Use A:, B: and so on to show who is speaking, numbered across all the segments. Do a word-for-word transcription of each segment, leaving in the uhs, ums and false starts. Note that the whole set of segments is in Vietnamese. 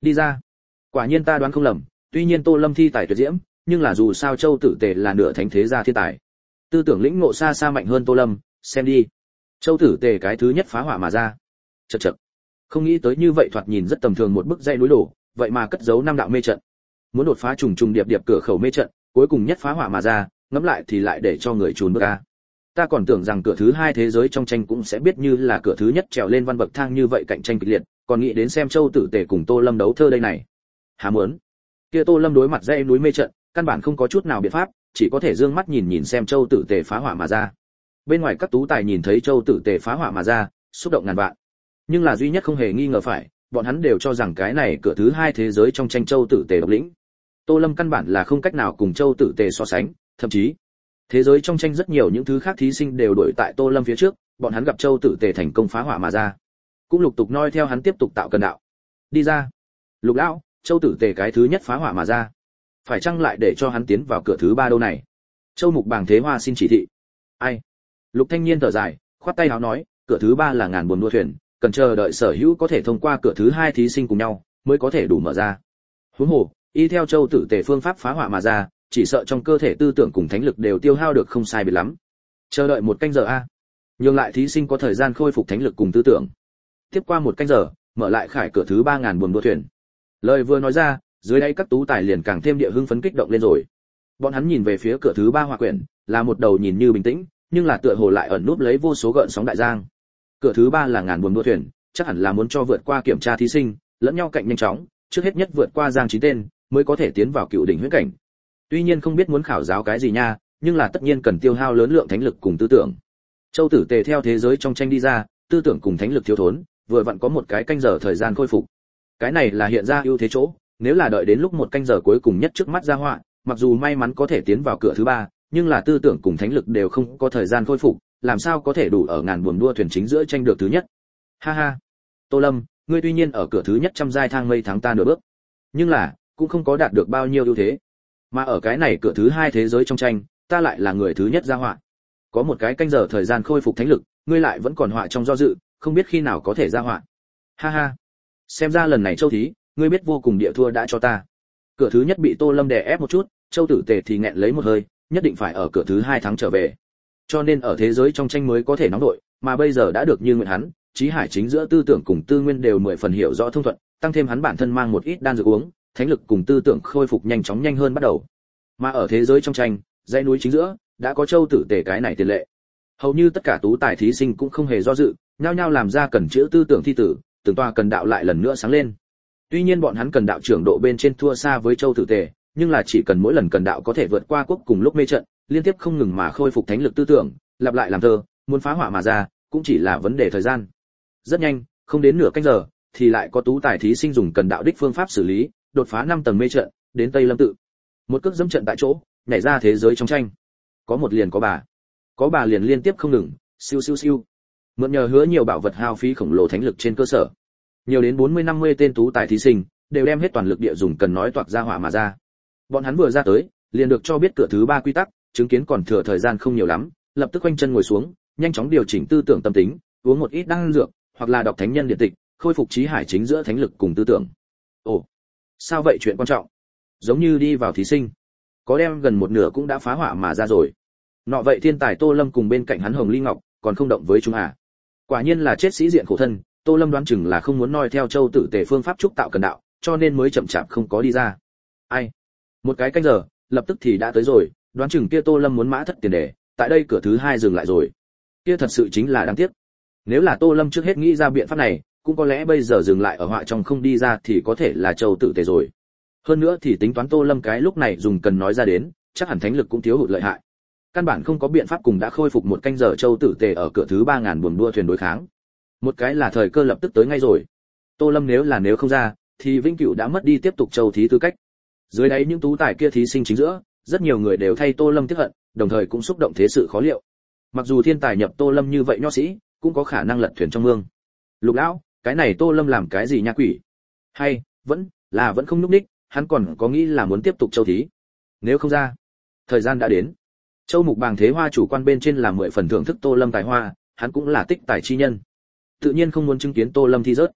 A: Đi ra. Quả nhiên ta đoán không lầm, tuy nhiên Tô Lâm thi tài tuyệt diễm, nhưng là dù sao Châu Tử Tề là nửa thánh thế gia thiên tài. Tư tưởng lĩnh ngộ xa xa mạnh hơn Tô Lâm, xem đi. Châu Tử Tề cái thứ nhất phá hỏa mà ra. Chậc chậc. Không nghĩ tới như vậy thoạt nhìn rất tầm thường một bức dãy núi đổ, vậy mà cất giấu năm đạo mê trận. Muốn đột phá trùng trùng điệp điệp cửa khẩu mê trận, cuối cùng nhất phá hỏa mà ra, ngẫm lại thì lại để cho người chùn bước a. Ta còn tưởng rằng cửa thứ hai thế giới trong tranh cũng sẽ biết như là cửa thứ nhất trèo lên văn bậc thang như vậy cạnh tranh kịch liệt, còn nghĩ đến xem Châu Tử Tề cùng Tô Lâm đấu thơ đây này. Há muốn. Kia Tô Lâm đối mặt dãy núi mê trận, căn bản không có chút nào biện pháp, chỉ có thể dương mắt nhìn nhìn xem Châu Tử Tề phá hỏa mà ra. Bên ngoài các tú tài nhìn thấy Châu Tử Tề phá hỏa mà ra, xúc động ngàn vạn. Nhưng là duy nhất không hề nghi ngờ phải, bọn hắn đều cho rằng cái này cửa thứ hai thế giới trong tranh Châu Tử Tề độc lĩnh. Tô Lâm căn bản là không cách nào cùng Châu Tử Tề so sánh, thậm chí thế giới trong tranh rất nhiều những thứ khác thí sinh đều đuổi tại Tô Lâm phía trước, bọn hắn gặp Châu Tử Tề thành công phá hỏa mà ra, cũng lục tục noi theo hắn tiếp tục tạo cần đạo. Đi ra. Lục lão, Châu Tử Tề cái thứ nhất phá hỏa mà ra, phải chăng lại để cho hắn tiến vào cửa thứ ba đâu này? Châu Mục Bàng Thế Hoa xin chỉ thị. Ai? Lục Thanh Niên thở dài, khoát tay áo nói, cửa thứ ba là ngàn buồm đua thuyền, cần chờ đợi sở hữu có thể thông qua cửa thứ hai thí sinh cùng nhau mới có thể đủ mở ra. Huống hồ, y theo Châu Tử Tề phương pháp phá hỏa mà ra, chỉ sợ trong cơ thể tư tưởng cùng thánh lực đều tiêu hao được không sai biệt lắm. Chờ đợi một canh giờ a. Nhường lại thí sinh có thời gian khôi phục thánh lực cùng tư tưởng. Tiếp qua một canh giờ, mở lại khải cửa thứ ba ngàn buồm đua thuyền. Lời vừa nói ra, dưới đây các tú tài liền càng thêm địa hưng phấn kích động lên rồi. Bọn hắn nhìn về phía cửa thứ ba hỏa quyển, là một đầu nhìn như bình tĩnh, nhưng là tựa hồ lại ẩn núp lấy vô số gợn sóng đại giang. Cửa thứ ba là ngàn buồm đua thuyền, chắc hẳn là muốn cho vượt qua kiểm tra thí sinh, lẫn nhau cạnh nhanh chóng, trước hết nhất vượt qua giang chín tên, mới có thể tiến vào cựu đỉnh huyễn cảnh. Tuy nhiên không biết muốn khảo giáo cái gì nha, nhưng là tất nhiên cần tiêu hao lớn lượng thánh lực cùng tư tưởng. Châu Tử Tề theo thế giới trong tranh đi ra, tư tưởng cùng thánh lực thiếu thốn, vừa vặn có một cái canh giờ thời gian khôi phục. Cái này là hiện ra ưu thế chỗ, nếu là đợi đến lúc một canh giờ cuối cùng nhất trước mắt ra họa, mặc dù may mắn có thể tiến vào cửa thứ ba, nhưng là tư tưởng cùng thánh lực đều không có thời gian khôi phục, làm sao có thể đủ ở ngàn buồm đua thuyền chính giữa tranh được thứ nhất. Ha ha. Tô Lâm, ngươi tuy nhiên ở cửa thứ nhất trăm giai thang mây thắng ta nửa bước, nhưng là cũng không có đạt được bao nhiêu ưu thế. Mà ở cái này cửa thứ hai thế giới trong tranh, ta lại là người thứ nhất ra họa. Có một cái canh giờ thời gian khôi phục thánh lực, ngươi lại vẫn còn họa trong do dự, không biết khi nào có thể ra họa. Ha ha. Xem ra lần này Châu thí, ngươi biết vô cùng địa thua đã cho ta. Cửa thứ nhất bị Tô Lâm đè ép một chút, Châu Tử Tề thì nghẹn lấy một hơi, nhất định phải ở cửa thứ hai thắng trở về. Cho nên ở thế giới trong tranh mới có thể nóng đội, mà bây giờ đã được như nguyện hắn, Chí Hải chính giữa tư tưởng cùng tư nguyên đều mười phần hiểu rõ thông thuận, tăng thêm hắn bản thân mang một ít đan dược uống, thánh lực cùng tư tưởng khôi phục nhanh chóng nhanh hơn bắt đầu. Mà ở thế giới trong tranh, dãy núi chính giữa đã có Châu Tử Tề cái này tiền lệ. Hầu như tất cả tú tài thí sinh cũng không hề do dự, nhao nhao làm ra cần chữa tư tưởng thi tử, từng toa cần đạo lại lần nữa sáng lên. Tuy nhiên bọn hắn cần đạo trưởng độ bên trên thua xa với Châu Tử Tề, nhưng là chỉ cần mỗi lần cần đạo có thể vượt qua quốc cùng lúc mê trận, liên tiếp không ngừng mà khôi phục thánh lực tư tưởng, lặp lại làm thơ, muốn phá hỏa mà ra, cũng chỉ là vấn đề thời gian. Rất nhanh, không đến nửa canh giờ, thì lại có tú tài thí sinh dùng cần đạo đích phương pháp xử lý, đột phá năm tầng mê trận, đến Tây Lâm tự. Một cước dẫm trận tại chỗ, nhảy ra thế giới trong tranh. Có một liền có bà, có bà liền liên tiếp không ngừng, siêu siêu siêu. Mượn nhờ hứa nhiều bảo vật hao phí khổng lồ thánh lực trên cơ sở, nhiều đến bốn mươi năm mươi tên tú tài thí sinh đều đem hết toàn lực địa dùng cần nói toạc ra hỏa mà ra. Bọn hắn vừa ra tới, liền được cho biết cửa thứ ba quy tắc, chứng kiến còn thừa thời gian không nhiều lắm, lập tức quanh chân ngồi xuống, nhanh chóng điều chỉnh tư tưởng tâm tính, uống một ít đan dược, hoặc là đọc thánh nhân điện tịch, khôi phục trí hải chính giữa thánh lực cùng tư tưởng. Ồ, sao vậy chuyện quan trọng? Giống như đi vào thí sinh, có đem gần một nửa cũng đã phá hỏa mà ra rồi. Nọ vậy thiên tài Tô Lâm cùng bên cạnh hắn Hồng Ly Ngọc, còn không động với chúng à? Quả nhiên là chết sĩ diện khổ thân, Tô Lâm đoán chừng là không muốn noi theo Châu Tử Tề phương pháp trúc tạo cần đạo, cho nên mới chậm chạp không có đi ra. Ai? Một cái canh giờ, lập tức thì đã tới rồi, đoán chừng kia Tô Lâm muốn mã thất tiền đề, tại đây cửa thứ hai dừng lại rồi. Kia thật sự chính là đáng tiếc. Nếu là Tô Lâm trước hết nghĩ ra biện pháp này, cũng có lẽ bây giờ dừng lại ở họa trong không đi ra thì có thể là Châu Tử Tề rồi. Hơn nữa thì tính toán Tô Lâm cái lúc này dùng cần nói ra đến, chắc hẳn thánh lực cũng thiếu hụt lợi hại. Căn bản không có biện pháp cùng đã khôi phục một canh giờ Châu Tử Tề ở cửa thứ ba ngàn buồm đua thuyền đối kháng. Một cái là thời cơ lập tức tới ngay rồi. Tô Lâm nếu là nếu không ra, thì vĩnh cửu đã mất đi tiếp tục châu thí tư cách. Dưới đáy những tú tài kia thí sinh chính giữa, rất nhiều người đều thay Tô Lâm tiếc hận, đồng thời cũng xúc động thế sự khó liệu. Mặc dù thiên tài nhập Tô Lâm như vậy nho sĩ, cũng có khả năng lật thuyền trong mương. Lục lão, cái này Tô Lâm làm cái gì nha quỷ? Hay vẫn là vẫn không núp đích, hắn còn có nghĩ là muốn tiếp tục châu thí. Nếu không ra, thời gian đã đến. Châu Mục Bàng Thế Hoa chủ quan bên trên là mười phần thưởng thức Tô Lâm tài hoa, hắn cũng là tích tài chi nhân, tự nhiên không muốn chứng kiến Tô Lâm thi rớt.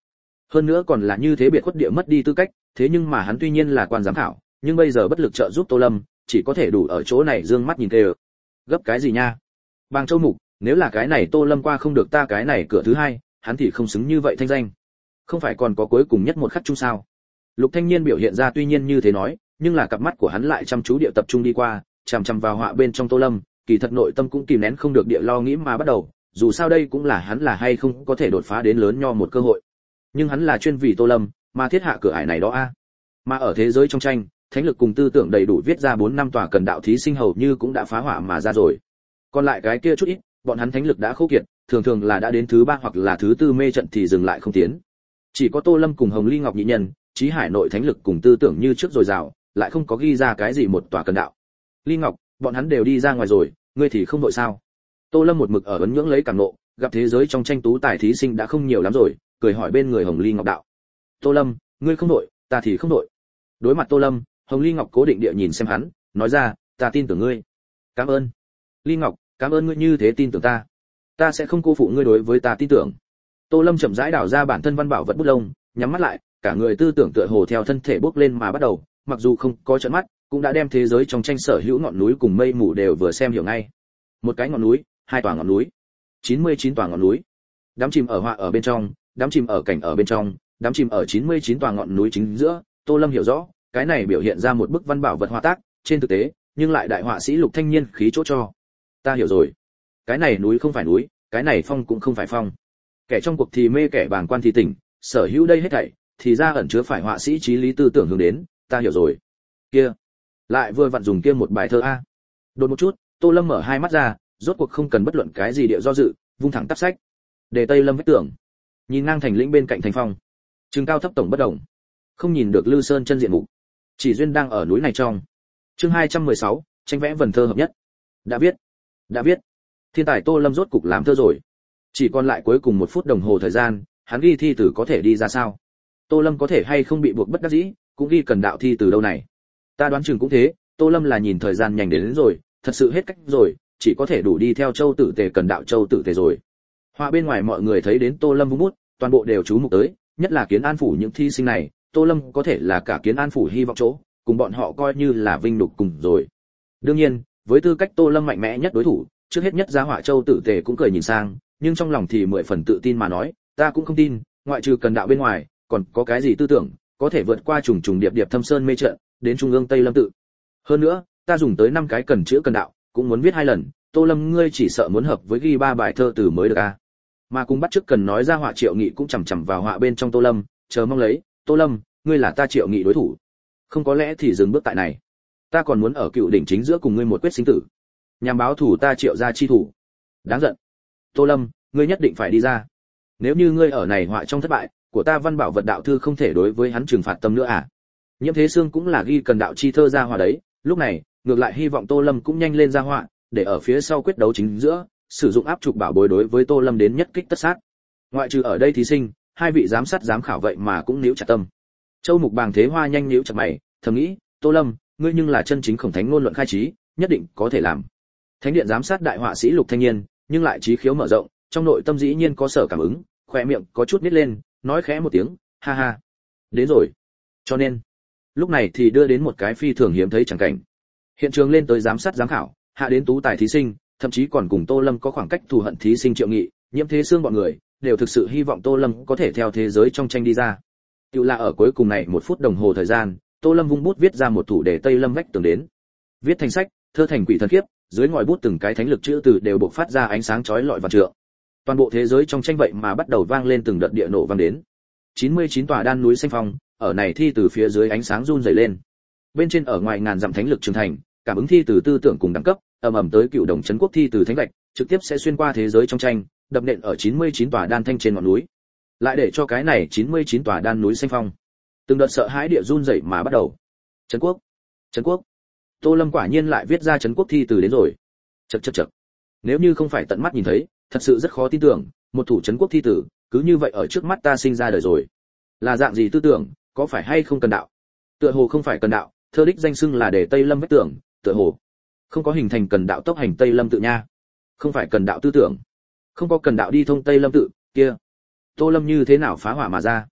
A: Hơn nữa còn là như thế biệt khuất địa mất đi tư cách, thế nhưng mà hắn tuy nhiên là quan giám khảo, nhưng bây giờ bất lực trợ giúp Tô Lâm, chỉ có thể đủ ở chỗ này dương mắt nhìn tê. Gấp cái gì nha? Bàng Châu Mục, nếu là cái này Tô Lâm qua không được ta cái này cửa thứ hai, hắn thì không xứng như vậy thanh danh. Không phải còn có cuối cùng nhất một khắc chung sao? Lục Thanh Niên biểu hiện ra tuy nhiên như thế nói, nhưng là cặp mắt của hắn lại chăm chú địa tập trung đi qua, chằm chằm vào họa bên trong Tô Lâm, kỳ thật nội tâm cũng kìm nén không được địa lo nghĩ mà bắt đầu, dù sao đây cũng là hắn là hay không có thể đột phá đến lớn nho một cơ hội. Nhưng hắn là chuyên vì Tô Lâm mà thiết hạ cửa ải này đó a. Mà ở thế giới trong tranh, thánh lực cùng tư tưởng đầy đủ viết ra bốn năm tòa cần đạo thí sinh hầu như cũng đã phá hỏa mà ra rồi. Còn lại cái kia chút ít, bọn hắn thánh lực đã khô kiệt, thường thường là đã đến thứ ba hoặc là thứ tư mê trận thì dừng lại không tiến. Chỉ có Tô Lâm cùng Hồng Ly Ngọc nhị nhân, chí hải nội thánh lực cùng tư tưởng như trước rồi rào, lại không có ghi ra cái gì một tòa cần đạo. Ly Ngọc, bọn hắn đều đi ra ngoài rồi, ngươi thì không đội sao? Tô Lâm một mực ở ấn nhưỡng lấy cảm nộ, gặp thế giới trong tranh tú tài thí sinh đã không nhiều lắm rồi, cười hỏi bên người Hồng Ly Ngọc đạo: Tô Lâm, ngươi không đội, ta thì không đội. Đối mặt Tô Lâm, Hồng Ly Ngọc cố định địa nhìn xem hắn, nói ra: ta tin tưởng ngươi. Cảm ơn. Ly Ngọc, cảm ơn ngươi như thế tin tưởng ta. Ta sẽ không cô phụ ngươi đối với ta tin tưởng. Tô Lâm chậm rãi đảo ra bản thân văn bảo vật bút lông, nhắm mắt lại, cả người tư tưởng tựa hồ theo thân thể bốc lên mà bắt đầu, mặc dù không có trợn mắt, cũng đã đem thế giới trong tranh sở hữu ngọn núi cùng mây mù đều vừa xem hiểu ngay. Một cái ngọn núi, hai tòa ngọn núi, chín mươi chín tòa ngọn núi. Đám chìm ở họa ở bên trong, đám chìm ở cảnh ở bên trong, đám chìm ở chín mươi chín tòa ngọn núi chính giữa, Tô Lâm hiểu rõ, cái này biểu hiện ra một bức văn bảo vật họa tác, trên thực tế, nhưng lại đại họa sĩ Lục Thanh Niên khí chỗ cho. Ta hiểu rồi. Cái này núi không phải núi, cái này phong cũng không phải phong. Kẻ trong cuộc thì mê kẻ bàng quan thì tỉnh, sở hữu đây hết thảy, thì ra ẩn chứa phải họa sĩ trí lý tư tưởng hướng đến, ta hiểu rồi. Kia, lại vừa vặn dùng kia một bài thơ a. Đột một chút, Tô Lâm mở hai mắt ra, rốt cuộc không cần bất luận cái gì địa do dự, vung thẳng tắp sách. Đề Tây Lâm vách tưởng, nhìn ngang thành lĩnh bên cạnh thành phong, trường cao thấp tổng bất động, không nhìn được Lư Sơn chân diện mục. Chỉ duyên đang ở núi này trong. Chương hai trăm mười sáu, tranh vẽ vần thơ hợp nhất. Đã viết, đã viết. Thiên tài Tô Lâm rốt cục làm thơ rồi. Chỉ còn lại cuối cùng một phút đồng hồ thời gian, hắn ghi thi từ có thể đi ra sao? Tô Lâm có thể hay không bị buộc bất đắc dĩ, cũng ghi cần đạo thi từ đâu này. Ta đoán chừng cũng thế, Tô Lâm là nhìn thời gian nhanh đến, đến rồi, thật sự hết cách rồi, chỉ có thể đủ đi theo Châu Tử Tề cần đạo Châu Tử Tề rồi. Hoa bên ngoài mọi người thấy đến Tô Lâm vung bút, toàn bộ đều chú mục tới, nhất là Kiến An phủ những thi sinh này, Tô Lâm có thể là cả Kiến An phủ hy vọng chỗ, cùng bọn họ coi như là vinh nhục cùng rồi. Đương nhiên, với tư cách Tô Lâm mạnh mẽ nhất đối thủ, trước hết nhất gia họa Châu Tử Tề cũng cười nhìn sang, nhưng trong lòng thì mười phần tự tin mà nói, ta cũng không tin, ngoại trừ cần đạo bên ngoài, còn có cái gì tư tưởng có thể vượt qua trùng trùng điệp điệp thâm sơn mê trận, đến trung ương Tây Lâm tự. Hơn nữa, ta dùng tới năm cái cần chữa cần đạo, cũng muốn viết hai lần, Tô Lâm ngươi chỉ sợ muốn hợp với ghi ba bài thơ từ mới được a. À. Mà cùng bắt trước cần nói ra họa Triệu Nghị cũng chằm chằm vào họa bên trong Tô Lâm, chờ mong lấy, Tô Lâm, ngươi là ta Triệu Nghị đối thủ. Không có lẽ thì dừng bước tại này. Ta còn muốn ở cựu đỉnh chính giữa cùng ngươi một quyết sinh tử. Nhằm báo thủ ta Triệu gia chi thủ. Đáng giận. Tô Lâm, ngươi nhất định phải đi ra. Nếu như ngươi ở này họa trong thất bại, của ta văn bảo vật đạo thư không thể đối với hắn trừng phạt tâm nữa à? Nhiễm Thế Sương cũng là ghi cần đạo chi thơ ra họa đấy, lúc này, ngược lại hy vọng Tô Lâm cũng nhanh lên ra họa, để ở phía sau quyết đấu chính giữa, sử dụng áp trục bảo bối đối với Tô Lâm đến nhất kích tất sát. Ngoại trừ ở đây thí sinh, hai vị giám sát giám khảo vậy mà cũng níu chặt tâm. Châu Mục Bàng Thế Hoa nhanh níu chặt mày, thầm nghĩ, Tô Lâm, ngươi nhưng là chân chính khổng thánh ngôn luận khai trí, nhất định có thể làm. Thánh điện giám sát đại họa sĩ Lục Thanh Niên, nhưng lại trí khiếu mở rộng, trong nội tâm dĩ nhiên có sở cảm ứng, khóe miệng có chút nít lên, nói khẽ một tiếng, ha ha, đến rồi. Cho nên, lúc này thì đưa đến một cái phi thường hiếm thấy chẳng cảnh. Hiện trường lên tới giám sát giám khảo, hạ đến tú tài thí sinh, thậm chí còn cùng Tô Lâm có khoảng cách thù hận thí sinh Triệu Nghị, Nhiễm Thế Sương bọn người, đều thực sự hy vọng Tô Lâm có thể theo thế giới trong tranh đi ra. Tự là ở cuối cùng này một phút đồng hồ thời gian, Tô Lâm vung bút viết ra một thủ đề Tây Lâm vách tường đến. Viết thành sách, thơ thành quỷ thần khiếp, dưới ngòi bút từng cái thánh lực chữ từ đều bộc phát ra ánh sáng chói lọi và trượng. Toàn bộ thế giới trong tranh vậy mà bắt đầu vang lên từng đợt địa nổ vang đến. chín mươi chín tòa đan núi xanh phong, ở này thi từ phía dưới ánh sáng run rẩy lên. Bên trên ở ngoài ngàn dặm thánh lực trường thành, cảm ứng thi từ tư tưởng cùng đẳng cấp, ầm ầm tới cựu đồng trấn quốc thi từ thánh gạch, trực tiếp sẽ xuyên qua thế giới trong tranh, đập nện ở chín mươi chín tòa đan thanh trên ngọn núi. Lại để cho cái này chín mươi chín tòa đan núi xanh phong, từng đợt sợ hãi địa run rẩy mà bắt đầu. Trấn quốc, trấn quốc. Tô Lâm quả nhiên lại viết ra trấn quốc thi từ đến rồi. Chậc chậc chậc. Nếu như không phải tận mắt nhìn thấy, thật sự rất khó tin tưởng, một thủ trấn quốc thi tử, cứ như vậy ở trước mắt ta sinh ra đời rồi. Là dạng gì tư tưởng, có phải hay không cần đạo? Tựa hồ không phải cần đạo, thơ đích danh xưng là để Tây Lâm vách tưởng, tựa hồ không có hình thành cần đạo tốc hành Tây Lâm tự nha. Không phải cần đạo tư tưởng, không có cần đạo đi thông Tây Lâm tự, kia Tô Lâm như thế nào phá hỏa mà ra?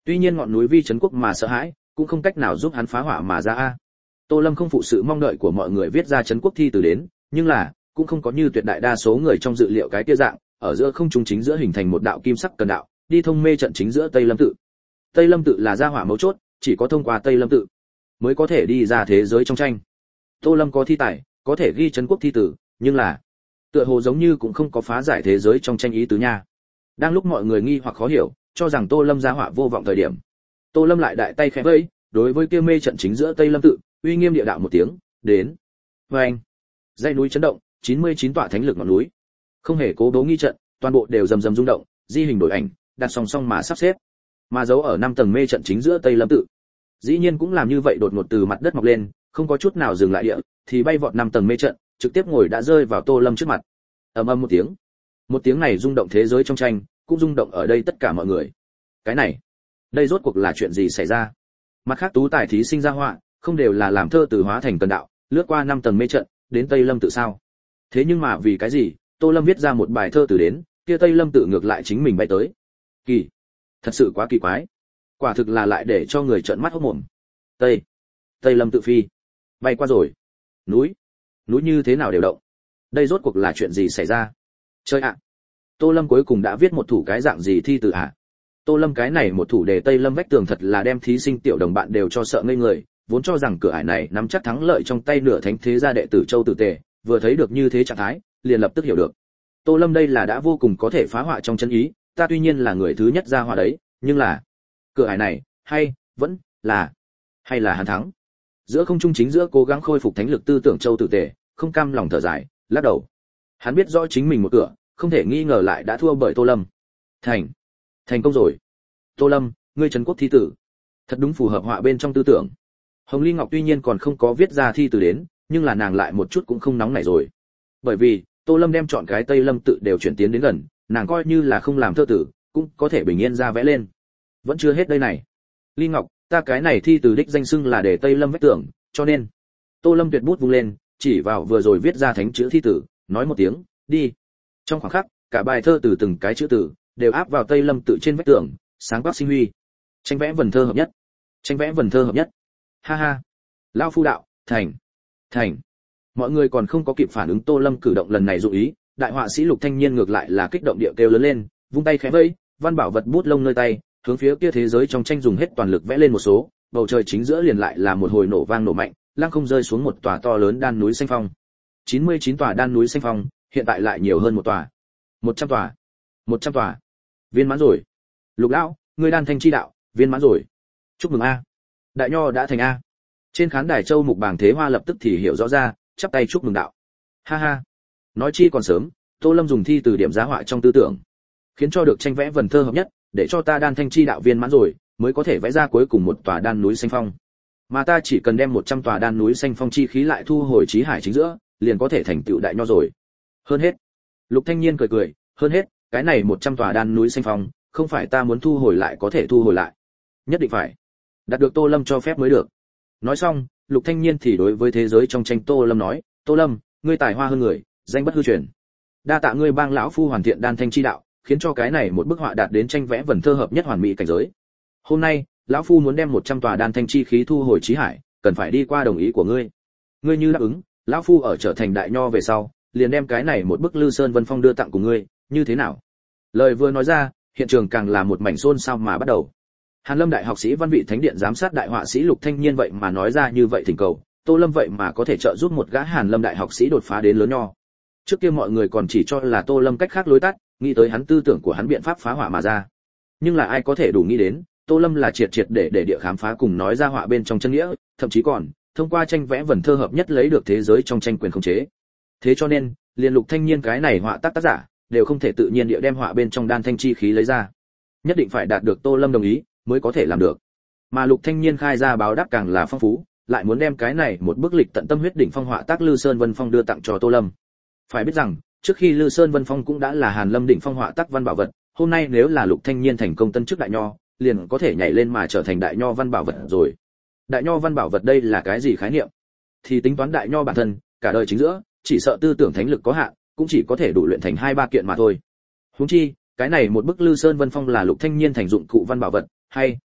A: Tuy nhiên ngọn núi vi trấn quốc mà sợ hãi, cũng không cách nào giúp hắn phá hỏa mà ra a. Tô Lâm không phụ sự mong đợi của mọi người viết ra trấn quốc thi từ đến, nhưng là cũng không có như tuyệt đại đa số người trong dự liệu cái kia dạng, ở giữa không trung chính giữa hình thành một đạo kim sắc cần đạo, đi thông mê trận chính giữa Tây Lâm tự. Tây Lâm tự là gia hỏa mấu chốt, chỉ có thông qua Tây Lâm tự mới có thể đi ra thế giới trong tranh. Tô Lâm có thi tài, có thể ghi trấn quốc thi tử, nhưng là tựa hồ giống như cũng không có phá giải thế giới trong tranh ý tứ nha. Đang lúc mọi người nghi hoặc khó hiểu, cho rằng Tô Lâm gia hỏa vô vọng thời điểm, Tô Lâm lại đại tay khẽ vẫy, đối với kia mê trận chính giữa Tây Lâm tự, uy nghiêm địa đạo một tiếng, đến. Oeng. Dãy núi chấn động, chín mươi chín tọa thánh lực ngọn núi. Không hề cố bố nghi trận, toàn bộ đều rầm rầm rung động, di hình đổi ảnh, đặt song song mà sắp xếp. Mà giấu ở năm tầng mê trận chính giữa Tây Lâm tự, dĩ nhiên cũng làm như vậy đột ngột từ mặt đất mọc lên, không có chút nào dừng lại địa, thì bay vọt năm tầng mê trận, trực tiếp ngồi đã rơi vào Tô Lâm trước mặt. Ầm ầm một tiếng. Một tiếng này rung động thế giới trong tranh, cũng rung động ở đây tất cả mọi người. Cái này, đây rốt cuộc là chuyện gì xảy ra? Mặt khác tú tài thí sinh ra họa, không đều là làm thơ từ hóa thành cần đạo, lướt qua năm tầng mê trận, đến Tây Lâm tự sao? Thế nhưng mà vì cái gì, Tô Lâm viết ra một bài thơ từ đến, kia Tây Lâm tự ngược lại chính mình bay tới. Kỳ, thật sự quá kỳ quái. Quả thực là lại để cho người trợn mắt hốt mồm. Tây, Tây Lâm tự phi, bay qua rồi. Núi, núi như thế nào đều động. Đây rốt cuộc là chuyện gì xảy ra? Chơi ạ. Tô Lâm cuối cùng đã viết một thủ cái dạng gì thi từ ạ? Tô Lâm cái này một thủ đề Tây Lâm vách tường thật là đem thí sinh tiểu đồng bạn đều cho sợ ngây người, vốn cho rằng cửa ải này nắm chắc thắng lợi trong tay nửa thánh thế gia đệ tử Châu Tử Tề, vừa thấy được như thế trạng thái, liền lập tức hiểu được. Tô Lâm đây là đã vô cùng có thể phá họa trong chân ý, ta tuy nhiên là người thứ nhất ra họa đấy, nhưng là cửa ải này, hay vẫn là hay là hắn thắng. Giữa không trung chính giữa cố gắng khôi phục thánh lực tư tưởng Châu Tử Tề, không cam lòng thở dài, lắc đầu. Hắn biết rõ chính mình một cửa, không thể nghi ngờ lại đã thua bởi Tô Lâm. Thành, thành công rồi. Tô Lâm, ngươi trấn quốc thi tử, thật đúng phù hợp họa bên trong tư tưởng. Hồng Ly Ngọc tuy nhiên còn không có viết ra thi từ đến, nhưng là nàng lại một chút cũng không nóng nảy rồi. Bởi vì, Tô Lâm đem chọn cái Tây Lâm tự đều chuyển tiến đến gần, nàng coi như là không làm thơ tử, cũng có thể bình yên ra vẽ lên. Vẫn chưa hết đây này. Ly Ngọc, ta cái này thi từ đích danh xưng là để Tây Lâm vách tưởng, cho nên. Tô Lâm tuyệt bút vung lên, chỉ vào vừa rồi viết ra thánh chữ thi tử, nói một tiếng, đi. Trong khoảng khắc, cả bài thơ từ từng cái chữ tử đều áp vào Tây Lâm tự trên vách tường, sáng quắc sinh huy. Tranh vẽ vần thơ hợp nhất. Tranh vẽ vần thơ hợp nhất. Ha ha. Lão phu đạo, thành. Thành. Mọi người còn không có kịp phản ứng Tô Lâm cử động lần này dụ ý, đại họa sĩ Lục Thanh Nhiên ngược lại là kích động địa kêu lớn lên, vung tay khẽ vẫy, văn bảo vật bút lông nơi tay, hướng phía kia thế giới trong tranh dùng hết toàn lực vẽ lên một số, bầu trời chính giữa liền lại là một hồi nổ vang nổ mạnh, lăng không rơi xuống một tòa to lớn đan núi xanh phong. chín mươi chín tòa đan núi xanh phong, hiện tại lại nhiều hơn một tòa. một trăm tòa. một trăm tòa. Viên mãn rồi. Lục lão, ngươi đan thanh chi đạo, viên mãn rồi. Chúc mừng a. Đại nho đã thành a. Trên khán đài Châu Mục Bàng Thế Hoa lập tức thì hiểu rõ ra, chắp tay chúc mừng đạo. Ha ha. Nói chi còn sớm, Tô Lâm dùng thi từ điểm giá họa trong tư tưởng, khiến cho được tranh vẽ vần thơ hợp nhất, để cho ta đan thanh chi đạo viên mãn rồi, mới có thể vẽ ra cuối cùng một tòa đan núi xanh phong. Mà ta chỉ cần đem một trăm tòa đan núi xanh phong chi khí lại thu hồi chí hải chính giữa, liền có thể thành tựu đại nho rồi. Hơn hết, Lục Thanh Nhiên cười cười, hơn hết, cái này một trăm tòa đan núi xanh phong, không phải ta muốn thu hồi lại có thể thu hồi lại, nhất định phải đạt được Tô Lâm cho phép mới được. Nói xong, Lục Thanh Nhiên thì đối với thế giới trong tranh Tô Lâm nói, Tô Lâm, ngươi tài hoa hơn người, danh bất hư truyền. Đa tạ ngươi bang lão phu hoàn thiện đan thanh chi đạo, khiến cho cái này một bức họa đạt đến tranh vẽ vần thơ hợp nhất hoàn mỹ cảnh giới. Hôm nay, lão phu muốn đem một trăm tòa đan thanh chi khí thu hồi chí hải, cần phải đi qua đồng ý của ngươi. Ngươi như đáp ứng, lão phu ở trở thành đại nho về sau, liền đem cái này một bức Lư Sơn Vân Phong đưa tặng của ngươi, như thế nào? Lời vừa nói ra, hiện trường càng là một mảnh xôn xao mà bắt đầu. Hàn Lâm đại học sĩ văn vị thánh điện giám sát đại họa sĩ Lục Thanh Nhiên vậy mà nói ra như vậy thỉnh cầu, Tô Lâm vậy mà có thể trợ giúp một gã Hàn Lâm đại học sĩ đột phá đến lớn nho. Trước kia mọi người còn chỉ cho là Tô Lâm cách khác lối tắt, nghĩ tới hắn tư tưởng của hắn biện pháp phá họa mà ra. Nhưng là ai có thể đủ nghĩ đến, Tô Lâm là triệt triệt để để địa khám phá cùng nói ra họa bên trong chân nghĩa, thậm chí còn thông qua tranh vẽ vần thơ hợp nhất lấy được thế giới trong tranh quyền khống chế. Thế cho nên, liên Lục Thanh Nhiên cái này họa tác tác giả, đều không thể tự nhiên địa đem họa bên trong đan thanh chi khí lấy ra. Nhất định phải đạt được Tô Lâm đồng ý mới có thể làm được. Mà Lục Thanh Nhiên khai ra báo đáp càng là phong phú, lại muốn đem cái này một bức lịch tận tâm huyết đỉnh phong họa tác Lư Sơn Vân Phong đưa tặng cho Tô Lâm. Phải biết rằng, trước khi Lư Sơn Vân Phong cũng đã là Hàn Lâm đỉnh phong họa tác văn bảo vật, hôm nay nếu là Lục Thanh Nhiên thành công tân chức đại nho, liền có thể nhảy lên mà trở thành đại nho văn bảo vật rồi. Đại nho văn bảo vật đây là cái gì khái niệm? Thì tính toán đại nho bản thân, cả đời chính giữa, chỉ sợ tư tưởng thánh lực có hạn, cũng chỉ có thể đủ luyện thành hai ba kiện mà thôi. Huống chi, cái này một bức Lư Sơn Vân Phong là Lục Thanh Nhiên thành dụng cụ văn bảo vật, hay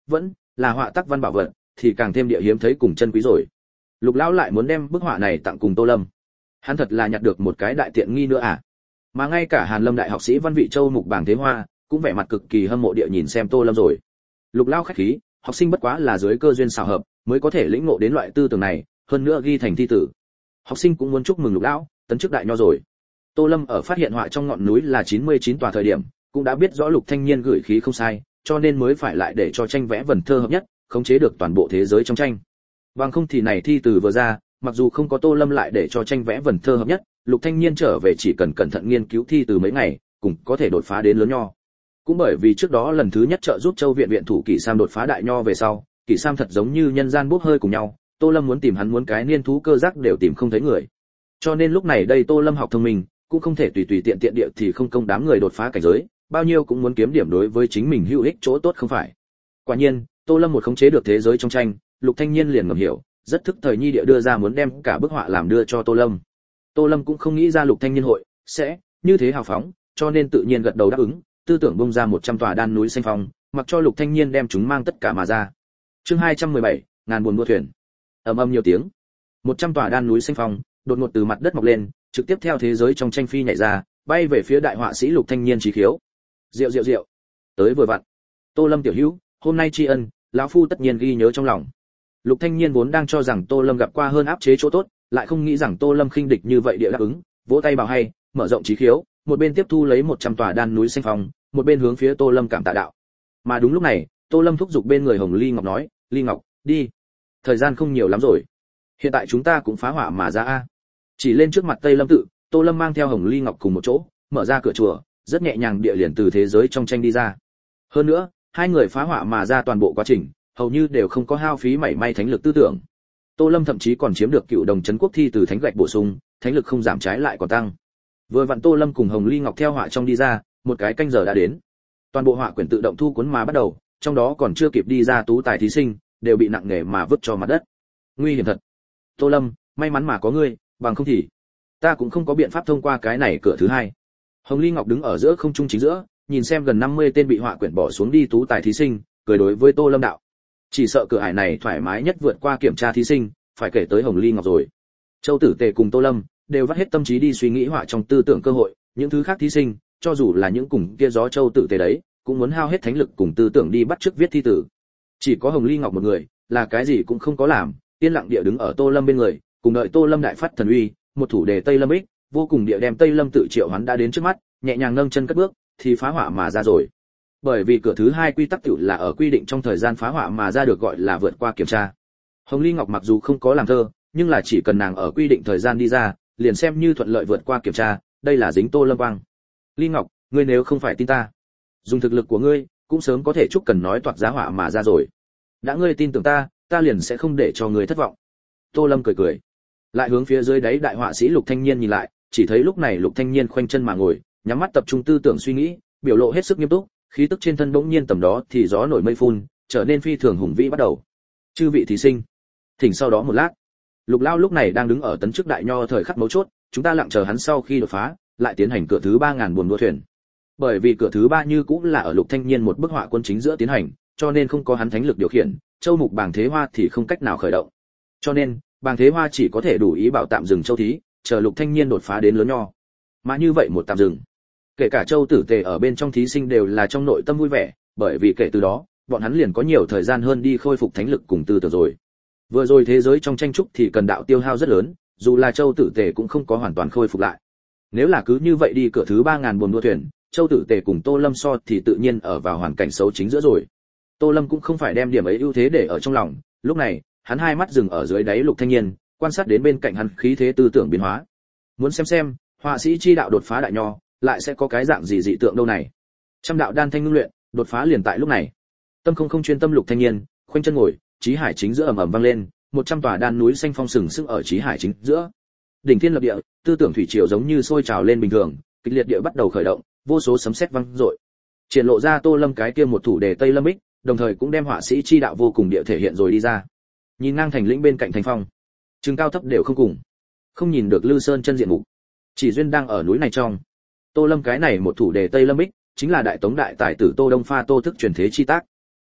A: vẫn là họa tác văn bảo vật thì càng thêm địa hiếm thấy cùng chân quý rồi. Lục lão lại muốn đem bức họa này tặng cùng Tô Lâm. Hắn thật là nhặt được một cái đại tiện nghi nữa à? Mà ngay cả Hàn Lâm đại học sĩ Văn Vị Châu Mục Bảng Thế Hoa cũng vẻ mặt cực kỳ hâm mộ địa nhìn xem Tô Lâm rồi. Lục lão khách khí, học sinh bất quá là dưới cơ duyên xảo hợp mới có thể lĩnh ngộ đến loại tư tưởng này, hơn nữa ghi thành thi tử. Học sinh cũng muốn chúc mừng Lục lão tấn chức đại nho rồi. Tô Lâm ở phát hiện họa trong ngọn núi là chín mươi chín tòa thời điểm, cũng đã biết rõ Lục Thanh Niên gửi khí không sai, cho nên mới phải lại để cho tranh vẽ vần thơ hợp nhất, khống chế được toàn bộ thế giới trong tranh. Bằng không thì này thi từ vừa ra, mặc dù không có Tô Lâm lại để cho tranh vẽ vần thơ hợp nhất, Lục Thanh Niên trở về chỉ cần cẩn thận nghiên cứu thi từ mấy ngày, cũng có thể đột phá đến lớn nho. Cũng bởi vì trước đó lần thứ nhất trợ giúp Châu viện viện thủ Kỷ Sam đột phá đại nho về sau, Kỷ Sam thật giống như nhân gian bốc hơi cùng nhau, Tô Lâm muốn tìm hắn muốn cái niên thú cơ giác đều tìm không thấy người. Cho nên lúc này đây Tô Lâm học thông minh, cũng không thể tùy tùy tiện tiện địa thì không công đám người đột phá cảnh giới, bao nhiêu cũng muốn kiếm điểm đối với chính mình hữu ích chỗ tốt không phải. Quả nhiên, Tô Lâm một khống chế được thế giới trong tranh, Lục Thanh Niên liền ngầm hiểu, rất thức thời nhi địa đưa ra muốn đem cả bức họa làm đưa cho Tô Lâm. Tô Lâm cũng không nghĩ ra Lục Thanh Niên hội sẽ như thế hào phóng, cho nên tự nhiên gật đầu đáp ứng, tư tưởng bung ra một trăm tòa đan núi xanh phong, mặc cho Lục Thanh Niên đem chúng mang tất cả mà ra. Chương hai trăm mười bảy, ngàn buồn đua thuyền. Ầm ầm nhiều tiếng. một trăm tòa đan núi xanh phong đột ngột từ mặt đất mọc lên, trực tiếp theo thế giới trong tranh phi nhảy ra, bay về phía đại họa sĩ Lục Thanh Niên trí khiếu. Diệu diệu diệu. Tới vừa vặn. Tô Lâm tiểu hữu, hôm nay tri ân, lão phu tất nhiên ghi nhớ trong lòng. Lục Thanh Niên vốn đang cho rằng Tô Lâm gặp qua hơn áp chế chỗ tốt, lại không nghĩ rằng Tô Lâm khinh địch như vậy địa đáp ứng, vỗ tay bảo hay, mở rộng trí khiếu, một bên tiếp thu lấy một trăm tòa đan núi xanh phong, một bên hướng phía Tô Lâm cảm tạ đạo. Mà đúng lúc này, Tô Lâm thúc giục bên người Hồng Ly Ngọc nói, "Ly Ngọc, đi. Thời gian không nhiều lắm rồi. Hiện tại chúng ta cũng phá hỏa mà ra a." Chỉ lên trước mặt Tây Lâm tự, Tô Lâm mang theo Hồng Ly Ngọc cùng một chỗ, mở ra cửa chùa, rất nhẹ nhàng địa liền từ thế giới trong tranh đi ra. Hơn nữa, hai người phá hỏa mà ra toàn bộ quá trình, hầu như đều không có hao phí mảy may thánh lực tư tưởng. Tô Lâm thậm chí còn chiếm được cựu đồng trấn quốc thi từ thánh gạch bổ sung, thánh lực không giảm trái lại còn tăng. Vừa vặn Tô Lâm cùng Hồng Ly Ngọc theo họa trong đi ra, một cái canh giờ đã đến. Toàn bộ họa quyển tự động thu cuốn mà bắt đầu, trong đó còn chưa kịp đi ra tú tài thí sinh, đều bị nặng nề mà vứt cho mặt đất. Nguy hiểm thật. Tô Lâm, may mắn mà có ngươi, bằng không thì ta cũng không có biện pháp thông qua cái này cửa thứ hai. Hồng Ly Ngọc đứng ở giữa không trung chính giữa, nhìn xem gần năm mươi tên bị họa quyển bỏ xuống đi tú tài thí sinh, cười đối với Tô Lâm đạo: "Chỉ sợ cửa ải này thoải mái nhất vượt qua kiểm tra thí sinh, phải kể tới Hồng Ly Ngọc rồi." Châu Tử Tề cùng Tô Lâm đều vắt hết tâm trí đi suy nghĩ họa trong tư tưởng cơ hội, những thứ khác thí sinh, cho dù là những cùng kia gió Châu Tử Tề đấy, cũng muốn hao hết thánh lực cùng tư tưởng đi bắt chước viết thi tử. Chỉ có Hồng Ly Ngọc một người, là cái gì cũng không có làm, yên lặng địa đứng ở Tô Lâm bên người, cùng đợi Tô Lâm đại phát thần uy, một thủ đề Tây Lâm Ích, vô cùng địa đem Tây Lâm tự triệu hắn đã đến trước mắt, nhẹ nhàng nâng chân cất bước, thì phá hỏa mà ra rồi. Bởi vì cửa thứ hai quy tắc tiểu là ở quy định trong thời gian phá hỏa mà ra được gọi là vượt qua kiểm tra. Hồng Ly Ngọc mặc dù không có làm thơ, nhưng là chỉ cần nàng ở quy định thời gian đi ra, liền xem như thuận lợi vượt qua kiểm tra, đây là dính Tô Lâm quang. Ly Ngọc, ngươi nếu không phải tin ta, dùng thực lực của ngươi, cũng sớm có thể chúc cần nói toạc giá họa mà ra rồi. Đã ngươi tin tưởng ta, ta liền sẽ không để cho ngươi thất vọng. Tô Lâm cười cười, lại hướng phía dưới đáy đại họa sĩ Lục Thanh Niên nhìn lại, chỉ thấy lúc này Lục Thanh Niên khoanh chân mà ngồi, nhắm mắt tập trung tư tưởng suy nghĩ, biểu lộ hết sức nghiêm túc, khí tức trên thân bỗng nhiên tầm đó thì gió nổi mây phun, trở nên phi thường hùng vĩ bắt đầu. Chư vị thí sinh, thỉnh sau đó một lát. Lục Lao lúc này đang đứng ở tấn chức đại nho thời khắc mấu chốt, chúng ta lặng chờ hắn sau khi đột phá, lại tiến hành cửa thứ ba ngàn buồn đua thuyền. Bởi vì cửa thứ ba như cũng là ở Lục Thanh Niên một bức họa quân chính giữa tiến hành, cho nên không có hắn thánh lực điều khiển, Châu Mục Bàng Thế Hoa thì không cách nào khởi động. Cho nên, Bàng Thế Hoa chỉ có thể đủ ý bảo tạm dừng Châu thí, chờ Lục Thanh Niên đột phá đến lớn nho. Mà như vậy một tạm dừng, kể cả Châu Tử Tề ở bên trong thí sinh đều là trong nội tâm vui vẻ, bởi vì kể từ đó, bọn hắn liền có nhiều thời gian hơn đi khôi phục thánh lực cùng tư tưởng rồi. Vừa rồi thế giới trong tranh trúc thì cần đạo tiêu hao rất lớn, dù là Châu Tử Tề cũng không có hoàn toàn khôi phục lại. Nếu là cứ như vậy đi cửa thứ ba ngàn buồn đua thuyền, Châu Tử Tề cùng Tô Lâm so thì tự nhiên ở vào hoàn cảnh xấu chính giữa rồi. Tô Lâm cũng không phải đem điểm ấy ưu thế để ở trong lòng, lúc này, hắn hai mắt dừng ở dưới đáy Lục Thanh Niên, quan sát đến bên cạnh hắn khí thế tư tưởng biến hóa. Muốn xem xem, họa sĩ chi đạo đột phá đại nho, lại sẽ có cái dạng gì dị tượng đâu này. Trăm đạo đan thanh ngưng luyện, đột phá liền tại lúc này. Tâm không không chuyên tâm Lục Thanh Niên, khoanh chân ngồi, chí hải chính giữa ầm ầm vang lên, một trăm tòa đan núi xanh phong sừng sững ở chí hải chính giữa. Đỉnh thiên lập địa, tư tưởng thủy triều giống như sôi trào lên bình thường, kịch liệt địa bắt đầu khởi động, vô số sấm sét vang dội. Triển lộ ra Tô Lâm cái kia một thủ đề Tây Lâm Ích, đồng thời cũng đem họa sĩ chi đạo vô cùng địa thể hiện rồi đi ra. Nhìn ngang thành lĩnh bên cạnh thành phong, trường cao thấp đều không cùng, không nhìn được Lư Sơn chân diện mục. Chỉ duyên đang ở núi này trong. Tô Lâm cái này một thủ đề Tây Lâm Ích, chính là đại tống đại tài tử Tô Đông Pha Tô thức truyền thế chi tác.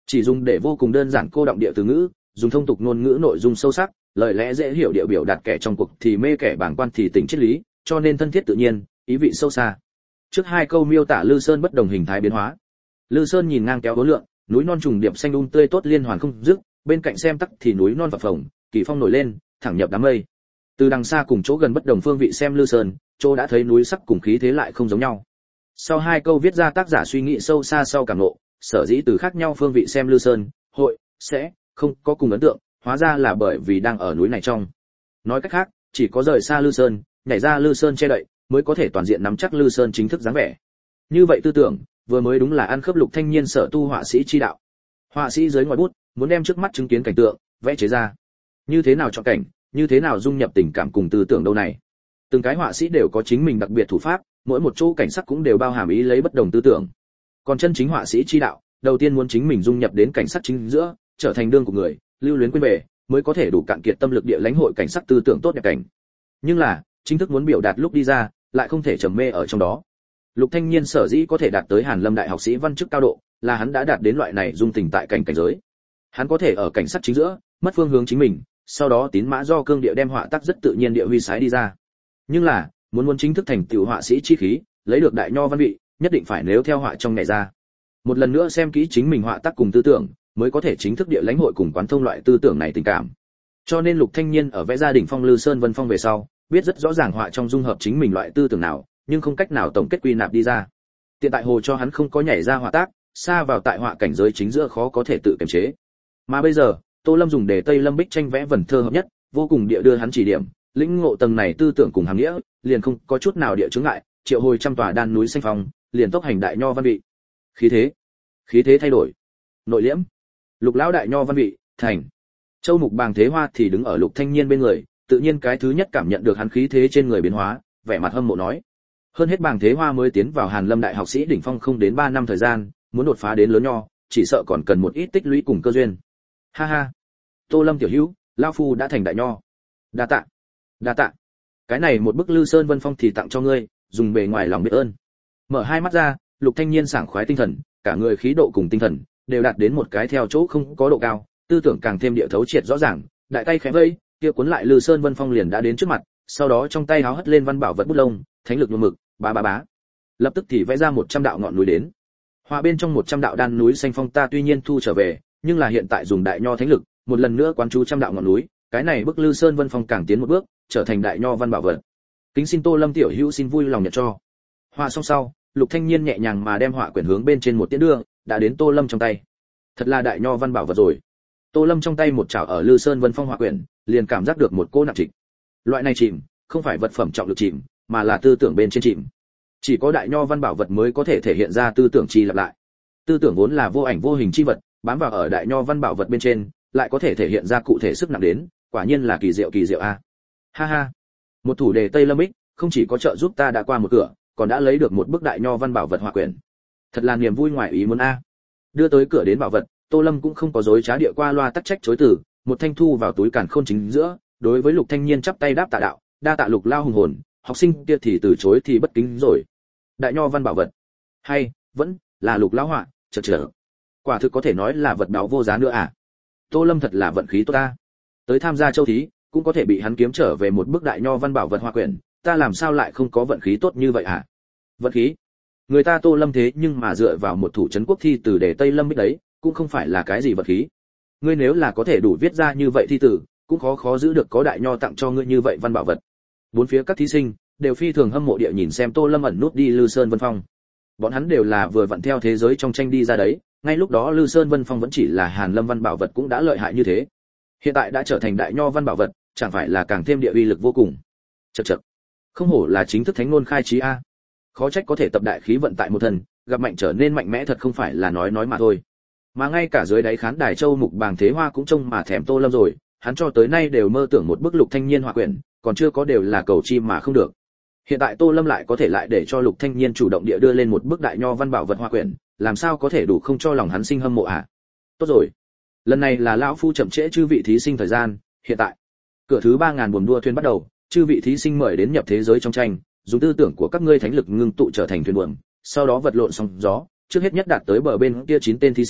A: Chỉ dùng để vô cùng đơn giản cô động địa từ ngữ, dùng thông tục ngôn ngữ nội dung sâu sắc, lời lẽ dễ hiểu địa biểu đạt kẻ trong cuộc thì mê kẻ bàng quan thì tỉnh triết lý, cho nên thân thiết tự nhiên, ý vị sâu xa. Trước hai câu miêu tả Lư Sơn bất đồng hình thái biến hóa. Lư Sơn nhìn ngang kéo hố lượng, núi non trùng điệp xanh um tươi tốt liên hoàn không dứt, bên cạnh xem tắc thì núi non phập phồng, kỳ phong nổi lên, thẳng nhập đám mây. Từ đằng xa cùng chỗ gần bất đồng phương vị xem Lư Sơn, chỗ đã thấy núi sắc cùng khí thế lại không giống nhau. Sau hai câu viết ra tác giả suy nghĩ sâu xa sau cảm ngộ, sở dĩ từ khác nhau phương vị xem Lư Sơn, hội sẽ không có cùng ấn tượng, hóa ra là bởi vì đang ở núi này trong. Nói cách khác, chỉ có rời xa Lư Sơn, nhảy ra Lư Sơn che đậy, mới có thể toàn diện nắm chắc Lư Sơn chính thức dáng vẻ. Như vậy tư tưởng, vừa mới đúng là ăn khớp Lục Thanh Niên sở tu họa sĩ chi đạo. Họa sĩ dưới ngòi bút, muốn đem trước mắt chứng kiến cảnh tượng, vẽ chế ra. Như thế nào chọn cảnh, như thế nào dung nhập tình cảm cùng tư tưởng đâu này. Từng cái họa sĩ đều có chính mình đặc biệt thủ pháp, mỗi một chỗ cảnh sắc cũng đều bao hàm ý lấy bất đồng tư tưởng. Còn chân chính họa sĩ chi đạo, đầu tiên muốn chính mình dung nhập đến cảnh sắc chính giữa, trở thành đương của người, lưu luyến quên về, mới có thể đủ cạn kiệt tâm lực địa lãnh hội cảnh sắc tư tưởng tốt đẹp cảnh. Nhưng là, chính thức muốn biểu đạt lúc đi ra, lại không thể trầm mê ở trong đó. Lục Thanh Niên sở dĩ có thể đạt tới Hàn Lâm đại học sĩ văn chức cao độ, là hắn đã đạt đến loại này dung tình tại cảnh cảnh giới. Hắn có thể ở cảnh sắc chính giữa, mất phương hướng chính mình, sau đó tín mã do cương địa đem họa tác rất tự nhiên địa huy sái đi ra. Nhưng là, muốn muốn chính thức thành tựu họa sĩ chi khí, lấy được đại nho văn vị, nhất định phải nếu theo họa trong ngày ra. Một lần nữa xem kỹ chính mình họa tác cùng tư tưởng, mới có thể chính thức địa lãnh hội cùng quán thông loại tư tưởng này tình cảm. Cho nên Lục Thanh Niên ở vẽ gia đình phong Lư Sơn Vân Phong về sau, biết rất rõ ràng họa trong dung hợp chính mình loại tư tưởng nào, nhưng không cách nào tổng kết quy nạp đi ra. Tiện tại hồ cho hắn không có nhảy ra họa tác, xa vào tại họa cảnh giới chính giữa khó có thể tự kiềm chế. Mà bây giờ, Tô Lâm dùng để Tây Lâm Bích tranh vẽ vần thơ hợp nhất, vô cùng địa đưa hắn chỉ điểm, lĩnh ngộ tầng này tư tưởng cùng hàm nghĩa, liền không có chút nào địa chướng ngại, triệu hồi trăm tòa đan núi xanh phong, liền tốc hành đại nho văn vị. Khí thế, khí thế thay đổi. Nội liễm. Lục lão đại nho văn vị, thành. Châu Mục Bàng Thế Hoa thì đứng ở Lục Thanh Niên bên người, tự nhiên cái thứ nhất cảm nhận được hắn khí thế trên người biến hóa, vẻ mặt hâm mộ nói: hơn hết Bàng Thế Hoa mới tiến vào Hàn Lâm đại học sĩ đỉnh phong không đến ba năm thời gian, muốn đột phá đến lớn nho, chỉ sợ còn cần một ít tích lũy cùng cơ duyên. Ha ha. Tô Lâm tiểu hữu, lão phu đã thành đại nho. Đa tạ. Đa tạ. Cái này một bức Lư Sơn Vân Phong thì tặng cho ngươi, dùng bề ngoài lòng biết ơn. Mở hai mắt ra, Lục Thanh Niên sảng khoái tinh thần, cả người khí độ cùng tinh thần đều đạt đến một cái theo chỗ không có độ cao, tư tưởng càng thêm địa thấu triệt rõ ràng, đại tay khẽ vây, kia cuốn lại Lư Sơn Vân Phong liền đã đến trước mặt, sau đó trong tay háo hất lên văn bảo vật bút lông, thánh lực nhuộm mực, bá bá bá. Lập tức thì vẽ ra một trăm đạo ngọn núi đến. Hòa bên trong một trăm đạo đan núi xanh phong ta tuy nhiên thu trở về, nhưng là hiện tại dùng đại nho thánh lực, một lần nữa quán chú trăm đạo ngọn núi, cái này bức Lư Sơn Vân Phong càng tiến một bước, trở thành đại nho văn bảo vật. Kính xin Tô Lâm tiểu hữu xin vui lòng nhận cho. Họa xong sau, Lục Thanh Niên nhẹ nhàng mà đem họa quyển hướng bên trên một tiễn đưa, đã đến Tô Lâm trong tay. Thật là đại nho văn bảo vật rồi. Tô Lâm trong tay một chảo ở Lư Sơn Vân Phong họa quyển, liền cảm giác được một cỗ nặng trịch. Loại này chìm, không phải vật phẩm trọng lực chìm, mà là tư tưởng bên trên chìm. Chỉ có đại nho văn bảo vật mới có thể thể hiện ra tư tưởng chi lặp lại. Tư tưởng vốn là vô ảnh vô hình chi vật, bám vào ở đại nho văn bảo vật bên trên, lại có thể thể hiện ra cụ thể sức nặng đến, quả nhiên là kỳ diệu kỳ diệu a. Ha ha. Một thủ đề Tây Lâm Bích, không chỉ có trợ giúp ta đã qua một cửa, còn đã lấy được một bức đại nho văn bảo vật họa quyển. Thật là niềm vui ngoài ý muốn a. Đưa tới cửa đến bảo vật, Tô Lâm cũng không có dối trá địa qua loa tắc trách chối từ, một thanh thu vào túi càn khôn chính giữa, đối với Lục Thanh Niên chắp tay đáp tạ đạo, đa tạ Lục lao hùng hồn, học sinh kia thì từ chối thì bất kính rồi. Đại nho văn bảo vật, hay vẫn là Lục lão họa, chợt chợt. Quả thực có thể nói là vật đáo vô giá nữa à. Tô Lâm thật là vận khí tốt ta. Tới tham gia châu thí, cũng có thể bị hắn kiếm trở về một bức đại nho văn bảo vật họa quyển, ta làm sao lại không có vận khí tốt như vậy hả? Vận khí? Người ta Tô Lâm thế nhưng mà dựa vào một thủ trấn quốc thi từ để Tây Lâm Bích đấy, cũng không phải là cái gì vận khí. Ngươi nếu là có thể đủ viết ra như vậy thi tử, cũng khó khó giữ được có đại nho tặng cho ngươi như vậy văn bảo vật. Bốn phía các thí sinh đều phi thường hâm mộ địa nhìn xem Tô Lâm ẩn nút đi Lư Sơn Vân Phong. Bọn hắn đều là vừa vặn theo thế giới trong tranh đi ra đấy, ngay lúc đó Lư Sơn Vân Phong vẫn chỉ là Hàn Lâm văn bảo vật cũng đã lợi hại như thế. Hiện tại đã trở thành đại nho văn bảo vật, chẳng phải là càng thêm địa uy lực vô cùng. Chậc chậc. Không hổ là chính thức thánh ngôn khai trí a. Khó trách có thể tập đại khí vận tại một thần, gặp mạnh trở nên mạnh mẽ thật không phải là nói nói mà thôi. Mà ngay cả dưới đáy khán đài Châu Mục Bàng Thế Hoa cũng trông mà thèm Tô Lâm rồi, hắn cho tới nay đều mơ tưởng một bức Lục Thanh Niên họa quyển, còn chưa có đều là cầu chim mà không được. Hiện tại Tô Lâm lại có thể lại để cho Lục Thanh Niên chủ động địa đưa lên một bức đại nho văn bảo vật họa quyển, làm sao có thể đủ không cho lòng hắn sinh hâm mộ à? Tốt rồi, lần này là lão phu chậm trễ chư vị thí sinh thời gian, hiện tại cửa thứ ba ngàn buồm đua thuyền bắt đầu, chư vị thí sinh mời đến nhập thế giới trong tranh, dùng tư tưởng của các ngươi thánh lực ngưng tụ trở thành thuyền buồm, sau đó vật lộn sóng gió, trước hết nhất đạt tới bờ bên kia chín tên thí sinh,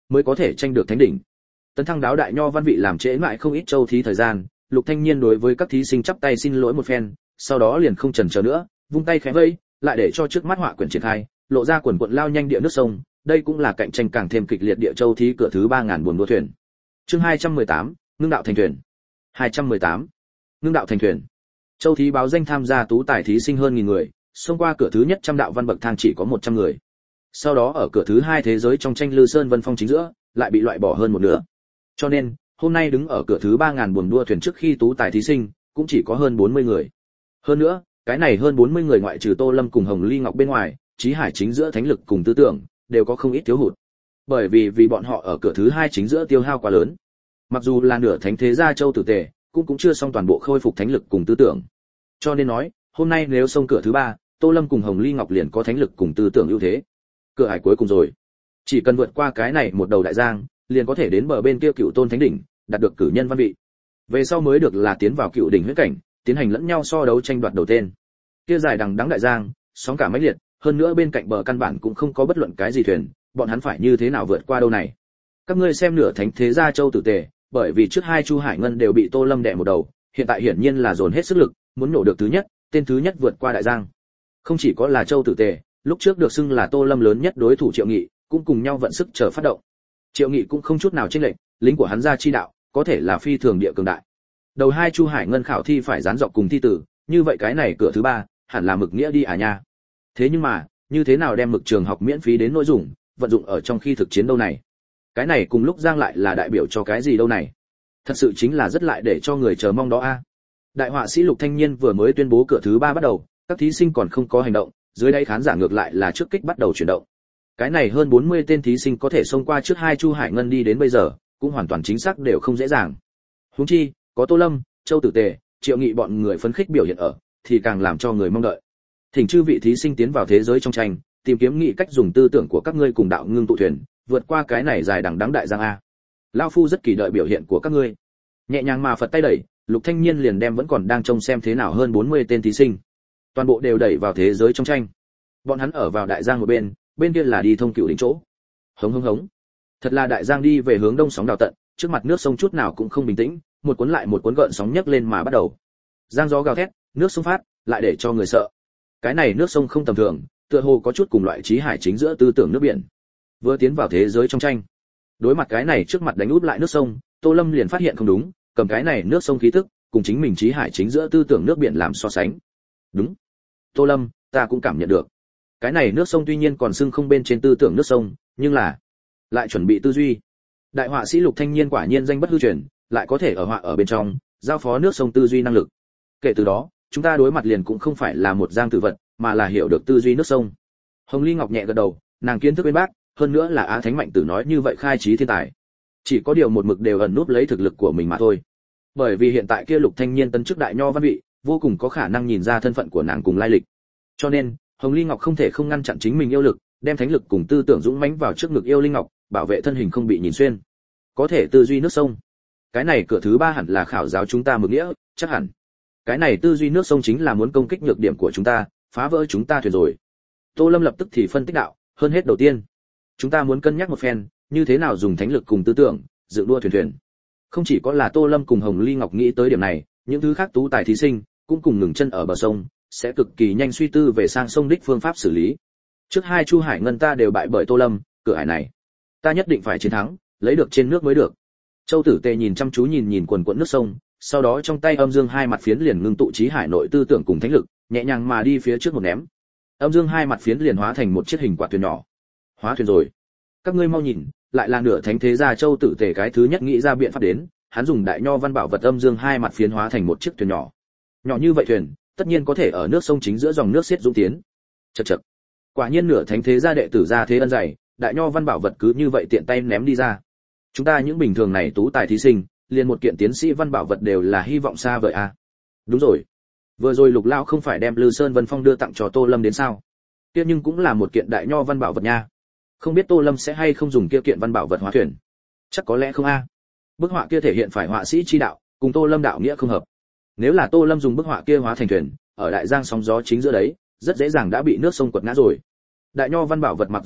A: mới có thể tranh được thánh đỉnh. Tấn thăng đáo đại nho văn vị làm trễ mãi không ít châu thí thời gian, Lục Thanh Nhiên đối với các thí sinh chắp tay xin lỗi một phen, sau đó liền không chần chờ nữa, vung tay khẽ vẫy, lại để cho trước mắt họa quyển triển khai, lộ ra quần quần lao nhanh địa nước sông, đây cũng là cạnh tranh càng thêm kịch liệt địa châu thí cửa thứ ba ngàn buồm đua thuyền. Chương hai trăm mười tám, ngưng đạo thành thuyền. hai trăm mười tám, ngưng đạo thành thuyền. Châu thí báo danh tham gia tú tài thí sinh hơn nghìn người, xông qua cửa thứ nhất trăm đạo văn bậc thang chỉ có một trăm người. Sau đó ở cửa thứ hai thế giới trong tranh Lư Sơn Vân Phong chính giữa, lại bị loại bỏ hơn một nửa. Cho nên, hôm nay đứng ở cửa thứ ba ngàn buồm đua thuyền trước khi tú tài thí sinh, cũng chỉ có hơn bốn mươi người. Hơn nữa, cái này hơn bốn mươi người ngoại trừ Tô Lâm cùng Hồng Ly Ngọc bên ngoài, Chí Hải chính giữa thánh lực cùng tư tưởng, đều có không ít thiếu hụt. Bởi vì vì bọn họ ở cửa thứ hai chính giữa tiêu hao quá lớn. Mặc dù là nửa thánh thế gia châu tử tề, cũng cũng chưa xong toàn bộ khôi phục thánh lực cùng tư tưởng. Cho nên nói, hôm nay nếu xông cửa thứ ba, Tô Lâm cùng Hồng Ly Ngọc liền có thánh lực cùng tư tưởng ưu thế. Cửa hải cuối cùng rồi. Chỉ cần vượt qua cái này một đầu đại giang, liền có thể đến bờ bên kia Cựu Tôn Thánh đỉnh, đạt được cử nhân văn vị. Về sau mới được là tiến vào Cựu đỉnh huyết cảnh, tiến hành lẫn nhau so đấu tranh đoạt đầu tên. Kia dài đằng đẵng đại giang, sóng cả mãnh liệt, hơn nữa bên cạnh bờ căn bản cũng không có bất luận cái gì thuyền, bọn hắn phải như thế nào vượt qua đâu này? Các ngươi xem nửa thánh thế gia châu tử tề, bởi vì trước hai Chu Hải Ngân đều bị Tô Lâm đè một đầu, hiện tại hiển nhiên là dồn hết sức lực, muốn nổ được thứ nhất, tên thứ nhất vượt qua đại giang. Không chỉ có là châu tử tề, lúc trước được xưng là Tô Lâm lớn nhất đối thủ Triệu Nghị, cũng cùng nhau vận sức chờ phát động. Triệu Nghị cũng không chút nào chênh lệch, lính của hắn gia chi đạo, có thể là phi thường địa cường đại. Đầu hai Chu Hải Ngân khảo thi phải dán dọc cùng thi tử, như vậy cái này cửa thứ ba, hẳn là mực nghĩa đi à nha. Thế nhưng mà, như thế nào đem mực trường học miễn phí đến nội dung, vận dụng ở trong khi thực chiến đâu này? Cái này cùng lúc Giang lại là đại biểu cho cái gì đâu này? Thật sự chính là rất lại để cho người chờ mong đó a. Đại họa sĩ Lục Thanh Nhiên vừa mới tuyên bố cửa thứ ba bắt đầu, các thí sinh còn không có hành động, dưới đây khán giả ngược lại là trước kích bắt đầu chuyển động. Cái này hơn bốn mươi tên thí sinh có thể xông qua trước hai Chu Hải Ngân đi đến bây giờ, cũng hoàn toàn chính xác đều không dễ dàng. Huống chi, có Tô Lâm, Châu Tử Tề, Triệu Nghị bọn người phấn khích biểu hiện ở, thì càng làm cho người mong đợi. Thỉnh chư vị thí sinh tiến vào thế giới trong tranh, tìm kiếm nghị cách dùng tư tưởng của các ngươi cùng đạo ngưng tụ thuyền, vượt qua cái này dài đằng đẵng đại giang a. Lão phu rất kỳ đợi biểu hiện của các ngươi. Nhẹ nhàng mà phật tay đẩy, Lục Thanh Nhiên liền đem vẫn còn đang trông xem thế nào hơn bốn mươi tên thí sinh, toàn bộ đều đẩy vào thế giới trong tranh. Bọn hắn ở vào đại giang một bên, bên kia là đi thông Cựu đỉnh chỗ. Hống hống hống. Thật là đại giang đi về hướng đông sóng đào tận, trước mặt nước sông chút nào cũng không bình tĩnh, một cuốn lại một cuốn gợn sóng nhấc lên mà bắt đầu. Giang gió gào thét, nước sông phát, lại để cho người sợ. Cái này nước sông không tầm thường, tựa hồ có chút cùng loại Chí Hải chính giữa tư tưởng nước biển. Vừa tiến vào thế giới trong tranh, đối mặt cái này trước mặt đánh úp lại nước sông, Tô Lâm liền phát hiện không đúng, cầm cái này nước sông khí tức, cùng chính mình Chí Hải chính giữa tư tưởng nước biển làm so sánh. Đúng. Tô Lâm, ta cũng cảm nhận được. Cái này nước sông tuy nhiên còn sưng không bên trên tư tưởng nước sông, nhưng là lại chuẩn bị tư duy. Đại họa sĩ Lục Thanh Nhiên quả nhiên danh bất hư truyền, lại có thể ở họa ở bên trong, giao phó nước sông tư duy năng lực. Kể từ đó, chúng ta đối mặt liền cũng không phải là một giang tử vật, mà là hiểu được tư duy nước sông. Hồng Ly Ngọc nhẹ gật đầu, nàng kiến thức bên bác, hơn nữa là Á Thánh Mạnh Tử nói như vậy khai trí thiên tài. Chỉ có điều một mực đều ẩn núp lấy thực lực của mình mà thôi. Bởi vì hiện tại kia Lục Thanh Nhiên tân chức đại nho văn vị, vô cùng có khả năng nhìn ra thân phận của nàng cùng lai lịch. Cho nên, Hồng Ly Ngọc không thể không ngăn chặn chính mình yêu lực, đem thánh lực cùng tư tưởng dũng mãnh vào trước ngực yêu linh ngọc, bảo vệ thân hình không bị nhìn xuyên. Có thể tư duy nước sông. Cái này cửa thứ ba hẳn là khảo giáo chúng ta mực nghĩa, chắc hẳn. Cái này tư duy nước sông chính là muốn công kích nhược điểm của chúng ta, phá vỡ chúng ta thuyền rồi. Tô Lâm lập tức thì phân tích đạo, hơn hết đầu tiên, chúng ta muốn cân nhắc một phen, như thế nào dùng thánh lực cùng tư tưởng, dựng đua thuyền thuyền. Không chỉ có là Tô Lâm cùng Hồng Ly Ngọc nghĩ tới điểm này, những thứ khác tú tài thí sinh cũng cùng ngừng chân ở bờ sông, sẽ cực kỳ nhanh suy tư về sang sông đích phương pháp xử lý. Trước hai Chu Hải Ngân ta đều bại bởi Tô Lâm, cửa hải này, ta nhất định phải chiến thắng, lấy được trên nước mới được. Châu Tử Tề nhìn chăm chú nhìn nhìn quần quần nước sông, sau đó trong tay âm dương hai mặt phiến liền ngưng tụ Chí Hải nội tư tưởng cùng thánh lực, nhẹ nhàng mà đi phía trước một ném. Âm dương hai mặt phiến liền hóa thành một chiếc hình quạt thuyền nhỏ. Hóa thuyền rồi. Các ngươi mau nhìn, lại là nửa thánh thế gia Châu Tử Tề cái thứ nhất nghĩ ra biện pháp đến, hắn dùng đại nho văn bảo vật âm dương hai mặt phiến hóa thành một chiếc thuyền nhỏ. Nhỏ như vậy thuyền, tất nhiên có thể ở nước sông chính giữa dòng nước xiết dũng tiến. Chậc chậc. Quả nhiên nửa thánh thế gia đệ tử gia thế ân dày, đại nho văn bảo vật cứ như vậy tiện tay ném đi ra. Chúng ta những bình thường này tú tài thí sinh, liền một kiện tiến sĩ văn bảo vật đều là hy vọng xa vời a. À. Đúng rồi. Vừa rồi Lục Lão không phải đem Lư Sơn Vân Phong đưa tặng cho Tô Lâm đến sao? Kia nhưng cũng là một kiện đại nho văn bảo vật nha. Không biết Tô Lâm sẽ hay không dùng kia kiện văn bảo vật hóa thuyền. Chắc có lẽ không a. À. Bức họa kia thể hiện phải họa sĩ chi đạo, cùng Tô Lâm đạo nghĩa không hợp. Nếu là Tô Lâm dùng bức họa kia hóa thành thuyền, ở đại giang sóng gió chính giữa đấy, rất dễ dàng đã bị nước sông quật ngã rồi. Đại nho văn bảo vật mặc dù tốt,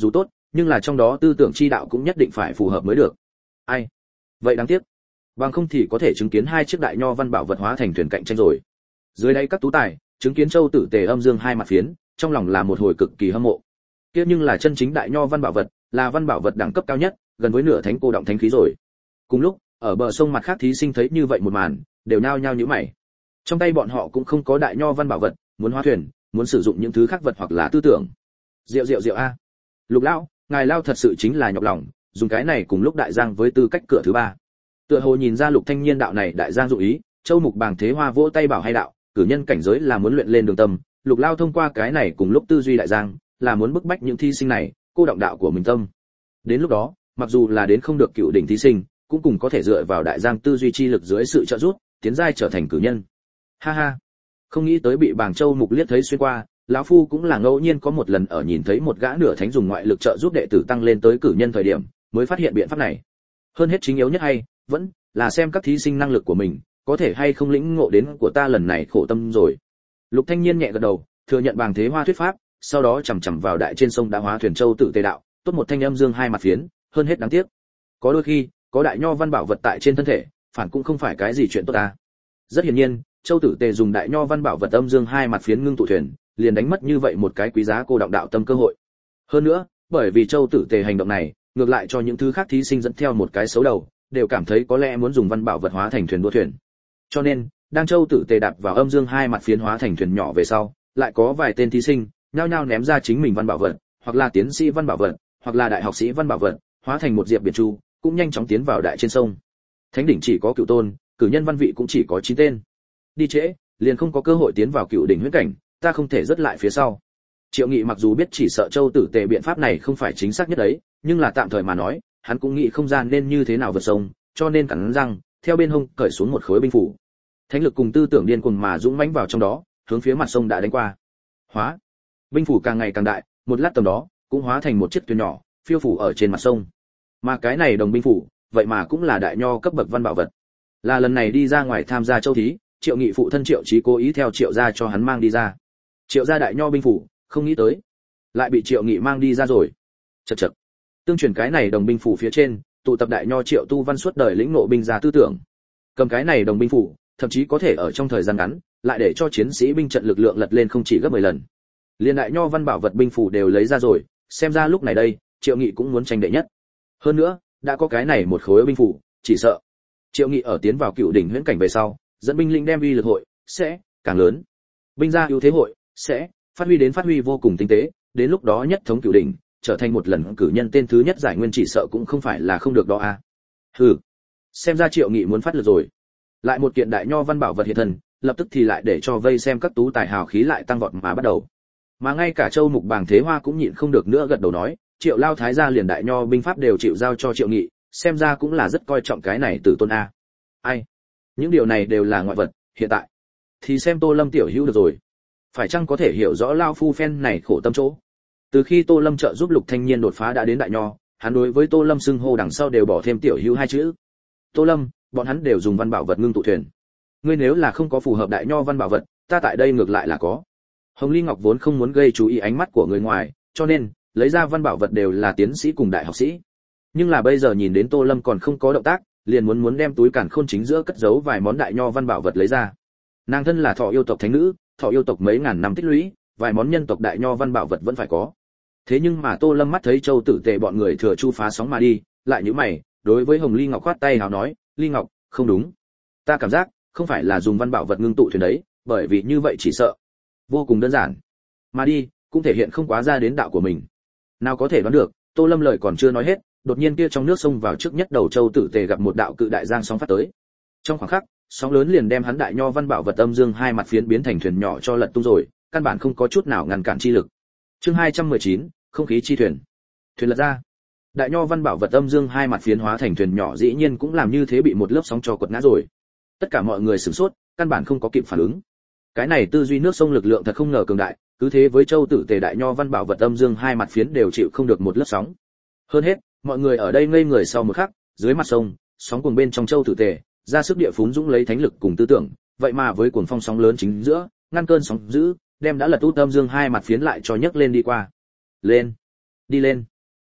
A: nhưng là trong đó tư tưởng chi đạo cũng nhất định phải phù hợp mới được. Ai? Vậy đáng tiếc. Bằng không thì có thể chứng kiến hai chiếc đại nho văn bảo vật hóa thành thuyền cạnh tranh rồi. Dưới đây các tú tài, chứng kiến Châu Tử Tề âm dương hai mặt phiến, trong lòng là một hồi cực kỳ hâm mộ. Kia nhưng là chân chính đại nho văn bảo vật, là văn bảo vật đẳng cấp cao nhất, gần với nửa thánh cô động thánh khí rồi. Cùng lúc, ở bờ sông mặt khác thí sinh thấy như vậy một màn, đều nhao nhao nhíu mày. Trong tay bọn họ cũng không có đại nho văn bảo vật, muốn hóa thuyền, muốn sử dụng những thứ khác vật hoặc là tư tưởng. Diệu diệu diệu a. Lục lão, ngài lao thật sự chính là nhọc lòng, dùng cái này cùng lúc đại giang với tư cách cửa thứ ba. Tựa hồ nhìn ra Lục Thanh Niên đạo này đại giang dụng ý, Châu Mục Bàng Thế Hoa vỗ tay bảo hay đạo, cử nhân cảnh giới là muốn luyện lên đường tâm, Lục lao thông qua cái này cùng lúc tư duy đại giang, là muốn bức bách những thí sinh này, cô động đạo của mình tâm. Đến lúc đó, mặc dù là đến không được cựu đỉnh thí sinh, cũng cùng có thể dựa vào đại giang tư duy chi lực dưới sự trợ giúp, tiến giai trở thành cử nhân. Ha ha, không nghĩ tới bị Bàng Châu Mục liếc thấy xuyên qua, lão phu cũng là ngẫu nhiên có một lần ở nhìn thấy một gã nửa thánh dùng ngoại lực trợ giúp đệ tử tăng lên tới cử nhân thời điểm, mới phát hiện biện pháp này. Hơn hết chính yếu nhất hay vẫn là xem các thí sinh năng lực của mình, có thể hay không lĩnh ngộ đến của ta lần này khổ tâm rồi. Lục Thanh Niên nhẹ gật đầu, thừa nhận Bàng Thế Hoa thuyết pháp, sau đó chầm chậm vào đại trên sông đã hóa thuyền Châu Tử Tề đạo, tốt một thanh âm dương hai mặt phiến, hơn hết đáng tiếc. Có đôi khi, có đại nho văn bảo vật tại trên thân thể, phản cũng không phải cái gì chuyện tốt ta. Rất hiển nhiên, Châu Tử Tề dùng đại nho văn bảo vật âm dương hai mặt phiến ngưng tụ thuyền, liền đánh mất như vậy một cái quý giá cô động đạo tâm cơ hội. Hơn nữa, bởi vì Châu Tử Tề hành động này, ngược lại cho những thứ khác thí sinh dẫn theo một cái xấu đầu, đều cảm thấy có lẽ muốn dùng văn bảo vật hóa thành thuyền đua thuyền. Cho nên, đang Châu Tử Tề đạp vào âm dương hai mặt phiến hóa thành thuyền nhỏ về sau, lại có vài tên thí sinh nhao nhao ném ra chính mình văn bảo vật, hoặc là tiến sĩ văn bảo vật, hoặc là đại học sĩ văn bảo vật, hóa thành một diệp biệt chu, cũng nhanh chóng tiến vào đại trên sông. Thánh đỉnh chỉ có cửu tôn, cử nhân văn vị cũng chỉ có chín tên. Đi trễ, liền không có cơ hội tiến vào cựu đỉnh huyễn cảnh, ta không thể rớt lại phía sau. Triệu Nghị mặc dù biết chỉ sợ Châu Tử Tề biện pháp này không phải chính xác nhất đấy, nhưng là tạm thời mà nói, hắn cũng nghĩ không gian nên như thế nào vượt sông, cho nên cắn răng, theo bên hông cởi xuống một khối binh phủ. Thánh lực cùng tư tưởng điên cuồng mà dũng mãnh vào trong đó, hướng phía mặt sông đã đánh qua. Hóa, binh phủ càng ngày càng đại, một lát tầm đó, cũng hóa thành một chiếc thuyền nhỏ, phiêu phủ ở trên mặt sông. Mà cái này đồng binh phủ, vậy mà cũng là đại nho cấp bậc văn bảo vật. Là lần này đi ra ngoài tham gia châu thí, Triệu Nghị phụ thân Triệu Chí cố ý theo Triệu gia cho hắn mang đi ra. Triệu gia đại nho binh phủ, không nghĩ tới, lại bị Triệu Nghị mang đi ra rồi. Chậc chậc. Tương truyền cái này đồng binh phủ phía trên, tụ tập đại nho Triệu Tu Văn suốt đời lĩnh ngộ binh gia tư tưởng. Cầm cái này đồng binh phủ, thậm chí có thể ở trong thời gian ngắn, lại để cho chiến sĩ binh trận lực lượng lật lên không chỉ gấp mười lần. Liên đại nho văn bảo vật binh phủ đều lấy ra rồi, xem ra lúc này đây, Triệu Nghị cũng muốn tranh đệ nhất. Hơn nữa, đã có cái này một khối binh phủ, chỉ sợ Triệu Nghị ở tiến vào cựu đỉnh huyễn cảnh về sau, dẫn binh linh đem uy lực hội sẽ càng lớn. Binh gia ưu thế hội sẽ phát huy đến phát huy vô cùng tinh tế, đến lúc đó nhất thống cựu đỉnh, trở thành một lần cử nhân tên thứ nhất giải nguyên chỉ sợ cũng không phải là không được đó a. À. Hừ, xem ra Triệu Nghị muốn phát lực rồi. Lại một kiện đại nho văn bảo vật hiện thần, lập tức thì lại để cho vây xem các tú tài hào khí lại tăng vọt mà bắt đầu. Mà ngay cả Châu Mục Bàng Thế Hoa cũng nhịn không được nữa gật đầu nói, Triệu Lao thái gia liền đại nho binh pháp đều chịu giao cho Triệu Nghị, xem ra cũng là rất coi trọng cái này từ tôn a. Ai? Những điều này đều là ngoại vật, hiện tại thì xem Tô Lâm tiểu hữu được rồi. Phải chăng có thể hiểu rõ lao phu phen này khổ tâm chỗ? Từ khi Tô Lâm trợ giúp Lục Thanh Niên đột phá đã đến đại nho, hắn đối với Tô Lâm xưng hô đằng sau đều bỏ thêm tiểu hữu hai chữ. Tô Lâm, bọn hắn đều dùng văn bảo vật ngưng tụ thuyền. Ngươi nếu là không có phù hợp đại nho văn bảo vật, ta tại đây ngược lại là có. Hồng Ly Ngọc vốn không muốn gây chú ý ánh mắt của người ngoài, cho nên lấy ra văn bảo vật đều là tiến sĩ cùng đại học sĩ. Nhưng là bây giờ nhìn đến Tô Lâm còn không có động tác, liền muốn muốn đem túi càn khôn chính giữa cất giấu vài món đại nho văn bảo vật lấy ra. Nàng thân là Thọ yêu tộc thánh nữ, Thọ yêu tộc mấy ngàn năm tích lũy, vài món nhân tộc đại nho văn bảo vật vẫn phải có. Thế nhưng mà Tô Lâm mắt thấy Châu Tử Tề bọn người thừa chu phá sóng mà đi, lại nhíu mày, đối với Hồng Ly Ngọc khoát tay hào nói, Ly Ngọc, không đúng. Ta cảm giác, không phải là dùng văn bảo vật ngưng tụ thuyền đấy, bởi vì như vậy chỉ sợ vô cùng đơn giản. Mà đi, cũng thể hiện không quá ra đến đạo của mình. Nào có thể đoán được, Tô Lâm lời còn chưa nói hết, đột nhiên kia trong nước sông vào trước nhất đầu Châu Tử Tề gặp một đạo cự đại giang sóng phát tới. Trong khoảng khắc, sóng lớn liền đem hắn đại nho văn bảo vật âm dương hai mặt phiến biến thành thuyền nhỏ cho lật tung rồi, căn bản không có chút nào ngăn cản chi lực. Chương hai trăm mười chín, không khí chi thuyền. Thuyền lật ra. Đại nho văn bảo vật âm dương hai mặt phiến hóa thành thuyền nhỏ dĩ nhiên cũng làm như thế bị một lớp sóng cho quật ngã rồi. Tất cả mọi người sửng sốt, căn bản không có kịp phản ứng. Cái này tư duy nước sông lực lượng thật không ngờ cường đại, cứ thế với Châu Tử Tề đại nho văn bảo vật âm dương hai mặt phiến đều chịu không được một lớp sóng. Hơn hết, mọi người ở đây ngây người sau một khắc, dưới mặt sông, sóng cuồng bên trong Châu Tử Tề, ra sức địa phún dũng lấy thánh lực cùng tư tưởng, vậy mà với cuồng phong sóng lớn chính giữa, ngăn cơn sóng dữ, đem đã lật út âm dương hai mặt phiến lại cho nhấc lên đi qua. Lên, đi lên.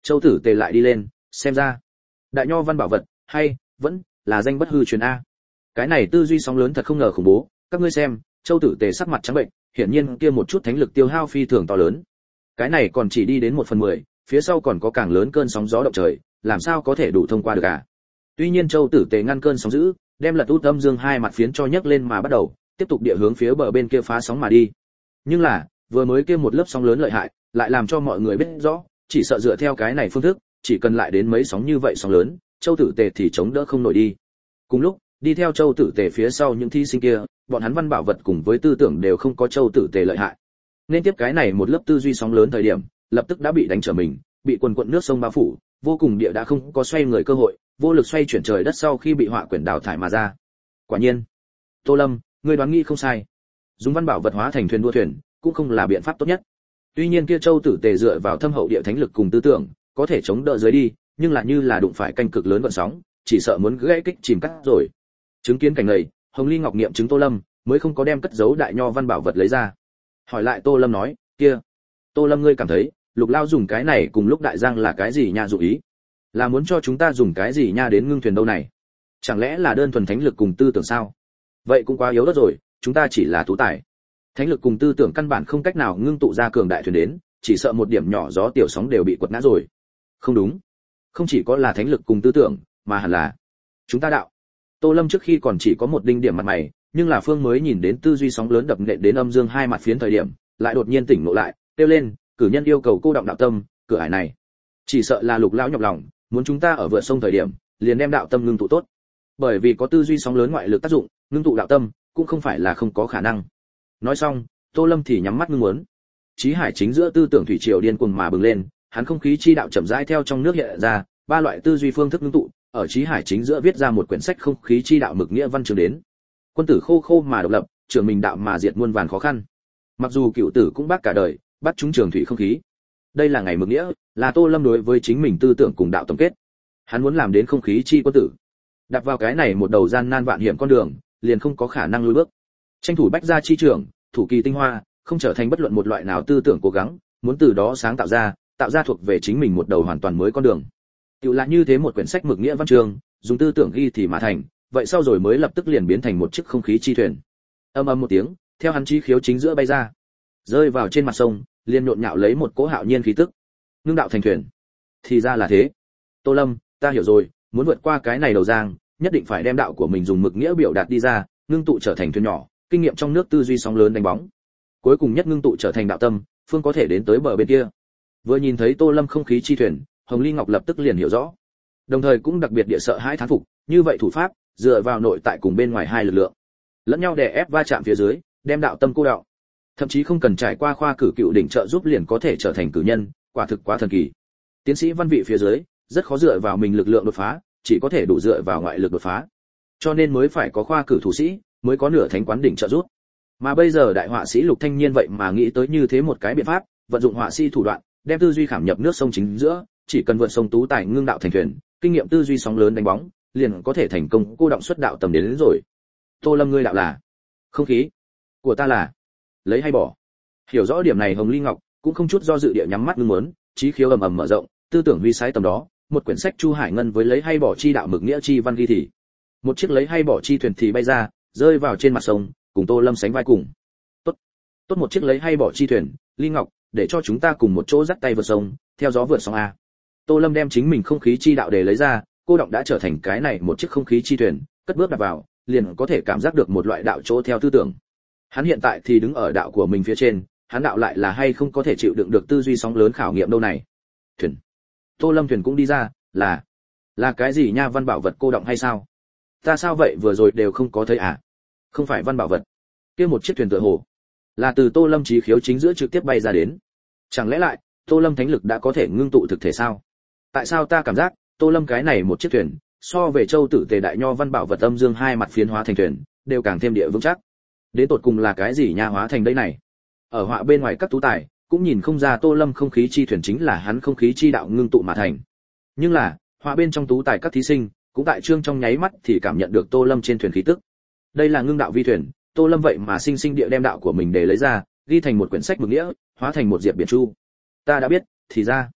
A: Châu Tử Tề lại đi lên, xem ra đại nho văn bảo vật hay vẫn là danh bất hư truyền a. Cái này tư duy sóng lớn thật không ngờ khủng bố, các ngươi xem, Châu Tử Tề sắc mặt trắng bệnh, hiển nhiên kia một chút thánh lực tiêu hao phi thường to lớn. Cái này còn chỉ đi đến một phần mười, phía sau còn có càng lớn cơn sóng gió động trời, làm sao có thể đủ thông qua được à? Tuy nhiên Châu Tử Tề ngăn cơn sóng dữ, đem lật út âm dương hai mặt phiến cho nhấc lên mà bắt đầu, tiếp tục địa hướng phía bờ bên kia phá sóng mà đi. Nhưng là, vừa mới kia một lớp sóng lớn lợi hại, lại làm cho mọi người biết rõ, chỉ sợ dựa theo cái này phương thức, chỉ cần lại đến mấy sóng như vậy sóng lớn, Châu Tử Tề thì chống đỡ không nổi đi. Cùng lúc, đi theo Châu Tử Tề phía sau những thí sinh kia, bọn hắn văn bảo vật cùng với tư tưởng đều không có Châu Tử Tề lợi hại. Nên tiếp cái này một lớp tư duy sóng lớn thời điểm, lập tức đã bị đánh trở mình, bị quần quần nước sông bao phủ, vô cùng địa đã không có xoay người cơ hội, vô lực xoay chuyển trời đất sau khi bị họa quyển đào thải mà ra. Quả nhiên, Tô Lâm, ngươi đoán nghĩ không sai. Dùng văn bảo vật hóa thành thuyền đua thuyền, cũng không là biện pháp tốt nhất. Tuy nhiên kia Châu Tử Tề dựa vào thâm hậu địa thánh lực cùng tư tưởng, có thể chống đỡ dưới đi, nhưng là như là đụng phải canh cực lớn vận sóng, chỉ sợ muốn gãy kích chìm cắt rồi. Chứng kiến cảnh này, Hồng Ly Ngọc nghiệm chứng Tô Lâm, mới không có đem cất giấu đại nho văn bảo vật lấy ra. Hỏi lại Tô Lâm nói, kia, Tô Lâm ngươi cảm thấy, Lục Lao dùng cái này cùng lúc đại giang là cái gì nha dụ ý? Là muốn cho chúng ta dùng cái gì nha đến ngưng thuyền đâu này? Chẳng lẽ là đơn thuần thánh lực cùng tư tưởng sao? Vậy cũng quá yếu đất rồi, chúng ta chỉ là tú tài. Thánh lực cùng tư tưởng căn bản không cách nào ngưng tụ ra cường đại thuyền đến, chỉ sợ một điểm nhỏ gió tiểu sóng đều bị quật ngã rồi. Không đúng, không chỉ có là thánh lực cùng tư tưởng, mà hẳn là chúng ta đạo. Tô Lâm trước khi còn chỉ có một đinh điểm mặt mày, nhưng là Phương mới nhìn đến tư duy sóng lớn đập nện đến âm dương hai mặt phiến thời điểm, lại đột nhiên tỉnh ngộ lại, kêu lên, cử nhân yêu cầu cô động đạo tâm, cửa ải này, chỉ sợ là Lục lão nhọc lòng, muốn chúng ta ở vượt sông thời điểm, liền đem đạo tâm ngưng tụ tốt. Bởi vì có tư duy sóng lớn ngoại lực tác dụng, ngưng tụ đạo tâm cũng không phải là không có khả năng. Nói xong, Tô Lâm thì nhắm mắt ngưng muốn. Chí hải chính giữa tư tưởng thủy triều điên cuồng mà bừng lên, hắn không khí chi đạo chậm rãi theo trong nước hiện ra, ba loại tư duy phương thức ngưng tụ, ở chí hải chính giữa viết ra một quyển sách không khí chi đạo mực nghĩa văn chương đến. Quân tử khô khô mà độc lập, trường mình đạo mà diệt muôn vàn khó khăn. Mặc dù cựu tử cũng bác cả đời, bắt chúng trường thủy không khí. Đây là ngày mực nghĩa, là Tô Lâm đối với chính mình tư tưởng cùng đạo tổng kết. Hắn muốn làm đến không khí chi quân tử. Đặt vào cái này một đầu gian nan vạn hiểm con đường, liền không có khả năng lùi bước. Tranh thủ bách gia chi trưởng, thủ kỳ tinh hoa, không trở thành bất luận một loại nào tư tưởng cố gắng, muốn từ đó sáng tạo ra, tạo ra thuộc về chính mình một đầu hoàn toàn mới con đường. Tiểu là như thế một quyển sách mực nghĩa văn chương, dùng tư tưởng ghi thì mà thành, vậy sau rồi mới lập tức liền biến thành một chiếc không khí chi thuyền. Âm ầm một tiếng, theo hắn chí khiếu chính giữa bay ra, rơi vào trên mặt sông, liền nhộn nhạo lấy một cỗ hạo nhiên khí tức. Ngưng đạo thành thuyền. Thì ra là thế. Tô Lâm, ta hiểu rồi, muốn vượt qua cái này đầu giang, nhất định phải đem đạo của mình dùng mực nghĩa biểu đạt đi ra, ngưng tụ trở thành thuyền nhỏ, kinh nghiệm trong nước tư duy sóng lớn đánh bóng. Cuối cùng nhất ngưng tụ trở thành đạo tâm, phương có thể đến tới bờ bên kia. Vừa nhìn thấy Tô Lâm không khí chi thuyền, Hồng Ly Ngọc lập tức liền hiểu rõ. Đồng thời cũng đặc biệt địa sợ hãi thán phục, như vậy thủ pháp, dựa vào nội tại cùng bên ngoài hai lực lượng, lẫn nhau đè ép va chạm phía dưới, đem đạo tâm cô đạo. Thậm chí không cần trải qua khoa cử cựu đỉnh trợ giúp liền có thể trở thành cử nhân, quả thực quá thần kỳ. Tiến sĩ văn vị phía dưới, rất khó dựa vào mình lực lượng đột phá, chỉ có thể đủ dựa vào ngoại lực đột phá. Cho nên mới phải có khoa cử thủ sĩ, mới có nửa thánh quán đỉnh trợ giúp. Mà bây giờ đại họa sĩ Lục Thanh Niên vậy mà nghĩ tới như thế một cái biện pháp, vận dụng họa sĩ thủ đoạn, đem tư duy khảm nhập nước sông chính giữa, chỉ cần vượt sông tú tài ngưng đạo thành thuyền, kinh nghiệm tư duy sóng lớn đánh bóng, liền có thể thành công cô động xuất đạo tầm đến, đến rồi. Tô Lâm ngươi đạo là không khí, của ta là lấy hay bỏ. Hiểu rõ điểm này Hồng Ly Ngọc cũng không chút do dự địa nhắm mắt ngưng muốn, trí khiếu ầm ầm mở rộng, tư tưởng vi sái tầm đó, một quyển sách Chu Hải Ngân với lấy hay bỏ chi đạo mực nghĩa chi văn ghi thì, một chiếc lấy hay bỏ chi thuyền thì bay ra, rơi vào trên mặt sông, cùng Tô Lâm sánh vai cùng. Tốt, tốt một chiếc lấy hay bỏ chi thuyền, Ly Ngọc, để cho chúng ta cùng một chỗ dắt tay vượt sông, theo gió vượt sóng a. Tô Lâm đem chính mình không khí chi đạo để lấy ra, cô động đã trở thành cái này một chiếc không khí chi thuyền, cất bước đặt vào, liền có thể cảm giác được một loại đạo chỗ theo tư tưởng. Hắn hiện tại thì đứng ở đạo của mình phía trên, hắn đạo lại là hay không có thể chịu đựng được tư duy sóng lớn khảo nghiệm đâu này. Thuyền. Tô Lâm thuyền cũng đi ra, là là cái gì nha, văn bảo vật cô động hay sao? Ta sao vậy vừa rồi đều không có thấy à? Không phải văn bảo vật. Kia một chiếc thuyền tựa hồ là từ Tô Lâm chí khiếu chính giữa trực tiếp bay ra đến. Chẳng lẽ lại, Tô Lâm thánh lực đã có thể ngưng tụ thực thể sao? Tại sao ta cảm giác, Tô Lâm cái này một chiếc thuyền, so về Châu Tử Tề đại nho văn bảo vật âm dương hai mặt phiến hóa thành thuyền, đều càng thêm địa vững chắc. Đến tột cùng là cái gì nha hóa thành đây này? Ở họa bên ngoài các tú tài, cũng nhìn không ra Tô Lâm không khí chi thuyền chính là hắn không khí chi đạo ngưng tụ mà thành. Nhưng là, họa bên trong tú tài các thí sinh, cũng tại trương trong nháy mắt thì cảm nhận được Tô Lâm trên thuyền khí tức. Đây là ngưng đạo vi thuyền, Tô Lâm vậy mà sinh sinh địa đem đạo của mình để lấy ra, ghi thành một quyển sách mực nghĩa, hóa thành một diệp biển chu. Ta đã biết, thì ra,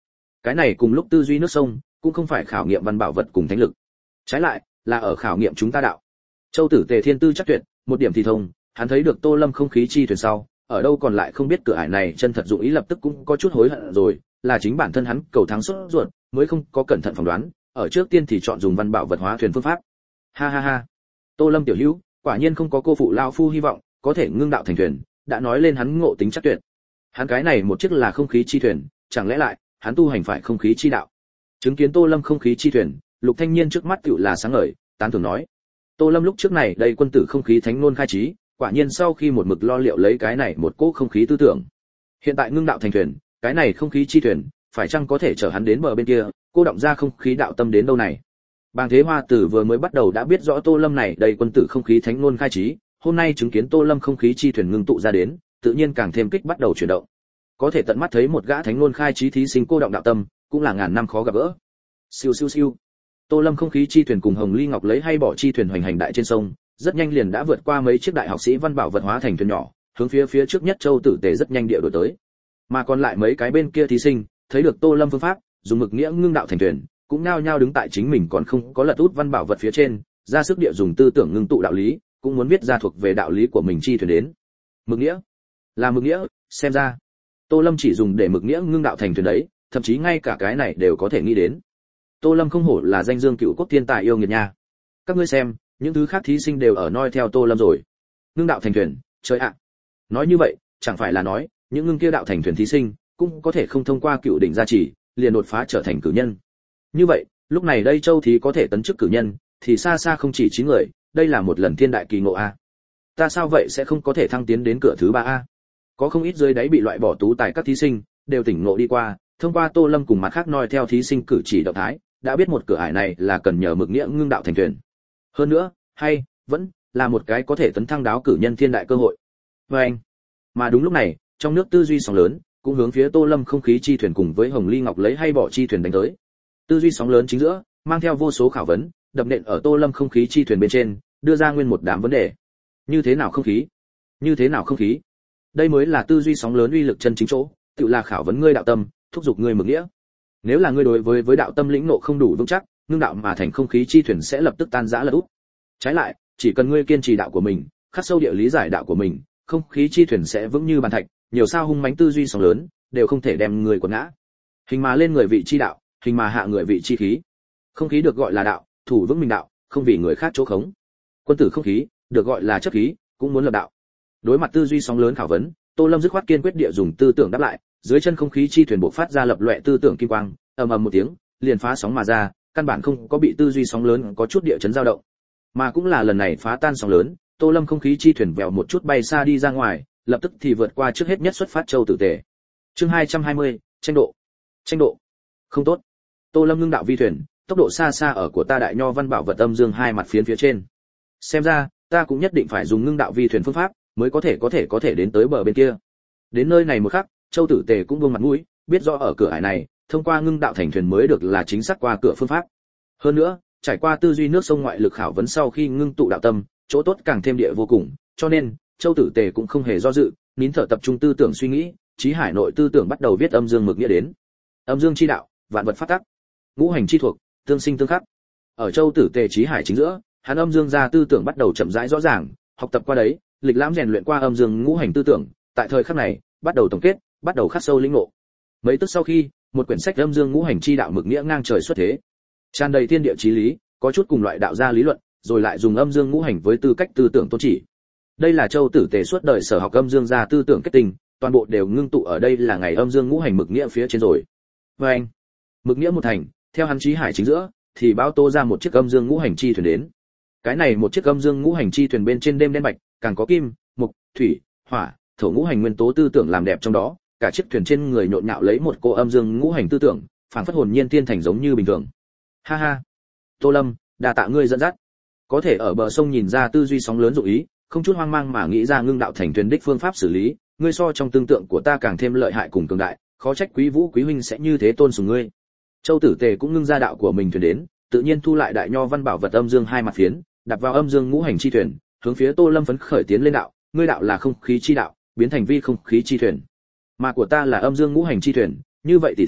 A: Cái này cùng lúc tư duy nước sông, cũng không phải khảo nghiệm văn bảo vật cùng thánh lực. Trái lại, là ở khảo nghiệm chúng ta đạo. Châu Tử Tề thiên tư chắc tuyệt, một điểm thì thông, hắn thấy được Tô Lâm không khí chi thuyền sau, ở đâu còn lại không biết cửa ải này chân thật dụng ý, lập tức cũng có chút hối hận rồi, là chính bản thân hắn cầu thắng sốt ruột, mới không có cẩn thận phỏng đoán, ở trước tiên thì chọn dùng văn bảo vật hóa thuyền phương pháp. Ha ha ha. Tô Lâm tiểu hữu, quả nhiên không có cô phụ lão phu hy vọng, có thể ngưng đạo thành thuyền, đã nói lên hắn ngộ tính chắc tuyệt. Hắn cái này một chiếc là không khí chi thuyền, chẳng lẽ lại hắn tu hành phải không khí chi đạo. Chứng kiến Tô Lâm không khí chi thuyền, Lục Thanh Nhiên trước mắt tựu là sáng ngời, tán thưởng nói: Tô Lâm lúc trước này đây quân tử không khí thánh nôn khai trí, quả nhiên sau khi một mực lo liệu lấy cái này một cỗ không khí tư tưởng. Hiện tại ngưng đạo thành thuyền, cái này không khí chi thuyền, phải chăng có thể chở hắn đến bờ bên kia, cô động ra không khí đạo tâm đến đâu này. Bàng Thế Hoa Tử vừa mới bắt đầu đã biết rõ Tô Lâm này đây quân tử không khí thánh nôn khai trí, hôm nay chứng kiến Tô Lâm không khí chi thuyền ngưng tụ ra đến, tự nhiên càng thêm kích bắt đầu chuyển động. Có thể tận mắt thấy một gã thánh nôn khai trí thí sinh cô động đạo tâm, cũng là ngàn năm khó gặp gỡ. Siêu siêu siêu. Tô Lâm không khí chi thuyền cùng Hồng Ly Ngọc lấy hay bỏ chi thuyền hoành hành đại trên sông, rất nhanh liền đã vượt qua mấy chiếc đại học sĩ văn bảo vật hóa thành thuyền nhỏ, hướng phía phía trước nhất Châu Tử Tề rất nhanh địa đuổi tới. Mà còn lại mấy cái bên kia thí sinh, thấy được Tô Lâm phương pháp, dùng mực nghĩa ngưng đạo thành thuyền, cũng nao nhao đứng tại chính mình còn không có lật út văn bảo vật phía trên, ra sức địa dùng tư tưởng ngưng tụ đạo lý, cũng muốn viết ra thuộc về đạo lý của mình chi thuyền đến. Mực nghĩa, là mực nghĩa, xem ra Tô Lâm chỉ dùng để mực nghĩa ngưng đạo thành thuyền đấy, thậm chí ngay cả cái này đều có thể nghĩ đến. Tô Lâm không hổ là danh dương cựu quốc thiên tài yêu nghiệt nha. Các ngươi xem, những thứ khác thí sinh đều ở noi theo Tô Lâm rồi. Ngưng đạo thành thuyền, trời ạ. Nói như vậy, chẳng phải là nói, những ngưng kia đạo thành thuyền thí sinh cũng có thể không thông qua cựu đỉnh gia trì, liền đột phá trở thành cử nhân. Như vậy, lúc này đây Châu thí có thể tấn chức cử nhân, thì xa xa không chỉ chín người, đây là một lần thiên đại kỳ ngộ a. Ta sao vậy sẽ không có thể thăng tiến đến cửa thứ ba a? Có không ít dưới đáy bị loại bỏ tú tài các thí sinh, đều tỉnh ngộ đi qua, thông qua Tô Lâm cùng mặt khác noi theo thí sinh cử chỉ động thái, đã biết một cửa ải này là cần nhờ mực nghĩa ngưng đạo thành thuyền. Hơn nữa, hay vẫn là một cái có thể tấn thăng đáo cử nhân thiên đại cơ hội. Và anh, mà đúng lúc này, trong nước tư duy sóng lớn, cũng hướng phía Tô Lâm không khí chi thuyền cùng với Hồng Ly Ngọc lấy hay bỏ chi thuyền đánh tới. Tư duy sóng lớn chính giữa, mang theo vô số khảo vấn, đập nện ở Tô Lâm không khí chi thuyền bên trên, đưa ra nguyên một đám vấn đề. Như thế nào không khí? Như thế nào không khí? Đây mới là tư duy sóng lớn uy lực chân chính chỗ, tự là khảo vấn ngươi đạo tâm, thúc giục ngươi mực nghĩa. Nếu là ngươi đối với với đạo tâm lĩnh ngộ không đủ vững chắc, ngưng đạo mà thành không khí chi thuyền sẽ lập tức tan rã lật úp. Trái lại, chỉ cần ngươi kiên trì đạo của mình, khắc sâu địa lý giải đạo của mình, không khí chi thuyền sẽ vững như bàn thạch, nhiều sao hung mãnh tư duy sóng lớn, đều không thể đem người quật ngã. Hình mà lên người vị chi đạo, hình mà hạ người vị chi khí. Không khí được gọi là đạo, thủ vững mình đạo, không vì người khác chỗ khống. Quân tử không khí, được gọi là chấp khí, cũng muốn lập đạo. Đối mặt tư duy sóng lớn khảo vấn, Tô Lâm dứt khoát kiên quyết địa dùng tư tưởng đáp lại, dưới chân không khí chi thuyền bộc phát ra lập loè tư tưởng kim quang, ầm ầm một tiếng, liền phá sóng mà ra, căn bản không có bị tư duy sóng lớn có chút địa chấn dao động. Mà cũng là lần này phá tan sóng lớn, Tô Lâm không khí chi thuyền vèo một chút bay xa đi ra ngoài, lập tức thì vượt qua trước hết nhất xuất phát Châu Tử Tề. Chương hai trăm hai mươi, tranh độ. Tranh độ. Không tốt. Tô Lâm ngưng đạo vi thuyền, tốc độ xa xa ở của ta đại nho văn bảo vật âm dương hai mặt phiến phía trên. Xem ra, ta cũng nhất định phải dùng ngưng đạo vi thuyền phương pháp, mới có thể có thể có thể đến tới bờ bên kia. Đến nơi này một khắc, Châu Tử Tề cũng buông mặt mũi, biết rõ ở cửa ải này, thông qua ngưng đạo thành thuyền mới được là chính xác qua cửa phương pháp. Hơn nữa, trải qua tư duy nước sông ngoại lực khảo vấn sau khi ngưng tụ đạo tâm, chỗ tốt càng thêm địa vô cùng, cho nên, Châu Tử Tề cũng không hề do dự, nín thở tập trung tư tưởng suy nghĩ, trí hải nội tư tưởng bắt đầu viết âm dương mực nghĩa đến. Âm dương chi đạo, vạn vật phát tắc, ngũ hành chi thuộc, tương sinh tương khắc. Ở Châu Tử Tề trí hải chính giữa, hắn âm dương gia tư tưởng bắt đầu chậm rãi rõ ràng, học tập qua đấy, lịch lãm rèn luyện qua âm dương ngũ hành tư tưởng, tại thời khắc này, bắt đầu tổng kết, bắt đầu khắc sâu lĩnh ngộ. Mấy tức sau khi, một quyển sách âm dương ngũ hành chi đạo mực nghĩa ngang trời xuất thế, tràn đầy thiên địa chí lý, có chút cùng loại đạo gia lý luận, rồi lại dùng âm dương ngũ hành với tư cách tư tưởng tôn chỉ. Đây là Châu Tử Tề suốt đời sở học âm dương gia tư tưởng kết tinh, toàn bộ đều ngưng tụ ở đây là ngày âm dương ngũ hành mực nghĩa phía trên rồi. Và anh, mực nghĩa một thành, theo hắn chí hải chính giữa, thì báo tô ra một chiếc âm dương ngũ hành chi thuyền đến. Cái này một chiếc âm dương ngũ hành chi thuyền bên trên đêm đen bạch, càng có kim, mộc, thủy, hỏa, thổ ngũ hành nguyên tố tư tưởng làm đẹp trong đó, cả chiếc thuyền trên người nhộn nhạo lấy một cô âm dương ngũ hành tư tưởng, phảng phất hồn nhiên tiên thành giống như bình thường. Ha ha, Tô Lâm, đa tạ ngươi dẫn dắt. Có thể ở bờ sông nhìn ra tư duy sóng lớn dụng ý, không chút hoang mang mà nghĩ ra ngưng đạo thành thuyền đích phương pháp xử lý, ngươi so trong tương tượng của ta càng thêm lợi hại cùng cường đại, khó trách Quý Vũ Quý huynh sẽ như thế tôn sùng ngươi. Châu Tử Tề cũng ngưng ra đạo của mình thuyền đến, tự nhiên thu lại đại nho văn bảo vật âm dương hai mặt phiến, đặt vào âm dương ngũ hành chi thuyền, hướng phía Tô Lâm phấn khởi tiến lên đạo, ngươi đạo là không khí chi đạo, biến thành vi không khí chi thuyền, mà của ta là âm dương ngũ hành chi thuyền, như vậy tỷ thí,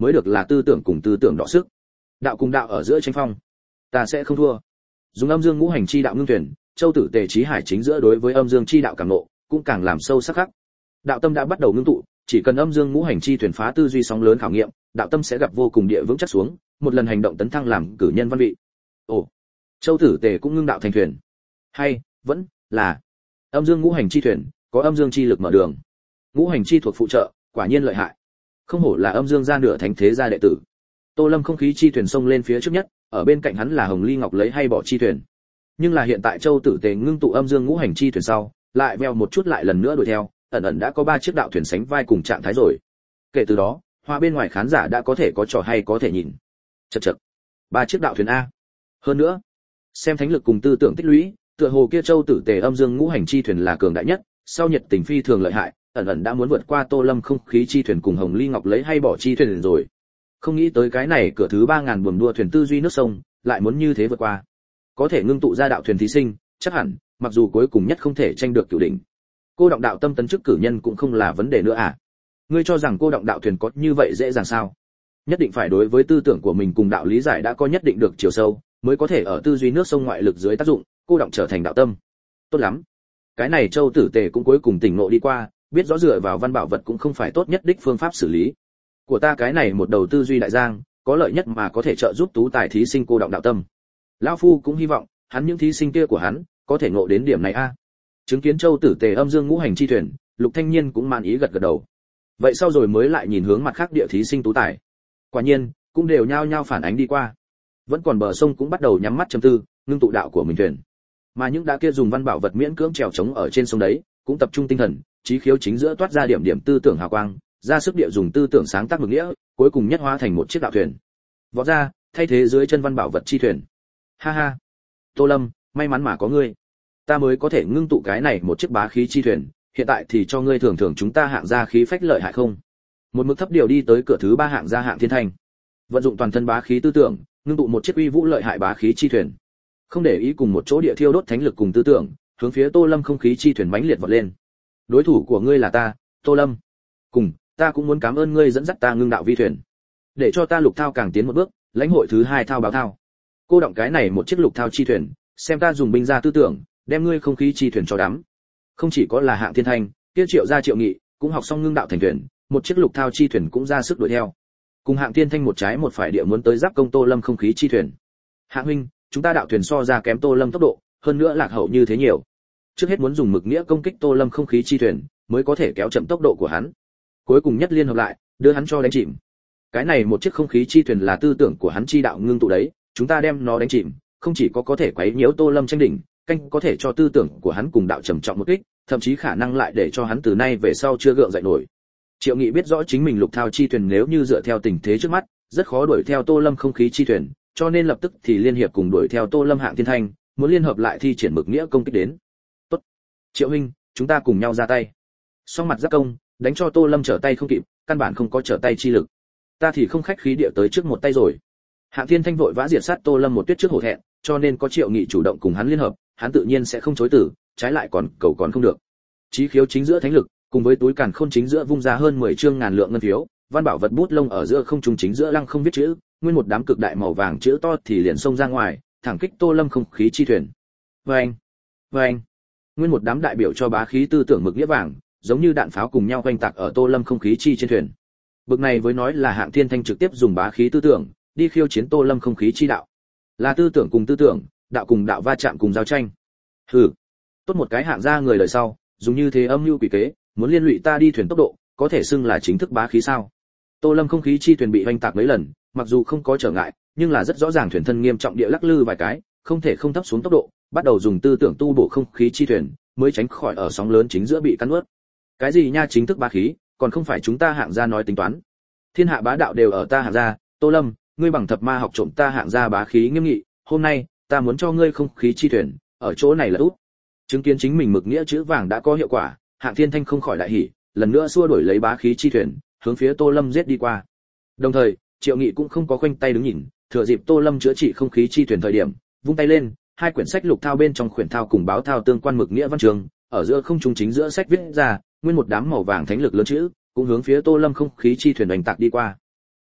A: mới được là tư tưởng cùng tư tưởng đọ sức. Đạo cùng đạo ở giữa tranh phong, ta sẽ không thua. Dùng âm dương ngũ hành chi đạo ngưng tuyển, Châu Tử Tề Chí Hải chính giữa đối với âm dương chi đạo cảm ngộ, cũng càng làm sâu sắc khắc. Đạo tâm đã bắt đầu ngưng tụ, chỉ cần âm dương ngũ hành chi thuyền phá tư duy sóng lớn khảo nghiệm, đạo tâm sẽ gặp vô cùng địa vững chắc xuống, một lần hành động tấn thăng làm cử nhân văn vị. Ồ, Châu Tử Tề cũng ngưng đạo thành thuyền, hay vẫn là âm dương ngũ hành chi thuyền, có âm dương chi lực mở đường, ngũ hành chi thuộc phụ trợ, quả nhiên lợi hại. Không hổ là âm dương gia nửa thánh thế gia đệ tử. Tô Lâm không khí chi thuyền xông lên phía trước nhất, ở bên cạnh hắn là Hồng Ly Ngọc lấy hay bỏ chi thuyền. Nhưng là hiện tại Châu Tử Tề ngưng tụ âm dương ngũ hành chi thuyền sau, lại veo một chút lại lần nữa đuổi theo, ẩn ẩn đã có ba chiếc đạo thuyền sánh vai cùng trạng thái rồi. Kể từ đó, hoa bên ngoài khán giả đã có thể có trò hay có thể nhìn. Chậc chậc, ba chiếc đạo thuyền a. Hơn nữa, xem thánh lực cùng tư tưởng tích lũy, tựa hồ kia Châu Tử Tề âm dương ngũ hành chi thuyền là cường đại nhất, sau nhiệt tình phi thường lợi hại, ẩn ẩn đã muốn vượt qua Tô Lâm không khí chi thuyền cùng Hồng Ly Ngọc lấy hay bỏ chi thuyền rồi. Không nghĩ tới cái này cửa thứ ba ngàn buồm đua thuyền tư duy nước sông, lại muốn như thế vượt qua. Có thể ngưng tụ ra đạo thuyền thí sinh, chắc hẳn, mặc dù cuối cùng nhất không thể tranh được cửu đỉnh. Cô động đạo tâm tấn chức cử nhân cũng không là vấn đề nữa à? Ngươi cho rằng cô động đạo thuyền có như vậy dễ dàng sao? Nhất định phải đối với tư tưởng của mình cùng đạo lý giải đã có nhất định được chiều sâu, mới có thể ở tư duy nước sông ngoại lực dưới tác dụng, cô động trở thành đạo tâm. Tốt lắm. Cái này Châu Tử Tề cũng cuối cùng tỉnh ngộ đi qua, biết rõ dựa vào văn bảo vật cũng không phải tốt nhất đích phương pháp xử lý. Của ta cái này một đầu tư duy đại giang, có lợi nhất mà có thể trợ giúp tú tài thí sinh cô động đạo tâm. Lão phu cũng hy vọng, hắn những thí sinh kia của hắn, có thể ngộ đến điểm này a. À. Chứng kiến Châu Tử Tề âm dương ngũ hành chi thuyền, Lục Thanh Nhiên cũng mãn ý gật gật đầu. Vậy sau rồi mới lại nhìn hướng mặt khác địa thí sinh tú tài. Quả nhiên, cũng đều nhao nhao phản ánh đi qua. Vẫn còn bờ sông cũng bắt đầu nhắm mắt trầm tư, ngưng tụ đạo của mình thuyền. Mà những đã kia dùng văn bảo vật miễn cưỡng trèo chống ở trên sông đấy, cũng tập trung tinh thần, trí khiếu chính giữa toát ra điểm điểm tư tưởng hào quang, ra sức địa dùng tư tưởng sáng tác mực nghĩa, cuối cùng nhất hóa thành một chiếc đạo thuyền. Vọt ra, thay thế dưới chân văn bảo vật chi thuyền. Ha ha, Tô Lâm, may mắn mà có ngươi, ta mới có thể ngưng tụ cái này một chiếc bá khí chi thuyền, hiện tại thì cho ngươi thưởng thưởng chúng ta hạng gia khí phách lợi hại không? Một mực thấp điều đi tới cửa thứ ba hạng gia hạng thiên thanh, vận dụng toàn thân bá khí tư tưởng, ngưng tụ một chiếc uy vũ lợi hại bá khí chi thuyền. Không để ý cùng một chỗ địa thiêu đốt thánh lực cùng tư tưởng, hướng phía Tô Lâm không khí chi thuyền mãnh liệt vọt lên. Đối thủ của ngươi là ta, Tô Lâm. Cùng, ta cũng muốn cảm ơn ngươi dẫn dắt ta ngưng đạo vi thuyền, để cho ta lục thao càng tiến một bước, lãnh hội thứ hai thao báo thao. Cô động cái này một chiếc lục thao chi thuyền, xem ta dùng binh ra tư tưởng, đem ngươi không khí chi thuyền cho đắm. Không chỉ có là hạng thiên thanh, kia Triệu gia Triệu Nghị cũng học xong ngưng đạo thành thuyền, một chiếc lục thao chi thuyền cũng ra sức đuổi theo. Cùng hạng thiên thanh một trái một phải địa muốn tới giáp công Tô Lâm không khí chi thuyền. Hạng huynh, chúng ta đạo thuyền so ra kém Tô Lâm tốc độ, hơn nữa lạc hậu như thế nhiều. Trước hết muốn dùng mực nghĩa công kích Tô Lâm không khí chi thuyền, mới có thể kéo chậm tốc độ của hắn. Cuối cùng nhất liên hợp lại, đưa hắn cho đánh chìm. Cái này một chiếc không khí chi thuyền là tư tưởng của hắn chi đạo ngưng tụ đấy, chúng ta đem nó đánh chìm, không chỉ có có thể quấy nhiễu Tô Lâm tranh đỉnh, canh có thể cho tư tưởng của hắn cùng đạo trầm trọng một kích, thậm chí khả năng lại để cho hắn từ nay về sau chưa gượng dậy nổi. Triệu Nghị biết rõ chính mình lục thao chi thuyền nếu như dựa theo tình thế trước mắt, rất khó đuổi theo Tô Lâm không khí chi thuyền, cho nên lập tức thì liên hiệp cùng đuổi theo Tô Lâm hạng thiên thanh, muốn liên hợp lại thi triển mực nghĩa công kích đến. Tốt, Triệu huynh, chúng ta cùng nhau ra tay. Song mặt giáp công, đánh cho Tô Lâm trở tay không kịp, căn bản không có trở tay chi lực. Ta thì không khách khí địa tới trước một tay rồi. Hạng thiên thanh vội vã diệt sát Tô Lâm một tuyết trước hổ thẹn, cho nên có Triệu Nghị chủ động cùng hắn liên hợp, hắn tự nhiên sẽ không chối từ, trái lại còn cầu còn không được. Chí khiếu chính giữa thánh lực, cùng với túi càn khôn chính giữa vung ra hơn mười trương ngàn lượng ngân phiếu, văn bảo vật bút lông ở giữa không trung chính giữa lăng không viết chữ, nguyên một đám cực đại màu vàng chữ to thì liền xông ra ngoài, thẳng kích Tô Lâm không khí chi thuyền. Vâng, vâng, nguyên một đám đại biểu cho bá khí tư tưởng mực nghĩa vàng, giống như đạn pháo cùng nhau quanh tạc ở Tô Lâm không khí chi trên thuyền. Bực này với nói là hạng thiên thanh trực tiếp dùng bá khí tư tưởng đi khiêu chiến Tô Lâm không khí chi đạo, là tư tưởng cùng tư tưởng, đạo cùng đạo va chạm cùng giao tranh. Hừ, tốt một cái hạng gia người đời sau, dùng như thế âm mưu quỷ kế, muốn liên lụy ta đi thuyền tốc độ, có thể xưng là chính thức bá khí sao? Tô Lâm không khí chi thuyền bị hoành tạc mấy lần, mặc dù không có trở ngại, nhưng là rất rõ ràng thuyền thân nghiêm trọng địa lắc lư vài cái, không thể không thấp xuống tốc độ, bắt đầu dùng tư tưởng tu bổ không khí chi thuyền, mới tránh khỏi ở sóng lớn chính giữa bị cắn nuốt. Cái gì nha chính thức bá khí, còn không phải chúng ta hạng gia nói tính toán. Thiên hạ bá đạo đều ở ta hạng gia, Tô Lâm, ngươi bằng thập ma học trộm ta hạng gia bá khí nghiêm nghị, hôm nay, ta muốn cho ngươi không khí chi thuyền, ở chỗ này là út. Chứng kiến chính mình mực nghĩa chữ vàng đã có hiệu quả, hạng thiên thanh không khỏi đại hỉ, lần nữa xua đuổi lấy bá khí chi thuyền, hướng phía Tô Lâm giết đi qua. Đồng thời, Triệu Nghị cũng không có khoanh tay đứng nhìn, thừa dịp Tô Lâm chữa trị không khí chi thuyền thời điểm, vung tay lên, hai quyển sách lục thao bên trong quyển thao cùng báo thao tương quan mực nghĩa văn trường, ở giữa không trung chính giữa sách viết ra, nguyên một đám màu vàng thánh lực lớn chữ, cũng hướng phía Tô Lâm không khí chi thuyền đánh tạc đi qua.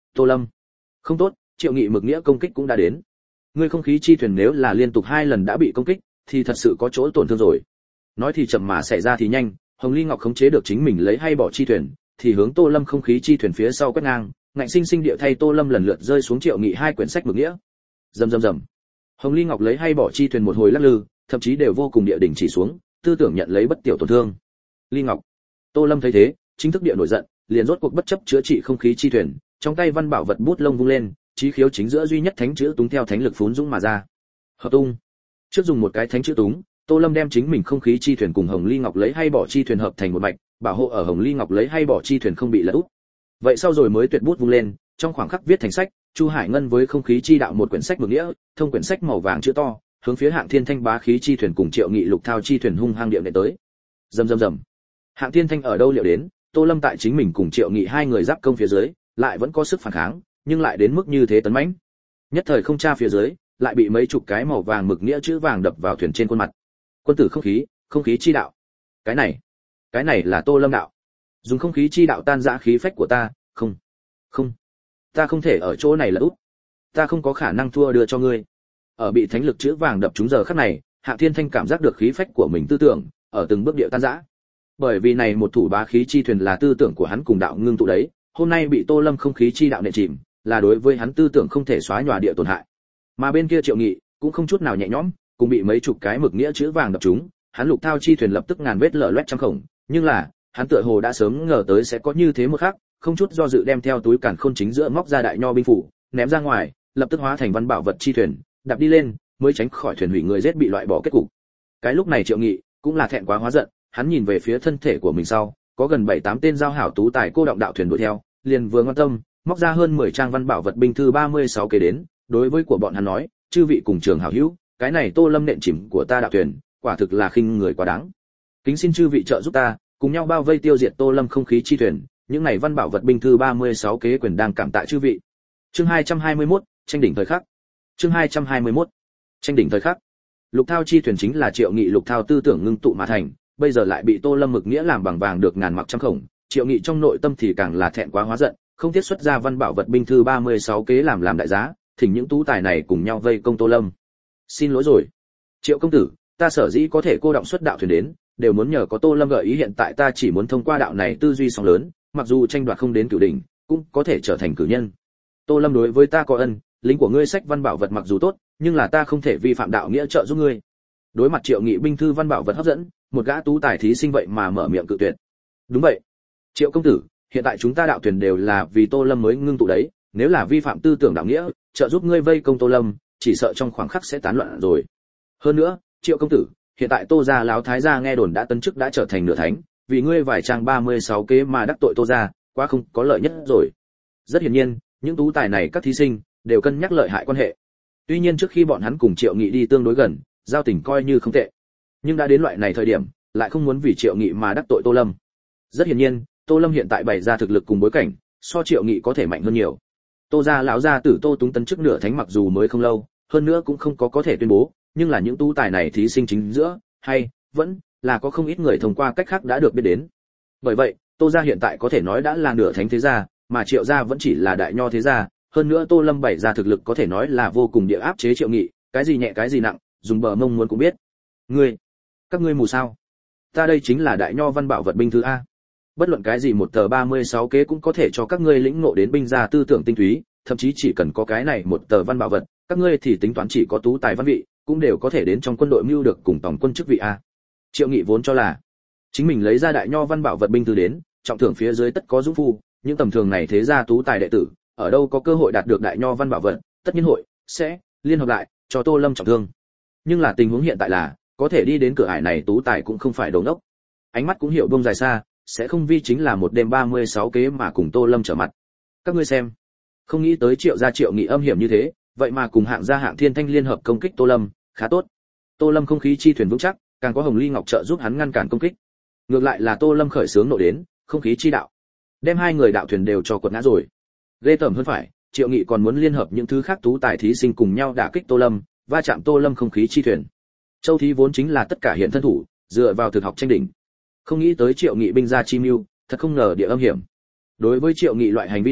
A: Tô Lâm. Không tốt, Triệu Nghị mực nghĩa công kích cũng đã đến. Ngươi không khí chi thuyền nếu là liên tục hai lần đã bị công kích, thì thật sự có chỗ tổn thương rồi. Nói thì chậm mà xảy ra thì nhanh, Hồng Ly Ngọc khống chế được chính mình lấy hay bỏ chi thuyền, thì hướng Tô Lâm không khí chi thuyền phía sau quét ngang, ngạnh sinh sinh địa thay Tô Lâm lần lượt rơi xuống Triệu Nghị hai quyển sách mực nghĩa. Rầm rầm rầm. Hồng Ly Ngọc lấy hay bỏ chi thuyền một hồi lắc lư, thậm chí đều vô cùng địa đỉnh chỉ xuống, tư tưởng nhận lấy bất tiểu tổn thương. Ly Ngọc. Tô Lâm thấy thế, chính thức địa nổi giận, liền rốt cuộc bất chấp chữa trị không khí chi thuyền, trong tay văn bảo vật bút lông vung lên, chí khiếu chính giữa duy nhất thánh chữ túng theo thánh lực phún dũng mà ra. Hợp tung. Trước dùng một cái thánh chữ túng, Tô Lâm đem chính mình không khí chi thuyền cùng Hồng Ly Ngọc lấy hay bỏ chi thuyền hợp thành một mạch, bảo hộ ở Hồng Ly Ngọc lấy hay bỏ chi thuyền không bị lật úp. Vậy sau rồi mới tuyệt bút vung lên, trong khoảng khắc viết thành sách, Chu Hải Ngân với không khí chi đạo một quyển sách mực nghĩa, thông quyển sách màu vàng chữ to, hướng phía Hạng Thiên Thanh bá khí chi thuyền cùng Triệu Nghị lục thao chi thuyền hung hăng điệu đến tới. Rầm rầm rầm. Hạng Thiên Thanh ở đâu liệu đến, Tô Lâm tại chính mình cùng Triệu Nghị hai người giáp công phía dưới, lại vẫn có sức phản kháng, nhưng lại đến mức như thế tấn mãnh. Nhất thời không tra phía dưới, lại bị mấy chục cái màu vàng mực nghĩa chữ vàng đập vào thuyền trên khuôn mặt. Quân tử không khí, không khí chi đạo. Cái này, cái này là Tô Lâm đạo. Dùng không khí chi đạo tan rã khí phách của ta, không, không, ta không thể ở chỗ này là út. Ta không có khả năng thua đưa cho ngươi. Ở bị thánh lực chữ vàng đập trúng giờ khắc này, Hạ Thiên Thanh cảm giác được khí phách của mình tư tưởng ở từng bước địa tan rã. Bởi vì này một thủ bá khí chi thuyền là tư tưởng của hắn cùng đạo ngưng tụ đấy, hôm nay bị Tô Lâm không khí chi đạo nện chìm, là đối với hắn tư tưởng không thể xóa nhòa địa tổn hại. Mà bên kia Triệu Nghị cũng không chút nào nhẹ nhõm, cũng bị mấy chục cái mực nghĩa chữ vàng đập trúng, hắn lục thao chi thuyền lập tức ngàn vết lở loét trăm khổng, nhưng là, hắn tựa hồ đã sớm ngờ tới sẽ có như thế một khắc, không chút do dự đem theo túi càn khôn chính giữa móc ra đại nho binh phủ, ném ra ngoài, lập tức hóa thành văn bảo vật chi thuyền, đạp đi lên, mới tránh khỏi thuyền hủy người giết bị loại bỏ kết cục. Cái lúc này Triệu Nghị cũng là thẹn quá hóa giận, hắn nhìn về phía thân thể của mình sau, có gần bảy tám tên giao hảo tú tài cô động đạo thuyền đuổi theo, liền vừa ngoan tâm, móc ra hơn mười trang văn bảo vật binh thư ba mươi sáu kế đến, đối với của bọn hắn nói, chư vị cùng trường hảo hữu, cái này Tô Lâm nện chìm của ta đạo thuyền, quả thực là khinh người quá đáng. Kính xin chư vị trợ giúp ta, cùng nhau bao vây tiêu diệt Tô Lâm không khí chi thuyền, những này văn bảo vật binh thư ba mươi sáu kế quyền đang cảm tạ chư vị. Chương hai trăm hai mươi mốt, tranh đỉnh thời khắc. Chương hai trăm hai mươi mốt, tranh đỉnh thời khắc. Lục thao chi thuyền chính là Triệu Nghị lục thao tư tưởng ngưng tụ mà thành, bây giờ lại bị Tô Lâm mực nghĩa làm bằng vàng được ngàn mặc trăm khổng, Triệu Nghị trong nội tâm thì càng là thẹn quá hóa giận, không thiết xuất ra văn bảo vật binh thư ba mươi sáu kế làm làm đại giá, thỉnh những tú tài này cùng nhau vây công Tô Lâm. Xin lỗi rồi, Triệu công tử, ta sở dĩ có thể cô động xuất đạo thuyền đến, đều muốn nhờ có Tô Lâm gợi ý, hiện tại ta chỉ muốn thông qua đạo này tư duy sóng lớn, mặc dù tranh đoạt không đến cửu đỉnh, cũng có thể trở thành cử nhân. Tô Lâm đối với ta có ân, lính của ngươi sách văn bảo vật mặc dù tốt, nhưng là ta không thể vi phạm đạo nghĩa trợ giúp ngươi. Đối mặt Triệu Nghị binh thư văn bảo vật hấp dẫn, một gã tú tài thí sinh vậy mà mở miệng cự tuyệt. Đúng vậy, Triệu công tử, hiện tại chúng ta đạo thuyền đều là vì Tô Lâm mới ngưng tụ đấy, nếu là vi phạm tư tưởng đạo nghĩa, trợ giúp ngươi vây công Tô Lâm, chỉ sợ trong khoảng khắc sẽ tán loạn rồi. Hơn nữa, Triệu công tử, hiện tại Tô gia lão thái gia nghe đồn đã tấn chức đã trở thành nửa thánh, vì ngươi vài trang ba mươi sáu kế mà đắc tội Tô gia, quá không có lợi nhất rồi. Rất hiển nhiên, những tú tài này các thí sinh đều cân nhắc lợi hại quan hệ. Tuy nhiên trước khi bọn hắn cùng Triệu Nghị đi tương đối gần, giao tình coi như không tệ. Nhưng đã đến loại này thời điểm, lại không muốn vì Triệu Nghị mà đắc tội Tô Lâm. Rất hiển nhiên, Tô Lâm hiện tại bày ra thực lực cùng bối cảnh, so Triệu Nghị có thể mạnh hơn nhiều. Tô gia lão gia tử Tô Túng tấn chức nửa thánh mặc dù mới không lâu, hơn nữa cũng không có có thể tuyên bố, nhưng là những tú tài này thí sinh chính giữa, hay vẫn là có không ít người thông qua cách khác đã được biết đến. Bởi vậy, Tô gia hiện tại có thể nói đã là nửa thánh thế gia, mà Triệu gia vẫn chỉ là đại nho thế gia, hơn nữa Tô Lâm bày ra thực lực có thể nói là vô cùng địa áp chế Triệu Nghị, cái gì nhẹ cái gì nặng, dùng bờ mông muốn cũng biết. Ngươi, các ngươi mù sao? Ta đây chính là đại nho văn bảo vật binh thư a. Bất luận cái gì một tờ ba mươi sáu kế cũng có thể cho các ngươi lĩnh ngộ đến binh gia tư tưởng tinh túy, thậm chí chỉ cần có cái này một tờ văn bảo vật, các ngươi thì tính toán chỉ có tú tài văn vị, cũng đều có thể đến trong quân đội mưu được cùng tổng quân chức vị a. Triệu Nghị vốn cho là chính mình lấy ra đại nho văn bảo vật binh thư đến, trọng thưởng phía dưới tất có dũng phu, những tầm thường này thế gia tú tài đệ tử, ở đâu có cơ hội đạt được đại nho văn bảo vật, tất nhiên hội sẽ liên hợp lại cho Tô Lâm trọng thương. Nhưng là tình huống hiện tại là, có thể đi đến cửa ải này tú tài cũng không phải đồ ngốc. Ánh mắt cũng hiểu bông dài xa, sẽ không vi chính là một đêm ba mươi sáu kế mà cùng Tô Lâm trở mặt. Các ngươi xem, không nghĩ tới Triệu gia Triệu Nghị âm hiểm như thế, vậy mà cùng Hạng gia Hạng Thiên Thanh liên hợp công kích Tô Lâm, khá tốt. Tô Lâm không khí chi thuyền vững chắc, càng có Hồng Ly Ngọc trợ giúp hắn ngăn cản công kích. Ngược lại là Tô Lâm khởi sướng nộ đến, không khí chi đạo, đem hai người đạo thuyền đều cho quật ngã rồi. Ghê tởm hơn phải, Triệu Nghị còn muốn liên hợp những thứ khác tú tài thí sinh cùng nhau đả kích Tô Lâm, va chạm Tô Lâm không khí chi thuyền. Châu Thí vốn chính là tất cả hiện thân thủ, dựa vào thực học tranh đỉnh. Không nghĩ tới Triệu Nghị binh gia chi mưu, thật không ngờ địa âm hiểm. Đối với Triệu Nghị loại hành vi này,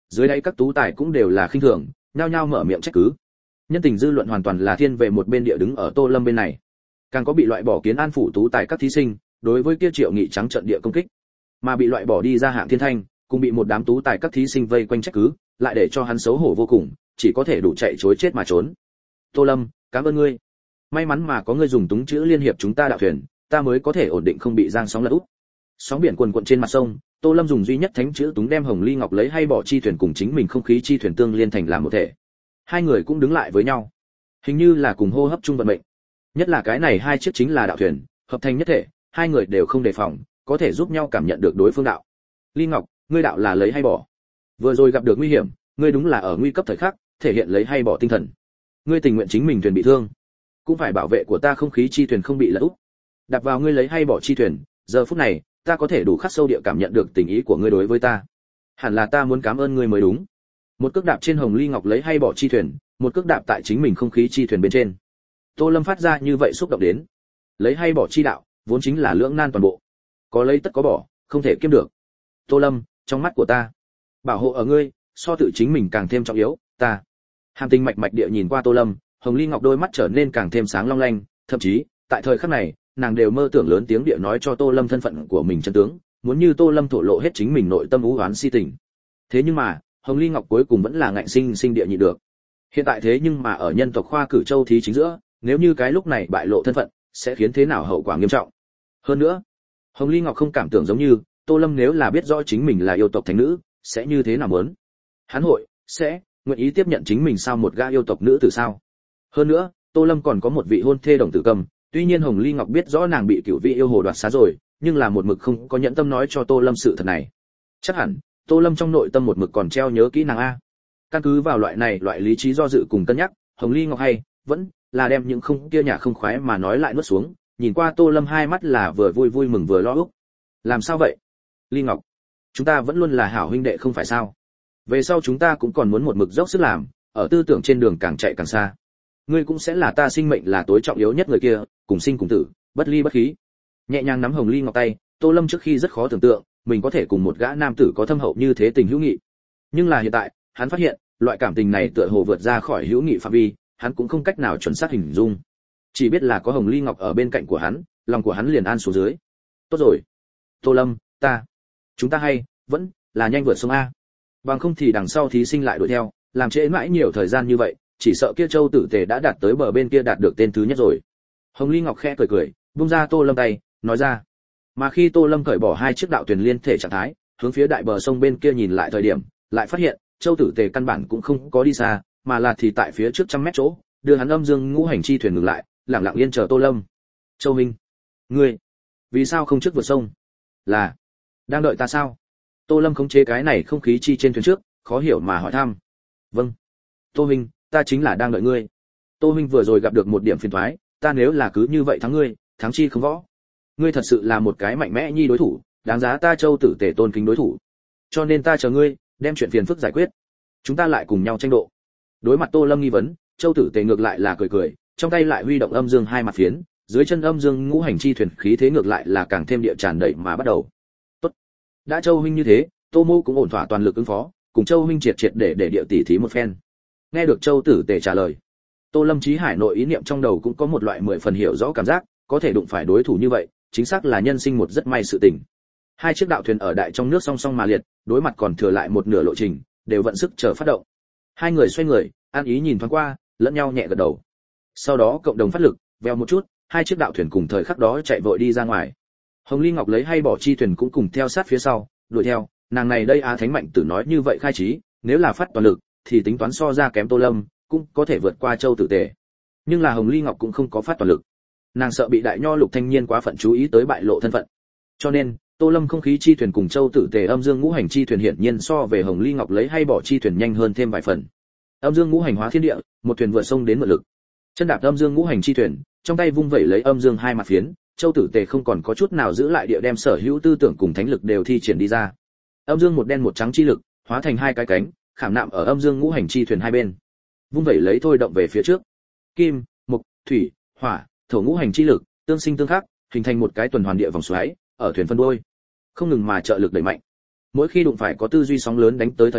A: dưới đáy các tú tài cũng đều là khinh thường, nhao nhao mở miệng trách cứ. Nhân tình dư luận hoàn toàn là thiên về một bên địa đứng ở Tô Lâm bên này. Càng có bị loại bỏ Kiến An phủ tú tài các thí sinh, đối với kia Triệu Nghị trắng trận địa công kích, mà bị loại bỏ đi ra Hạng Thiên Thanh, cùng bị một đám tú tài các thí sinh vây quanh trách cứ, lại để cho hắn xấu hổ vô cùng, chỉ có thể đủ chạy trối chết mà trốn. Tô Lâm, cảm ơn ngươi. May mắn mà có ngươi dùng túng chữ liên hiệp chúng ta đạo thuyền, ta mới có thể ổn định không bị giang sóng lật úp. Sóng biển cuồn cuộn trên mặt sông, Tô Lâm dùng duy nhất thánh chữ túng đem Hồng Ly Ngọc lấy hay bỏ chi thuyền cùng chính mình không khí chi thuyền tương liên thành làm một thể. Hai người cũng đứng lại với nhau, hình như là cùng hô hấp chung vận mệnh. Nhất là cái này hai chiếc chính là đạo thuyền, hợp thành nhất thể, hai người đều không đề phòng, có thể giúp nhau cảm nhận được đối phương đạo. Ly Ngọc, ngươi đạo là lấy hay bỏ. Vừa rồi gặp được nguy hiểm, ngươi đúng là ở nguy cấp thời khắc, thể hiện lấy hay bỏ tinh thần. Ngươi tình nguyện chính mình thuyền bị thương, cũng phải bảo vệ của ta không khí chi thuyền không bị lật úp. Đặt vào ngươi lấy hay bỏ chi thuyền, giờ phút này, ta có thể đủ khắc sâu địa cảm nhận được tình ý của ngươi đối với ta. Hẳn là ta muốn cảm ơn ngươi mới đúng. Một cước đạp trên Hồng Ly Ngọc lấy hay bỏ chi thuyền, một cước đạp tại chính mình không khí chi thuyền bên trên. Tô Lâm phát ra như vậy xúc động đến. Lấy hay bỏ chi đạo, vốn chính là lưỡng nan toàn bộ. Có lấy tất có bỏ, không thể kiêm được. Tô Lâm, trong mắt của ta, bảo hộ ở ngươi, so tự chính mình càng thêm trọng yếu, ta. Hàm Tình mạch mạch địa nhìn qua Tô Lâm, Hồng Ly Ngọc đôi mắt trở nên càng thêm sáng long lanh, thậm chí, tại thời khắc này, nàng đều mơ tưởng lớn tiếng địa nói cho Tô Lâm thân phận của mình chân tướng, muốn như Tô Lâm thổ lộ hết chính mình nội tâm u oán si tình. Thế nhưng mà, Hồng Ly Ngọc cuối cùng vẫn là ngạnh sinh sinh địa nhịn được. Hiện tại thế nhưng mà ở nhân tộc khoa cử châu thí chính giữa, nếu như cái lúc này bại lộ thân phận, sẽ khiến thế nào hậu quả nghiêm trọng. Hơn nữa, Hồng Ly Ngọc không cảm tưởng giống như, Tô Lâm nếu là biết rõ chính mình là yêu tộc thánh nữ, sẽ như thế nào muốn? Hắn hội sẽ nguyện ý tiếp nhận chính mình sao một gã yêu tộc nữ tử sao? Hơn nữa, Tô Lâm còn có một vị hôn thê đồng tử cầm, tuy nhiên Hồng Ly Ngọc biết rõ nàng bị cửu vị yêu hồ đoạt xá rồi, nhưng là một mực không có nhẫn tâm nói cho Tô Lâm sự thật này. Chắc hẳn, Tô Lâm trong nội tâm một mực còn treo nhớ kỹ nàng a. Căn cứ vào loại này, loại lý trí do dự cùng cân nhắc, Hồng Ly Ngọc hay vẫn là đem những không kia nhà không khoái mà nói lại nuốt xuống, nhìn qua Tô Lâm hai mắt là vừa vui vui mừng vừa lo ước. Làm sao vậy? Ly Ngọc, chúng ta vẫn luôn là hảo huynh đệ không phải sao? Về sau chúng ta cũng còn muốn một mực dốc sức làm, ở tư tưởng trên đường càng chạy càng xa. Ngươi cũng sẽ là ta sinh mệnh là tối trọng yếu nhất người kia, cùng sinh cùng tử, bất ly bất khí. Nhẹ nhàng nắm Hồng Ly Ngọc tay, Tô Lâm trước khi rất khó tưởng tượng, mình có thể cùng một gã nam tử có thâm hậu như thế tình hữu nghị. Nhưng là hiện tại, hắn phát hiện, loại cảm tình này tựa hồ vượt ra khỏi hữu nghị phạm vi, hắn cũng không cách nào chuẩn xác hình dung. Chỉ biết là có Hồng Ly Ngọc ở bên cạnh của hắn, lòng của hắn liền an xuống dưới. Tốt rồi, Tô Lâm, ta, chúng ta hay vẫn là nhanh vượt sông a. Bằng không thì đằng sau thí sinh lại đuổi theo, làm trễ mãi nhiều thời gian như vậy, chỉ sợ kia Châu Tử Tề đã đạt tới bờ bên kia đạt được tên thứ nhất rồi. Hồng Ly Ngọc khẽ cười cười, buông ra Tô Lâm tay, nói ra. Mà khi Tô Lâm cởi bỏ hai chiếc đạo thuyền liên thể trạng thái, hướng phía đại bờ sông bên kia nhìn lại thời điểm, lại phát hiện, Châu Tử Tề căn bản cũng không có đi xa, mà là thì tại phía trước trăm mét chỗ, đưa hắn âm dương ngũ hành chi thuyền ngừng lại, lặng lặng yên chờ Tô Lâm. Châu Minh, ngươi, vì sao không trước vượt sông? Là, đang đợi ta sao? Tô Lâm khống chế cái này không khí chi trên thuyền trước, khó hiểu mà hỏi thăm. Vâng. Tô Minh, ta chính là đang đợi ngươi. Tô Minh vừa rồi gặp được một điểm phiền toái, ta nếu là cứ như vậy thắng ngươi, thắng chi không võ. Ngươi thật sự là một cái mạnh mẽ nhi đối thủ, đáng giá ta Châu Tử Tề tôn kính đối thủ. Cho nên ta chờ ngươi, đem chuyện phiền phức giải quyết. Chúng ta lại cùng nhau tranh độ. Đối mặt Tô Lâm nghi vấn, Châu Tử Tề ngược lại là cười cười, trong tay lại huy động âm dương hai mặt phiến, dưới chân âm dương ngũ hành chi thuyền khí thế ngược lại là càng thêm địa tràn đầy mà bắt đầu. Tốt. Đã Châu huynh như thế, Tô Mô cũng ổn thỏa toàn lực ứng phó, cùng Châu huynh triệt triệt để để địa tỷ thí một phen. Nghe được Châu Tử Tề trả lời, Tô Lâm Chí Hải nội ý niệm trong đầu cũng có một loại mười phần hiểu rõ cảm giác, có thể đụng phải đối thủ như vậy, chính xác là nhân sinh một rất may sự tình. Hai chiếc đạo thuyền ở đại trong nước song song mà liệt, đối mặt còn thừa lại một nửa lộ trình, đều vận sức chờ phát động. Hai người xoay người, an ý nhìn thoáng qua, lẫn nhau nhẹ gật đầu. Sau đó cộng đồng phát lực, vèo một chút, hai chiếc đạo thuyền cùng thời khắc đó chạy vội đi ra ngoài. Hồng Ly Ngọc lấy hay bỏ chi thuyền cũng cùng theo sát phía sau, đuổi theo, nàng này đây Á Thánh Mạnh Tử nói như vậy khai trí, nếu là phát toàn lực, thì tính toán so ra kém Tô Lâm, cũng có thể vượt qua Châu Tử Tề. Nhưng là Hồng Ly Ngọc cũng không có phát toàn lực. Nàng sợ bị đại nho Lục Thanh Niên quá phận chú ý tới bại lộ thân phận. Cho nên, Tô Lâm không khí chi thuyền cùng Châu Tử Tề âm dương ngũ hành chi thuyền hiển nhiên so về Hồng Ly Ngọc lấy hay bỏ chi thuyền nhanh hơn thêm vài phần. Âm dương ngũ hành hóa thiên địa, một thuyền vượt sông đến mượn lực. Chân đạp âm dương ngũ hành chi thuyền, trong tay vung vẩy lấy âm dương hai mặt phiến, Châu Tử Tề không còn có chút nào giữ lại địa đem sở hữu tư tưởng cùng thánh lực đều thi triển đi ra. Âm dương một đen một trắng chi lực, hóa thành hai cái cánh, khảm nạm ở âm dương ngũ hành chi thuyền hai bên. Vung vẩy lấy thôi động về phía trước. Kim, mộc, thủy, hỏa, thổ ngũ hành chi lực, tương sinh tương khắc, hình thành một cái tuần hoàn địa vòng xoáy, ở thuyền phân đuôi, không ngừng mà trợ lực đẩy mạnh. Mỗi khi đụng phải có tư duy sóng lớn đánh tới thời điểm,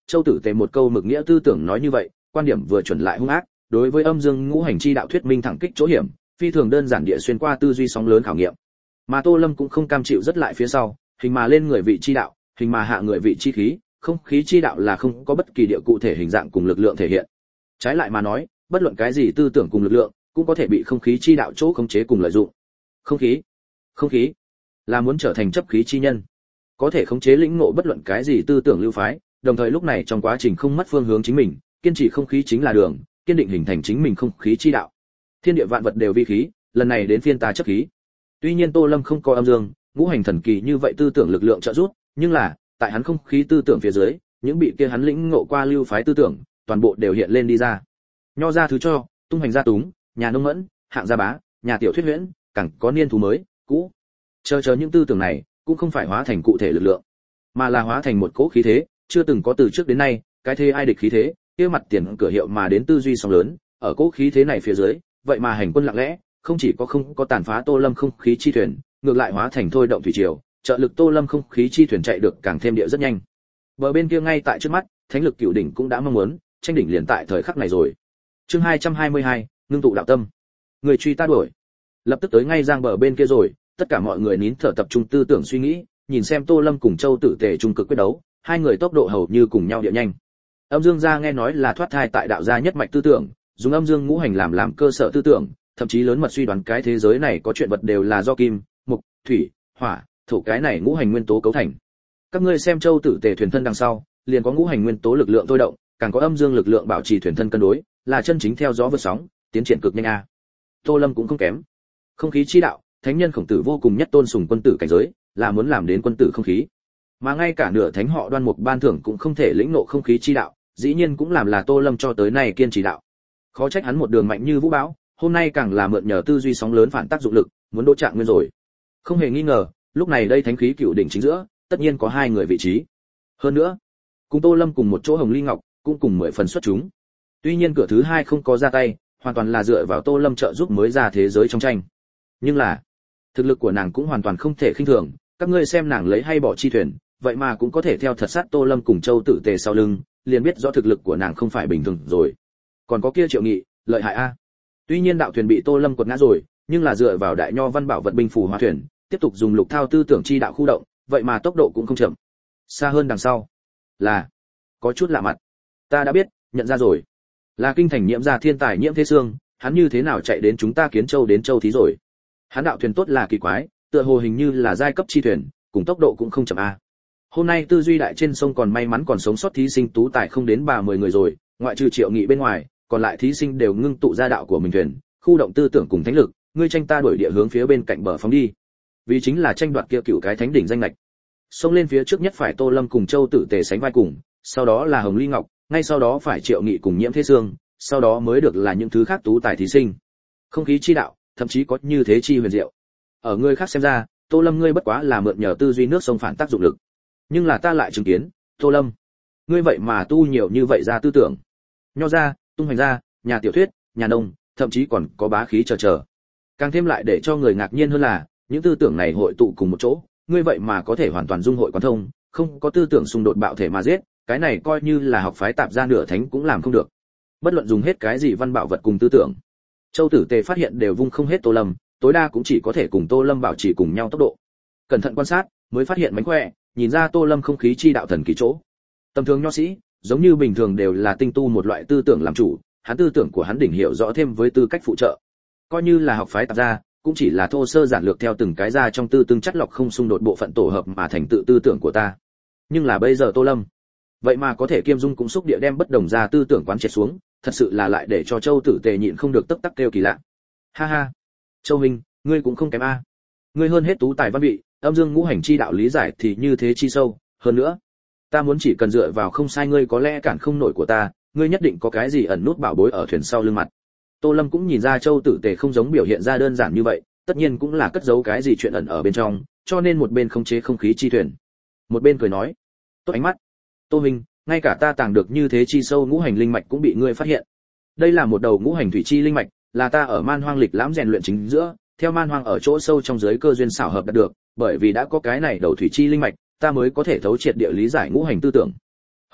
A: Châu Tử Tề một câu mực nghĩa tư tưởng nói như vậy, quan điểm vừa chuẩn lại hung ác, đối với âm dương ngũ hành chi đạo thuyết minh thẳng kích chỗ hiểm, phi thường đơn giản địa xuyên qua tư duy sóng lớn khảo nghiệm. Mà Tô Lâm cũng không cam chịu rất lại phía sau, hình mà lên người vị chi đạo, hình mà hạ người vị chi khí, không khí chi đạo là không có bất kỳ địa cụ thể hình dạng cùng lực lượng thể hiện. Trái lại mà nói, bất luận cái gì tư tưởng cùng lực lượng, cũng có thể bị không khí chi đạo chỗ khống chế cùng lợi dụng. Không khí, không khí là muốn trở thành chấp khí chi nhân, có thể khống chế lĩnh ngộ bất luận cái gì tư tưởng lưu phái, đồng thời lúc này trong quá trình không mất phương hướng chính mình, kiên trì không khí chính là đường, kiên định hình thành chính mình không khí chi đạo. Thiên địa vạn vật đều vi khí, lần này đến phiên ta chấp khí. Tuy nhiên Tô Lâm không có âm dương, ngũ hành thần kỳ như vậy tư tưởng lực lượng trợ giúp, nhưng là, tại hắn không khí tư tưởng phía dưới, những bị kia hắn lĩnh ngộ qua lưu phái tư tưởng, toàn bộ đều hiện lên đi ra. Nho ra thứ cho, tung hành gia túng, nhà nông mẫn, hạng gia bá, nhà tiểu thuyết huyễn, càng có niên thú mới, cũ. Chờ chờ những tư tưởng này, cũng không phải hóa thành cụ thể lực lượng, mà là hóa thành một cỗ khí thế, chưa từng có từ trước đến nay, cái thế ai địch khí thế, kia mặt tiền cửa hiệu mà đến tư duy sóng lớn, ở cỗ khí thế này phía dưới, vậy mà hành quân lặng lẽ, không chỉ có không có tàn phá Tô Lâm không khí chi thuyền, ngược lại hóa thành thôi động thủy triều, trợ lực Tô Lâm không khí chi thuyền chạy được càng thêm địa rất nhanh. Bờ bên kia ngay tại trước mắt, thánh lực cửu đỉnh cũng đã mong muốn, tranh đỉnh liền tại thời khắc này rồi. Chương hai trăm hai mươi hai, ngưng tụ đạo tâm. Người truy ta đuổi. Lập tức tới ngay giang bờ bên kia rồi, tất cả mọi người nín thở tập trung tư tưởng suy nghĩ, nhìn xem Tô Lâm cùng Châu Tử Tề trung cực quyết đấu, hai người tốc độ hầu như cùng nhau địa nhanh. Âm Dương gia nghe nói là thoát thai tại đạo gia nhất mạch tư tưởng, dùng âm dương ngũ hành làm làm cơ sở tư tưởng, thậm chí lớn mật suy đoán cái thế giới này có chuyện vật đều là do kim, mộc, thủy, hỏa, thổ cái này ngũ hành nguyên tố cấu thành. Các ngươi xem Châu Tử Tề thuyền thân đằng sau, liền có ngũ hành nguyên tố lực lượng thôi động, càng có âm dương lực lượng bảo trì thuyền thân cân đối, là chân chính theo gió vượt sóng, tiến triển cực nhanh a. Tô Lâm cũng không kém. Không khí chi đạo, thánh nhân Khổng Tử vô cùng nhất tôn sùng quân tử cảnh giới, là muốn làm đến quân tử không khí. Mà ngay cả nửa thánh họ Đoan Mục ban thưởng cũng không thể lĩnh ngộ không khí chi đạo, dĩ nhiên cũng làm là Tô Lâm cho tới nay kiên trì đạo. Khó trách hắn một đường mạnh như vũ bão, hôm nay càng là mượn nhờ tư duy sóng lớn phản tác dụng lực, muốn đỗ trạng nguyên rồi. Không hề nghi ngờ, lúc này đây thánh khí cựu đỉnh chính giữa, tất nhiên có hai người vị trí. Hơn nữa, cùng Tô Lâm cùng một chỗ Hồng Ly Ngọc, cũng cùng mười phần xuất chúng. Tuy nhiên cửa thứ hai không có ra tay, hoàn toàn là dựa vào Tô Lâm trợ giúp mới ra thế giới trong tranh. Nhưng là, thực lực của nàng cũng hoàn toàn không thể khinh thường, các ngươi xem nàng lấy hay bỏ chi thuyền, vậy mà cũng có thể theo thật sát Tô Lâm cùng Châu Tử Tề sau lưng, liền biết rõ thực lực của nàng không phải bình thường rồi. Còn có kia Triệu Nghị, lợi hại a. Tuy nhiên đạo thuyền bị Tô Lâm quật ngã rồi, nhưng là dựa vào đại nho văn bảo vật binh phù hóa thuyền, tiếp tục dùng lục thao tư tưởng chi đạo khu động, vậy mà tốc độ cũng không chậm. Xa hơn đằng sau, là có chút lạ mặt. Ta đã biết, nhận ra rồi. Là kinh thành Nhiễm gia thiên tài Nhiễm Thế Sương, hắn như thế nào chạy đến chúng ta Kiến Châu đến Châu Thí rồi. Hắn đạo thuyền tốt là kỳ quái, tựa hồ hình như là giai cấp chi thuyền, cùng tốc độ cũng không chậm a. Hôm nay tư duy đại trên sông còn may mắn còn sống sót thí sinh tú tài không đến bà mười người rồi, ngoại trừ Triệu Nghị bên ngoài, còn lại thí sinh đều ngưng tụ ra đạo của mình thuyền, khu động tư tưởng cùng thánh lực, ngươi tranh ta đuổi địa hướng phía bên cạnh bờ phóng đi. Vì chính là tranh đoạt kia cựu cái thánh đỉnh danh lệch. Xông lên phía trước nhất phải Tô Lâm cùng Châu Tử Tề sánh vai cùng, sau đó là Hồng Ly Ngọc, ngay sau đó phải Triệu Nghị cùng Nhiễm Thế Sương, sau đó mới được là những thứ khác tú tài thí sinh. Không khí chi đạo, thậm chí có như thế chi huyền diệu. Ở người khác xem ra, Tô Lâm ngươi bất quá là mượn nhờ tư duy nước sông phản tác dụng lực. Nhưng là ta lại chứng kiến, Tô Lâm, ngươi vậy mà tu nhiều như vậy ra tư tưởng. Nho ra, tung hành ra, nhà tiểu thuyết, nhà nông, thậm chí còn có bá khí chờ chờ. Càng thêm lại để cho người ngạc nhiên hơn là, những tư tưởng này hội tụ cùng một chỗ, ngươi vậy mà có thể hoàn toàn dung hội quán thông, không có tư tưởng xung đột bạo thể mà giết, cái này coi như là học phái tạp gia nửa thánh cũng làm không được. Bất luận dùng hết cái gì văn bảo vật cùng tư tưởng, Châu Tử Tề phát hiện đều vung không hết Tô Lâm, tối đa cũng chỉ có thể cùng Tô Lâm bảo trì cùng nhau tốc độ. Cẩn thận quan sát, mới phát hiện mánh khỏe, nhìn ra Tô Lâm không khí chi đạo thần kỳ chỗ. Tầm thường nho sĩ, giống như bình thường đều là tinh tu một loại tư tưởng làm chủ, hắn tư tưởng của hắn đỉnh hiểu rõ thêm với tư cách phụ trợ. Coi như là học phái tạp gia, cũng chỉ là thô sơ giản lược theo từng cái ra trong tư tương chất lọc không xung đột bộ phận tổ hợp mà thành tự tư tưởng của ta. Nhưng là bây giờ Tô Lâm, vậy mà có thể kiêm dung cũng xúc địa đem bất đồng ra tư tưởng quán triệt xuống, thật sự là lại để cho Châu Tử Tề nhịn không được tức tắc kêu kỳ lạ. Ha ha, Châu huynh, ngươi cũng không kém a. Ngươi hơn hết tú tài văn vị, âm dương ngũ hành chi đạo lý giải thì như thế chi sâu, hơn nữa, ta muốn chỉ cần dựa vào không sai ngươi có lẽ cản không nổi của ta, ngươi nhất định có cái gì ẩn nút bảo bối ở thuyền sau lưng mặt. Tô Lâm cũng nhìn ra Châu Tử Tề không giống biểu hiện ra đơn giản như vậy, tất nhiên cũng là cất giấu cái gì chuyện ẩn ở bên trong, cho nên một bên khống chế không khí chi thuyền, một bên cười nói, tốt ánh mắt. Tô huynh, ngay cả ta tàng được như thế chi sâu ngũ hành linh mạch cũng bị ngươi phát hiện. Đây là một đầu ngũ hành thủy chi linh mạch, là ta ở man hoang lịch lãm rèn luyện chính giữa, theo man hoang ở chỗ sâu trong giới cơ duyên xảo hợp đạt được, bởi vì đã có cái này đầu thủy chi linh mạch, ta mới có thể thấu triệt địa lý giải ngũ hành tư tưởng. Hơn hết,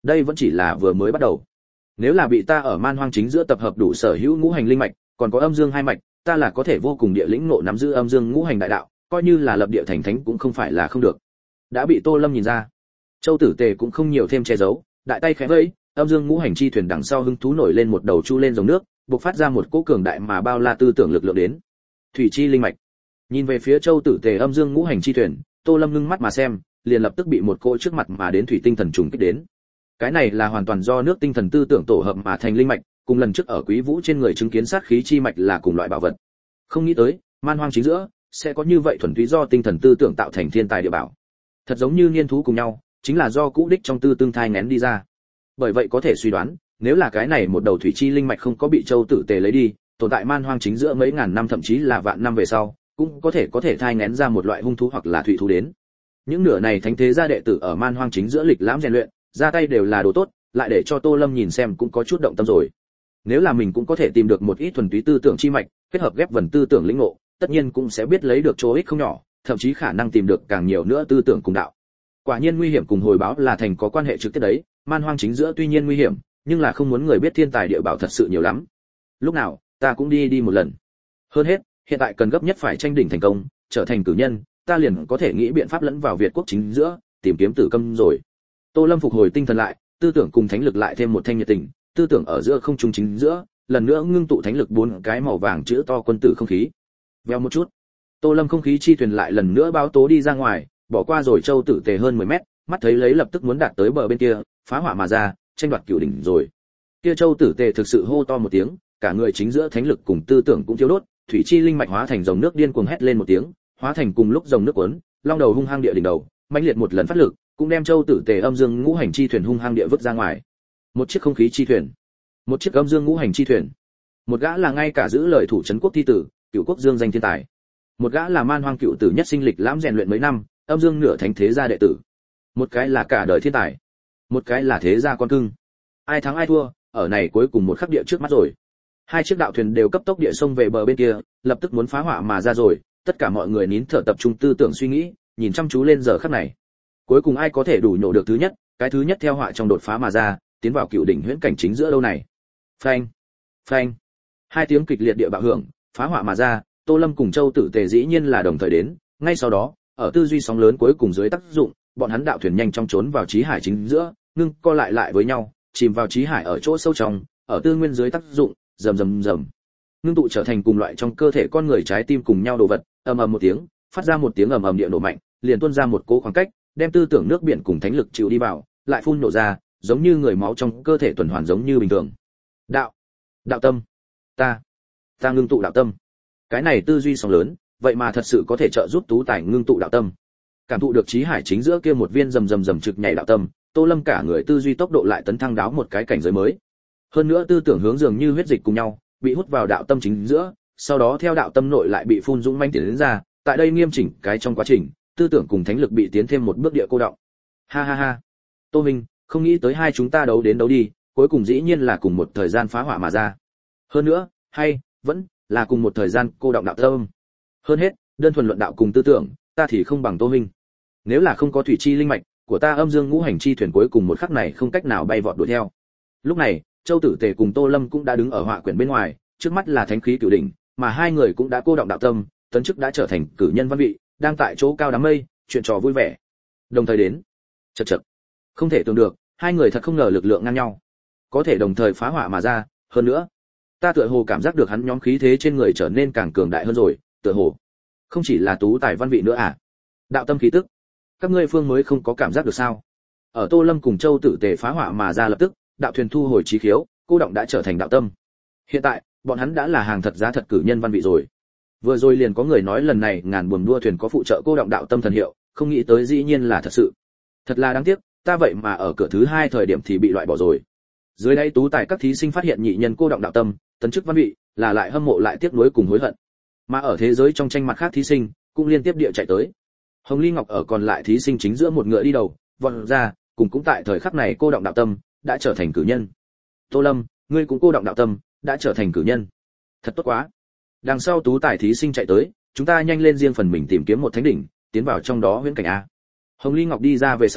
A: đây vẫn chỉ là vừa mới bắt đầu. Nếu là bị ta ở man hoang chính giữa tập hợp đủ sở hữu ngũ hành linh mạch, còn có âm dương hai mạch, ta là có thể vô cùng địa lĩnh ngộ nắm giữ âm dương ngũ hành đại đạo, coi như là lập địa thành thánh cũng không phải là không được. Đã bị Tô Lâm nhìn ra. Châu Tử Tề cũng không nhiều thêm che giấu, đại tay khẽ vẫy, âm dương ngũ hành chi thuyền đằng sau hứng thú nổi lên một đầu chu lên dòng nước, bộc phát ra một cỗ cường đại mà bao la tư tưởng lực lượng đến. Thủy chi linh mạch. Nhìn về phía Châu Tử Tề âm dương ngũ hành chi thuyền, Tô Lâm ngưng mắt mà xem, liền lập tức bị một cỗ trước mặt mà đến thủy tinh thần trùng kích đến. Cái này là hoàn toàn do nước tinh thần tư tưởng tổ hợp mà thành linh mạch, cùng lần trước ở Quý Vũ trên người chứng kiến sát khí chi mạch là cùng loại bảo vật. Không nghĩ tới, man hoang chính giữa sẽ có như vậy thuần túy do tinh thần tư tưởng tạo thành thiên tài địa bảo. Thật giống như niên thú cùng nhau, chính là do cũ đích trong tư tương thai nghén đi ra. Bởi vậy có thể suy đoán, nếu là cái này một đầu thủy chi linh mạch không có bị Châu Tử Tề lấy đi, tồn tại man hoang chính giữa mấy ngàn năm thậm chí là vạn năm về sau, cũng có thể có thể thai nghén ra một loại hung thú hoặc là thủy thú đến. Những nửa này thánh thế gia đệ tử ở man hoang chính giữa lịch lãm rèn luyện, ra tay đều là đồ tốt, lại để cho Tô Lâm nhìn xem cũng có chút động tâm rồi. Nếu là mình cũng có thể tìm được một ít thuần túy tư tưởng chi mạch, kết hợp ghép vần tư tưởng lĩnh ngộ, tất nhiên cũng sẽ biết lấy được chỗ ích không nhỏ, thậm chí khả năng tìm được càng nhiều nữa tư tưởng cùng đạo. Quả nhiên nguy hiểm cùng hồi báo là thành có quan hệ trực tiếp đấy, man hoang chính giữa tuy nhiên nguy hiểm, nhưng là không muốn người biết thiên tài địa bảo thật sự nhiều lắm. Lúc nào, ta cũng đi đi một lần. Hơn hết, hiện tại cần gấp nhất phải tranh đỉnh thành công, trở thành cử nhân, ta liền có thể nghĩ biện pháp lẫn vào Việt quốc chính giữa, tìm kiếm tử câm rồi. Tô Lâm phục hồi tinh thần lại, tư tưởng cùng thánh lực lại thêm một thanh nhiệt tình, tư tưởng ở giữa không trung chính giữa, lần nữa ngưng tụ thánh lực bốn cái màu vàng chữ to quân tử không khí. Vèo một chút, Tô Lâm không khí chi thuyền lại lần nữa báo tố đi ra ngoài, bỏ qua rồi Châu Tử Tề hơn mười mét, mắt thấy lấy lập tức muốn đạt tới bờ bên kia, phá hỏa mà ra, tranh đoạt cửu đỉnh rồi. Kia Châu Tử Tề thực sự hô to một tiếng, cả người chính giữa thánh lực cùng tư tưởng cũng thiêu đốt, thủy chi linh mạch hóa thành dòng nước điên cuồng hét lên một tiếng, hóa thành cùng lúc dòng nước cuốn, long đầu hung hăng địa đỉnh đầu, mãnh liệt một lần phát lực, cũng đem Châu Tử Tề âm dương ngũ hành chi thuyền hung hăng địa vứt ra ngoài. Một chiếc không khí chi thuyền, một chiếc âm dương ngũ hành chi thuyền, một gã là ngay cả giữ lời thủ trấn quốc thi tử, cựu quốc dương danh thiên tài, một gã là man hoang cựu tử nhất sinh lịch lãm rèn luyện mấy năm, âm dương nửa thánh thế gia đệ tử, một cái là cả đời thiên tài, một cái là thế gia con cưng. Ai thắng ai thua, ở này cuối cùng một khắc địa trước mắt rồi. Hai chiếc đạo thuyền đều cấp tốc địa sông về bờ bên kia, lập tức muốn phá hỏa mà ra rồi, tất cả mọi người nín thở tập trung tư tưởng suy nghĩ, nhìn chăm chú lên giờ khắc này. Cuối cùng ai có thể đủ nhổ được thứ nhất, cái thứ nhất theo họa trong đột phá mà ra, tiến vào cựu đỉnh huyễn cảnh chính giữa đâu này. Phanh, phanh. Hai tiếng kịch liệt địa bạo hưởng, phá hỏa mà ra, Tô Lâm cùng Châu Tử Tề dĩ nhiên là đồng thời đến, ngay sau đó, ở tư duy sóng lớn cuối cùng dưới tác dụng, bọn hắn đạo thuyền nhanh chóng trốn vào chí hải chính giữa, ngưng co lại lại với nhau, chìm vào chí hải ở chỗ sâu trong, ở tư nguyên dưới tác dụng, rầm rầm rầm, ngưng tụ trở thành cùng loại trong cơ thể con người trái tim cùng nhau đồ vật, ầm ầm một tiếng, phát ra một tiếng ầm ầm địa nổ mạnh, liền tuôn ra một cỗ khoảng cách, đem tư tưởng nước biển cùng thánh lực chịu đi vào, lại phun nổ ra, giống như người máu trong cơ thể tuần hoàn giống như bình thường. Đạo, đạo tâm, ta, ta ngưng tụ đạo tâm. Cái này tư duy sóng lớn, vậy mà thật sự có thể trợ giúp Tú Tài ngưng tụ đạo tâm. Cảm thụ được chí hải chính giữa kia một viên rầm rầm rầm trực nhảy đạo tâm, Tô Lâm cả người tư duy tốc độ lại tấn thăng đáo một cái cảnh giới mới. Hơn nữa tư tưởng hướng dường như huyết dịch cùng nhau, bị hút vào đạo tâm chính giữa, sau đó theo đạo tâm nội lại bị phun dũng manh tiến đến ra, tại đây nghiêm chỉnh cái trong quá trình, tư tưởng cùng thánh lực bị tiến thêm một bước địa cô động. Ha ha ha. Tô Minh, không nghĩ tới hai chúng ta đấu đến đấu đi, cuối cùng dĩ nhiên là cùng một thời gian phá hỏa mà ra. Hơn nữa, hay vẫn là cùng một thời gian cô động đạo tâm. Hơn hết, đơn thuần luận đạo cùng tư tưởng, ta thì không bằng Tô Minh. Nếu là không có thủy chi linh mạch của ta, âm dương ngũ hành chi thuyền cuối cùng một khắc này không cách nào bay vọt đuổi theo. Lúc này, Châu Tử Tề cùng Tô Lâm cũng đã đứng ở họa quyển bên ngoài, trước mắt là thánh khí cửu đỉnh, mà hai người cũng đã cô động đạo tâm, tấn chức đã trở thành cử nhân văn vị, đang tại chỗ cao đám mây, chuyện trò vui vẻ. Đồng thời đến, chậc chậc, không thể tưởng được, hai người thật không ngờ lực lượng ngang nhau, có thể đồng thời phá hỏa mà ra, hơn nữa, ta tựa hồ cảm giác được hắn nhóm khí thế trên người trở nên càng cường đại hơn rồi, tựa hồ không chỉ là Tú Tài văn vị nữa à? Đạo tâm khí tức, các ngươi phương mới không có cảm giác được sao? Ở Tô Lâm cùng Châu Tử Tề phá hỏa mà ra lập tức, đạo thuyền thu hồi chí khiếu, cô động đã trở thành đạo tâm. Hiện tại, bọn hắn đã là hàng thật giá thật cử nhân văn vị rồi. Vừa rồi liền có người nói lần này ngàn buồm đua thuyền có phụ trợ cô động đạo tâm thần hiệu, không nghĩ tới dĩ nhiên là thật sự. Thật là đáng tiếc, ta vậy mà ở cửa thứ hai thời điểm thì bị loại bỏ rồi. Dưới đây Tú Tài các thí sinh phát hiện nhị nhân cô động đạo tâm, tấn chức văn vị, là lại hâm mộ lại tiếc nuối cùng hối hận. Mà ở thế giới trong tranh mặt khác thí sinh cũng liên tiếp địa chạy tới. Hồng Ly Ngọc ở còn lại thí sinh chính giữa một ngựa đi đầu, vọt ra, cùng cũng tại thời khắc này cô động đạo tâm, đã trở thành cử nhân. Tô Lâm, ngươi cũng cô động đạo tâm, đã trở thành cử nhân. Thật tốt quá. Đằng sau Tú Tài thí sinh chạy tới, chúng ta nhanh lên riêng phần mình tìm kiếm một thánh đỉnh, tiến vào trong đó huyễn cảnh a. Hồng Ly Ngọc đi ra về sau,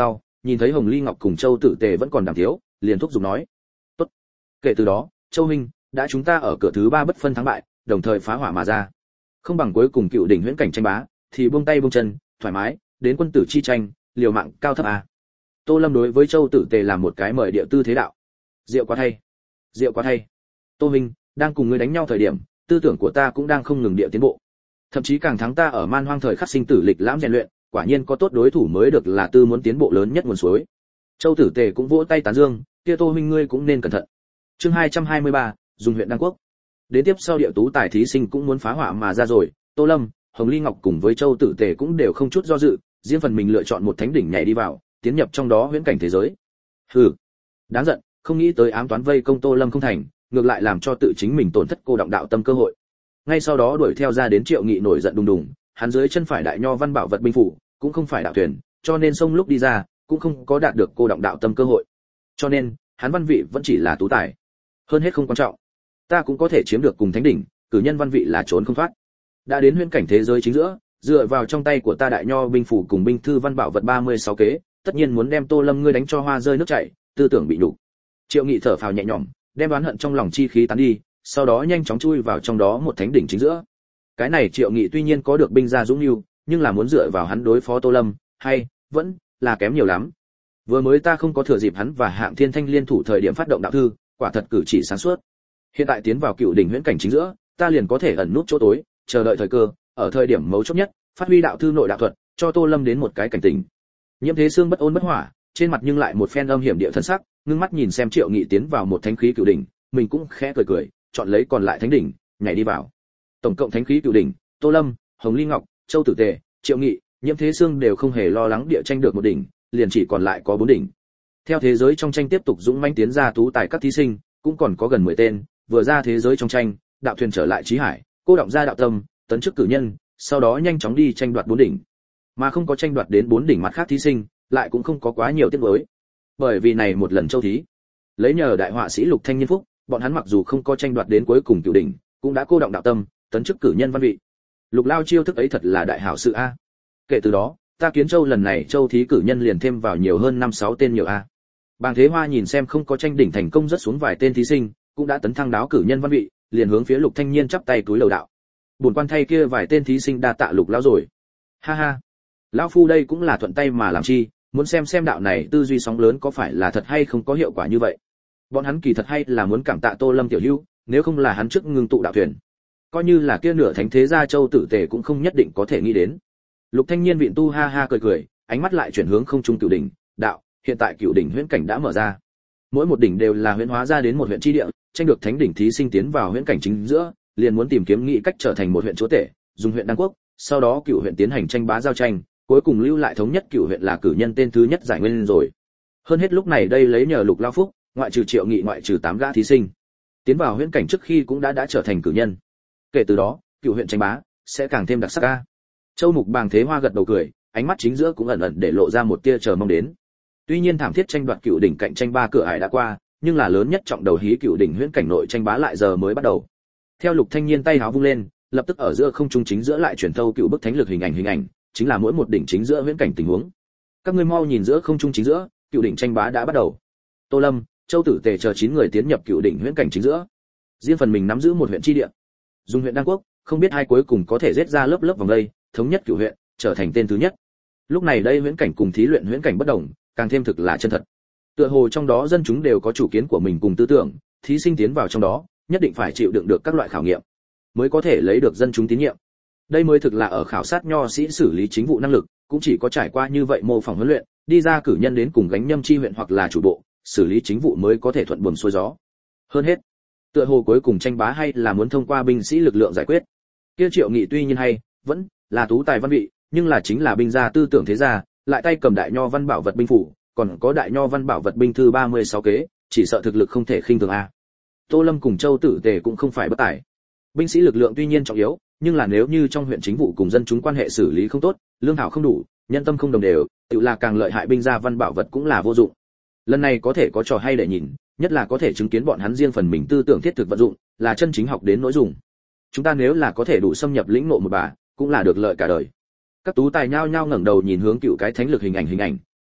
A: nhìn thấy Hồng Ly Ngọc cùng Châu Tử Tề vẫn còn đàm thiếu, liền thúc giục nói: "Tốt." Kể từ đó, Châu huynh, đã chúng ta ở cửa thứ ba bất phân thắng bại, đồng thời phá hỏa mà ra. Không bằng cuối cùng cựu đỉnh huyễn cảnh tranh bá, thì buông tay buông chân, thoải mái, đến quân tử chi tranh, liều mạng cao thấp à. Tô Lâm đối với Châu Tử Tề làm một cái mời địa tư thế đạo. Diệu quá thay, diệu quá thay. Tô huynh, đang cùng ngươi đánh nhau thời điểm, tư tưởng của ta cũng đang không ngừng địa tiến bộ. Thậm chí càng thắng ta ở man hoang thời khắc sinh tử lịch lãm rèn luyện, quả nhiên có tốt đối thủ mới được là tư muốn tiến bộ lớn nhất nguồn suối. Châu Tử Tề cũng vỗ tay tán dương, kia Tô huynh ngươi cũng nên cẩn thận. Chương hai trăm hai mươi ba, dùng huyện Đăng Quốc. Đến tiếp sau địa tú tài thí sinh cũng muốn phá hỏa mà ra rồi, Tô Lâm, Hồng Ly Ngọc cùng với Châu Tử Tề cũng đều không chút do dự, riêng phần mình lựa chọn một thánh đỉnh nhảy đi vào, tiến nhập trong đó huyễn cảnh thế giới. Hừ, đáng giận, không nghĩ tới ám toán vây công Tô Lâm không thành, ngược lại làm cho tự chính mình tổn thất cô động đạo tâm cơ hội. Ngay sau đó đuổi theo ra đến Triệu Nghị nổi giận đùng đùng, hắn dưới chân phải đại nho văn bảo vật binh phủ, cũng không phải đạo thuyền, cho nên sông lúc đi ra, cũng không có đạt được cô động đạo tâm cơ hội. Cho nên, hắn văn vị vẫn chỉ là tú tài. Hơn hết không quan trọng, ta cũng có thể chiếm được cùng thánh đỉnh, cử nhân văn vị là trốn không thoát. Đã đến huyễn cảnh thế giới chính giữa, dựa vào trong tay của ta đại nho binh phủ cùng binh thư văn bảo vật ba mươi sáu kế, tất nhiên muốn đem Tô Lâm ngươi đánh cho hoa rơi nước chảy, tư tưởng bị nhục. Triệu Nghị thở phào nhẹ nhõm, đem oán hận trong lòng chi khí tán đi, sau đó nhanh chóng chui vào trong đó một thánh đỉnh chính giữa. Cái này Triệu Nghị tuy nhiên có được binh gia dũng mưu, nhưng là muốn dựa vào hắn đối phó Tô Lâm, hay vẫn là kém nhiều lắm. Vừa mới ta không có thừa dịp hắn và Hạng Thiên Thanh liên thủ thời điểm phát động đạo thư, quả thật cử chỉ sáng suốt. Hiện tại tiến vào cựu đỉnh huyễn cảnh chính giữa, ta liền có thể ẩn nút chỗ tối, chờ đợi thời cơ, ở thời điểm mấu chốt nhất, phát huy đạo thư nội đạo thuật, cho Tô Lâm đến một cái cảnh tỉnh. Nhiễm Thế Xương bất ôn bất hỏa, trên mặt nhưng lại một phen âm hiểm địa thân sắc, ngưng mắt nhìn xem Triệu Nghị tiến vào một thánh khí cựu đỉnh, mình cũng khẽ cười cười, chọn lấy còn lại thánh đỉnh, nhảy đi vào. Tổng cộng thánh khí cựu đỉnh, Tô Lâm, Hồng Ly Ngọc, Châu Tử Tề, Triệu Nghị, Nhiễm Thế Xương đều không hề lo lắng địa tranh được một đỉnh, liền chỉ còn lại có bốn đỉnh. Theo thế giới trong tranh tiếp tục dũng mãnh tiến ra tú tài các thí sinh, cũng còn có gần mười tên, vừa ra thế giới trong tranh, đạo thuyền trở lại chí hải, cô động ra đạo tâm, tấn chức cử nhân, sau đó nhanh chóng đi tranh đoạt bốn đỉnh. Mà không có tranh đoạt đến bốn đỉnh mặt khác thí sinh, lại cũng không có quá nhiều tiếc nuối. Bởi vì này một lần châu thí, lấy nhờ đại họa sĩ Lục Thanh Nhân phúc, bọn hắn mặc dù không có tranh đoạt đến cuối cùng cửu đỉnh, cũng đã cô động đạo tâm, tấn chức cử nhân văn vị. Lục Lao chiêu thức ấy thật là đại hảo sự a. Kể từ đó, ta Kiến Châu lần này châu thí cử nhân liền thêm vào nhiều hơn năm sáu tên nhiều a. Bàng Thế Hoa nhìn xem không có tranh đỉnh thành công rất xuống vài tên thí sinh, cũng đã tấn thăng đáo cử nhân văn vị, liền hướng phía Lục Thanh Nhiên chắp tay túi lầu đạo. Buồn quan thay kia vài tên thí sinh đa tạ Lục lão rồi. Ha ha, lão phu đây cũng là thuận tay mà làm chi, muốn xem xem đạo này tư duy sóng lớn có phải là thật hay không có hiệu quả như vậy. Bọn hắn kỳ thật hay là muốn cảm tạ Tô Lâm tiểu hữu, nếu không là hắn trước ngưng tụ đạo thuyền, coi như là kia nửa thánh thế gia Châu Tử Tề cũng không nhất định có thể nghĩ đến. Lục Thanh Nhiên vịn tu ha ha cười cười, ánh mắt lại chuyển hướng không trung cửu đỉnh, đạo, hiện tại cửu đỉnh huyễn cảnh đã mở ra. Mỗi một đỉnh đều là huyễn hóa ra đến một huyện chi địa, tranh được thánh đỉnh thí sinh tiến vào huyễn cảnh chính giữa, liền muốn tìm kiếm nghị cách trở thành một huyện chúa tể, dùng huyện đăng quốc, sau đó cửu huyện tiến hành tranh bá giao tranh, cuối cùng lưu lại thống nhất cửu huyện là cử nhân tên thứ nhất giải nguyên rồi. Hơn hết lúc này đây lấy nhờ Lục Lao phúc, ngoại trừ Triệu Nghị ngoại trừ tám gã thí sinh, tiến vào huyễn cảnh trước khi cũng đã đã trở thành cử nhân. Kể từ đó, cửu huyện tranh bá sẽ càng thêm đặc sắc a. Châu Mục Bàng Thế Hoa gật đầu cười, ánh mắt chính giữa cũng ẩn ẩn để lộ ra một tia chờ mong đến. Tuy nhiên thảm thiết tranh đoạt cửu đỉnh cạnh tranh ba cửa ải đã qua, nhưng là lớn nhất trọng đầu hí cửu đỉnh huyễn cảnh nội tranh bá lại giờ mới bắt đầu. Theo Lục Thanh Nhiên tay háo vung lên, lập tức ở giữa không trung chính giữa lại chuyển thâu cựu bức thánh lực hình ảnh hình ảnh, chính là mỗi một đỉnh chính giữa huyễn cảnh tình huống. Các ngươi mau nhìn giữa không trung chính giữa, cựu đỉnh tranh bá đã bắt đầu. Tô Lâm, Châu Tử Tề chờ chín người tiến nhập cựu đỉnh huyễn cảnh chính giữa. Riêng phần mình nắm giữ một huyện chi địa. Dùng huyện Đăng Quốc, không biết hai cuối cùng có thể giết ra lớp lớp vòng đây, thống nhất cựu huyện, trở thành tên thứ nhất. Lúc này đây huyễn cảnh cùng thí luyện huyễn cảnh bất đồng, càng thêm thực là chân thật. Tựa hồ trong đó dân chúng đều có chủ kiến của mình cùng tư tưởng, thí sinh tiến vào trong đó, nhất định phải chịu đựng được các loại khảo nghiệm, mới có thể lấy được dân chúng tín nhiệm. Đây mới thực là ở khảo sát nho sĩ xử lý chính vụ năng lực, cũng chỉ có trải qua như vậy mô phỏng huấn luyện, đi ra cử nhân đến cùng gánh nhâm chi huyện hoặc là chủ bộ, xử lý chính vụ mới có thể thuận buồm xuôi gió. Hơn hết, tựa hồ cuối cùng tranh bá hay là muốn thông qua binh sĩ lực lượng giải quyết. Kia Triệu Nghị tuy nhiên hay, vẫn là tú tài văn vị, nhưng là chính là binh gia tư tưởng thế gia, lại tay cầm đại nho văn bảo vật binh phủ, còn có đại nho văn bảo vật binh thư ba mươi sáu kế, chỉ sợ thực lực không thể khinh thường a. Tô Lâm cùng Châu Tử Tề cũng không phải bất tài. Binh sĩ lực lượng tuy nhiên trọng yếu, nhưng là nếu như trong huyện chính vụ cùng dân chúng quan hệ xử lý không tốt, lương thảo không đủ, nhân tâm không đồng đều, tự là càng lợi hại binh gia văn bảo vật cũng là vô dụng. Lần này có thể có trò hay để nhìn, nhất là có thể chứng kiến bọn hắn riêng phần mình tư tưởng thiết thực vận dụng, là chân chính học đến nội dung. Chúng ta nếu là có thể đủ xâm nhập lĩnh ngộ một bà, cũng là được lợi cả đời. Các tú tài nhao nhao ngẩng đầu nhìn hướng cựu cái thánh lực hình ảnh hình ảnh,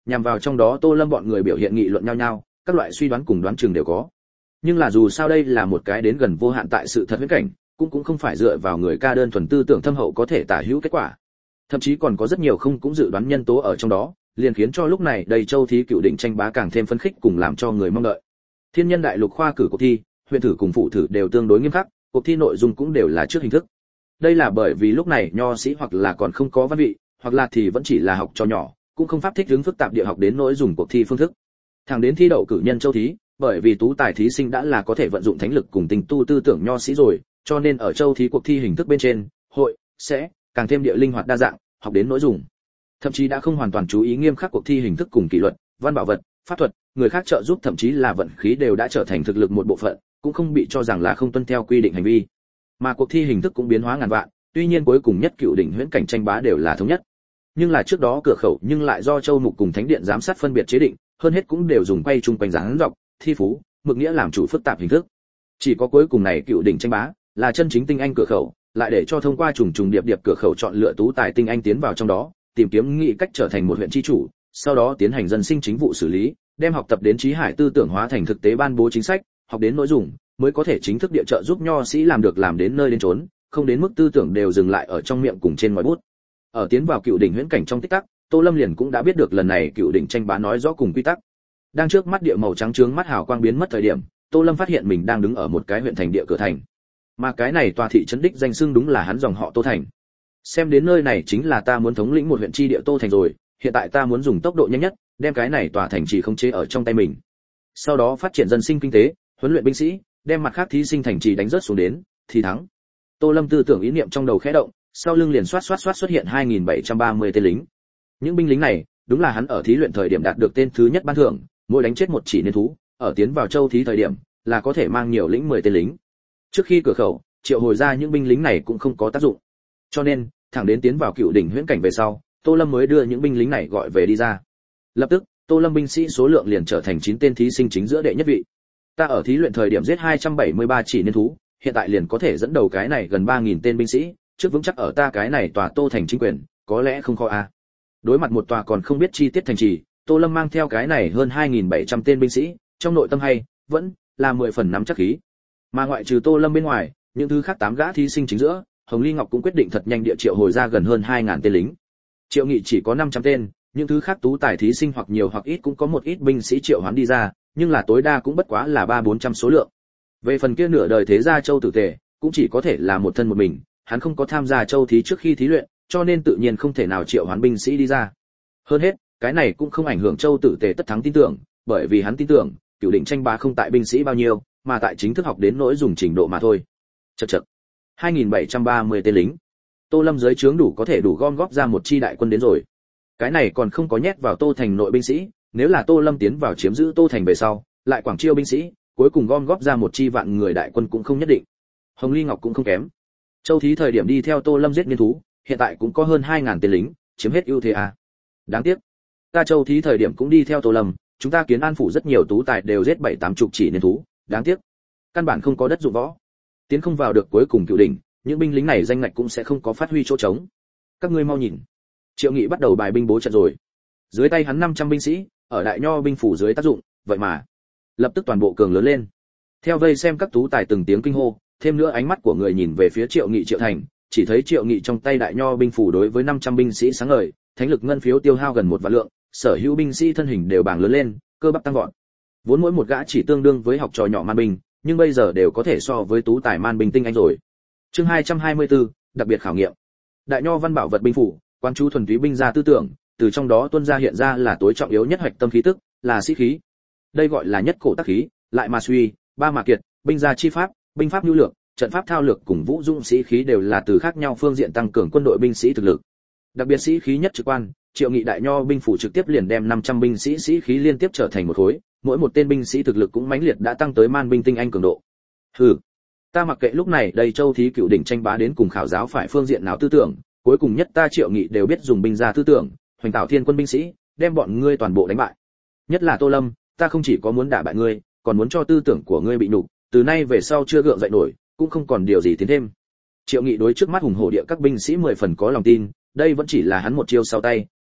A: nhằm vào trong đó Tô Lâm bọn người biểu hiện nghị luận nhau nhau, các loại suy đoán cùng đoán chừng đều có. Nhưng là dù sao đây là một cái đến gần vô hạn tại sự thật viễn cảnh, cũng cũng không phải dựa vào người ca đơn thuần tư tưởng thâm hậu có thể tả hữu kết quả. Thậm chí còn có rất nhiều không cũng dự đoán nhân tố ở trong đó, liền khiến cho lúc này đầy châu thí cựu định tranh bá càng thêm phấn khích cùng làm cho người mong đợi. Thiên nhân đại lục khoa cử cuộc thi, huyện thử cùng phụ thử đều tương đối nghiêm khắc, cuộc thi nội dung cũng đều là trước hình thức. Đây là bởi vì lúc này nho sĩ hoặc là còn không có văn vị, hoặc là thì vẫn chỉ là học trò nhỏ, cũng không pháp thích ứng phức tạp địa học đến nỗi dùng cuộc thi phương thức. Thẳng đến thi đậu cử nhân châu thí, bởi vì tú tài thí sinh đã là có thể vận dụng thánh lực cùng tình tu tư tưởng nho sĩ rồi, cho nên ở châu thí cuộc thi hình thức bên trên, hội sẽ càng thêm địa linh hoạt đa dạng, học đến nỗi dùng. Thậm chí đã không hoàn toàn chú ý nghiêm khắc cuộc thi hình thức cùng kỷ luật, văn bảo vật, pháp thuật, người khác trợ giúp thậm chí là vận khí đều đã trở thành thực lực một bộ phận, cũng không bị cho rằng là không tuân theo quy định hành vi. Mà cuộc thi hình thức cũng biến hóa ngàn vạn, tuy nhiên cuối cùng nhất cựu đỉnh huyễn cảnh tranh bá đều là thống nhất. Nhưng là trước đó cửa khẩu nhưng lại do châu mục cùng thánh điện giám sát phân biệt chế định, hơn hết cũng đều dùng quay chung quanh dáng dọc, thi phú, mực nghĩa làm chủ phức tạp hình thức. Chỉ có cuối cùng này cựu đỉnh tranh bá là chân chính tinh anh cửa khẩu, lại để cho thông qua trùng trùng điệp điệp cửa khẩu chọn lựa tú tài tinh anh tiến vào trong đó, tìm kiếm nghị cách trở thành một huyện chi chủ, sau đó tiến hành dân sinh chính vụ xử lý, đem học tập đến trí hải tư tưởng hóa thành thực tế ban bố chính sách, học đến nội dung, mới có thể chính thức địa trợ giúp nho sĩ làm được làm đến nơi đến chốn, không đến mức tư tưởng đều dừng lại ở trong miệng cùng trên ngòi bút. Ở tiến vào cựu đỉnh huyễn cảnh trong tích tắc, Tô Lâm liền cũng đã biết được lần này cựu đỉnh tranh bá nói rõ cùng quy tắc. Đang trước mắt địa màu trắng trướng mắt hào quang biến mất thời điểm, Tô Lâm phát hiện mình đang đứng ở một cái huyện thành địa cửa thành. Mà cái này tòa thị trấn đích danh xưng đúng là hắn dòng họ Tô thành. Xem đến nơi này chính là ta muốn thống lĩnh một huyện chi địa Tô thành rồi, hiện tại ta muốn dùng tốc độ nhanh nhất, đem cái này tòa thành trì khống chế ở trong tay mình. Sau đó phát triển dân sinh kinh tế, huấn luyện binh sĩ, đem mặt khác thí sinh thành trì đánh rớt xuống đến, thì thắng. Tô Lâm tư tưởng ý niệm trong đầu khẽ động, sau lưng liền xoát xoát xoát xuất hiện hai nghìn bảy trăm ba mươi tên lính. Những binh lính này, đúng là hắn ở thí luyện thời điểm đạt được tên thứ nhất ban thưởng, mỗi đánh chết một chỉ niên thú, ở tiến vào châu thí thời điểm, là có thể mang nhiều lĩnh mười tên lính. Trước khi cửa khẩu, triệu hồi ra những binh lính này cũng không có tác dụng. Cho nên, thẳng đến tiến vào cựu đỉnh huyễn cảnh về sau, Tô Lâm mới đưa những binh lính này gọi về đi ra. Lập tức, Tô Lâm binh sĩ số lượng liền trở thành chín tên thí sinh chính giữa đệ nhất vị. Ta ở thí luyện thời điểm giết hai trăm bảy mươi ba chỉ niên thú, hiện tại liền có thể dẫn đầu cái này gần ba nghìn tên binh sĩ, trước vững chắc ở ta cái này tòa Tô thành chính quyền, có lẽ không khó a. Đối mặt một tòa còn không biết chi tiết thành trì, Tô Lâm mang theo cái này hơn hai nghìn bảy trăm tên binh sĩ, trong nội tâm hay vẫn là mười phần nắm chắc khí. Mà ngoại trừ Tô Lâm bên ngoài, những thứ khác tám gã thí sinh chính giữa, Hồng Ly Ngọc cũng quyết định thật nhanh địa triệu hồi ra gần hơn hai nghìn tên lính. Triệu Nghị chỉ có năm trăm tên, những thứ khác tú tài thí sinh hoặc nhiều hoặc ít cũng có một ít binh sĩ triệu hoán đi ra, nhưng là tối đa cũng bất quá là ba bốn trăm số lượng. Về phần kia nửa đời thế gia Châu Tử Tề, cũng chỉ có thể là một thân một mình, hắn không có tham gia châu thí trước khi thí luyện, cho nên tự nhiên không thể nào triệu hoán binh sĩ đi ra. Hơn hết, cái này cũng không ảnh hưởng Châu Tử Tề tất thắng tin tưởng, bởi vì hắn tin tưởng, cửu đỉnh tranh bá không tại binh sĩ bao nhiêu, mà tại chính thức học đến nỗi dùng trình độ mà thôi. Chậc chậc. hai nghìn bảy trăm ba mươi tên lính. Tô Lâm dưới trướng đủ có thể đủ gom góp ra một chi đại quân đến rồi. Cái này còn không có nhét vào Tô thành nội binh sĩ, nếu là Tô Lâm tiến vào chiếm giữ Tô thành về sau, lại quảng chiêu binh sĩ, cuối cùng gom góp ra một chi vạn người đại quân cũng không nhất định. Hồng Ly Ngọc cũng không kém. Châu thí thời điểm đi theo Tô Lâm giết niên thú, hiện tại cũng có hơn hai nghìn tên lính, chiếm hết ưu thế à. Đáng tiếc, ta châu thí thời điểm cũng đi theo Tô Lâm, chúng ta Kiến An phủ rất nhiều tú tài đều giết bảy tám chục chỉ niên thú, đáng tiếc, căn bản không có đất dụng võ. Tiến không vào được cuối cùng cựu đỉnh, những binh lính này danh ngạch cũng sẽ không có phát huy chỗ trống. Các ngươi mau nhìn. Triệu Nghị bắt đầu bài binh bố trận rồi. Dưới tay hắn năm trăm binh sĩ, ở Đại Nho binh phủ dưới tác dụng, vậy mà lập tức toàn bộ cường lớn lên. Theo vây xem các tú tài từng tiếng kinh hô, thêm nữa ánh mắt của người nhìn về phía Triệu Nghị Triệu Thành, chỉ thấy Triệu Nghị trong tay Đại Nho binh phủ đối với năm trăm binh sĩ sáng ngời, thánh lực ngân phiếu tiêu hao gần một vạn lượng, sở hữu binh sĩ thân hình đều bảng lớn lên, cơ bắp tăng vọt. Vốn mỗi một gã chỉ tương đương với học trò nhỏ man binh, nhưng bây giờ đều có thể so với tú tài man binh tinh anh rồi. Chương hai trăm hai mươi tư, đặc biệt khảo nghiệm. Đại Nho văn bảo vật binh phủ, quan chú thuần túy binh gia tư tưởng, từ trong đó tuôn ra hiện ra là tối trọng yếu nhất hoạch tâm khí tức, là sĩ khí. Đây gọi là nhất cổ tác khí, lại mà suy, ba mà kiệt, binh gia chi pháp, binh pháp nhu lược, trận pháp thao lược cùng vũ dung sĩ khí đều là từ khác nhau phương diện tăng cường quân đội binh sĩ thực lực. Đặc biệt sĩ khí nhất trực quan, Triệu Nghị Đại Nho binh phủ trực tiếp liền đem năm trăm binh sĩ sĩ khí liên tiếp trở thành một khối, mỗi một tên binh sĩ thực lực cũng mãnh liệt đã tăng tới man binh tinh anh cường độ. Hừ, ta mặc kệ lúc này đây châu thí cựu đỉnh tranh bá đến cùng khảo giáo phải phương diện nào tư tưởng, cuối cùng nhất ta Triệu Nghị đều biết dùng binh gia tư tưởng, hoành tạo thiên quân binh sĩ, đem bọn ngươi toàn bộ đánh bại. Nhất là Tô Lâm, ta không chỉ có muốn đả bại ngươi, còn muốn cho tư tưởng của ngươi bị nhục, từ nay về sau chưa gượng dậy nổi, cũng không còn điều gì tiến thêm. Triệu Nghị đối trước mắt hùng hổ địa các binh sĩ mười phần có lòng tin, đây vẫn chỉ là hắn một chiêu sau tay,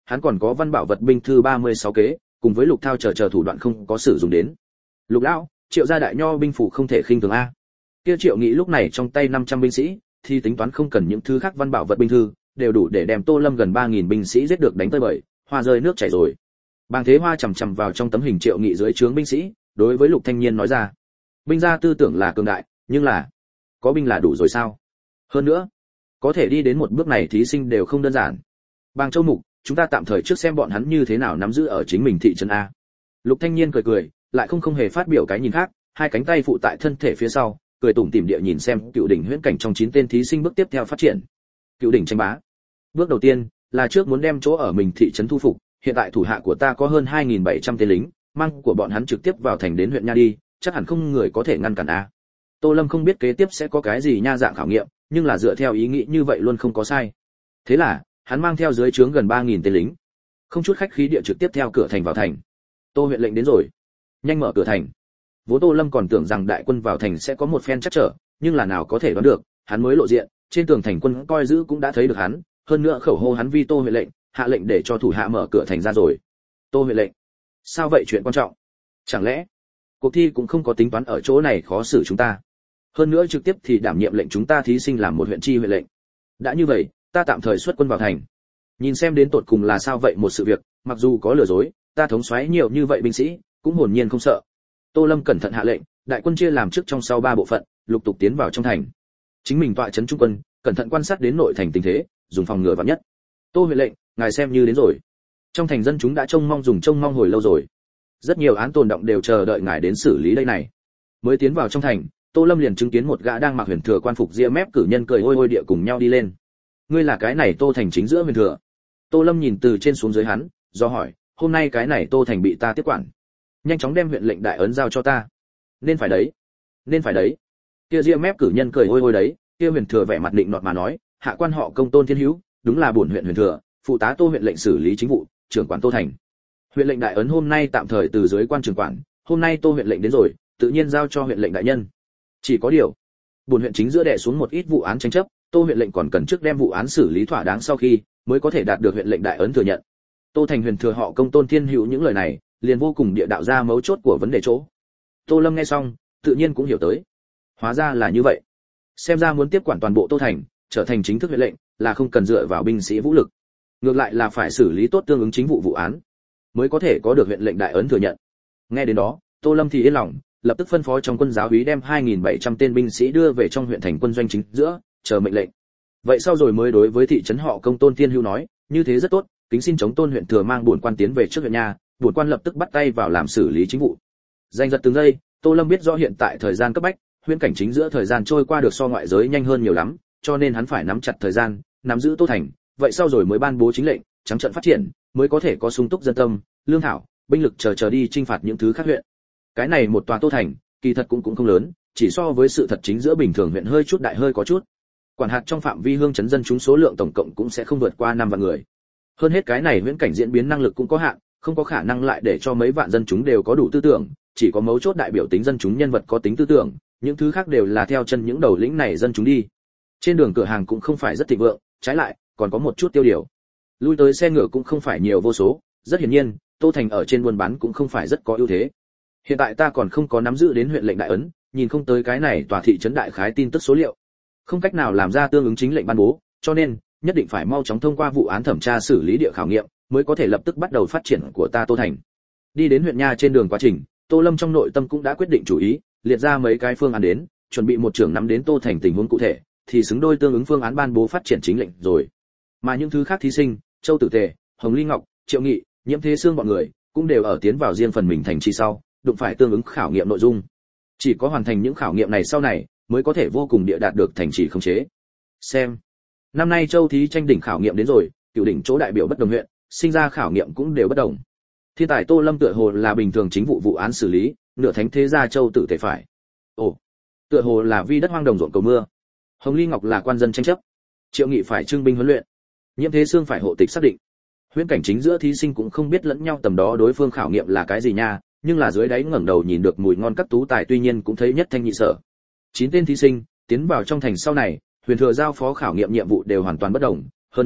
A: hắn còn có văn bảo vật binh thư ba mươi sáu kế, cùng với lục thao chờ chờ thủ đoạn không có sử dụng đến. Lục lão, Triệu gia đại nho binh phủ không thể khinh thường a. Kia Triệu Nghị lúc này trong tay năm trăm binh sĩ, thì tính toán không cần những thứ khác văn bảo vật binh thư, đều đủ để đem Tô Lâm gần ba nghìn binh sĩ giết được đánh tới bời, hoa rơi nước chảy rồi. Bàng Thế Hoa chằm chằm vào trong tấm hình Triệu Nghị dưới trướng binh sĩ, đối với Lục Thanh Niên nói ra: "Binh gia tư tưởng là cường đại, nhưng là có binh là đủ rồi sao? Hơn nữa, có thể đi đến một bước này thí sinh đều không đơn giản. Bàng Châu Mục, chúng ta tạm thời trước xem bọn hắn như thế nào nắm giữ ở chính mình thị trấn a." Lục Thanh Niên cười cười, lại không không hề phát biểu cái nhìn khác, hai cánh tay phụ tại thân thể phía sau, cười tủm tỉm địa nhìn xem Cựu đỉnh huyễn cảnh trong chín tên thí sinh bước tiếp theo phát triển. Cựu đỉnh tranh bá. Bước đầu tiên là trước muốn đem chỗ ở mình thị trấn thu phục, hiện tại thủ hạ của ta có hơn hai nghìn bảy trăm tên lính, mang của bọn hắn trực tiếp vào thành đến huyện nha đi, chắc hẳn không người có thể ngăn cản a. Tô Lâm không biết kế tiếp sẽ có cái gì nha dạng khảo nghiệm, nhưng là dựa theo ý nghĩ như vậy luôn không có sai. Thế là, hắn mang theo dưới trướng gần ba nghìn tên lính, không chút khách khí địa trực tiếp theo cửa thành vào thành. Tô huyện lệnh đến rồi, nhanh mở cửa thành. Vốn Tô Lâm còn tưởng rằng đại quân vào thành sẽ có một phen chắc trở, nhưng là nào có thể đoán được, hắn mới lộ diện, trên tường thành quân coi giữ cũng đã thấy được hắn, hơn nữa khẩu hô hắn vi Tô huyện lệnh, hạ lệnh để cho thủ hạ mở cửa thành ra rồi. Tô huyện lệnh, sao vậy, chuyện quan trọng? Chẳng lẽ cuộc thi cũng không có tính toán ở chỗ này khó xử chúng ta? Hơn nữa trực tiếp thì đảm nhiệm lệnh chúng ta thí sinh làm một huyện chi huyện lệnh. Đã như vậy, ta tạm thời xuất quân vào thành. Nhìn xem đến tột cùng là sao vậy một sự việc, mặc dù có lừa dối, ta thống soái nhiều như vậy binh sĩ, cũng hồn nhiên không sợ. Tô Lâm cẩn thận hạ lệnh, đại quân chia làm trước trong sau ba bộ phận, lục tục tiến vào trong thành. Chính mình tọa trấn trung quân, cẩn thận quan sát đến nội thành tình thế, dùng phòng ngừa vạn nhất. Tô huyện lệnh, ngài xem như đến rồi. Trong thành dân chúng đã trông mong dùng trông mong hồi lâu rồi. Rất nhiều án tồn động đều chờ đợi ngài đến xử lý đây này. Mới tiến vào trong thành, Tô Lâm liền chứng kiến một gã đang mặc huyền thừa quan phục ria mép cử nhân cười hôi hôi địa cùng nhau đi lên. Ngươi là cái này Tô thành chính giữa huyền thừa? Tô Lâm nhìn từ trên xuống dưới hắn, do hỏi, hôm nay cái này Tô thành bị ta tiếp quản, nhanh chóng đem huyện lệnh đại ấn giao cho ta. Nên phải đấy, nên phải đấy. Kia ria mép cử nhân cười hôi hôi đấy, kia huyền thừa vẻ mặt định nọt mà nói, hạ quan họ Công Tôn Thiên Hữu, đúng là bổn huyện huyền thừa, phụ tá Tô huyện lệnh xử lý chính vụ, trưởng quản Tô thành. Huyện lệnh đại ấn hôm nay tạm thời từ dưới quan trưởng quản, hôm nay Tô huyện lệnh đến rồi, tự nhiên giao cho huyện lệnh đại nhân. Chỉ có điều, bổn huyện chính giữa đè xuống một ít vụ án tranh chấp, Tô huyện lệnh còn cần trước đem vụ án xử lý thỏa đáng sau khi mới có thể đạt được huyện lệnh đại ấn thừa nhận. Tô thành huyền thừa họ Công Tôn Thiên Hữu những lời này, liền vô cùng địa đạo ra mấu chốt của vấn đề chỗ. Tô Lâm nghe xong, tự nhiên cũng hiểu tới. Hóa ra là như vậy. Xem ra muốn tiếp quản toàn bộ Tô thành, trở thành chính thức huyện lệnh, là không cần dựa vào binh sĩ vũ lực. Ngược lại là phải xử lý tốt tương ứng chính vụ vụ án, mới có thể có được huyện lệnh đại ấn thừa nhận. Nghe đến đó, Tô Lâm thì yên lòng, lập tức phân phó trong quân giáo úy đem hai nghìn bảy trăm tên binh sĩ đưa về trong huyện thành quân doanh chính giữa, chờ mệnh lệnh. Vậy sau rồi mới đối với thị trấn họ Công Tôn Thiên Hữu nói, như thế rất tốt, kính xin chống Tôn huyện thừa mang bổn quan tiến về trước huyện nhà, bổn quan lập tức bắt tay vào làm xử lý chính vụ. Danh giật từng giây, Tô Lâm biết rõ hiện tại thời gian cấp bách, huyễn cảnh chính giữa thời gian trôi qua được so ngoại giới nhanh hơn nhiều lắm, cho nên hắn phải nắm chặt thời gian, nắm giữ Tô thành, vậy sau rồi mới ban bố chính lệnh, trắng trận phát triển, mới có thể có sung túc dân tâm, lương thảo, binh lực chờ chờ đi chinh phạt những thứ khác huyện. Cái này một tòa Tô thành, kỳ thật cũng cũng không lớn, chỉ so với sự thật chính giữa bình thường huyện hơi chút đại hơi có chút. Quản hạt trong phạm vi hương trấn dân chúng số lượng tổng cộng cũng sẽ không vượt qua năm vạn người. Hơn hết cái này huyễn cảnh diễn biến năng lực cũng có hạn, không có khả năng lại để cho mấy vạn dân chúng đều có đủ tư tưởng, chỉ có mấu chốt đại biểu tính dân chúng nhân vật có tính tư tưởng, những thứ khác đều là theo chân những đầu lĩnh này dân chúng đi. Trên đường cửa hàng cũng không phải rất thịnh vượng, trái lại còn có một chút tiêu điều. Lui tới xe ngựa cũng không phải nhiều vô số, rất hiển nhiên, Tô thành ở trên buôn bán cũng không phải rất có ưu thế. Hiện tại ta còn không có nắm giữ đến huyện lệnh đại ấn, nhìn không tới cái này tòa thị trấn đại khái tin tức số liệu, không cách nào làm ra tương ứng chính lệnh ban bố, cho nên nhất định phải mau chóng thông qua vụ án thẩm tra xử lý địa khảo nghiệm, mới có thể lập tức bắt đầu phát triển của ta Tô thành. Đi đến huyện nha trên đường quá trình, Tô Lâm trong nội tâm cũng đã quyết định chủ ý, liệt ra mấy cái phương án đến, chuẩn bị một trưởng nắm đến Tô thành tình huống cụ thể, thì xứng đôi tương ứng phương án ban bố phát triển chính lệnh rồi. Mà những thứ khác thí sinh, Châu Tử Tề, Hồng Ly Ngọc, Triệu Nghị, Nhiễm Thế Sương bọn người, cũng đều ở tiến vào riêng phần mình thành trì sau, đụng phải tương ứng khảo nghiệm nội dung. Chỉ có hoàn thành những khảo nghiệm này sau này, mới có thể vô cùng địa đạt được thành trì khống chế. Xem, năm nay Châu thí tranh đỉnh khảo nghiệm đến rồi, cửu đỉnh chỗ đại biểu bất đồng huyện, sinh ra khảo nghiệm cũng đều bất đồng. Thiên tài Tô Lâm tựa hồ là bình thường chính vụ vụ án xử lý, nửa thánh thế gia Châu Tử Tề phải. Ồ, tựa hồ là vi đất hoang đồng ruộng cầu mưa. Hồng Ly Ngọc là quan dân tranh chấp. Triệu Nghị phải trưng binh huấn luyện. Nhiễm Thế Sương phải hộ tịch xác định. Huyễn cảnh chính giữa thí sinh cũng không biết lẫn nhau tầm đó đối phương khảo nghiệm là cái gì nha, nhưng là dưới đáy ngẩng đầu nhìn được mùi ngon các tú tài tuy nhiên cũng thấy nhất thanh nhị sở. Chín tên thí sinh tiến vào trong thành sau này, huyền thừa giao phó khảo nghiệm nhiệm vụ đều hoàn toàn bất đồng, hơn nữa,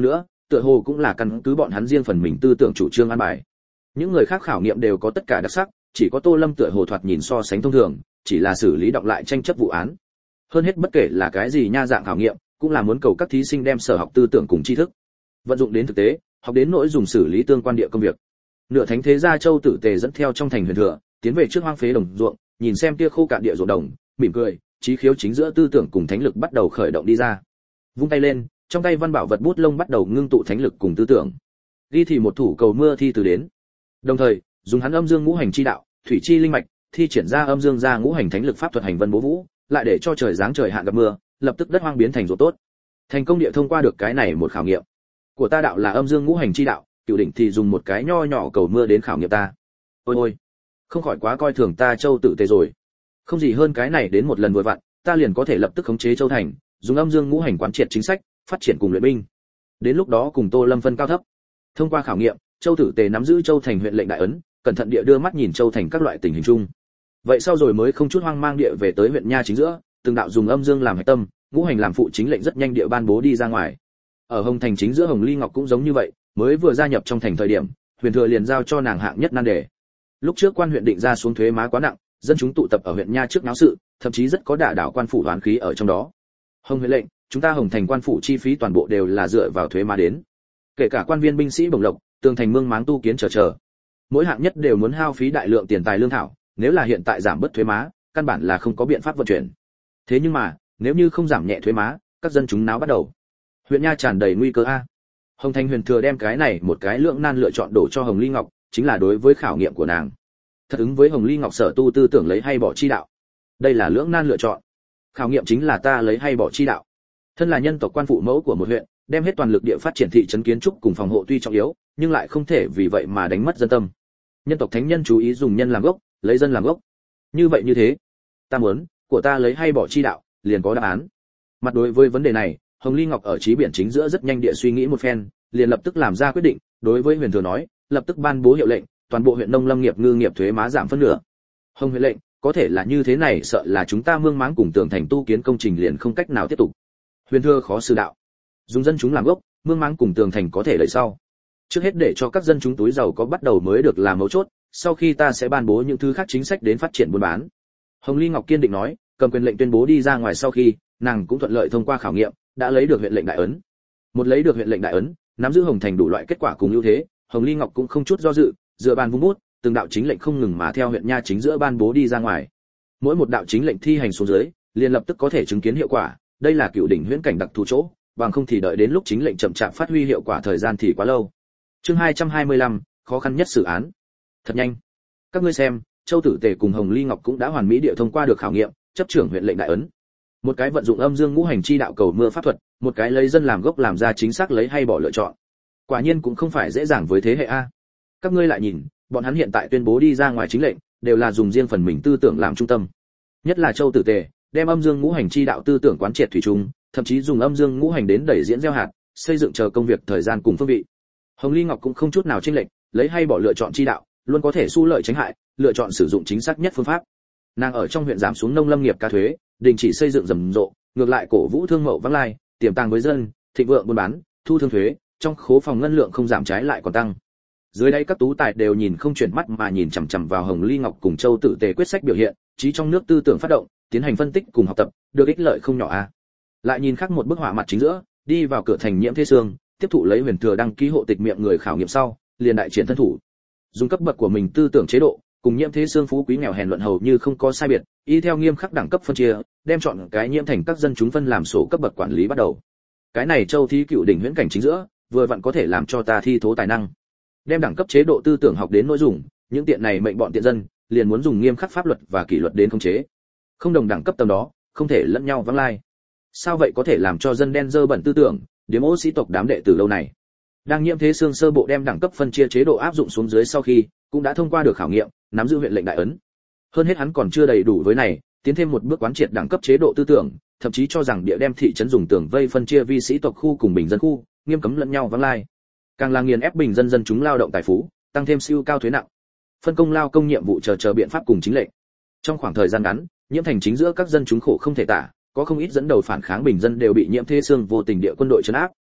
A: tựa hồ cũng là căn cứ bọn hắn riêng phần mình tư tưởng chủ trương an bài. Những người khác khảo nghiệm đều có tất cả đặc sắc, chỉ có Tô Lâm tựa hồ thoạt nhìn so sánh thông thường, chỉ là xử lý đọng lại tranh chấp vụ án. Hơn hết bất kể là cái gì nha dạng khảo nghiệm, cũng là muốn cầu các thí sinh đem sở học tư tưởng cùng tri thức vận dụng đến thực tế, học đến nỗi dùng xử lý tương quan địa công việc. Nửa thánh thế gia Châu Tử Tề dẫn theo trong thành huyền thừa, tiến về trước hoang phế đồng ruộng, nhìn xem kia khô cạn địa ruộng đồng, mỉm cười, trí khiếu chính giữa tư tưởng cùng thánh lực bắt đầu khởi động đi ra. Vung tay lên, trong tay văn bảo vật bút lông bắt đầu ngưng tụ thánh lực cùng tư tưởng. Ghi thì một thủ cầu mưa thi từ đến. Đồng thời, dùng hắn âm dương ngũ hành chi đạo, thủy chi linh mạch, thi triển ra âm dương ra ngũ hành thánh lực pháp thuật hành vân bố vũ, lại để cho trời giáng trời hạn gặp mưa, lập tức đất hoang biến thành ruộng tốt. Thành công địa thông qua được cái này một khảo nghiệm. Của ta đạo là âm dương ngũ hành chi đạo, Cửu Đỉnh thì dùng một cái nho nhỏ cầu mưa đến khảo nghiệm ta. Ôi ôi, không khỏi quá coi thường ta Châu Tử Tề rồi. Không gì hơn cái này đến một lần vừa vặn, ta liền có thể lập tức khống chế Châu thành, dùng âm dương ngũ hành quán triệt chính sách, phát triển cùng luyện binh. Đến lúc đó cùng Tô Lâm phân cao thấp. Thông qua khảo nghiệm, Châu Tử Tề nắm giữ Châu thành huyện lệnh đại ấn, cẩn thận địa đưa mắt nhìn Châu thành các loại tình hình chung. Vậy sau rồi mới không chút hoang mang địa về tới huyện nha chính giữa, từng đạo dùng âm dương làm hệ tâm, ngũ hành làm phụ chính lệnh rất nhanh địa ban bố đi ra ngoài. Ở Hồng thành chính giữa Hồng Ly Ngọc cũng giống như vậy, mới vừa gia nhập trong thành thời điểm, huyền thừa liền giao cho nàng hạng nhất nan đề. Lúc trước quan huyện định ra xuống thuế má quá nặng, dân chúng tụ tập ở huyện nha trước náo sự, thậm chí rất có đả đảo quan phủ đoán khí ở trong đó. Hồng huyện lệnh, chúng ta Hồng thành quan phủ chi phí toàn bộ đều là dựa vào thuế má đến, kể cả quan viên binh sĩ bổng lộc, tường thành mương máng tu kiến chờ chờ, mỗi hạng nhất đều muốn hao phí đại lượng tiền tài lương thảo, nếu là hiện tại giảm bớt thuế má, căn bản là không có biện pháp vận chuyển. Thế nhưng mà, nếu như không giảm nhẹ thuế má, các dân chúng náo bắt đầu. Huyện nha tràn đầy nguy cơ a. Hồng Thành huyền thừa đem cái này một cái lượng nan lựa chọn đổ cho Hồng Ly Ngọc, chính là đối với khảo nghiệm của nàng. Thật ứng với Hồng Ly Ngọc sở tu tư tưởng lấy hay bỏ chi đạo. Đây là lưỡng nan lựa chọn. Khảo nghiệm chính là ta lấy hay bỏ chi đạo. Thân là nhân tộc quan phụ mẫu của một huyện, đem hết toàn lực địa phát triển thị trấn kiến trúc cùng phòng hộ tuy trọng yếu, nhưng lại không thể vì vậy mà đánh mất dân tâm. Nhân tộc thánh nhân chú ý dùng nhân làm gốc, lấy dân làm gốc. Như vậy như thế, ta muốn, của ta lấy hay bỏ chi đạo, liền có đáp án. Mặt đối với vấn đề này, Hồng Ly Ngọc ở trí biển chính giữa rất nhanh địa suy nghĩ một phen, liền lập tức làm ra quyết định, đối với huyền thừa nói, lập tức ban bố hiệu lệnh, toàn bộ huyện nông lâm nghiệp ngư nghiệp thuế má giảm phân nửa. Hồng huyện lệnh, có thể là như thế này, sợ là chúng ta mương máng cùng tường thành tu kiến công trình liền không cách nào tiếp tục. Huyền thừa khó xử đạo, dùng dân chúng làm gốc, mương máng cùng tường thành có thể đợi sau. Trước hết để cho các dân chúng túi giàu có bắt đầu mới được làm mấu chốt, sau khi ta sẽ ban bố những thứ khác chính sách đến phát triển buôn bán. Hồng Ly Ngọc kiên định nói, cầm quyền lệnh tuyên bố đi ra ngoài sau khi, nàng cũng thuận lợi thông qua khảo nghiệm, đã lấy được huyện lệnh đại ấn. Một lấy được huyện lệnh đại ấn, nắm giữ Hồng thành đủ loại kết quả cùng ưu thế, Hồng Ly Ngọc cũng không chút do dự, dựa bàn vung bút, từng đạo chính lệnh không ngừng mà theo huyện nha chính giữa ban bố đi ra ngoài. Mỗi một đạo chính lệnh thi hành xuống dưới, liền lập tức có thể chứng kiến hiệu quả, đây là cựu đỉnh huyễn cảnh đặc thù chỗ, bằng không thì đợi đến lúc chính lệnh chậm chạp phát huy hiệu quả thời gian thì quá lâu. Chương hai trăm hai mươi lăm, khó khăn nhất xử án. Thật nhanh. Các ngươi xem, Châu Tử Tề cùng Hồng Ly Ngọc cũng đã hoàn mỹ địa thông qua được khảo nghiệm, chấp trưởng huyện lệnh đại ấn. Một cái vận dụng âm dương ngũ hành chi đạo cầu mưa pháp thuật, một cái lấy dân làm gốc làm ra chính xác lấy hay bỏ lựa chọn. Quả nhiên cũng không phải dễ dàng với thế hệ a. Các ngươi lại nhìn, bọn hắn hiện tại tuyên bố đi ra ngoài chính lệnh, đều là dùng riêng phần mình tư tưởng làm trung tâm. Nhất là Châu Tử Tề, đem âm dương ngũ hành chi đạo tư tưởng quán triệt thủy chung, thậm chí dùng âm dương ngũ hành đến đẩy diễn gieo hạt, xây dựng chờ công việc thời gian cùng phương vị. Hồng Ly Ngọc cũng không chút nào chênh lệch, lấy hay bỏ lựa chọn chi đạo, luôn có thể xu lợi tránh hại, lựa chọn sử dụng chính xác nhất phương pháp. Nàng ở trong huyện giảm xuống nông lâm nghiệp ca thuế, đình chỉ xây dựng rầm rộ, ngược lại cổ vũ thương mậu vắng lai, tiềm tàng với dân, thịnh vượng buôn bán, thu thương thuế, trong khố phòng ngân lượng không giảm trái lại còn tăng. Dưới đây các tú tài đều nhìn không chuyển mắt mà nhìn chằm chằm vào Hồng Ly Ngọc cùng Châu Tử Tề quyết sách biểu hiện, trí trong nước tư tưởng phát động, tiến hành phân tích cùng học tập, được ích lợi không nhỏ a. À. Lại nhìn khác một bức họa mặt chính giữa, đi vào cửa thành Nhiễm Thế Sương, tiếp thụ lấy huyền thừa đăng ký hộ tịch miệng người khảo nghiệm sau, liền đại triển thân thủ. Dùng cấp bậc của mình tư tưởng chế độ, cùng Nhiễm Thế Sương phú quý nghèo hèn luận hầu như không có sai biệt, y theo nghiêm khắc đẳng cấp phân chia, đem chọn cái Nhiễm thành các dân chúng phân làm sổ cấp bậc quản lý bắt đầu. Cái này Châu thí cựu đỉnh huyễn cảnh chính giữa, vừa vặn có thể làm cho ta thi thố tài năng. Đem đẳng cấp chế độ tư tưởng học đến nội dung, những tiện này mệnh bọn tiện dân, liền muốn dùng nghiêm khắc pháp luật và kỷ luật đến khống chế. Không đồng đẳng cấp tầm đó, không thể lẫn nhau vắng lai. Sao vậy có thể làm cho dân đen dơ bẩn tư tưởng, điếm ô sĩ tộc đám đệ tử lâu này. Đang Nhiễm Thế Sương sơ bộ đem đẳng cấp phân chia chế độ áp dụng xuống dưới sau khi, cũng đã thông qua được khảo nghiệm, nắm giữ huyện lệnh đại ấn. Hơn hết hắn còn chưa đầy đủ với này, tiến thêm một bước quán triệt đẳng cấp chế độ tư tưởng, thậm chí cho rằng địa đem thị trấn dùng tường vây phân chia vi sĩ tộc khu cùng bình dân khu, nghiêm cấm lẫn nhau vắng lai. Càng là nghiền ép bình dân dân chúng lao động tài phú, tăng thêm siêu cao thuế nặng, phân công lao công nhiệm vụ chờ chờ biện pháp cùng chính lệnh. Trong khoảng thời gian ngắn, Nhiễm thành chính giữa các dân chúng khổ không thể tả, có không ít dẫn đầu phản kháng bình dân đều bị Nhiễm Thế Sương vô tình địa quân đội trấn áp.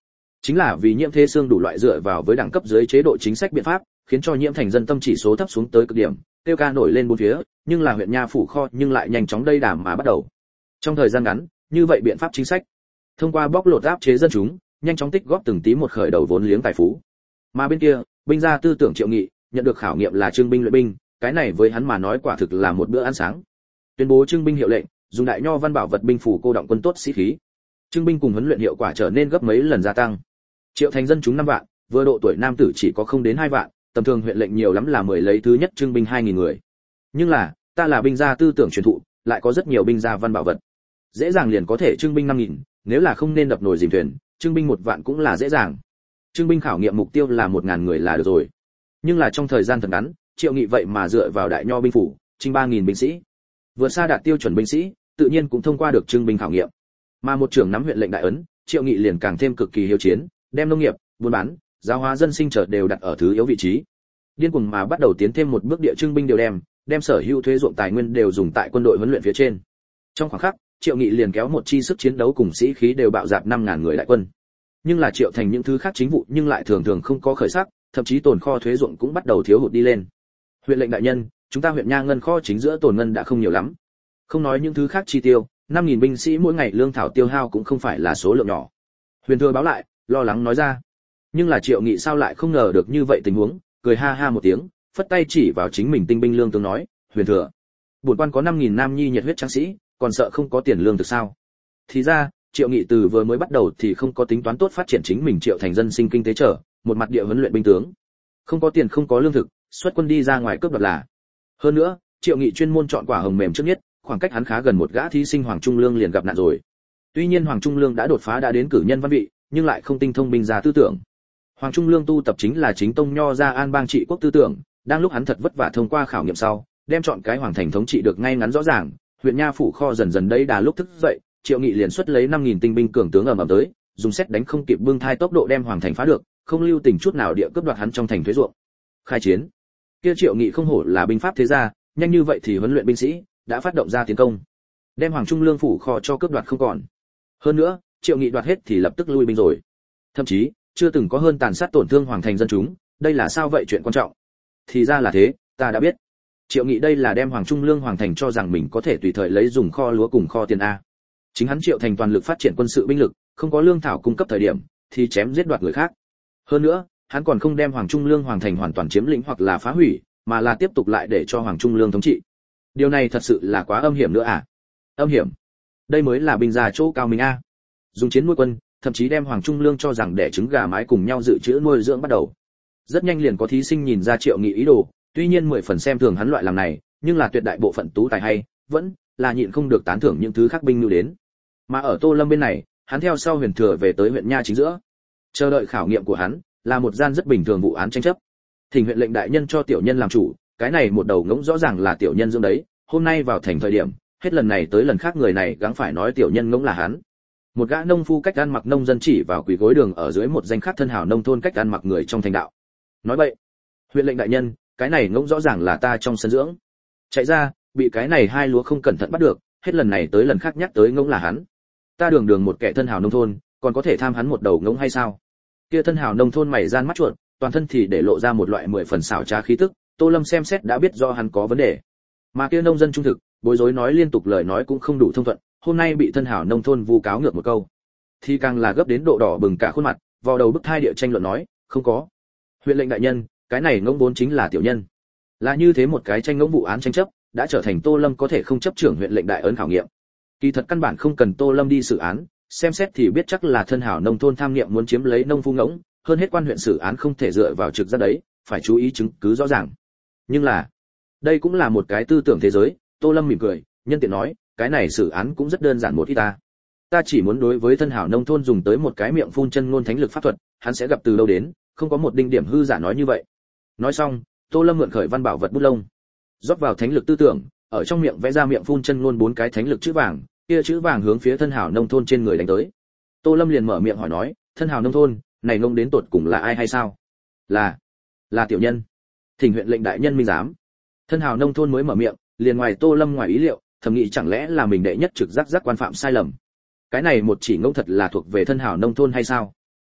A: chính là vì Nhiễm Thế Xương đủ loại dựa vào với đẳng cấp dưới chế độ chính sách biện pháp, khiến cho Nhiễm Thành dân tâm chỉ số thấp xuống tới cực điểm, tiêu ca nổi lên bốn phía, nhưng là huyện nha phủ kho nhưng lại nhanh chóng đây đàm mà bắt đầu. Trong thời gian ngắn, như vậy biện pháp chính sách, thông qua bóc lột áp chế dân chúng, nhanh chóng tích góp từng tí một khởi đầu vốn liếng tài phú. Mà bên kia, binh gia tư tưởng Triệu Nghị, nhận được khảo nghiệm là trưng binh luyện binh, cái này với hắn mà nói quả thực là một bữa ăn sáng. Tuyên bố trưng binh hiệu lệnh, dùng đại nho văn bảo vật binh phủ cô động quân tốt sĩ khí. Trưng binh cùng huấn luyện hiệu quả trở nên gấp mấy lần gia tăng. Triệu Thành dân chúng năm vạn, vừa độ tuổi nam tử chỉ có không đến hai vạn, tầm thường huyện lệnh nhiều lắm là mười lấy thứ nhất trưng binh hai nghìn người. Nhưng là, ta là binh gia tư tưởng truyền thụ, lại có rất nhiều binh gia văn bảo vật. Dễ dàng liền có thể trưng binh năm nghìn, nếu là không nên đập nồi dìm thuyền, trưng binh một vạn cũng là dễ dàng. Trưng binh khảo nghiệm mục tiêu là một ngàn người là được rồi. Nhưng là trong thời gian thật ngắn, Triệu Nghị vậy mà dựa vào đại nho binh phủ, trinh ba nghìn binh sĩ. Vừa xa đạt tiêu chuẩn binh sĩ, tự nhiên cũng thông qua được trưng binh khảo nghiệm. Mà một trưởng nắm huyện lệnh đại ấn, Triệu Nghị liền càng thêm cực kỳ hiếu chiến, đem nông nghiệp, buôn bán, giáo hóa dân sinh chợt đều đặt ở thứ yếu vị trí. Điên cuồng mà bắt đầu tiến thêm một bước địa trưng binh đều đem, đem sở hữu thuế ruộng tài nguyên đều dùng tại quân đội huấn luyện phía trên. Trong khoảng khắc, Triệu Nghị liền kéo một chi sức chiến đấu cùng sĩ khí đều bạo dạn năm ngàn người đại quân. Nhưng là Triệu Thành những thứ khác chính vụ nhưng lại thường thường không có khởi sắc, thậm chí tồn kho thuế ruộng cũng bắt đầu thiếu hụt đi lên. Huyện lệnh đại nhân, chúng ta huyện nha ngân kho chính giữa tồn ngân đã không nhiều lắm. Không nói những thứ khác chi tiêu, năm nghìn binh sĩ mỗi ngày lương thảo tiêu hao cũng không phải là số lượng nhỏ. Huyền Thừa báo lại, lo lắng nói ra. Nhưng là Triệu Nghị sao lại không ngờ được như vậy tình huống, cười ha ha một tiếng, phất tay chỉ vào chính mình tinh binh lương tướng nói, Huyền Thừa, bổn quan có năm nghìn nam nhi nhiệt huyết tráng sĩ, còn sợ không có tiền lương thực sao? Thì ra, Triệu Nghị từ vừa mới bắt đầu thì không có tính toán tốt phát triển chính mình Triệu Thành dân sinh kinh tế trở, một mặt địa huấn luyện binh tướng. Không có tiền không có lương thực, xuất quân đi ra ngoài cướp đoạt là. Hơn nữa, Triệu Nghị chuyên môn chọn quả hồng mềm trước nhất, khoảng cách hắn khá gần một gã thí sinh Hoàng Trung Lương liền gặp nạn rồi. Tuy nhiên Hoàng Trung Lương đã đột phá đã đến cử nhân văn vị, nhưng lại không tinh thông binh gia tư tưởng. Hoàng Trung Lương tu tập chính là chính tông nho gia an bang trị quốc tư tưởng, đang lúc hắn thật vất vả thông qua khảo nghiệm sau, đem chọn cái hoàng thành thống trị được ngay ngắn rõ ràng, huyện nha phủ kho dần dần đây đà lúc thức dậy, Triệu Nghị liền xuất lấy năm nghìn tinh binh cường tướng ầm ầm tới, dùng xét đánh không kịp bưng thai tốc độ đem hoàng thành phá được, không lưu tình chút nào địa cướp đoạt hắn trong thành thuế ruộng. Khai chiến. Kia Triệu Nghị không hổ là binh pháp thế gia, nhanh như vậy thì huấn luyện binh sĩ, đã phát động ra tiến công, đem Hoàng Trung Lương phủ kho cho cướp đoạt không còn. Hơn nữa, Triệu Nghị đoạt hết thì lập tức lui binh rồi. Thậm chí, chưa từng có hơn tàn sát tổn thương hoàng thành dân chúng, đây là sao vậy chuyện quan trọng? Thì ra là thế, ta đã biết. Triệu Nghị đây là đem Hoàng Trung Lương hoàng thành cho rằng mình có thể tùy thời lấy dùng kho lúa cùng kho tiền a. Chính hắn Triệu Thành toàn lực phát triển quân sự binh lực, không có lương thảo cung cấp thời điểm, thì chém giết đoạt người khác. Hơn nữa, hắn còn không đem Hoàng Trung Lương hoàng thành hoàn toàn chiếm lĩnh hoặc là phá hủy, mà là tiếp tục lại để cho Hoàng Trung Lương thống trị. Điều này thật sự là quá âm hiểm nữa à? Âm hiểm? Đây mới là binh gia chỗ cao minh a. Dùng chiến nuôi quân, thậm chí đem Hoàng Trung Lương cho rằng đẻ trứng gà mái cùng nhau dự trữ nuôi dưỡng bắt đầu. Rất nhanh liền có thí sinh nhìn ra Triệu Nghị ý đồ, tuy nhiên mười phần xem thường hắn loại làm này, nhưng là tuyệt đại bộ phận tú tài hay, vẫn là nhịn không được tán thưởng những thứ khác binh lưu đến. Mà ở Tô Lâm bên này, hắn theo sau Huyền Thừa về tới huyện nha chính giữa. Chờ đợi khảo nghiệm của hắn là một gian rất bình thường vụ án tranh chấp. Thỉnh huyện lệnh đại nhân cho tiểu nhân làm chủ, cái này một đầu ngỗng rõ ràng là tiểu nhân dưỡng đấy, hôm nay vào thành thời điểm, hết lần này tới lần khác người này gắng phải nói tiểu nhân ngỗng là hắn. Một gã nông phu cách ăn mặc nông dân chỉ vào quỳ gối đường ở dưới một danh khác thân hào nông thôn cách ăn mặc người trong thành đạo. Nói vậy, huyện lệnh đại nhân, cái này ngỗng rõ ràng là ta trong sân dưỡng. Chạy ra, bị cái này hai lúa không cẩn thận bắt được, hết lần này tới lần khác nhắc tới ngỗng là hắn. Ta đường đường một kẻ thân hào nông thôn, còn có thể tham hắn một đầu ngỗng hay sao? Kia thân hào nông thôn mày gian mắt chuột, toàn thân thì để lộ ra một loại mười phần xảo trá khí tức, Tô Lâm xem xét đã biết do hắn có vấn đề. Mà kia nông dân trung thực, bối rối nói liên tục lời nói cũng không đủ thông thuận, hôm nay bị thân hào nông thôn vu cáo ngược một câu, thì càng là gấp đến độ đỏ bừng cả khuôn mặt, vào đầu bức thai địa tranh luận nói, không có. Huyện lệnh đại nhân, cái này ngỗng vốn chính là tiểu nhân. Là như thế một cái tranh ngỗng vụ án tranh chấp, đã trở thành Tô Lâm có thể không chấp trưởng huyện lệnh đại ấn khảo nghiệm. Kỳ thật căn bản không cần Tô Lâm đi xử án, xem xét thì biết chắc là thân hào nông thôn tham nghiệm muốn chiếm lấy nông phu ngỗng, hơn hết quan huyện xử án không thể dựa vào trực giác đấy, phải chú ý chứng cứ rõ ràng. Nhưng là, đây cũng là một cái tư tưởng thế giới, Tô Lâm mỉm cười, nhân tiện nói, cái này xử án cũng rất đơn giản một ít ta. Ta chỉ muốn đối với thân hào nông thôn dùng tới một cái miệng phun chân ngôn thánh lực pháp thuật, hắn sẽ gặp từ đâu đến, không có một đinh điểm hư giả nói như vậy. Nói xong, Tô Lâm mượn khởi văn bảo vật bút lông, rót vào thánh lực tư tưởng, ở trong miệng vẽ ra miệng phun chân ngôn bốn cái thánh lực chữ vàng, kia chữ vàng hướng phía thân hào nông thôn trên người đánh tới. Tô Lâm liền mở miệng hỏi nói, thân hào nông thôn, này nông đến tột cùng là ai hay sao? Là, là tiểu nhân. Thỉnh huyện lệnh đại nhân minh giám. Thân hào nông thôn mới mở miệng, liền ngoài Tô Lâm ngoài ý liệu, thầm nghĩ chẳng lẽ là mình đệ nhất trực giác giác quan phạm sai lầm. Cái này một chỉ ngỗng thật là thuộc về thân hào nông thôn hay sao?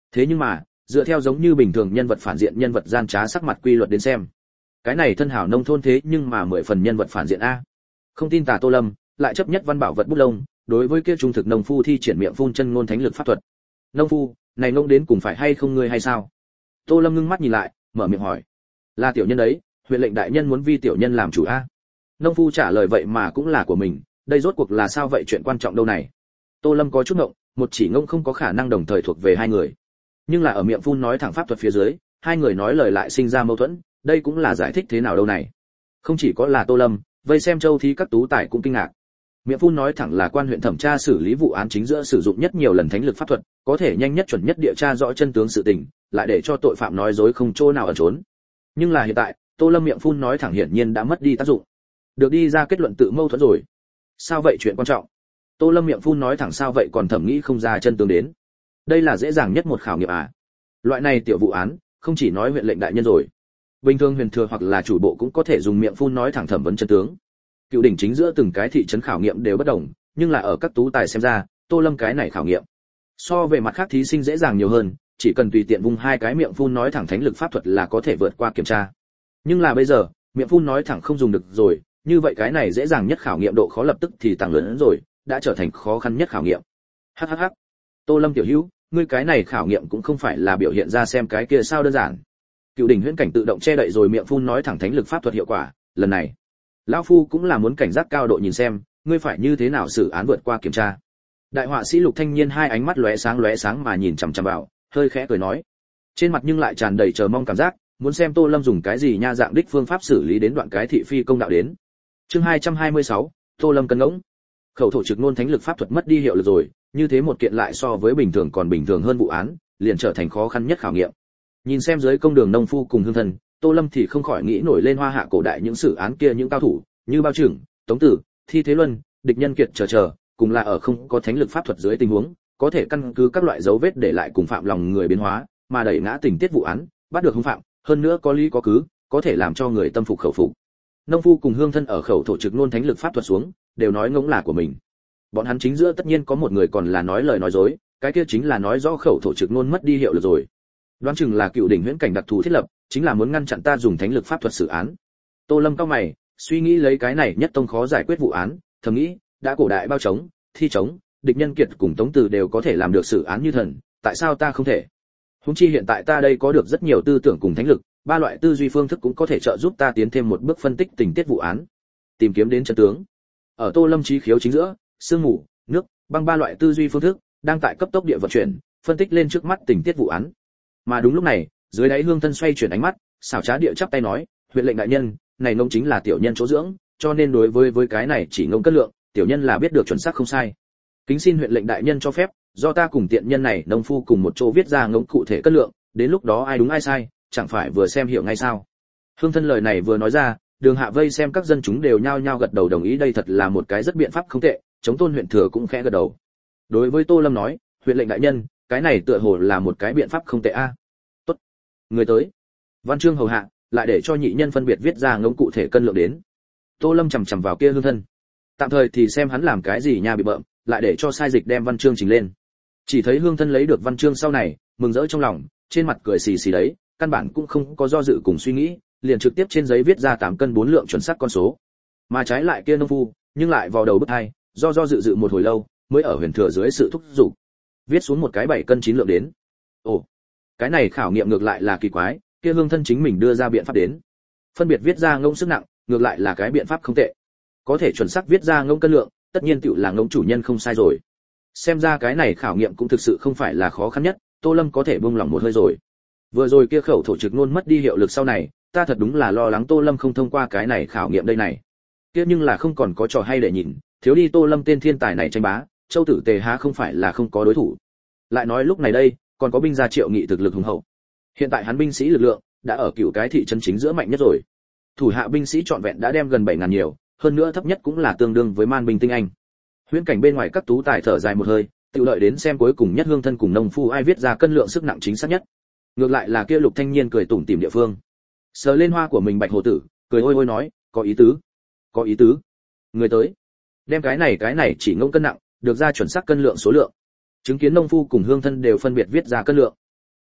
A: Thế nhưng mà, dựa theo giống như bình thường nhân vật phản diện nhân vật gian trá sắc mặt quy luật đến xem, cái này thân hảo nông thôn thế nhưng mà mười phần nhân vật phản diện a. Không tin tà Tô Lâm, lại chấp nhất văn bảo vật bút lông, đối với kia trung thực nông phu thi triển miệng phun chân ngôn thánh lực pháp thuật. Nông phu, này nông đến cùng phải hay không ngươi hay sao? Tô Lâm ngưng mắt nhìn lại, mở miệng hỏi. Là tiểu nhân đấy, huyện lệnh đại nhân muốn vi tiểu nhân làm chủ a. Nông phu trả lời vậy mà cũng là của mình, đây rốt cuộc là sao vậy, chuyện quan trọng đâu này? Tô Lâm có chút ngộng, một chỉ ngông không có khả năng đồng thời thuộc về hai người. Nhưng là ở miệng phun nói thẳng pháp thuật phía dưới, hai người nói lời lại sinh ra mâu thuẫn, đây cũng là giải thích thế nào đâu này? Không chỉ có là Tô Lâm, vây xem châu thí các tú tài cũng kinh ngạc. Miệng phun nói thẳng là quan huyện thẩm tra xử lý vụ án chính giữa sử dụng nhất nhiều lần thánh lực pháp thuật, có thể nhanh nhất chuẩn nhất điều tra rõ chân tướng sự tình, lại để cho tội phạm nói dối không chỗ nào ẩn trốn. Nhưng là hiện tại, Tô Lâm miệng phun nói thẳng hiển nhiên đã mất đi tác dụng. Được đi ra kết luận tự mâu thuẫn rồi. Sao vậy, chuyện quan trọng? Tô Lâm miệng phun nói thẳng sao vậy còn thẩm nghĩ không ra chân tướng đến. Đây là dễ dàng nhất một khảo nghiệm à? Loại này tiểu vụ án, không chỉ nói huyện lệnh đại nhân rồi, bình thường huyền thừa hoặc là chủ bộ cũng có thể dùng miệng phun nói thẳng thẩm vấn chân tướng. Cựu đỉnh chính giữa từng cái thị trấn khảo nghiệm đều bất đồng, nhưng là ở các tú tài xem ra, Tô Lâm cái này khảo nghiệm so về mặt khác thí sinh dễ dàng nhiều hơn, chỉ cần tùy tiện vung hai cái miệng phun nói thẳng thánh lực pháp thuật là có thể vượt qua kiểm tra. Nhưng là bây giờ, miệng phun nói thẳng không dùng được rồi, như vậy cái này dễ dàng nhất khảo nghiệm độ khó lập tức thì tăng lớn hơn rồi, đã trở thành khó khăn nhất khảo nghiệm. Hắc hắc hắc. Tô Lâm tiểu hữu, ngươi cái này khảo nghiệm cũng không phải là biểu hiện ra xem cái kia sao đơn giản. Cựu đỉnh huyễn cảnh tự động che đậy rồi miệng phun nói thẳng thánh lực pháp thuật hiệu quả, lần này, lão phu cũng là muốn cảnh giác cao độ nhìn xem, ngươi phải như thế nào xử án vượt qua kiểm tra. Đại họa sĩ Lục Thanh Nhiên hai ánh mắt lóe sáng lóe sáng mà nhìn chằm chằm vào, hơi khẽ cười nói, trên mặt nhưng lại tràn đầy chờ mong cảm giác, muốn xem Tô Lâm dùng cái gì nha dạng đích phương pháp xử lý đến đoạn cái thị phi công đạo đến. Chương hai trăm hai mươi sáu, Tô Lâm cân ngỗng. Khẩu thổ trực ngôn thánh lực pháp thuật mất đi hiệu lực rồi, như thế một kiện lại so với bình thường còn bình thường hơn vụ án, liền trở thành khó khăn nhất khảo nghiệm. Nhìn xem dưới công đường nông phu cùng hương thần, Tô Lâm thì không khỏi nghĩ nổi lên hoa hạ cổ đại những xử án kia những cao thủ, như Bao Trưởng, Tống Tử, Thi Thế Luân, Địch Nhân Kiệt chờ chờ, cùng là ở không có thánh lực pháp thuật dưới tình huống, có thể căn cứ các loại dấu vết để lại cùng phạm lòng người biến hóa, mà đẩy ngã tình tiết vụ án, bắt được hung phạm, hơn nữa có lý có cứ, có thể làm cho người tâm phục khẩu phục. Nông phu cùng hương thân ở khẩu thổ trực ngôn thánh lực pháp thuật xuống, đều nói ngỗng là của mình. Bọn hắn chính giữa tất nhiên có một người còn là nói lời nói dối, cái kia chính là nói rõ khẩu thổ trực ngôn mất đi hiệu lực rồi. Đoán chừng là cựu đỉnh huyễn cảnh đặc thù thiết lập, chính là muốn ngăn chặn ta dùng thánh lực pháp thuật xử án. Tô Lâm cao mày, suy nghĩ lấy cái này nhất tông khó giải quyết vụ án, thầm nghĩ, đã cổ đại Bao Chống, Thi Chống, Địch Nhân Kiệt cùng Tống Từ đều có thể làm được xử án như thần, tại sao ta không thể? Huống chi hiện tại ta đây có được rất nhiều tư tưởng cùng thánh lực, ba loại tư duy phương thức cũng có thể trợ giúp ta tiến thêm một bước phân tích tình tiết vụ án, tìm kiếm đến chân tướng. Ở Tô Lâm trí khiếu chính giữa, sương mù, nước, băng ba loại tư duy phương thức đang tại cấp tốc địa vận chuyển, phân tích lên trước mắt tình tiết vụ án. Mà đúng lúc này, dưới đáy hương thân xoay chuyển ánh mắt, xảo trá địa chắp tay nói, huyện lệnh đại nhân, này nông chính là tiểu nhân chỗ dưỡng, cho nên đối với với cái này chỉ ngông cân lượng, tiểu nhân là biết được chuẩn xác không sai. Kính xin huyện lệnh đại nhân cho phép, do ta cùng tiện nhân này nông phu cùng một chỗ viết ra ngông cụ thể cân lượng, đến lúc đó ai đúng ai sai, chẳng phải vừa xem hiểu ngay sao. Hương thân lời này vừa nói ra, đường hạ vây xem các dân chúng đều nhao nhao gật đầu đồng ý, đây thật là một cái rất biện pháp không tệ. Chống Tôn huyện thừa cũng khẽ gật đầu. Đối với Tô Lâm nói, huyện lệnh đại nhân, cái này tựa hồ là một cái biện pháp không tệ a. Tốt, người tới. Văn chương hầu hạ, lại để cho nhị nhân phân biệt viết ra ngỗng cụ thể cân lượng đến. Tô Lâm chằm chằm vào kia hương thân, tạm thời thì xem hắn làm cái gì nha bị bợm, lại để cho sai dịch đem văn chương trình lên. Chỉ thấy hương thân lấy được văn chương sau này, mừng rỡ trong lòng, trên mặt cười xì xì đấy, căn bản cũng không có do dự cùng suy nghĩ, liền trực tiếp trên giấy viết ra tám cân bốn lượng chuẩn xác con số. Mà trái lại kia nông phu, nhưng lại vào đầu bức hai, do do dự dự một hồi lâu, mới ở huyền thừa dưới sự thúc giục, viết xuống một cái bảy cân chín lượng đến. Ồ, cái này khảo nghiệm ngược lại là kỳ quái, kia hương thân chính mình đưa ra biện pháp đến, phân biệt viết ra ngông sức nặng, ngược lại là cái biện pháp không tệ. Có thể chuẩn xác viết ra ngông cân lượng, tất nhiên tựu là ngông chủ nhân không sai rồi. Xem ra cái này khảo nghiệm cũng thực sự không phải là khó khăn nhất, Tô Lâm có thể buông lòng một hơi rồi. Vừa rồi kia khẩu thổ trực ngôn mất đi hiệu lực sau này, ta thật đúng là lo lắng Tô Lâm không thông qua cái này khảo nghiệm đây này. Kia nhưng là không còn có trò hay để nhìn, thiếu đi Tô Lâm tên thiên tài này tranh bá, Châu Tử Tề há không phải là không có đối thủ. Lại nói lúc này đây, còn có binh gia Triệu Nghị thực lực hùng hậu. Hiện tại hắn binh sĩ lực lượng đã ở cựu cái thị trấn chính giữa mạnh nhất rồi. Thủ hạ binh sĩ trọn vẹn đã đem gần bảy ngàn nhiều, hơn nữa thấp nhất cũng là tương đương với man binh tinh anh. Huyễn cảnh bên ngoài các tú tài thở dài một hơi, tự đợi đến xem cuối cùng nhất hương thân cùng nông phu ai viết ra cân lượng sức nặng chính xác nhất. Ngược lại là kia Lục Thanh Nhiên cười tủm tỉm địa phương, sờ lên hoa của mình bạch hồ tử, cười ôi ôi nói, có ý tứ, có ý tứ. Người tới, đem cái này cái này chỉ ngông cân nặng, được ra chuẩn xác cân lượng số lượng. Chứng kiến nông phu cùng hương thân đều phân biệt viết ra cân lượng.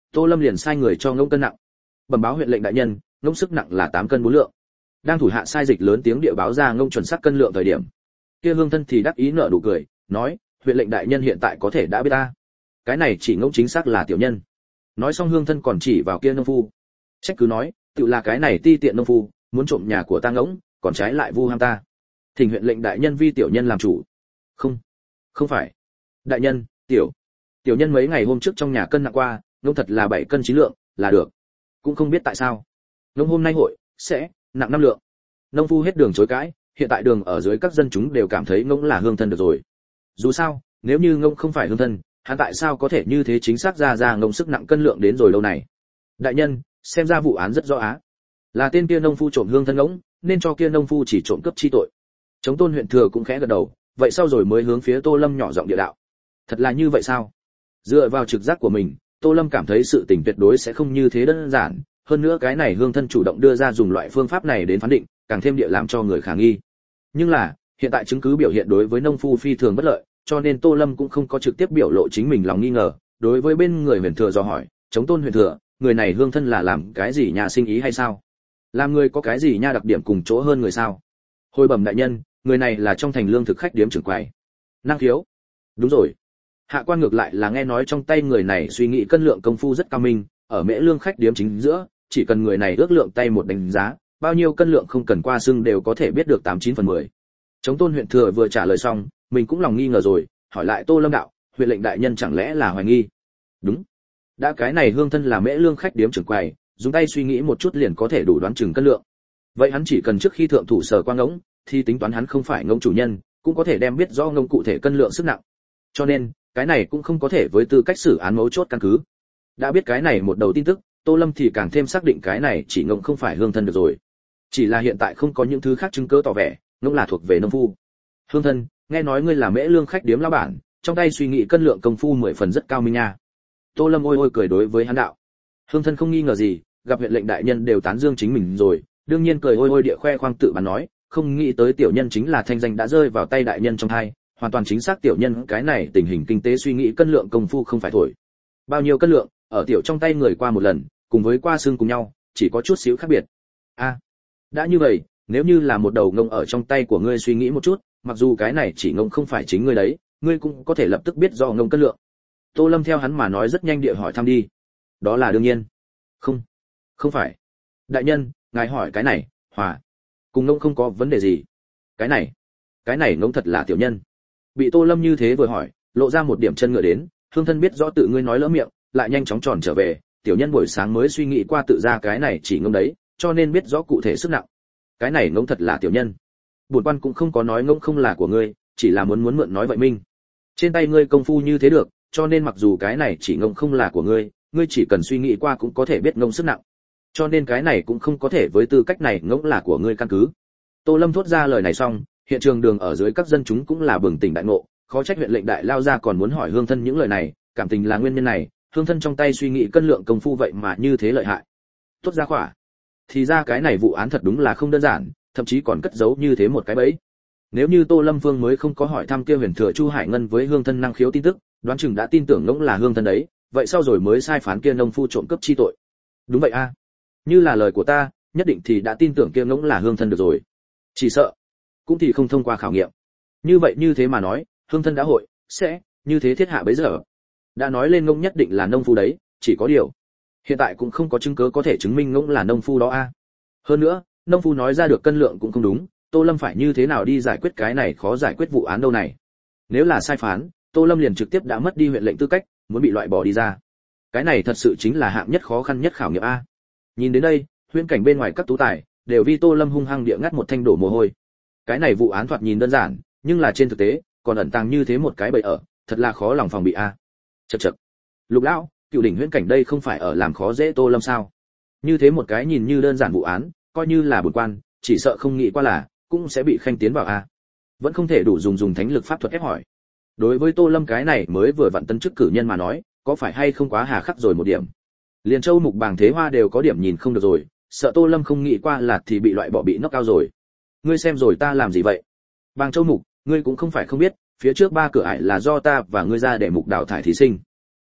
A: Tô Lâm liền sai người cho ngỗng cân nặng. Bẩm báo huyện lệnh đại nhân, ngỗng sức nặng là tám cân bốn lượng. Đang thủ hạ sai dịch lớn tiếng địa báo ra ngỗng chuẩn xác cân lượng thời điểm, kia Hương Thân thì đắc ý nở nụ cười, nói, huyện lệnh đại nhân hiện tại có thể đã biết ta. Cái này chỉ ngỗng chính xác là tiểu nhân. Nói xong Hương Thân còn chỉ vào kia nông phu. Trách cứ nói, tự là cái này ti tiện nông phu, muốn trộm nhà của ta ngỗng, còn trái lại vu ham ta. Thỉnh huyện lệnh đại nhân vi tiểu nhân làm chủ. Không, không phải. Đại nhân, tiểu tiểu nhân mấy ngày hôm trước trong nhà cân nặng qua, ngỗng thật là bảy cân chín lượng, là được. Cũng không biết tại sao, ngỗng hôm nay hội sẽ nặng năm lượng. Nông phu hết đường chối cãi, hiện tại đường ở dưới các dân chúng đều cảm thấy ngỗng là Hương Thân được rồi. Dù sao, nếu như ngỗng không phải Hương Thân, hắn tại sao có thể như thế chính xác ra ra ngỗng sức nặng cân lượng đến rồi lâu này? Đại nhân, xem ra vụ án rất rõ á. Là tên kia nông phu trộm Hương Thân ngỗng, nên cho kia nông phu chỉ trộm cướp chi tội. Chống Tôn huyện thừa cũng khẽ gật đầu, vậy sau rồi mới hướng phía Tô Lâm nhỏ giọng địa đạo. Thật là như vậy sao? Dựa vào trực giác của mình, Tô Lâm cảm thấy sự tình tuyệt đối sẽ không như thế đơn giản, hơn nữa cái này Hương Thân chủ động đưa ra dùng loại phương pháp này đến phán định, càng thêm địa làm cho người khả nghi. Nhưng là, hiện tại chứng cứ biểu hiện đối với nông phu phi thường bất lợi, cho nên Tô Lâm cũng không có trực tiếp biểu lộ chính mình lòng nghi ngờ, đối với bên người huyền thừa dò hỏi, chống Tôn huyền thừa, người này Hương Thân là làm cái gì nhà sinh ý hay sao? Làm người có cái gì nha đặc điểm cùng chỗ hơn người sao? Hồi bẩm đại nhân, người này là trong thành lương thực khách điếm trưởng quầy. Năng khiếu. Đúng rồi. Hạ quan ngược lại là nghe nói trong tay người này suy nghĩ cân lượng công phu rất cao minh, ở mễ lương khách điếm chính giữa, chỉ cần người này ước lượng tay một đánh giá, bao nhiêu cân lượng không cần qua xưng đều có thể biết được tám chín phần mười. Chống Tôn huyện thừa vừa trả lời xong, mình cũng lòng nghi ngờ rồi, hỏi lại Tô Lâm đạo, huyện lệnh đại nhân chẳng lẽ là hoài nghi? Đúng. Đã cái này Hương Thân là mễ lương khách điếm trưởng quầy, dùng tay suy nghĩ một chút liền có thể đủ đoán chừng cân lượng. Vậy hắn chỉ cần trước khi thượng thủ sở qua ngỗng, thì tính toán hắn không phải ngỗng chủ nhân, cũng có thể đem biết rõ ngỗng cụ thể cân lượng sức nặng. Cho nên, cái này cũng không có thể với tư cách xử án mấu chốt căn cứ. Đã biết cái này một đầu tin tức, Tô Lâm thì càng thêm xác định cái này chỉ ngỗng không phải Hương Thân được rồi. Chỉ là hiện tại không có những thứ khác chứng cứ tỏ vẻ, ngỗng là thuộc về nông phu. Hương Thân, nghe nói ngươi là mễ lương khách điếm lão bản, trong tay suy nghĩ cân lượng công phu mười phần rất cao minh nha. Tô Lâm ôi ôi cười đối với hắn đạo. Hương Thân không nghi ngờ gì, gặp huyện lệnh đại nhân đều tán dương chính mình rồi, đương nhiên cười ôi ôi địa khoe khoang tự bàn nói, không nghĩ tới tiểu nhân chính là thanh danh đã rơi vào tay đại nhân trong hai, hoàn toàn chính xác tiểu nhân cái này tình hình kinh tế suy nghĩ cân lượng công phu không phải thổi. Bao nhiêu cân lượng, ở tiểu trong tay người qua một lần, cùng với qua xương cùng nhau, chỉ có chút xíu khác biệt. A, à, đã như vậy, nếu như là một đầu ngông ở trong tay của ngươi suy nghĩ một chút, mặc dù cái này chỉ ngông không phải chính ngươi đấy, ngươi cũng có thể lập tức biết do ngông cân lượng. Tô Lâm theo hắn mà nói rất nhanh địa hỏi thăm đi. Đó là đương nhiên. Không, không phải. Đại nhân, ngài hỏi cái này, hòa, cùng ngông không có vấn đề gì. Cái này, cái này ngông thật là tiểu nhân. Bị Tô Lâm như thế vừa hỏi, lộ ra một điểm chân ngựa đến, Hương Thân biết rõ tự ngươi nói lỡ miệng, lại nhanh chóng tròn trở về, tiểu nhân buổi sáng mới suy nghĩ qua tự ra cái này chỉ ngông đấy, cho nên biết rõ cụ thể sức nặng. Cái này ngông thật là tiểu nhân. Bổn quan cũng không có nói ngông không là của ngươi, chỉ là muốn muốn mượn nói vậy minh. Trên tay ngươi công phu như thế được, cho nên mặc dù cái này chỉ ngông không là của ngươi, ngươi chỉ cần suy nghĩ qua cũng có thể biết ngông sức nặng. Cho nên cái này cũng không có thể với tư cách này ngông là của ngươi căn cứ. Tô Lâm thốt ra lời này xong, hiện trường đường ở dưới các dân chúng cũng là bừng tỉnh đại ngộ, khó trách huyện lệnh đại lao ra còn muốn hỏi Hương Thân những lời này, cảm tình là nguyên nhân này, Hương Thân trong tay suy nghĩ cân lượng công phu vậy mà như thế lợi hại. Tốt ra khỏa. Thì ra cái này vụ án thật đúng là không đơn giản, thậm chí còn cất giấu như thế một cái bẫy. Nếu như Tô Lâm Vương mới không có hỏi thăm kia huyền thừa Chu Hải Ngân với Hương Thân năng khiếu tin tức, đoán chừng đã tin tưởng ngỗng là Hương Thân đấy, vậy sau rồi mới sai phán kia nông phu trộm cướp chi tội. Đúng vậy a. À. Như là lời của ta, nhất định thì đã tin tưởng kia ngỗng là Hương Thân được rồi. Chỉ sợ cũng thì không thông qua khảo nghiệm. Như vậy như thế mà nói, Hương Thân đã hội sẽ như thế thiết hạ bấy giờ. Đã nói lên ngỗng nhất định là nông phu đấy, chỉ có điều hiện tại cũng không có chứng cứ có thể chứng minh ngỗng là nông phu đó a. À. Hơn nữa, nông phu nói ra được cân lượng cũng không đúng, Tô Lâm phải như thế nào đi giải quyết cái này khó giải quyết vụ án đâu này. Nếu là sai phán, Tô Lâm liền trực tiếp đã mất đi huyện lệnh tư cách, muốn bị loại bỏ đi ra. Cái này thật sự chính là hạng nhất khó khăn nhất khảo nghiệm a. Nhìn đến đây, huyễn cảnh bên ngoài các tú tài đều vi Tô Lâm hung hăng địa ngắt một thanh đổ mồ hôi. Cái này vụ án thoạt nhìn đơn giản, nhưng là trên thực tế, còn ẩn tàng như thế một cái bẫy ở, thật là khó lòng phòng bị a. Chậc chậc. Lục lão, cựu đỉnh huyễn cảnh đây không phải ở làm khó dễ Tô Lâm sao? Như thế một cái nhìn như đơn giản vụ án, coi như là bổn quan, chỉ sợ không nghĩ qua là cũng sẽ bị khanh tiến vào a. Vẫn không thể đủ dùng dùng thánh lực pháp thuật ép hỏi. Đối với Tô Lâm cái này mới vừa vặn tân chức cử nhân mà nói, có phải hay không quá hà khắc rồi một điểm. Liên Châu Mục Bàng Thế Hoa đều có điểm nhìn không được rồi, sợ Tô Lâm không nghĩ qua là thì bị loại bỏ bị knock out rồi. Ngươi xem rồi ta làm gì vậy? Bàng Châu Mục, ngươi cũng không phải không biết, phía trước ba cửa ải là do ta và ngươi ra để mục đào thải thí sinh.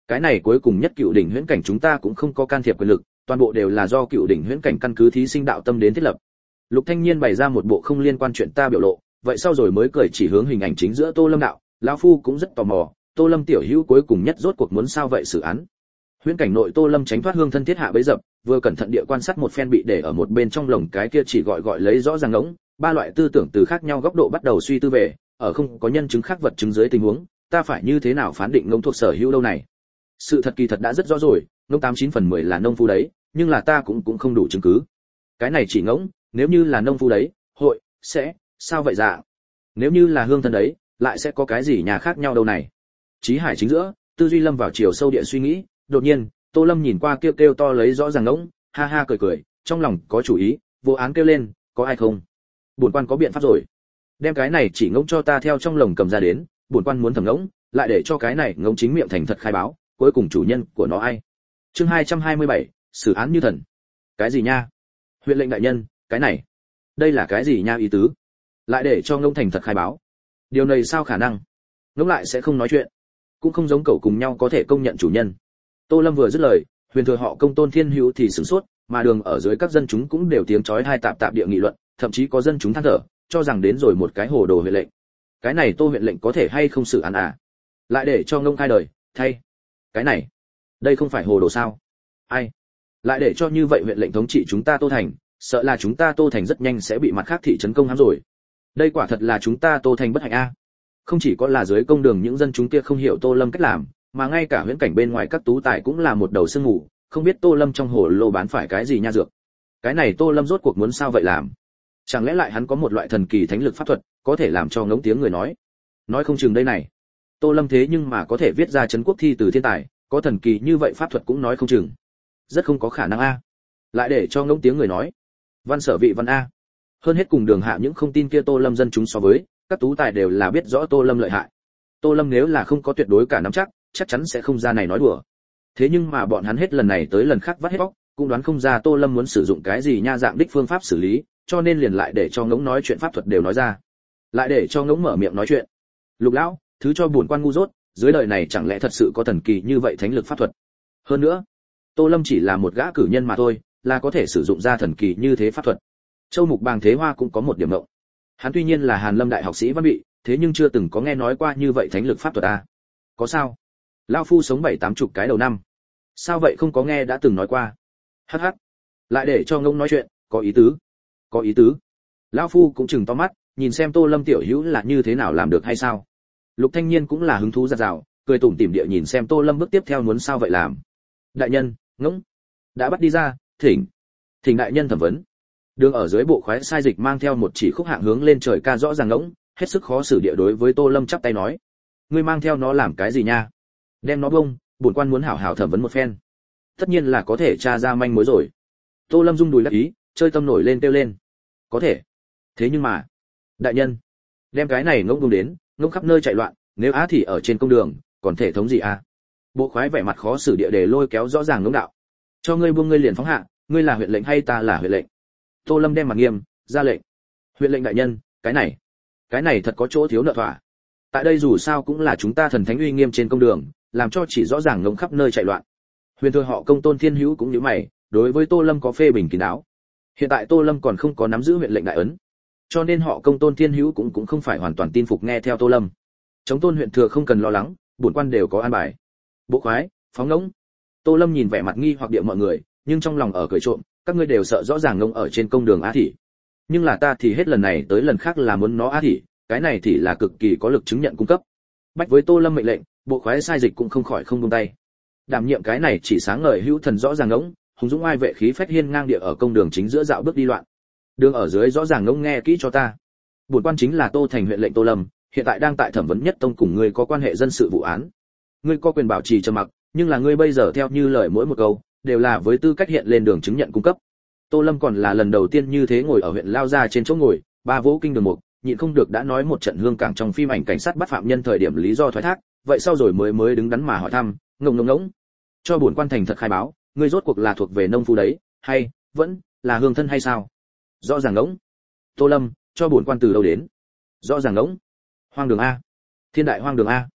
A: Cái này cuối cùng nhất Cựu đỉnh huyễn cảnh chúng ta cũng không có can thiệp quyền lực, toàn bộ đều là do Cựu đỉnh huyễn cảnh căn cứ thí sinh đạo tâm đến thiết lập. Lục Thanh Nhiên bày ra một bộ không liên quan chuyện ta biểu lộ, vậy sau rồi mới cười chỉ hướng hình ảnh chính giữa Tô Lâm đạo, lão phu cũng rất tò mò, Tô Lâm tiểu hữu cuối cùng nhất rốt cuộc muốn sao vậy xử án. Huyễn cảnh nội Tô Lâm tránh thoát hương thân thiết hạ bấy dập, vừa cẩn thận địa quan sát một phen bị để ở một bên trong lồng cái kia chỉ gọi gọi lấy rõ ràng ngỗng, ba loại tư tưởng từ khác nhau góc độ bắt đầu suy tư về, ở không có nhân chứng khác vật chứng dưới tình huống, ta phải như thế nào phán định ngỗng thuộc sở hữu đâu này. Sự thật kỳ thật đã rất rõ rồi, ngỗng tám chín phần mười là nông phu đấy, nhưng là ta cũng cũng không đủ chứng cứ. Cái này chỉ ngỗng, nếu như là nông phu đấy, hội sẽ sao vậy dạ? Nếu như là hương thân đấy, lại sẽ có cái gì nhà khác nhau đâu này. Chí hải chính giữa, tư duy lâm vào chiều sâu địa suy nghĩ, đột nhiên Tô Lâm nhìn qua kêu kêu to lấy rõ ràng ngỗng, ha ha cười cười, trong lòng có chủ ý, vô án kêu lên, có ai không? Bổn quan có biện pháp rồi. Đem cái này chỉ ngỗng cho ta theo trong lồng cầm ra đến, bổn quan muốn thẩm ngỗng, lại để cho cái này ngỗng chính miệng thành thật khai báo, cuối cùng chủ nhân của nó ai? Chương hai trăm hai mươi bảy, xử án như thần. Cái gì nha? Huyện lệnh đại nhân, cái này, đây là cái gì nha ý tứ? Lại để cho ngỗng thành thật khai báo? Điều này sao khả năng? Ngỗng lại sẽ không nói chuyện, cũng không giống cậu cùng nhau có thể công nhận chủ nhân. Tô Lâm vừa dứt lời, huyền thừa họ Công Tôn Thiên Hữu thì sửng sốt, mà đường ở dưới các dân chúng cũng đều tiếng chói tai tạp tạp địa nghị luận, thậm chí có dân chúng than thở, cho rằng đến rồi một cái hồ đồ huyện lệnh. Cái này Tô huyện lệnh có thể hay không xử án à? Lại để cho ngông khai đời, thay. Cái này, đây không phải hồ đồ sao? Ai? Lại để cho như vậy huyện lệnh thống trị chúng ta Tô thành, sợ là chúng ta Tô thành rất nhanh sẽ bị mặt khác thị trấn công hãm rồi. Đây quả thật là chúng ta Tô thành bất hạnh a. Không chỉ có là dưới công đường những dân chúng kia không hiểu Tô Lâm cách làm, mà ngay cả huyễn cảnh bên ngoài các tú tài cũng là một đầu sương ngủ, không biết Tô Lâm trong hồ lô bán phải cái gì nha dược. Cái này Tô Lâm rốt cuộc muốn sao vậy làm? Chẳng lẽ lại hắn có một loại thần kỳ thánh lực pháp thuật, có thể làm cho ngống tiếng người nói? Nói không chừng đây này. Tô Lâm thế nhưng mà có thể viết ra trấn quốc thi từ thiên tài, có thần kỳ như vậy pháp thuật cũng nói không chừng. Rất không có khả năng a. Lại để cho ngống tiếng người nói. Văn sở vị văn a. Hơn hết cùng đường hạ những không tin kia Tô Lâm dân chúng so với, các tú tài đều là biết rõ Tô Lâm lợi hại. Tô Lâm nếu là không có tuyệt đối cả nắm chắc, chắc chắn sẽ không ra này nói đùa. Thế nhưng mà bọn hắn hết lần này tới lần khác vắt hết bóc, cũng đoán không ra Tô Lâm muốn sử dụng cái gì nha dạng đích phương pháp xử lý, cho nên liền lại để cho ngỗng nói chuyện pháp thuật đều nói ra. Lại để cho ngỗng mở miệng nói chuyện. Lục lão, thứ cho bổn quan ngu dốt, dưới đời này chẳng lẽ thật sự có thần kỳ như vậy thánh lực pháp thuật? Hơn nữa, Tô Lâm chỉ là một gã cử nhân mà thôi, là có thể sử dụng ra thần kỳ như thế pháp thuật. Châu Mục Bàng Thế Hoa cũng có một điểm ngộng. Hắn tuy nhiên là Hàn Lâm đại học sĩ văn bị, thế nhưng chưa từng có nghe nói qua như vậy thánh lực pháp thuật à? Có sao? Lão phu sống bảy tám chục cái đầu năm, sao vậy không có nghe đã từng nói qua? Hắc hắc. Lại để cho ngông nói chuyện, có ý tứ, có ý tứ. Lão phu cũng chừng to mắt, nhìn xem Tô Lâm tiểu hữu là như thế nào làm được hay sao? Lục Thanh Nhiên cũng là hứng thú giạt rào, cười tủm tỉm địa nhìn xem Tô Lâm bước tiếp theo muốn sao vậy làm. Đại nhân, ngỗng đã bắt đi ra, thỉnh, thỉnh đại nhân thẩm vấn. Đường ở dưới bộ khoái sai dịch mang theo một chỉ khúc hạng hướng lên trời ca rõ ràng ngỗng, hết sức khó xử địa đối với Tô Lâm chắp tay nói: ngươi mang theo nó làm cái gì nha? Đem nó bông, bổn quan muốn hảo hảo thẩm vấn một phen. Tất nhiên là có thể tra ra manh mối rồi. Tô Lâm rung đùi đắc ý, chơi tâm nổi lên kêu lên: có thể. Thế nhưng mà, đại nhân, đem cái này ngỗng bông đến, ngỗng khắp nơi chạy loạn, nếu á thì ở trên công đường, còn thể thống gì à? Bộ khoái vẻ mặt khó xử địa đề lôi kéo rõ ràng ngỗng đạo: cho ngươi buông ngươi liền phóng hạ, ngươi là huyện lệnh hay ta là huyện lệnh? Tô Lâm đem mặt nghiêm, ra lệnh: huyện lệnh đại nhân, cái này, cái này thật có chỗ thiếu nợ thỏa. Tại đây dù sao cũng là chúng ta thần thánh uy nghiêm trên công đường, làm cho chỉ rõ ràng ngông khắp nơi chạy loạn. Huyền thừa họ Công Tôn Thiên Hữu cũng như mày, đối với Tô Lâm có phê bình kín đáo. Hiện tại Tô Lâm còn không có nắm giữ huyện lệnh đại ấn, cho nên họ Công Tôn Thiên Hữu cũng cũng không phải hoàn toàn tin phục nghe theo Tô Lâm. Chống Tôn huyện thừa không cần lo lắng, bổn quan đều có an bài. Bộ khoái, phóng ngỗng. Tô Lâm nhìn vẻ mặt nghi hoặc địa mọi người, nhưng trong lòng ở cười trộm, các ngươi đều sợ rõ ràng ngông ở trên công đường á thị. Nhưng là ta thì hết lần này tới lần khác là muốn nó á thị, cái này thì là cực kỳ có lực chứng nhận cung cấp. Bách với Tô Lâm mệnh lệnh, bộ khoái sai dịch cũng không khỏi không buông tay. Đảm nhiệm cái này chỉ sáng ngời hữu thần rõ ràng ngỗng, hùng dũng ai vệ khí phách hiên ngang địa ở công đường chính giữa dạo bước đi loạn. Đường ở dưới rõ ràng ngỗng nghe kỹ cho ta. Bổn quan chính là Tô thành huyện lệnh Tô Lâm, hiện tại đang tại thẩm vấn nhất tông cùng ngươi có quan hệ dân sự vụ án. Ngươi có quyền bảo trì trầm mặc, nhưng là ngươi bây giờ theo như lời mỗi một câu đều là với tư cách hiện lên đường chứng nhận cung cấp. Tô Lâm còn là lần đầu tiên như thế ngồi ở huyện lao ra trên chỗ ngồi, ba vỗ kinh đường mục, nhịn không được đã nói một trận hương cảng trong phim ảnh cảnh sát bắt phạm nhân thời điểm lý do thoái thác, vậy sau rồi mới mới đứng đắn mà hỏi thăm, ngông ngông ngỗng, cho bổn quan thành thật khai báo, ngươi rốt cuộc là thuộc về nông phu đấy, hay vẫn là hương thân hay sao? Rõ ràng ngỗng. Tô Lâm, cho bổn quan từ đâu đến? Rõ ràng ngỗng. Hoang đường a, thiên đại hoang đường a.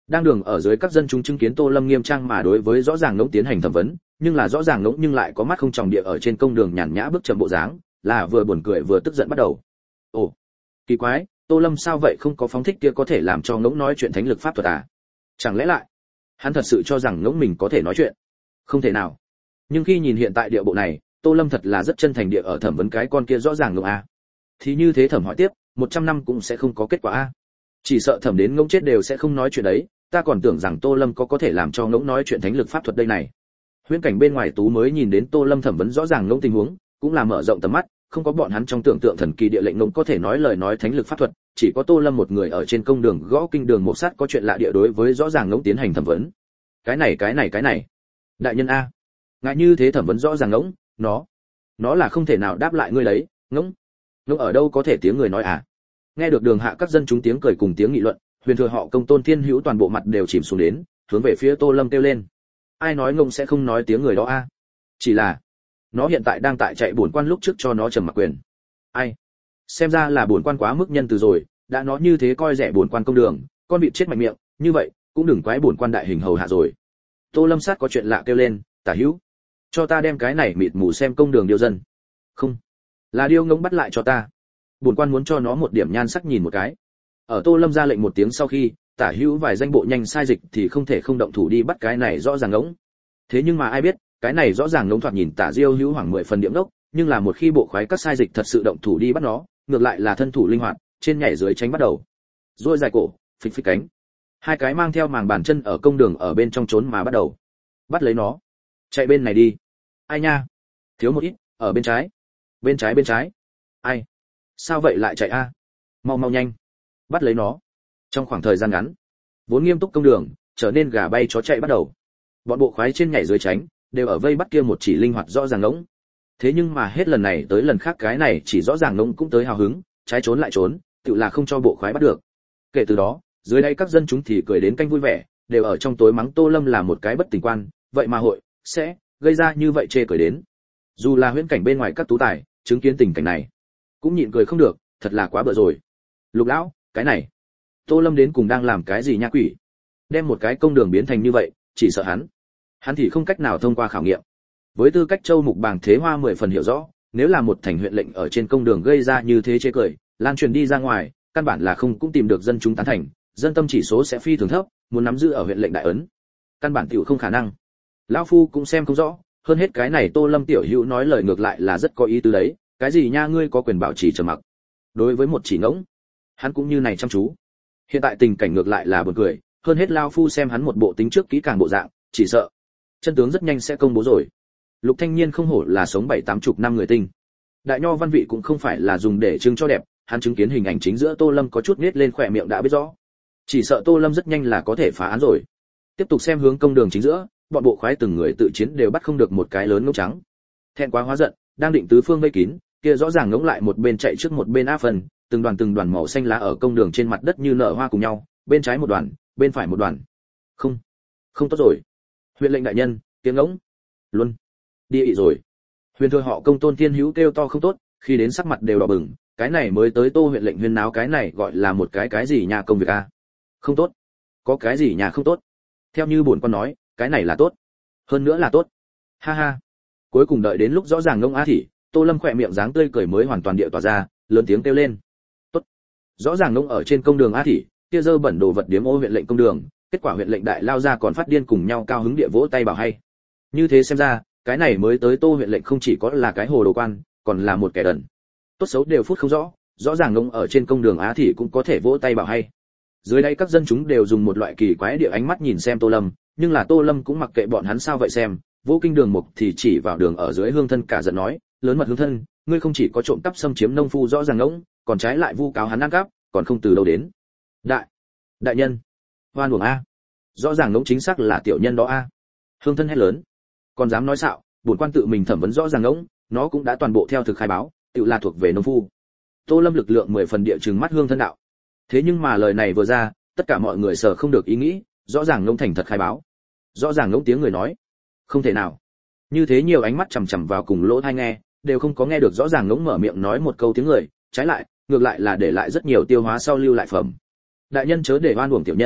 A: Đang đường ở dưới các dân chúng chứng kiến Tô Lâm nghiêm trang mà đối với rõ ràng ngỗng tiến hành thẩm vấn, nhưng là rõ ràng ngỗng nhưng lại có mắt không tròng địa ở trên công đường nhàn nhã bước chậm bộ dáng, là vừa buồn cười vừa tức giận bắt đầu. Ồ, kỳ quái, Tô Lâm sao vậy không có phóng thích kia có thể làm cho ngỗng nói chuyện thánh lực pháp thuật à? Chẳng lẽ lại hắn thật sự cho rằng ngỗng mình có thể nói chuyện? Không thể nào. Nhưng khi nhìn hiện tại địa bộ này, Tô Lâm thật là rất chân thành địa ở thẩm vấn cái con kia rõ ràng ngỗng a. Thì như thế thẩm hỏi tiếp, một trăm năm cũng sẽ không có kết quả a. Chỉ sợ thẩm đến ngỗng chết đều sẽ không nói chuyện đấy, ta còn tưởng rằng Tô Lâm có có thể làm cho ngỗng nói chuyện thánh lực pháp thuật đây này. Huyễn cảnh bên ngoài Tú mới nhìn đến Tô Lâm thẩm vấn rõ ràng ngỗng tình huống, cũng là mở rộng tầm mắt, không có bọn hắn trong tưởng tượng thần kỳ địa lệnh ngỗng có thể nói lời nói thánh lực pháp thuật, chỉ có Tô Lâm một người ở trên công đường gõ kinh đường một sát có chuyện lạ địa đối với rõ ràng ngỗng tiến hành thẩm vấn. Cái này cái này cái này, đại nhân a, ngại như thế thẩm vấn rõ ràng ngỗng, nó, nó là không thể nào đáp lại ngươi đấy, ngỗng, ngỗng ở đâu có thể tiếng người nói à? Nghe được đường hạ các dân chúng tiếng cười cùng tiếng nghị luận, huyền thừa họ Công Tôn Thiên Hữu toàn bộ mặt đều chìm xuống đến, hướng về phía Tô Lâm kêu lên. Ai nói ngông sẽ không nói tiếng người đó a? Chỉ là nó hiện tại đang tại chạy bổn quan lúc trước cho nó trầm mặc quyền. Ai? Xem ra là bổn quan quá mức nhân từ rồi, đã nó như thế coi rẻ bổn quan công đường, con bị chết mạnh miệng, như vậy cũng đừng quái bổn quan đại hình hầu hạ rồi. Tô Lâm sát có chuyện lạ kêu lên, Tả Hữu, cho ta đem cái này mịt mù xem công đường điêu dân. Không, là điêu ngỗng bắt lại cho ta. Bổn quan muốn cho nó một điểm nhan sắc nhìn một cái. Ở Tô Lâm ra lệnh một tiếng sau khi, Tả Hữu vài danh bộ nhanh sai dịch thì không thể không động thủ đi bắt cái này rõ ràng ngỗng. Thế nhưng mà ai biết, cái này rõ ràng ngỗng thoạt nhìn Tả Diêu Hữu hoảng mười phần điểm đốc, nhưng là một khi bộ khoái các sai dịch thật sự động thủ đi bắt nó, ngược lại là thân thủ linh hoạt, trên nhảy dưới tránh bắt đầu. Rồi dài cổ, phịch phịch cánh. Hai cái mang theo màng bàn chân ở công đường ở bên trong trốn mà bắt đầu. Bắt lấy nó. Chạy bên này đi. Ai nha? Thiếu một ít, ở bên trái. Bên trái bên trái. Ai? Sao vậy lại chạy a? Mau mau nhanh. Bắt lấy nó. Trong khoảng thời gian ngắn, vốn nghiêm túc công đường trở nên gà bay chó chạy bắt đầu. Bọn bộ khoái trên nhảy dưới tránh đều ở vây bắt kia một chỉ linh hoạt rõ ràng ngỗng. Thế nhưng mà hết lần này tới lần khác cái này chỉ rõ ràng ngỗng cũng tới hào hứng, trái trốn lại trốn, tự là không cho bộ khoái bắt được. Kể từ đó, dưới đây các dân chúng thì cười đến canh vui vẻ, đều ở trong tối mắng Tô Lâm là một cái bất tình quan, vậy mà hội sẽ gây ra như vậy chê cười đến. Dù là huyễn cảnh bên ngoài các tú tài chứng kiến tình cảnh này, cũng nhịn cười không được, thật là quá bợ rồi. Lục lão, cái này, Tô Lâm đến cùng đang làm cái gì nha quỷ? Đem một cái công đường biến thành như vậy, chỉ sợ hắn, hắn thì không cách nào thông qua khảo nghiệm. Với tư cách châu mục bàng thế hoa mười phần hiểu rõ, nếu là một thành huyện lệnh ở trên công đường gây ra như thế chê cười, lan truyền đi ra ngoài, căn bản là không cũng tìm được dân chúng tán thành, dân tâm chỉ số sẽ phi thường thấp, muốn nắm giữ ở huyện lệnh đại ấn, căn bản tiểu không khả năng. Lão phu cũng xem không rõ, hơn hết cái này Tô Lâm tiểu hữu nói lời ngược lại là rất có ý tứ đấy, cái gì nha ngươi có quyền bảo trì trầm mặc. Đối với một chỉ ngỗng, hắn cũng như này chăm chú. Hiện tại tình cảnh ngược lại là buồn cười, hơn hết lão phu xem hắn một bộ tính trước kỹ càng bộ dạng, chỉ sợ chân tướng rất nhanh sẽ công bố rồi. Lục Thanh Niên không hổ là sống bảy tám chục năm người tinh. Đại nho văn vị cũng không phải là dùng để trưng cho đẹp, hắn chứng kiến hình ảnh chính giữa Tô Lâm có chút nết lên khỏe miệng đã biết rõ. Chỉ sợ Tô Lâm rất nhanh là có thể phá án rồi. Tiếp tục xem hướng công đường chính giữa, bọn bộ khoái từng người tự chiến đều bắt không được một cái lớn ngỗng trắng. Thẹn quá hóa giận, đang định tứ phương vây kín, kia rõ ràng ngỗng lại một bên chạy trước một bên áp phần, từng đoàn từng đoàn màu xanh lá ở công đường trên mặt đất như nở hoa cùng nhau, bên trái một đoàn, bên phải một đoàn. Không, không tốt rồi. Huyện lệnh đại nhân, tiếng ngỗng luôn đi ị rồi. Huyền thừa họ Công Tôn Thiên Hữu kêu to không tốt, khi đến sắc mặt đều đỏ bừng, cái này mới tới Tô huyện lệnh huyên náo cái này gọi là một cái cái gì nhà công việc a? Không tốt. Có cái gì nhà không tốt? Theo như bổn quan nói, cái này là tốt. Hơn nữa là tốt. Ha ha. Cuối cùng đợi đến lúc rõ ràng ngông á thì, Tô Lâm khỏe miệng dáng tươi cười mới hoàn toàn điệu tỏa ra, lớn tiếng kêu lên. Tốt. Rõ ràng ngông ở trên công đường á thì, kia dơ bẩn đồ vật điếm ô huyện lệnh công đường, kết quả huyện lệnh đại lao ra còn phát điên cùng nhau cao hứng địa vỗ tay bảo hay. Như thế xem ra, cái này mới tới Tô huyện lệnh không chỉ có là cái hồ đồ quan, còn là một kẻ đần. Tốt xấu đều phút không rõ, rõ ràng ngông ở trên công đường á thì cũng có thể vỗ tay bảo hay. Dưới đây các dân chúng đều dùng một loại kỳ quái địa ánh mắt nhìn xem Tô Lâm, nhưng là Tô Lâm cũng mặc kệ bọn hắn sao vậy xem, vô kinh đường mục thì chỉ vào đường ở dưới hương thân cả giận nói, lớn mật hương thân, ngươi không chỉ có trộm cắp xâm chiếm nông phu rõ ràng ngỗng, còn trái lại vu cáo hắn ăn cắp, còn không từ đâu đến. Đại, đại nhân, hoan uổng a, rõ ràng ngỗng chính xác là tiểu nhân đó a. Hương thân hét lớn, còn dám nói xạo, bổn quan tự mình thẩm vấn rõ ràng ngỗng, nó cũng đã toàn bộ theo thực khai báo, tự là thuộc về nông phu. Tô Lâm lực lượng mười phần địa trừng mắt hương thân đạo. Thế nhưng mà lời này vừa ra, tất cả mọi người sợ không được ý nghĩ, rõ ràng ngỗng thành thật khai báo. Rõ ràng ngỗng tiếng người nói, không thể nào. Như thế nhiều ánh mắt chằm chằm vào cùng lỗ tai nghe, đều không có nghe được rõ ràng ngỗng mở miệng nói một câu tiếng người, trái lại, ngược lại là để lại rất nhiều tiêu hóa sau lưu lại phẩm. Đại nhân chớ để oan uổng tiểu nhân,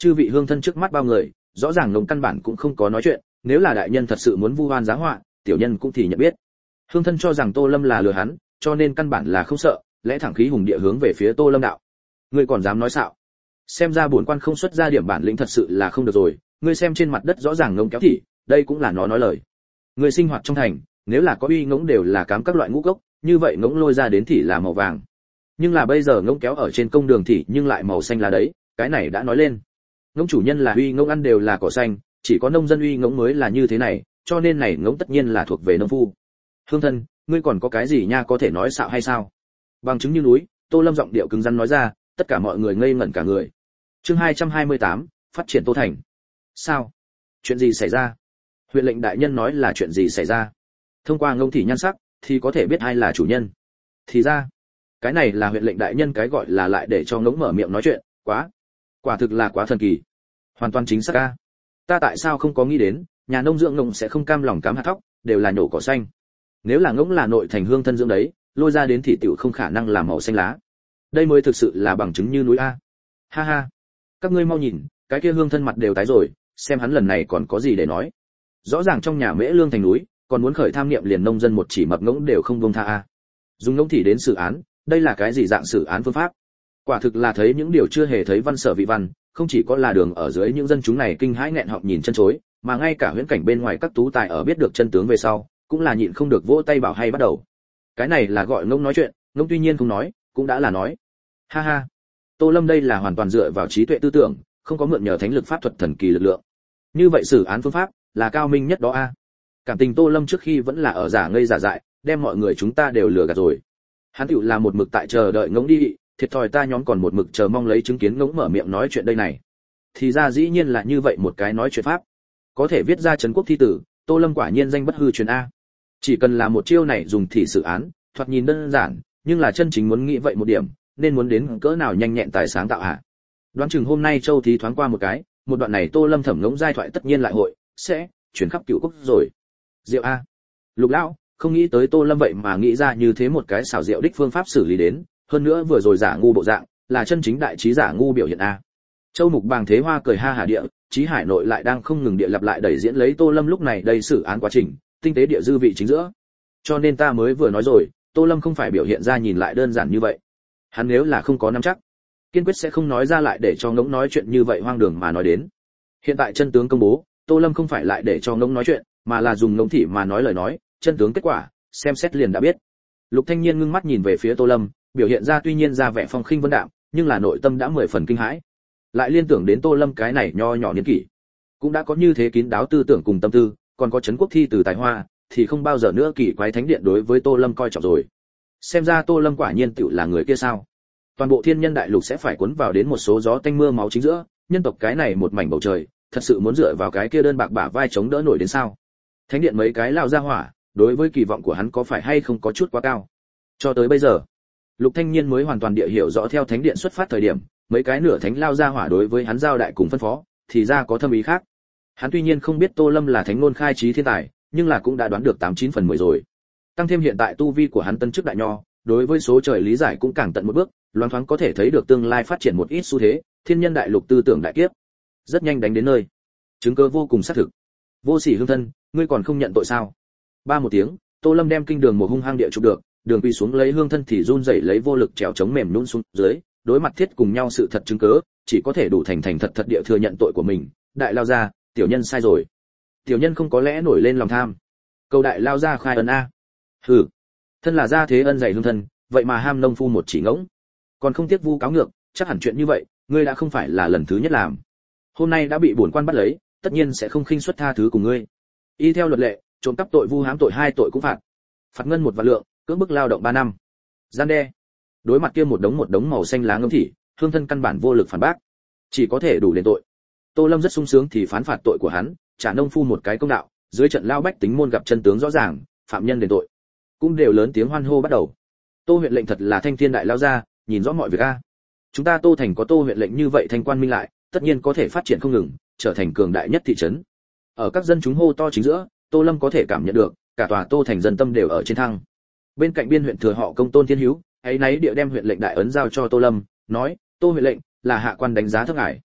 A: chư vị hương thân trước mắt bao người, rõ ràng ngông căn bản cũng không có nói chuyện, nếu là đại nhân thật sự muốn vu oan giá họa, tiểu nhân cũng thì nhận biết. Hương thân cho rằng Tô Lâm là lừa hắn, cho nên căn bản là không sợ, lẽ thẳng khí hùng địa hướng về phía Tô Lâm đạo. Ngươi còn dám nói xạo? Xem ra bổn quan không xuất ra điểm bản lĩnh thật sự là không được rồi, ngươi xem trên mặt đất rõ ràng ngông kéo thị, đây cũng là nó nói lời. Người sinh hoạt trong thành, nếu là có uy ngỗng đều là cám các loại ngũ cốc, như vậy ngỗng lôi ra đến thị là màu vàng. Nhưng là bây giờ ngỗng kéo ở trên công đường thị nhưng lại màu xanh là đấy, cái này đã nói lên. Ngỗng chủ nhân là uy ngỗng ăn đều là cỏ xanh, chỉ có nông dân uy ngỗng mới là như thế này, cho nên này ngỗng tất nhiên là thuộc về nông phu. Hương thân, ngươi còn có cái gì nha có thể nói xạo hay sao? Bằng chứng như núi, Tô Lâm giọng điệu cứng rắn nói ra, tất cả mọi người ngây ngẩn cả người. Chương hai trăm hai mươi tám, phát triển Tô thành. Sao? Chuyện gì xảy ra? Huyện lệnh đại nhân nói là chuyện gì xảy ra? Thông qua ngông thị nhan sắc thì có thể biết ai là chủ nhân. Thì ra, cái này là huyện lệnh đại nhân cái gọi là lại để cho ngỗng mở miệng nói chuyện, quá, quả thực là quá thần kỳ. Hoàn toàn chính xác a. Ta tại sao không có nghĩ đến, nhà nông dưỡng ngỗng sẽ không cam lòng cám hạt thóc, đều là nhổ cỏ xanh. Nếu là ngỗng là nội thành hương thân dưỡng đấy, lôi ra đến thị tiểu không khả năng làm màu xanh lá. Đây mới thực sự là bằng chứng như núi a. Ha ha. Các ngươi mau nhìn, cái kia hương thân mặt đều tái rồi, xem hắn lần này còn có gì để nói. Rõ ràng trong nhà mễ lương thành núi, còn muốn khởi tham niệm liền nông dân một chỉ mập ngỗng đều không buông tha a. Dùng ngỗng thì đến xử án, đây là cái gì dạng xử án phương pháp? Quả thực là thấy những điều chưa hề thấy văn sở vị văn, không chỉ có là đường ở dưới những dân chúng này kinh hãi nghẹn họng nhìn chân chối, mà ngay cả huyễn cảnh bên ngoài các tú tài ở biết được chân tướng về sau, cũng là nhịn không được vỗ tay bảo hay bắt đầu. Cái này là gọi ngỗng nói chuyện, ngỗng tuy nhiên không nói, cũng đã là nói. Ha ha. Tô Lâm đây là hoàn toàn dựa vào trí tuệ tư tưởng, không có mượn nhờ thánh lực pháp thuật thần kỳ lực lượng. Như vậy xử án phương pháp là cao minh nhất đó a. Cảm tình Tô Lâm trước khi vẫn là ở giả ngây giả dại, đem mọi người chúng ta đều lừa gạt rồi. Hắn tựu là một mực tại chờ đợi ngỗng đi, thiệt thòi ta nhóm còn một mực chờ mong lấy chứng kiến ngỗng mở miệng nói chuyện đây này. Thì ra dĩ nhiên là như vậy một cái nói chuyện pháp. Có thể viết ra trấn quốc thi tử, Tô Lâm quả nhiên danh bất hư truyền a. Chỉ cần là một chiêu này dùng thì xử án, thoạt nhìn đơn giản, nhưng là chân chính muốn nghĩ vậy một điểm, nên muốn đến cỡ nào nhanh nhẹn tài sáng tạo hả? Đoán chừng hôm nay Châu Thí thoáng qua một cái, một đoạn này Tô Lâm thẩm ngỗng giai thoại tất nhiên lại hội sẽ chuyển khắp cửu quốc rồi. Diệu a. Lục lão, không nghĩ tới Tô Lâm vậy mà nghĩ ra như thế một cái xảo diệu đích phương pháp xử lý đến, hơn nữa vừa rồi giả ngu bộ dạng, là chân chính đại trí giả ngu biểu hiện a. Châu Mục Bàng Thế Hoa cười ha hả địa, Chí Hải nội lại đang không ngừng địa lặp lại đẩy diễn lấy Tô Lâm lúc này đây xử án quá trình, tinh tế địa dư vị chính giữa. Cho nên ta mới vừa nói rồi, Tô Lâm không phải biểu hiện ra nhìn lại đơn giản như vậy. Hắn nếu là không có nắm chắc, kiên quyết sẽ không nói ra lại để cho ngỗng nói chuyện như vậy hoang đường mà nói đến. Hiện tại chân tướng công bố, Tô Lâm không phải lại để cho ngỗng nói chuyện, mà là dùng ngỗng thị mà nói lời nói, chân tướng kết quả, xem xét liền đã biết. Lục Thanh Nhiên ngưng mắt nhìn về phía Tô Lâm, biểu hiện ra tuy nhiên ra vẻ phong khinh vân đạm, nhưng là nội tâm đã mười phần kinh hãi. Lại liên tưởng đến Tô Lâm cái này nho nhỏ niên kỷ, cũng đã có như thế kín đáo tư tưởng cùng tâm tư, còn có trấn quốc thi từ tài hoa, thì không bao giờ nữa kỳ quái thánh điện đối với Tô Lâm coi trọng rồi. Xem ra Tô Lâm quả nhiên tựu là người kia sao? Toàn bộ thiên nhân đại lục sẽ phải cuốn vào đến một số gió tanh mưa máu chính giữa, nhân tộc cái này một mảnh bầu trời, thật sự muốn dựa vào cái kia đơn bạc bả vai chống đỡ nổi đến sao? Thánh điện mấy cái lao ra hỏa, đối với kỳ vọng của hắn có phải hay không có chút quá cao? Cho tới bây giờ, Lục Thanh Nhiên mới hoàn toàn địa hiểu rõ theo thánh điện xuất phát thời điểm, mấy cái nửa thánh lao ra hỏa đối với hắn giao đại cùng phân phó, thì ra có thâm ý khác. Hắn tuy nhiên không biết Tô Lâm là thánh ngôn khai trí thiên tài, nhưng là cũng đã đoán được tám chín phần mười rồi. Tăng thêm hiện tại tu vi của hắn tân chức đại nho, đối với số trời lý giải cũng càng tận một bước, loáng thoáng có thể thấy được tương lai phát triển một ít xu thế, thiên nhân đại lục tư tưởng đại kiếp. Rất nhanh đánh đến nơi. Chứng cứ vô cùng xác thực. Vô sỉ hương thân, ngươi còn không nhận tội sao? Ba một tiếng, Tô Lâm đem kinh đường một hung hăng địa chụp được, đường quy xuống lấy hương thân thì run rẩy lấy vô lực trèo chống mềm nhũn xuống dưới, đối mặt thiết cùng nhau sự thật chứng cứ, chỉ có thể đủ thành thành thật thật địa thừa nhận tội của mình. Đại lao ra, tiểu nhân sai rồi. Tiểu nhân không có lẽ nổi lên lòng tham. Cầu đại lao ra khai ân a. Hừ, thân là gia thế ân dày hương thân, vậy mà ham nông phu một chỉ ngỗng, còn không tiếc vu cáo ngược, chắc hẳn chuyện như vậy, ngươi đã không phải là lần thứ nhất làm. Hôm nay đã bị bổn quan bắt lấy, tất nhiên sẽ không khinh suất tha thứ cùng ngươi. Y theo luật lệ, trộm cắp tội vu hãm tội hai tội cũng phạt. Phạt ngân một vạn lượng, cưỡng bức lao động ba năm. Gian đe. Đối mặt kia một đống một đống màu xanh lá ngỗng thị, hương thân căn bản vô lực phản bác, chỉ có thể đủ đền tội. Tô Lâm rất sung sướng thì phán phạt tội của hắn, trả nông phu một cái công đạo, dưới trận lao bách tính môn gặp chân tướng rõ ràng, phạm nhân đền tội, cũng đều lớn tiếng hoan hô bắt đầu. Tô huyện lệnh thật là thanh thiên đại lao ra, nhìn rõ mọi việc a. Chúng ta Tô thành có Tô huyện lệnh như vậy thanh quan minh lại, tất nhiên có thể phát triển không ngừng, trở thành cường đại nhất thị trấn. Ở các dân chúng hô to chính giữa, Tô Lâm có thể cảm nhận được, cả tòa Tô thành dân tâm đều ở trên thăng. Bên cạnh biên huyện thừa họ Công Tôn Thiên Hữu, ấy nấy địa đem huyện lệnh đại ấn giao cho Tô Lâm, nói: "Tô huyện lệnh, là hạ quan đánh giá thấp ngài.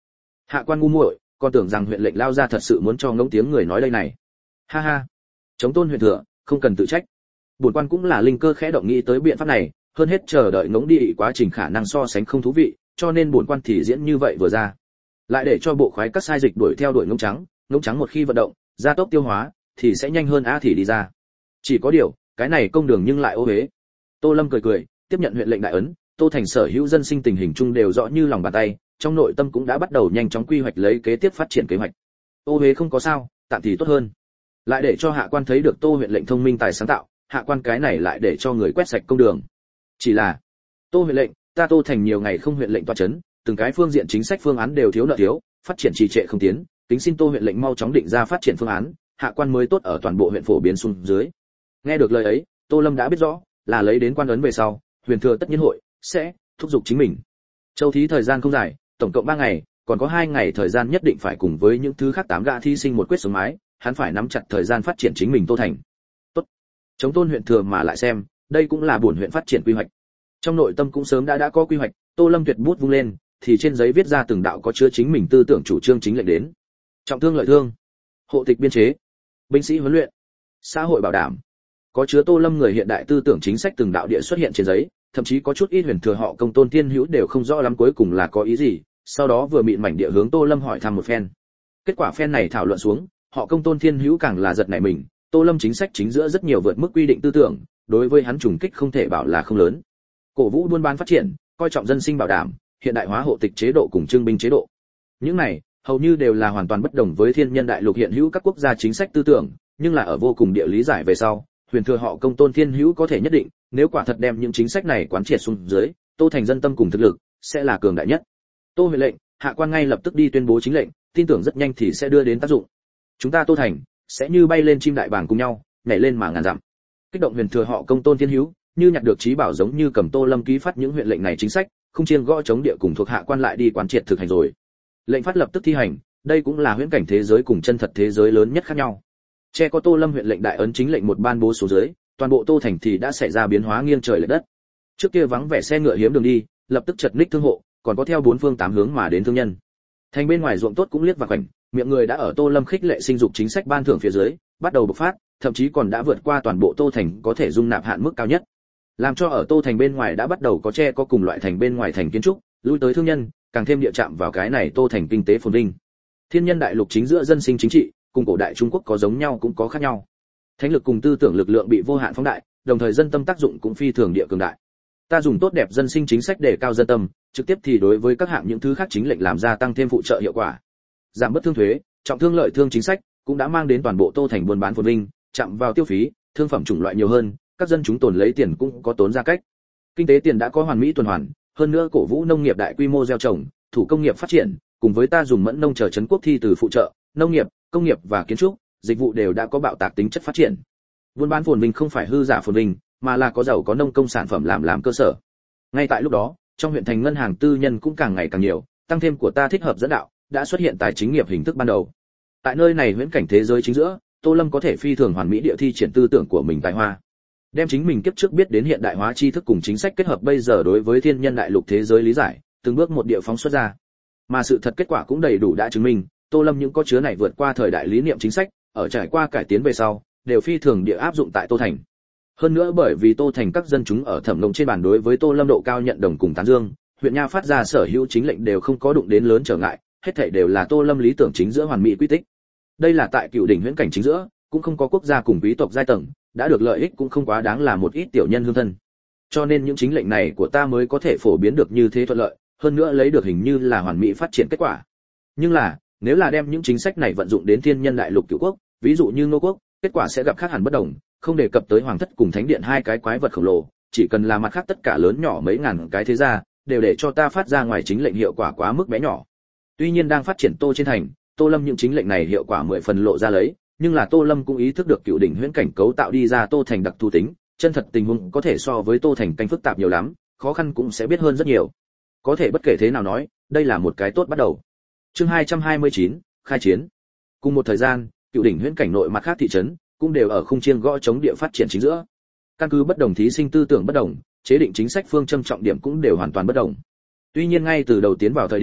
A: Hạ quan ngu muội, còn tưởng rằng huyện lệnh lao ra thật sự muốn cho ngỗng tiếng người nói đây này. Ha ha. Chống Tôn huyện thừa, không cần tự trách. Bổn quan cũng là linh cơ khẽ động nghĩ tới biện pháp này, hơn hết chờ đợi ngỗng đi quá trình khả năng so sánh không thú vị, cho nên bổn quan thì diễn như vậy vừa ra. Lại để cho bộ khoái các sai dịch đuổi theo đuổi ngỗng trắng, ngỗng trắng một khi vận động, gia tốc tiêu hóa thì sẽ nhanh hơn a thì đi ra. Chỉ có điều, cái này công đường nhưng lại ô uế. Tô Lâm cười cười, tiếp nhận huyện lệnh đại ấn, Tô thành sở hữu dân sinh tình hình chung đều rõ như lòng bàn tay, trong nội tâm cũng đã bắt đầu nhanh chóng quy hoạch lấy kế tiếp phát triển kế hoạch. Ô uế không có sao, tạm thì tốt hơn. Lại để cho hạ quan thấy được Tô huyện lệnh thông minh tài sáng tạo, hạ quan cái này lại để cho người quét sạch công đường. Chỉ là, Tô huyện lệnh, ta Tô thành nhiều ngày không huyện lệnh tọa chấn, từng cái phương diện chính sách phương án đều thiếu nợ thiếu, phát triển trì trệ không tiến, kính xin Tô huyện lệnh mau chóng định ra phát triển phương án, hạ quan mới tốt ở toàn bộ huyện phổ biến xuống dưới. Nghe được lời ấy, Tô Lâm đã biết rõ, là lấy đến quan ấn về sau, huyền thừa tất nhiên hội sẽ thúc giục chính mình. Châu thí thời gian không dài, tổng cộng ba ngày, còn có hai ngày thời gian nhất định phải cùng với những thứ khác tám gã thí sinh một quyết sống mái, hắn phải nắm chặt thời gian phát triển chính mình Tô thành. Tốt. Chống Tôn huyện thừa mà lại xem, đây cũng là buồn huyện phát triển quy hoạch. Trong nội tâm cũng sớm đã đã có quy hoạch, Tô Lâm tuyệt bút vung lên, thì trên giấy viết ra từng đạo có chứa chính mình tư tưởng chủ trương chính lệnh đến. Trọng thương lợi thương, hộ tịch biên chế, binh sĩ huấn luyện, xã hội bảo đảm. Có chứa Tô Lâm người hiện đại tư tưởng chính sách từng đạo địa xuất hiện trên giấy, thậm chí có chút ít huyền thừa họ Công Tôn Thiên Hữu đều không rõ lắm cuối cùng là có ý gì, sau đó vừa mịn mảnh địa hướng Tô Lâm hỏi thăm một phen. Kết quả phen này thảo luận xuống, họ Công Tôn Thiên Hữu càng là giật nảy mình, Tô Lâm chính sách chính giữa rất nhiều vượt mức quy định tư tưởng, đối với hắn trùng kích không thể bảo là không lớn. Cổ vũ buôn bán phát triển, coi trọng dân sinh bảo đảm, hiện đại hóa hộ tịch chế độ cùng trưng binh chế độ. Những này, hầu như đều là hoàn toàn bất đồng với thiên nhân đại lục hiện hữu các quốc gia chính sách tư tưởng, nhưng là ở vô cùng địa lý giải về sau, huyền thừa họ Công Tôn Thiên Hữu có thể nhất định, nếu quả thật đem những chính sách này quán triệt xuống dưới, Tô thành dân tâm cùng thực lực sẽ là cường đại nhất. Tô huyện lệnh, hạ quan ngay lập tức đi tuyên bố chính lệnh, tin tưởng rất nhanh thì sẽ đưa đến tác dụng. Chúng ta Tô thành sẽ như bay lên chim đại bàng cùng nhau, nhảy lên mà ngàn dặm. Kích động huyền thừa họ Công Tôn Thiên Hữu, như nhặt được trí bảo giống như cầm Tô Lâm ký phát những huyện lệnh này chính sách, không chiêng gõ chống địa cùng thuộc hạ quan lại đi quán triệt thực hành rồi. Lệnh phát lập tức thi hành, đây cũng là huyễn cảnh thế giới cùng chân thật thế giới lớn nhất khác nhau. Che có Tô Lâm huyện lệnh đại ấn chính lệnh một ban bố số dưới, toàn bộ Tô thành thì đã xảy ra biến hóa nghiêng trời lệch đất. Trước kia vắng vẻ xe ngựa hiếm đường đi, lập tức chật ních thương hộ, còn có theo bốn phương tám hướng mà đến thương nhân. Thành bên ngoài ruộng tốt cũng liếc vào quanh, miệng người đã ở Tô Lâm khích lệ sinh dục chính sách ban thưởng phía dưới, bắt đầu bộc phát, thậm chí còn đã vượt qua toàn bộ Tô thành có thể dung nạp hạn mức cao nhất. Làm cho ở Tô thành bên ngoài đã bắt đầu có che có cùng loại thành bên ngoài thành kiến trúc, lui tới thương nhân, càng thêm địa chạm vào cái này Tô thành kinh tế phồn vinh. Thiên nhân đại lục chính giữa dân sinh chính trị, cùng cổ đại Trung Quốc có giống nhau cũng có khác nhau. Thánh lực cùng tư tưởng lực lượng bị vô hạn phóng đại, đồng thời dân tâm tác dụng cũng phi thường địa cường đại. Ta dùng tốt đẹp dân sinh chính sách để cao dân tâm, trực tiếp thì đối với các hạng những thứ khác chính lệnh làm ra tăng thêm phụ trợ hiệu quả. Giảm bất thương thuế, trọng thương lợi thương chính sách cũng đã mang đến toàn bộ Tô thành buôn bán phồn vinh, chạm vào tiêu phí, thương phẩm chủng loại nhiều hơn, các dân chúng tồn lấy tiền cũng có tốn ra cách. Kinh tế tiền đã có hoàn mỹ tuần hoàn, hơn nữa cổ vũ nông nghiệp đại quy mô gieo trồng, thủ công nghiệp phát triển, cùng với ta dùng mẫn nông chờ trấn quốc thi từ phụ trợ, nông nghiệp, công nghiệp và kiến trúc, dịch vụ đều đã có bạo tạc tính chất phát triển. Buôn bán phồn vinh không phải hư giả phồn vinh, mà là có giàu có nông công sản phẩm làm làm cơ sở. Ngay tại lúc đó, trong huyện thành ngân hàng tư nhân cũng càng ngày càng nhiều, tăng thêm của ta thích hợp dẫn đạo, đã xuất hiện tài chính nghiệp hình thức ban đầu. Tại nơi này huyễn cảnh thế giới chính giữa, Tô Lâm có thể phi thường hoàn mỹ địa thi triển tư tưởng của mình tài hoa. Đem chính mình kiếp trước biết đến hiện đại hóa tri thức cùng chính sách kết hợp bây giờ đối với thiên nhân đại lục thế giới lý giải, từng bước một địa phóng xuất ra. Mà sự thật kết quả cũng đầy đủ đã chứng minh, Tô Lâm những có chứa này vượt qua thời đại lý niệm chính sách, ở trải qua cải tiến về sau, đều phi thường địa áp dụng tại Tô thành. Hơn nữa bởi vì Tô thành các dân chúng ở thẩm lộng trên bàn đối với Tô Lâm độ cao nhận đồng cùng tán dương, huyện nha phát ra sở hữu chính lệnh đều không có đụng đến lớn trở ngại, hết thảy đều là Tô Lâm lý tưởng chính giữa hoàn mỹ quy tích. Đây là tại cựu đỉnh huyễn cảnh chính giữa, cũng không có quốc gia cùng quý tộc giai tầng, đã được lợi ích cũng không quá đáng là một ít tiểu nhân hương thân. Cho nên những chính lệnh này của ta mới có thể phổ biến được như thế thuận lợi, hơn nữa lấy được hình như là hoàn mỹ phát triển kết quả. Nhưng là, nếu là đem những chính sách này vận dụng đến thiên nhân đại lục cửu quốc, ví dụ như Ngô quốc, kết quả sẽ gặp khác hẳn bất đồng, không đề cập tới hoàng thất cùng thánh điện hai cái quái vật khổng lồ, chỉ cần là mặt khác tất cả lớn nhỏ mấy ngàn cái thế gia, đều để cho ta phát ra ngoài chính lệnh hiệu quả quá mức bé nhỏ. Tuy nhiên đang phát triển Tô trên thành, Tô Lâm những chính lệnh này hiệu quả mười phần lộ ra lấy, nhưng là Tô Lâm cũng ý thức được cựu đỉnh huyễn cảnh cấu tạo đi ra Tô thành đặc thù tính, chân thật tình huống có thể so với Tô thành canh phức tạp nhiều lắm, khó khăn cũng sẽ biết hơn rất nhiều. Có thể bất kể thế nào nói, đây là một cái tốt bắt đầu. Chương hai trăm hai mươi chín, khai chiến. Cùng một thời gian, cựu đỉnh huyễn cảnh nội mặt khác thị trấn cũng đều ở khung chiêng gõ chống địa phát triển chính giữa. Căn cứ bất đồng thí sinh tư tưởng bất đồng, chế định chính sách phương châm trọng điểm cũng đều hoàn toàn bất đồng. Tuy nhiên ngay từ đầu tiến vào thời điểm,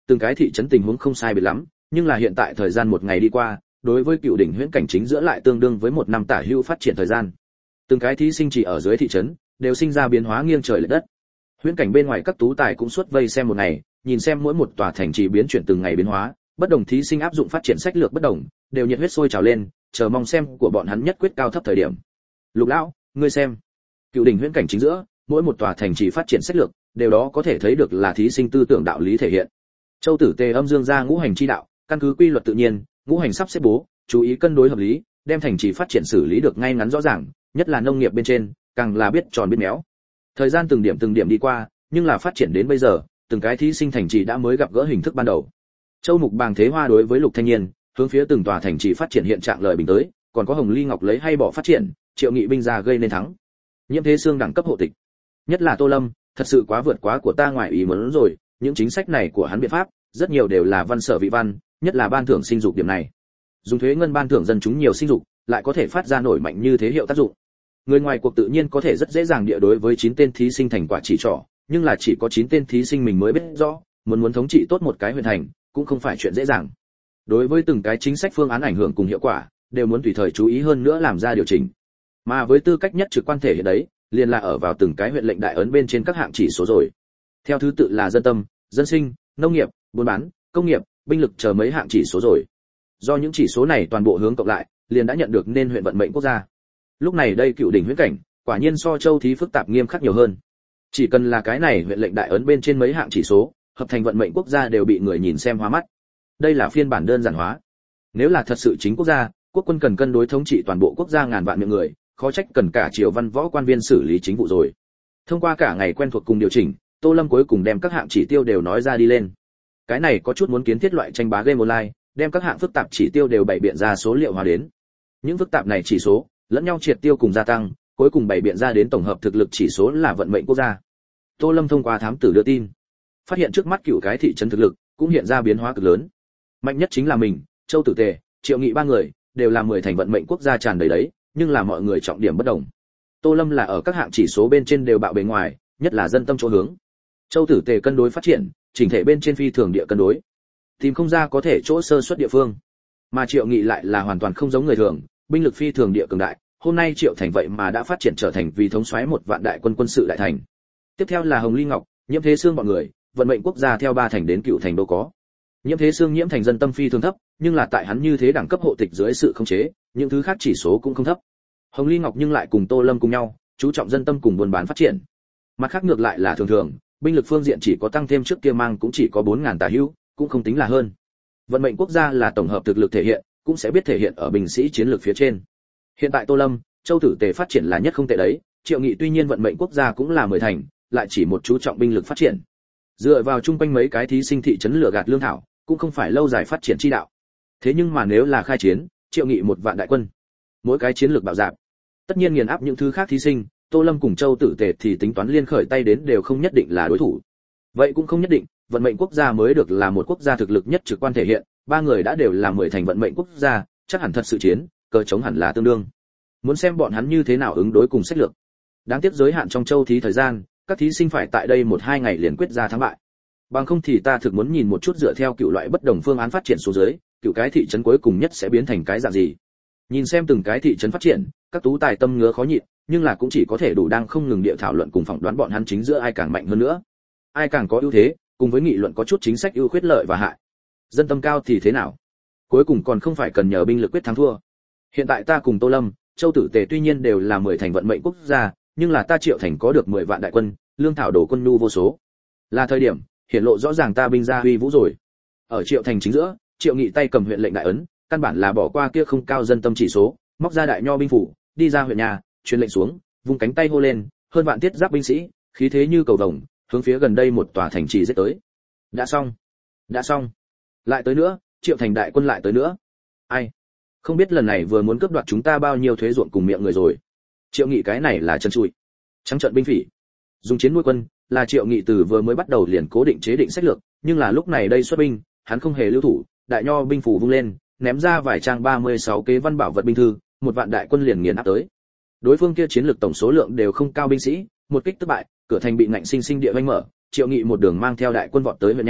A: từng cái thị trấn tình huống không sai biệt lắm, nhưng là hiện tại thời gian một ngày đi qua, đối với cựu đỉnh huyễn cảnh chính giữa lại tương đương với một năm tả hữu phát triển thời gian. Từng cái thí sinh chỉ ở dưới thị trấn đều sinh ra biến hóa nghiêng trời lệch đất. Huyễn cảnh bên ngoài các tú tài cũng suốt vây xem một ngày, nhìn xem mỗi một tòa thành trì biến chuyển từng ngày biến hóa, bất đồng thí sinh áp dụng phát triển sách lược bất đồng, đều nhiệt huyết sôi trào lên, chờ mong xem của bọn hắn nhất quyết cao thấp thời điểm. Lục lão, ngươi xem, cựu đỉnh huyễn cảnh chính giữa, mỗi một tòa thành trì phát triển sách lược, đều đó có thể thấy được là thí sinh tư tưởng đạo lý thể hiện. Châu Tử Tề âm dương ra ngũ hành chi đạo, căn cứ quy luật tự nhiên, ngũ hành sắp xếp bố, chú ý cân đối hợp lý, đem thành trì phát triển xử lý được ngay ngắn rõ ràng, nhất là nông nghiệp bên trên, càng là biết tròn biết méo. Thời gian từng điểm từng điểm đi qua, nhưng là phát triển đến bây giờ, từng cái thí sinh thành trì đã mới gặp gỡ hình thức ban đầu. Châu Mục Bàng Thế Hoa đối với Lục Thanh Niên, hướng phía từng tòa thành trì phát triển hiện trạng lời bình tới, còn có Hồng Ly Ngọc lấy hay bỏ phát triển, Triệu Nghị binh ra gây nên thắng. Nhiễm Thế Xương đẳng cấp hộ tịch. Nhất là Tô Lâm, thật sự quá vượt quá của ta ngoài ý muốn rồi, những chính sách này của hắn biện pháp, rất nhiều đều là văn sở vị văn, nhất là ban thưởng sinh dục điểm này. Dùng thuế ngân ban thưởng dân chúng nhiều sinh dục, lại có thể phát ra nổi mạnh như thế hiệu tác dụng. Người ngoài cuộc tự nhiên có thể rất dễ dàng địa đối với chín tên thí sinh thành quả chỉ trỏ, nhưng là chỉ có chín tên thí sinh mình mới biết rõ, muốn muốn thống trị tốt một cái huyện thành, cũng không phải chuyện dễ dàng. Đối với từng cái chính sách phương án ảnh hưởng cùng hiệu quả, đều muốn tùy thời chú ý hơn nữa làm ra điều chỉnh. Mà với tư cách nhất trực quan thể hiện đấy, liền là ở vào từng cái huyện lệnh đại ấn bên trên các hạng chỉ số rồi. Theo thứ tự là dân tâm, dân sinh, nông nghiệp, buôn bán, công nghiệp, binh lực chờ mấy hạng chỉ số rồi. Do những chỉ số này toàn bộ hướng cộng lại, liền đã nhận được nên huyện vận mệnh quốc gia. Lúc này đây cựu đỉnh huyễn cảnh, quả nhiên so châu thí phức tạp nghiêm khắc nhiều hơn. Chỉ cần là cái này huyện lệnh đại ấn bên trên mấy hạng chỉ số, hợp thành vận mệnh quốc gia đều bị người nhìn xem hoa mắt. Đây là phiên bản đơn giản hóa. Nếu là thật sự chính quốc gia, quốc quân cần cân đối thống trị toàn bộ quốc gia ngàn vạn miệng người, khó trách cần cả triều văn võ quan viên xử lý chính vụ rồi. Thông qua cả ngày quen thuộc cùng điều chỉnh, Tô Lâm cuối cùng đem các hạng chỉ tiêu đều nói ra đi lên. Cái này có chút muốn kiến thiết loại tranh bá game online, đem các hạng phức tạp chỉ tiêu đều bày biện ra số liệu hóa đến. Những phức tạp này chỉ số, lẫn nhau triệt tiêu cùng gia tăng, cuối cùng bày biện ra đến tổng hợp thực lực chỉ số là vận mệnh quốc gia. Tô Lâm thông qua thám tử đưa tin, phát hiện trước mắt cựu cái thị trấn thực lực cũng hiện ra biến hóa cực lớn. Mạnh nhất chính là mình, Châu Tử Tề, Triệu Nghị ba người, đều là mười thành vận mệnh quốc gia tràn đầy đấy, nhưng là mọi người trọng điểm bất đồng. Tô Lâm là ở các hạng chỉ số bên trên đều bạo bề ngoài, nhất là dân tâm chỗ hướng. Châu Tử Tề cân đối phát triển, chỉnh thể bên trên phi thường địa cân đối. Tìm không ra có thể chỗ sơ suất địa phương. Mà Triệu Nghị lại là hoàn toàn không giống người thường, binh lực phi thường địa cường đại, hôm nay Triệu Thành vậy mà đã phát triển trở thành vì thống soái một vạn đại quân quân sự đại thành. Tiếp theo là Hồng Ly Ngọc, Nhiễm Thế Xương bọn người, vận mệnh quốc gia theo ba thành đến cựu thành đâu có. Nhiễm Thế Xương nhiễm thành dân tâm phi thường thấp, nhưng là tại hắn như thế đẳng cấp hộ tịch dưới sự khống chế, những thứ khác chỉ số cũng không thấp. Hồng Ly Ngọc nhưng lại cùng Tô Lâm cùng nhau, chú trọng dân tâm cùng buôn bán phát triển. Mặt khác ngược lại là thường thường, binh lực phương diện chỉ có tăng thêm trước kia mang cũng chỉ có bốn ngàn tả hữu, cũng không tính là hơn. Vận mệnh quốc gia là tổng hợp thực lực thể hiện, cũng sẽ biết thể hiện ở binh sĩ chiến lược phía trên. Hiện tại Tô Lâm, Châu Tử Tề phát triển là nhất không tệ đấy, Triệu Nghị tuy nhiên vận mệnh quốc gia cũng là mười thành, lại chỉ một chú trọng binh lực phát triển. Dựa vào chung quanh mấy cái thí sinh thị trấn lửa gạt lương thảo, cũng không phải lâu dài phát triển chi đạo. Thế nhưng mà nếu là khai chiến, Triệu Nghị một vạn đại quân, mỗi cái chiến lược bạo dạn, tất nhiên nghiền áp những thứ khác thí sinh, Tô Lâm cùng Châu Tử Tề thì tính toán liên khởi tay đến đều không nhất định là đối thủ. Vậy cũng không nhất định, vận mệnh quốc gia mới được là một quốc gia thực lực nhất trực quan thể hiện, ba người đã đều là mười thành vận mệnh quốc gia, chắc hẳn thật sự chiến, cờ chống hẳn là tương đương. Muốn xem bọn hắn như thế nào ứng đối cùng sách lược. Đáng tiếc giới hạn trong châu thí thời gian, các thí sinh phải tại đây một hai ngày liền quyết ra thắng bại. Bằng không thì ta thực muốn nhìn một chút dựa theo cựu loại bất đồng phương án phát triển số dưới, cựu cái thị trấn cuối cùng nhất sẽ biến thành cái dạng gì. Nhìn xem từng cái thị trấn phát triển, các tú tài tâm ngứa khó nhịn, nhưng là cũng chỉ có thể đủ đang không ngừng địa thảo luận cùng phỏng đoán bọn hắn chính giữa ai càng mạnh hơn nữa, ai càng có ưu thế, cùng với nghị luận có chút chính sách ưu khuyết lợi và hại. Dân tâm cao thì thế nào? Cuối cùng còn không phải cần nhờ binh lực quyết thắng thua. Hiện tại ta cùng Tô Lâm, Châu Tử Tề tuy nhiên đều là mười thành vận mệnh quốc gia, nhưng là ta Triệu thành có được mười vạn đại quân, lương thảo đồ quân nhu vô số. Là thời điểm hiển lộ rõ ràng ta binh gia uy vũ rồi. Ở Triệu thành chính giữa, Triệu Nghị tay cầm huyện lệnh đại ấn, căn bản là bỏ qua kia không cao dân tâm chỉ số, móc ra đại nho binh phủ, đi ra huyện nhà, truyền lệnh xuống, vung cánh tay hô lên, hơn vạn tiết giáp binh sĩ, khí thế như cầu vồng, hướng phía gần đây một tòa thành trì giết tới. Đã xong, đã xong, lại tới nữa, Triệu thành đại quân lại tới nữa. Ai? Không biết lần này vừa muốn cướp đoạt chúng ta bao nhiêu thuế ruộng cùng miệng người rồi. Triệu Nghị cái này là chân chui. Trắng trợn binh phỉ. Dùng chiến nuôi quân, là Triệu Nghị từ vừa mới bắt đầu liền cố định chế định sách lược, nhưng là lúc này đây xuất binh, hắn không hề lưu thủ, đại nho binh phủ vung lên, ném ra vài trang ba mươi sáu kế văn bảo vật binh thư, một vạn đại quân liền nghiền áp tới. Đối phương kia chiến lược tổng số lượng đều không cao binh sĩ, một kích thất bại, cửa thành bị ngạnh sinh sinh địa vây mở, Triệu Nghị một đường mang theo đại quân vọt tới huyện nhà,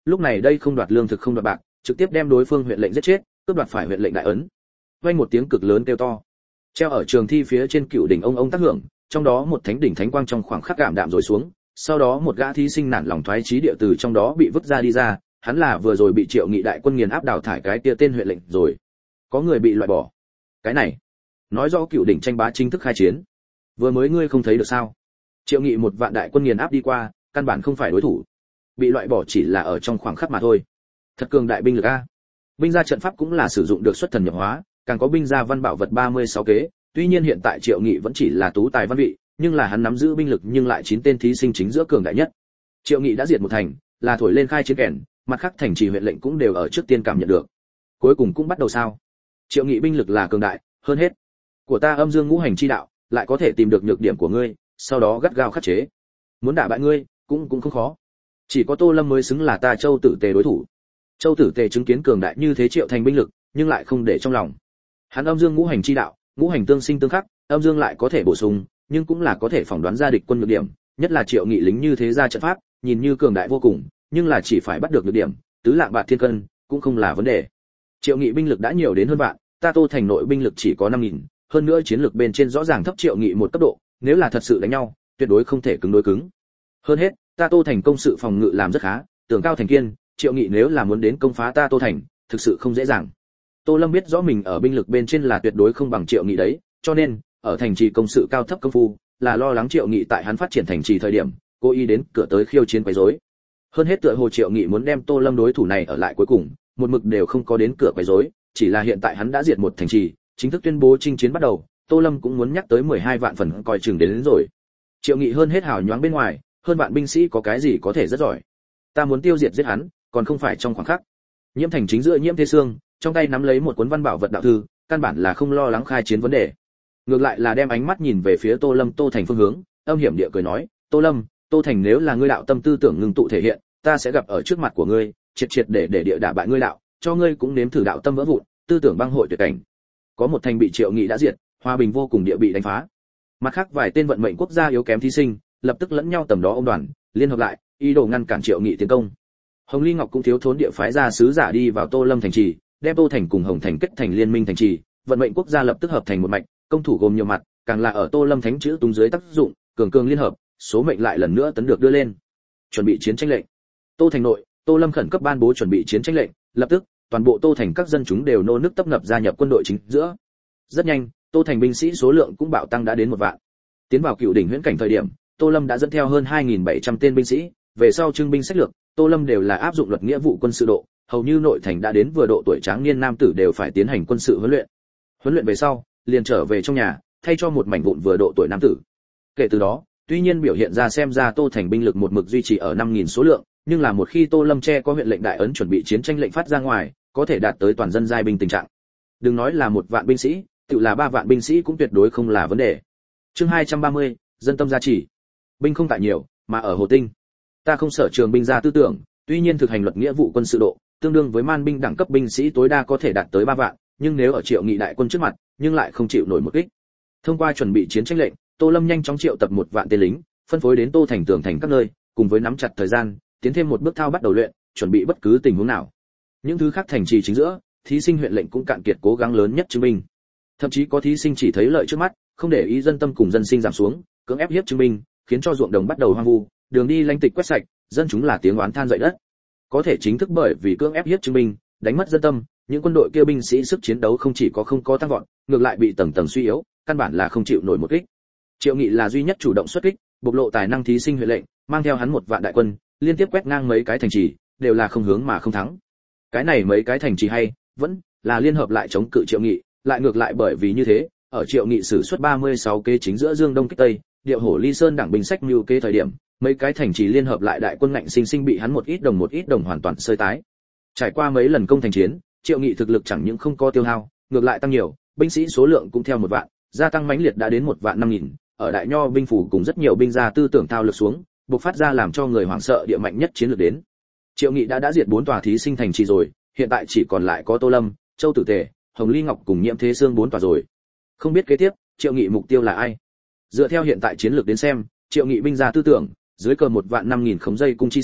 A: lúc này đây không đoạt lương thực không đoạt bạc, trực tiếp đem đối phương huyện lệnh giết chết, cướp đoạt phải huyện lệnh đại ấn. Vang một tiếng cực lớn kêu to, treo ở trường thi phía trên cựu đỉnh ông ông tác hưởng, trong đó một thánh đỉnh thánh quang trong khoảng khắc cảm đạm rồi xuống, sau đó một gã thí sinh nản lòng thoái chí địa từ trong đó bị vứt ra đi ra, hắn là vừa rồi bị Triệu Nghị đại quân nghiền áp đào thải cái kia tên huyện lệnh rồi. Có người bị loại bỏ. Cái này, nói rõ cựu đỉnh tranh bá chính thức khai chiến. Vừa mới ngươi không thấy được sao? Triệu Nghị một vạn đại quân nghiền áp đi qua, căn bản không phải đối thủ. Bị loại bỏ chỉ là ở trong khoảng khắc mà thôi. Thật cường đại binh lực a. Binh gia trận pháp cũng là sử dụng được xuất thần nhập hóa, càng có binh gia văn bảo vật ba mươi sáu kế, tuy nhiên hiện tại Triệu Nghị vẫn chỉ là tú tài văn vị, nhưng là hắn nắm giữ binh lực nhưng lại chín tên thí sinh chính giữa cường đại nhất. Triệu Nghị đã diệt một thành, là thổi lên khai chiến kèn, mặt khác thành trì huyện lệnh cũng đều ở trước tiên cảm nhận được. Cuối cùng cũng bắt đầu sao? Triệu Nghị binh lực là cường đại, hơn hết, của ta âm dương ngũ hành chi đạo, lại có thể tìm được nhược điểm của ngươi, sau đó gắt gao khắc chế. Muốn đả bại ngươi, cũng cũng không khó. Chỉ có Tô Lâm mới xứng là ta Châu Tử Tề đối thủ. Châu Tử Tề chứng kiến cường đại như thế Triệu Thành binh lực, nhưng lại không để trong lòng. Hắn âm dương ngũ hành chi đạo, ngũ hành tương sinh tương khắc, âm dương lại có thể bổ sung, nhưng cũng là có thể phỏng đoán ra địch quân nhược điểm, nhất là Triệu Nghị lính như thế ra trận pháp, nhìn như cường đại vô cùng, nhưng là chỉ phải bắt được nhược điểm, tứ lạng bạc thiên cân, cũng không là vấn đề. Triệu Nghị binh lực đã nhiều đến hơn vạn, ta Tô thành nội binh lực chỉ có năm nghìn, hơn nữa chiến lược bên trên rõ ràng thấp Triệu Nghị một cấp độ, nếu là thật sự đánh nhau, tuyệt đối không thể cứng đối cứng. Hơn hết, ta Tô thành công sự phòng ngự làm rất khá, tường cao thành kiên, Triệu Nghị nếu là muốn đến công phá ta Tô thành, thực sự không dễ dàng. Tô Lâm biết rõ mình ở binh lực bên trên là tuyệt đối không bằng Triệu Nghị đấy, cho nên ở thành trì công sự cao thấp công phu, là lo lắng Triệu Nghị tại hắn phát triển thành trì thời điểm, cố ý đến cửa tới khiêu chiến quấy rối. Hơn hết tựa hồ Triệu Nghị muốn đem Tô Lâm đối thủ này ở lại cuối cùng, một mực đều không có đến cửa quấy rối, chỉ là hiện tại hắn đã diệt một thành trì, chính thức tuyên bố chinh chiến bắt đầu, Tô Lâm cũng muốn nhắc tới mười hai vạn phần coi chừng đến, đến rồi. Triệu Nghị hơn hết hào nhoáng bên ngoài, hơn vạn binh sĩ có cái gì có thể rất giỏi. Ta muốn tiêu diệt giết hắn, còn không phải trong khoảng khắc. Nhiễm Thành chính giữa Nhiễm Thế Sương, trong tay nắm lấy một cuốn văn bảo vật đạo thư, căn bản là không lo lắng khai chiến vấn đề. Ngược lại là đem ánh mắt nhìn về phía Tô Lâm Tô Thành phương hướng, âm hiểm địa cười nói, Tô Lâm, Tô Thành nếu là ngươi đạo tâm tư tưởng ngưng tụ thể hiện, ta sẽ gặp ở trước mặt của ngươi, triệt triệt để để địa đả bại ngươi đạo, cho ngươi cũng nếm thử đạo tâm vỡ vụn, tư tưởng băng hội tuyệt cảnh. Có một thành bị Triệu Nghị đã diệt, hòa bình vô cùng địa bị đánh phá. Mặt khác vài tên vận mệnh quốc gia yếu kém thí sinh, lập tức lẫn nhau tầm đó ôm đoàn, liên hợp lại, ý đồ ngăn cản Triệu Nghị tiến công. Hồng Ly Ngọc cũng thiếu thốn địa phái ra sứ giả đi vào Tô Lâm thành trì, đem Tô Thành cùng Hồng Thành kết thành liên minh thành trì, vận mệnh quốc gia lập tức hợp thành một mạch, công thủ gồm nhiều mặt, càng là ở Tô Lâm thánh chữ tung dưới tác dụng, cường cường liên hợp, số mệnh lại lần nữa tấn được đưa lên. Chuẩn bị chiến tranh lệnh. Tô Thành nội, Tô Lâm khẩn cấp ban bố chuẩn bị chiến tranh lệnh, lập tức, toàn bộ Tô Thành các dân chúng đều nô nức tấp nập gia nhập quân đội chính giữa. Rất nhanh, Tô Thành binh sĩ số lượng cũng bạo tăng đã đến một vạn. Tiến vào cựu đỉnh huyễn cảnh thời điểm, Tô Lâm đã dẫn theo hơn hai nghìn bảy trăm tên binh sĩ, về sau trưng binh sách lược, Tô Lâm đều là áp dụng luật nghĩa vụ quân sự độ, hầu như nội thành đã đến vừa độ tuổi tráng niên nam tử đều phải tiến hành quân sự huấn luyện. Huấn luyện về sau, liền trở về trong nhà, thay cho một mảnh vụn vừa độ tuổi nam tử. Kể từ đó, tuy nhiên biểu hiện ra xem ra Tô Thành binh lực một mực duy trì ở năm nghìn số lượng, nhưng là một khi Tô Lâm che có huyện lệnh đại ấn chuẩn bị chiến tranh lệnh phát ra ngoài, có thể đạt tới toàn dân giai binh tình trạng. Đừng nói là một vạn binh sĩ, tự là ba vạn binh sĩ cũng tuyệt đối không là vấn đề. Chương hai trăm ba mươi, dân tâm gia chỉ. Binh không tại nhiều, mà ở Hồ Tinh. Ta không sở trường binh gia tư tưởng, tuy nhiên thực hành luật nghĩa vụ quân sự độ, tương đương với man binh đẳng cấp binh sĩ tối đa có thể đạt tới ba vạn, nhưng nếu ở Triệu Nghị đại quân trước mặt, nhưng lại không chịu nổi một kích. Thông qua chuẩn bị chiến tranh lệnh, Tô Lâm nhanh chóng triệu tập một vạn tên lính, phân phối đến Tô Thành tường thành các nơi, cùng với nắm chặt thời gian, tiến thêm một bước thao bắt đầu luyện, chuẩn bị bất cứ tình huống nào. Những thứ khác thành trì chính giữa, thí sinh huyện lệnh cũng cạn kiệt cố gắng lớn nhất chứng minh. Thậm chí có thí sinh chỉ thấy lợi trước mắt, không để ý dân tâm cùng dân sinh giảm xuống, cưỡng ép hiếp chứng minh, khiến cho ruộng đồng bắt đầu hoang vu, đường đi lanh tịch quét sạch, dân chúng là tiếng oán than dậy đất. Có thể chính thức bởi vì cưỡng ép hiếp chứng minh, đánh mất dân tâm, những quân đội kia binh sĩ sức chiến đấu không chỉ có không có tăng vọt, ngược lại bị tầng tầng suy yếu, căn bản là không chịu nổi một kích. Triệu Nghị là duy nhất chủ động xuất kích, bộc lộ tài năng thí sinh huyện lệnh, mang theo hắn một vạn đại quân, liên tiếp quét ngang mấy cái thành trì, đều là không hướng mà không thắng. Cái này mấy cái thành trì hay, vẫn là liên hợp lại chống cự Triệu Nghị, lại ngược lại bởi vì như thế, ở Triệu Nghị sử xuất ba mươi sáu kế chính giữa Dương Đông kích Tây, Điệu Hổ Ly Sơn đảng binh sách mưu kế thời điểm, mấy cái thành trì liên hợp lại đại quân ngạnh sinh sinh bị hắn một ít đồng một ít đồng hoàn toàn sơi tái. Trải qua mấy lần công thành chiến, Triệu Nghị thực lực chẳng những không có tiêu hao, ngược lại tăng nhiều, binh sĩ số lượng cũng theo một vạn, gia tăng mãnh liệt đã đến một vạn năm nghìn, ở đại nho binh phủ cùng rất nhiều binh gia tư tưởng thao lực xuống, bộc phát ra làm cho người hoảng sợ địa mạnh nhất chiến lược đến. Triệu Nghị đã đã diệt bốn tòa thí sinh thành trì rồi, hiện tại chỉ còn lại có Tô Lâm, Châu Tử Tề, Hồng Ly Ngọc cùng Nhiễm Thế Sương bốn tòa rồi. Không biết kế tiếp, Triệu Nghị mục tiêu là ai? Dựa theo hiện tại chiến lược đến xem, Triệu Nghị binh gia tư tưởng, dưới cờ một vạn năm nghìn khống dây cung chi sĩ,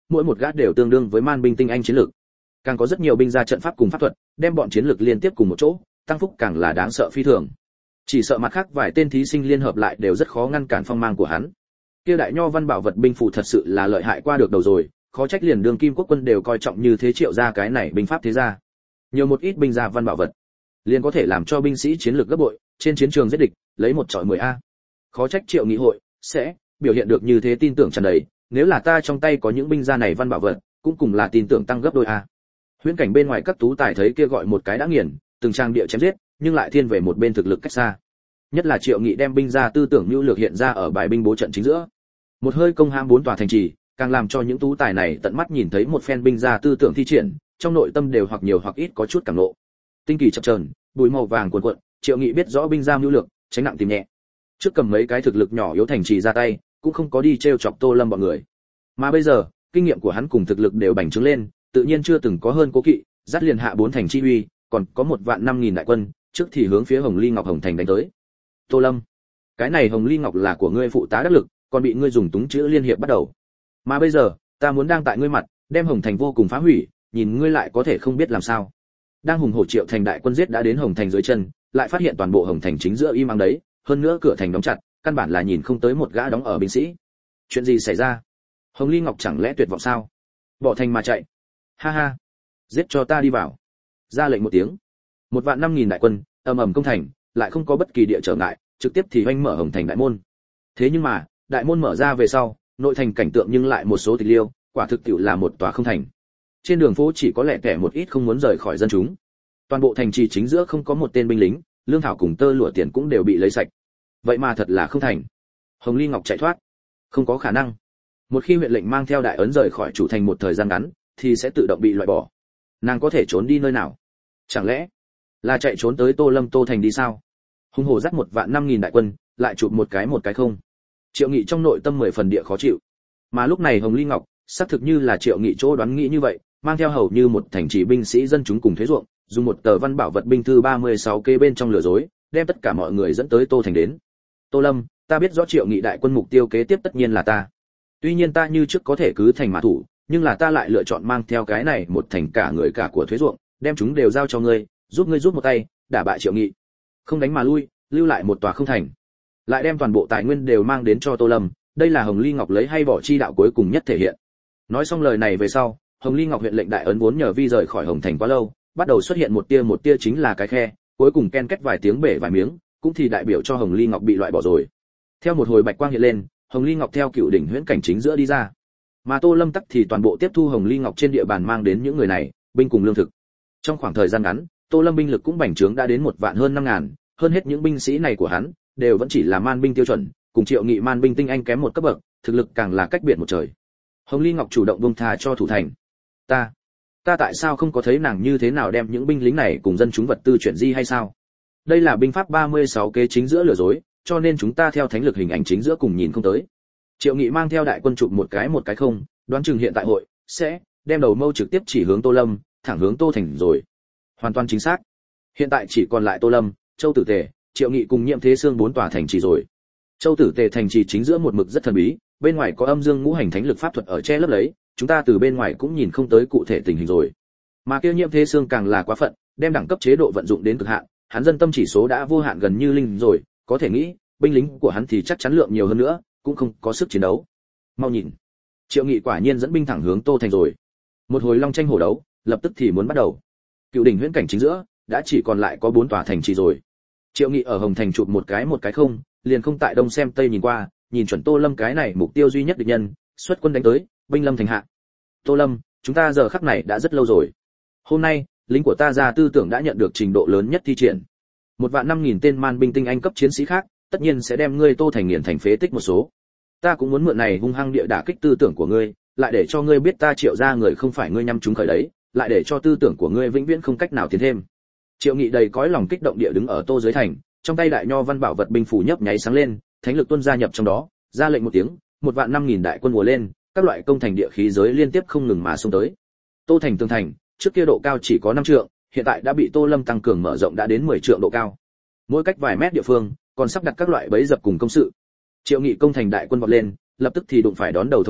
A: mỗi một gã đều tương đương với man binh tinh anh chiến lược. Càng có rất nhiều binh gia trận pháp cùng pháp thuật, đem bọn chiến lược liên tiếp cùng một chỗ, tăng phúc càng là đáng sợ phi thường. Chỉ sợ mặt khác vài tên thí sinh liên hợp lại đều rất khó ngăn cản phong mang của hắn. Kia đại nho văn bảo vật binh phù thật sự là lợi hại qua được đầu rồi, khó trách liền đường kim quốc quân đều coi trọng như thế Triệu gia cái này binh pháp thế gia. Nhiều một ít binh gia văn bảo vật, liền có thể làm cho binh sĩ chiến lược gấp bội, trên chiến trường giết địch, lấy một trọi mười a. Khó trách Triệu nghị hội sẽ biểu hiện được như thế tin tưởng tràn đầy, nếu là ta trong tay có những binh gia này văn bảo vật, cũng cùng là tin tưởng tăng gấp đôi a. Huyễn cảnh bên ngoài các tú tài thấy kia gọi một cái đã nghiền, từng trang địa chém giết, nhưng lại thiên về một bên thực lực cách xa. Nhất là Triệu Nghị đem binh gia tư tưởng nhu lược hiện ra ở bài binh bố trận chính giữa. Một hơi công hãm bốn tòa thành trì, càng làm cho những tú tài này tận mắt nhìn thấy một phen binh gia tư tưởng thi triển, trong nội tâm đều hoặc nhiều hoặc ít có chút cảm ngộ. Tinh kỳ chập chờn, bụi màu vàng cuồn cuộn, Triệu Nghị biết rõ binh gia nhu lược, tránh nặng tìm nhẹ. Trước cầm mấy cái thực lực nhỏ yếu thành trì ra tay, cũng không có đi trêu chọc Tô Lâm bọn người. Mà bây giờ, kinh nghiệm của hắn cùng thực lực đều bành trướng lên, tự nhiên chưa từng có hơn cố kỵ, dắt liền hạ bốn thành chi uy, còn có một vạn năm nghìn đại quân, trước thì hướng phía Hồng Ly Ngọc Hồng Thành đánh tới. Tô Lâm, cái này Hồng Ly Ngọc là của ngươi phụ tá đắc lực, còn bị ngươi dùng túng chữ liên hiệp bắt đầu. Mà bây giờ, ta muốn đang tại ngươi mặt, đem Hồng Thành vô cùng phá hủy, nhìn ngươi lại có thể không biết làm sao. Đang hùng hổ Triệu thành đại quân giết đã đến Hồng Thành dưới chân, lại phát hiện toàn bộ Hồng Thành chính giữa im ắng đấy, hơn nữa cửa thành đóng chặt, căn bản là nhìn không tới một gã đóng ở binh sĩ. Chuyện gì xảy ra? Hồng Ly Ngọc chẳng lẽ tuyệt vọng sao? Bỏ thành mà chạy? Ha ha, giết cho ta đi vào. Ra lệnh một tiếng, một vạn năm nghìn đại quân ầm ầm công thành, lại không có bất kỳ địa trở ngại, trực tiếp thì hoanh mở Hồng Thành đại môn. Thế nhưng mà, đại môn mở ra về sau, nội thành cảnh tượng nhưng lại một số tịch liêu, quả thực tiệu là một tòa không thành. Trên đường phố chỉ có lẻ tẻ một ít không muốn rời khỏi dân chúng. Toàn bộ thành trì chính giữa không có một tên binh lính, lương thảo cùng tơ lụa tiền cũng đều bị lấy sạch. Vậy mà thật là không thành. Hồng Ly Ngọc chạy thoát, không có khả năng. Một khi huyện lệnh mang theo đại ấn rời khỏi chủ thành một thời gian ngắn, thì sẽ tự động bị loại bỏ. Nàng có thể trốn đi nơi nào? Chẳng lẽ là chạy trốn tới Tô Lâm Tô thành đi sao? Hung hổ dắt một vạn năm nghìn đại quân, lại chụp một cái một cái không. Triệu Nghị trong nội tâm mười phần địa khó chịu. Mà lúc này Hồng Ly Ngọc, xác thực như là Triệu Nghị chỗ đoán nghĩ như vậy, mang theo hầu như một thành trì binh sĩ dân chúng cùng thuế ruộng, dùng một tờ văn bảo vật binh thư ba mươi sáu kê bên trong lừa dối, đem tất cả mọi người dẫn tới Tô thành đến. Tô Lâm, ta biết rõ Triệu Nghị đại quân mục tiêu kế tiếp tất nhiên là ta. Tuy nhiên ta như trước có thể cứ thành mã thủ, nhưng là ta lại lựa chọn mang theo cái này một thành cả người cả của thuế ruộng, đem chúng đều giao cho ngươi, giúp ngươi giúp một tay, đả bại Triệu Nghị. Không đánh mà lui, lưu lại một tòa không thành, lại đem toàn bộ tài nguyên đều mang đến cho Tô Lâm, đây là Hồng Ly Ngọc lấy hay bỏ chi đạo cuối cùng nhất thể hiện. Nói xong lời này về sau, Hồng Ly Ngọc huyện lệnh đại ấn vốn nhờ vi rời khỏi Hồng Thành quá lâu, bắt đầu xuất hiện một tia một tia chính là cái khe, cuối cùng ken kết vài tiếng bể vài miếng, cũng thì đại biểu cho Hồng Ly Ngọc bị loại bỏ rồi. Theo một hồi bạch quang hiện lên, Hồng Ly Ngọc theo cựu đỉnh huyễn cảnh chính giữa đi ra. Mà Tô Lâm tắc thì toàn bộ tiếp thu Hồng Ly Ngọc trên địa bàn mang đến những người này, binh cùng lương thực. Trong khoảng thời gian ngắn, Tô Lâm binh lực cũng bành trướng đã đến một vạn hơn năm ngàn, hơn hết những binh sĩ này của hắn đều vẫn chỉ là man binh tiêu chuẩn, cùng Triệu Nghị man binh tinh anh kém một cấp bậc, thực lực càng là cách biệt một trời. Hồng Ly Ngọc chủ động buông tha cho thủ thành. Ta, ta tại sao không có thấy nàng như thế nào đem những binh lính này cùng dân chúng vật tư chuyển di hay sao? Đây là binh pháp ba mươi sáu kế chính giữa lừa dối, cho nên chúng ta theo thánh lực hình ảnh chính giữa cùng nhìn không tới. Triệu Nghị mang theo đại quân chụp một cái một cái không, đoán chừng hiện tại hội sẽ đem đầu mâu trực tiếp chỉ hướng Tô Lâm, thẳng hướng Tô thành rồi. Hoàn toàn chính xác. Hiện tại chỉ còn lại Tô Lâm, Châu Tử Tề, Triệu Nghị cùng Nhiệm Thế Xương bốn tòa thành trì rồi. Châu Tử Tề thành trì chính giữa một mực rất thần bí, bên ngoài có âm dương ngũ hành thánh lực pháp thuật ở che lấp lấy, chúng ta từ bên ngoài cũng nhìn không tới cụ thể tình hình rồi. Mà kia Nhiệm Thế Xương càng là quá phận, đem đẳng cấp chế độ vận dụng đến cực hạn, hắn dân tâm chỉ số đã vô hạn gần như linh rồi, có thể nghĩ, binh lính của hắn thì chắc chắn lượng nhiều hơn nữa, cũng không có sức chiến đấu. Mau nhìn, Triệu Nghị quả nhiên dẫn binh thẳng hướng Tô thành rồi. Một hồi long tranh hổ đấu, lập tức thì muốn bắt đầu. Cựu đỉnh huyễn cảnh chính giữa đã chỉ còn lại có bốn tòa thành trì rồi. Triệu Nghị ở Hồng Thành chụp một cái một cái không, liền không tại đông xem tây nhìn qua, nhìn chuẩn Tô Lâm cái này mục tiêu duy nhất địch nhân, xuất quân đánh tới, binh lâm thành hạ. Tô Lâm, chúng ta giờ khắc này đã rất lâu rồi. Hôm nay, lính của ta ra tư tưởng đã nhận được trình độ lớn nhất thi triển. Một vạn năm nghìn tên man binh tinh anh cấp chiến sĩ khác, tất nhiên sẽ đem ngươi Tô thành nghiền thành phế tích một số. Ta cũng muốn mượn này hung hăng địa đả kích tư tưởng của ngươi, lại để cho ngươi biết ta Triệu gia người không phải ngươi nhắm chúng khởi đấy, lại để cho tư tưởng của ngươi vĩnh viễn không cách nào tiến thêm. Triệu Nghị đầy cõi lòng kích động địa đứng ở Tô dưới thành, trong tay đại nho văn bảo vật binh phủ nhấp nháy sáng lên, thánh lực tuôn gia nhập trong đó, ra lệnh một tiếng, một vạn năm nghìn đại quân ùa lên, các loại công thành địa khí giới liên tiếp không ngừng mà xông tới. Tô thành tường thành, trước kia độ cao chỉ có năm trượng, hiện tại đã bị Tô Lâm tăng cường mở rộng đã đến mười trượng độ cao. Mỗi cách vài mét địa phương, còn sắp đặt các loại bẫy dập cùng công sự. Triệu Nghị công thành đại quân vọt lên, lập tức thì đụng phải đón đầu thống kích,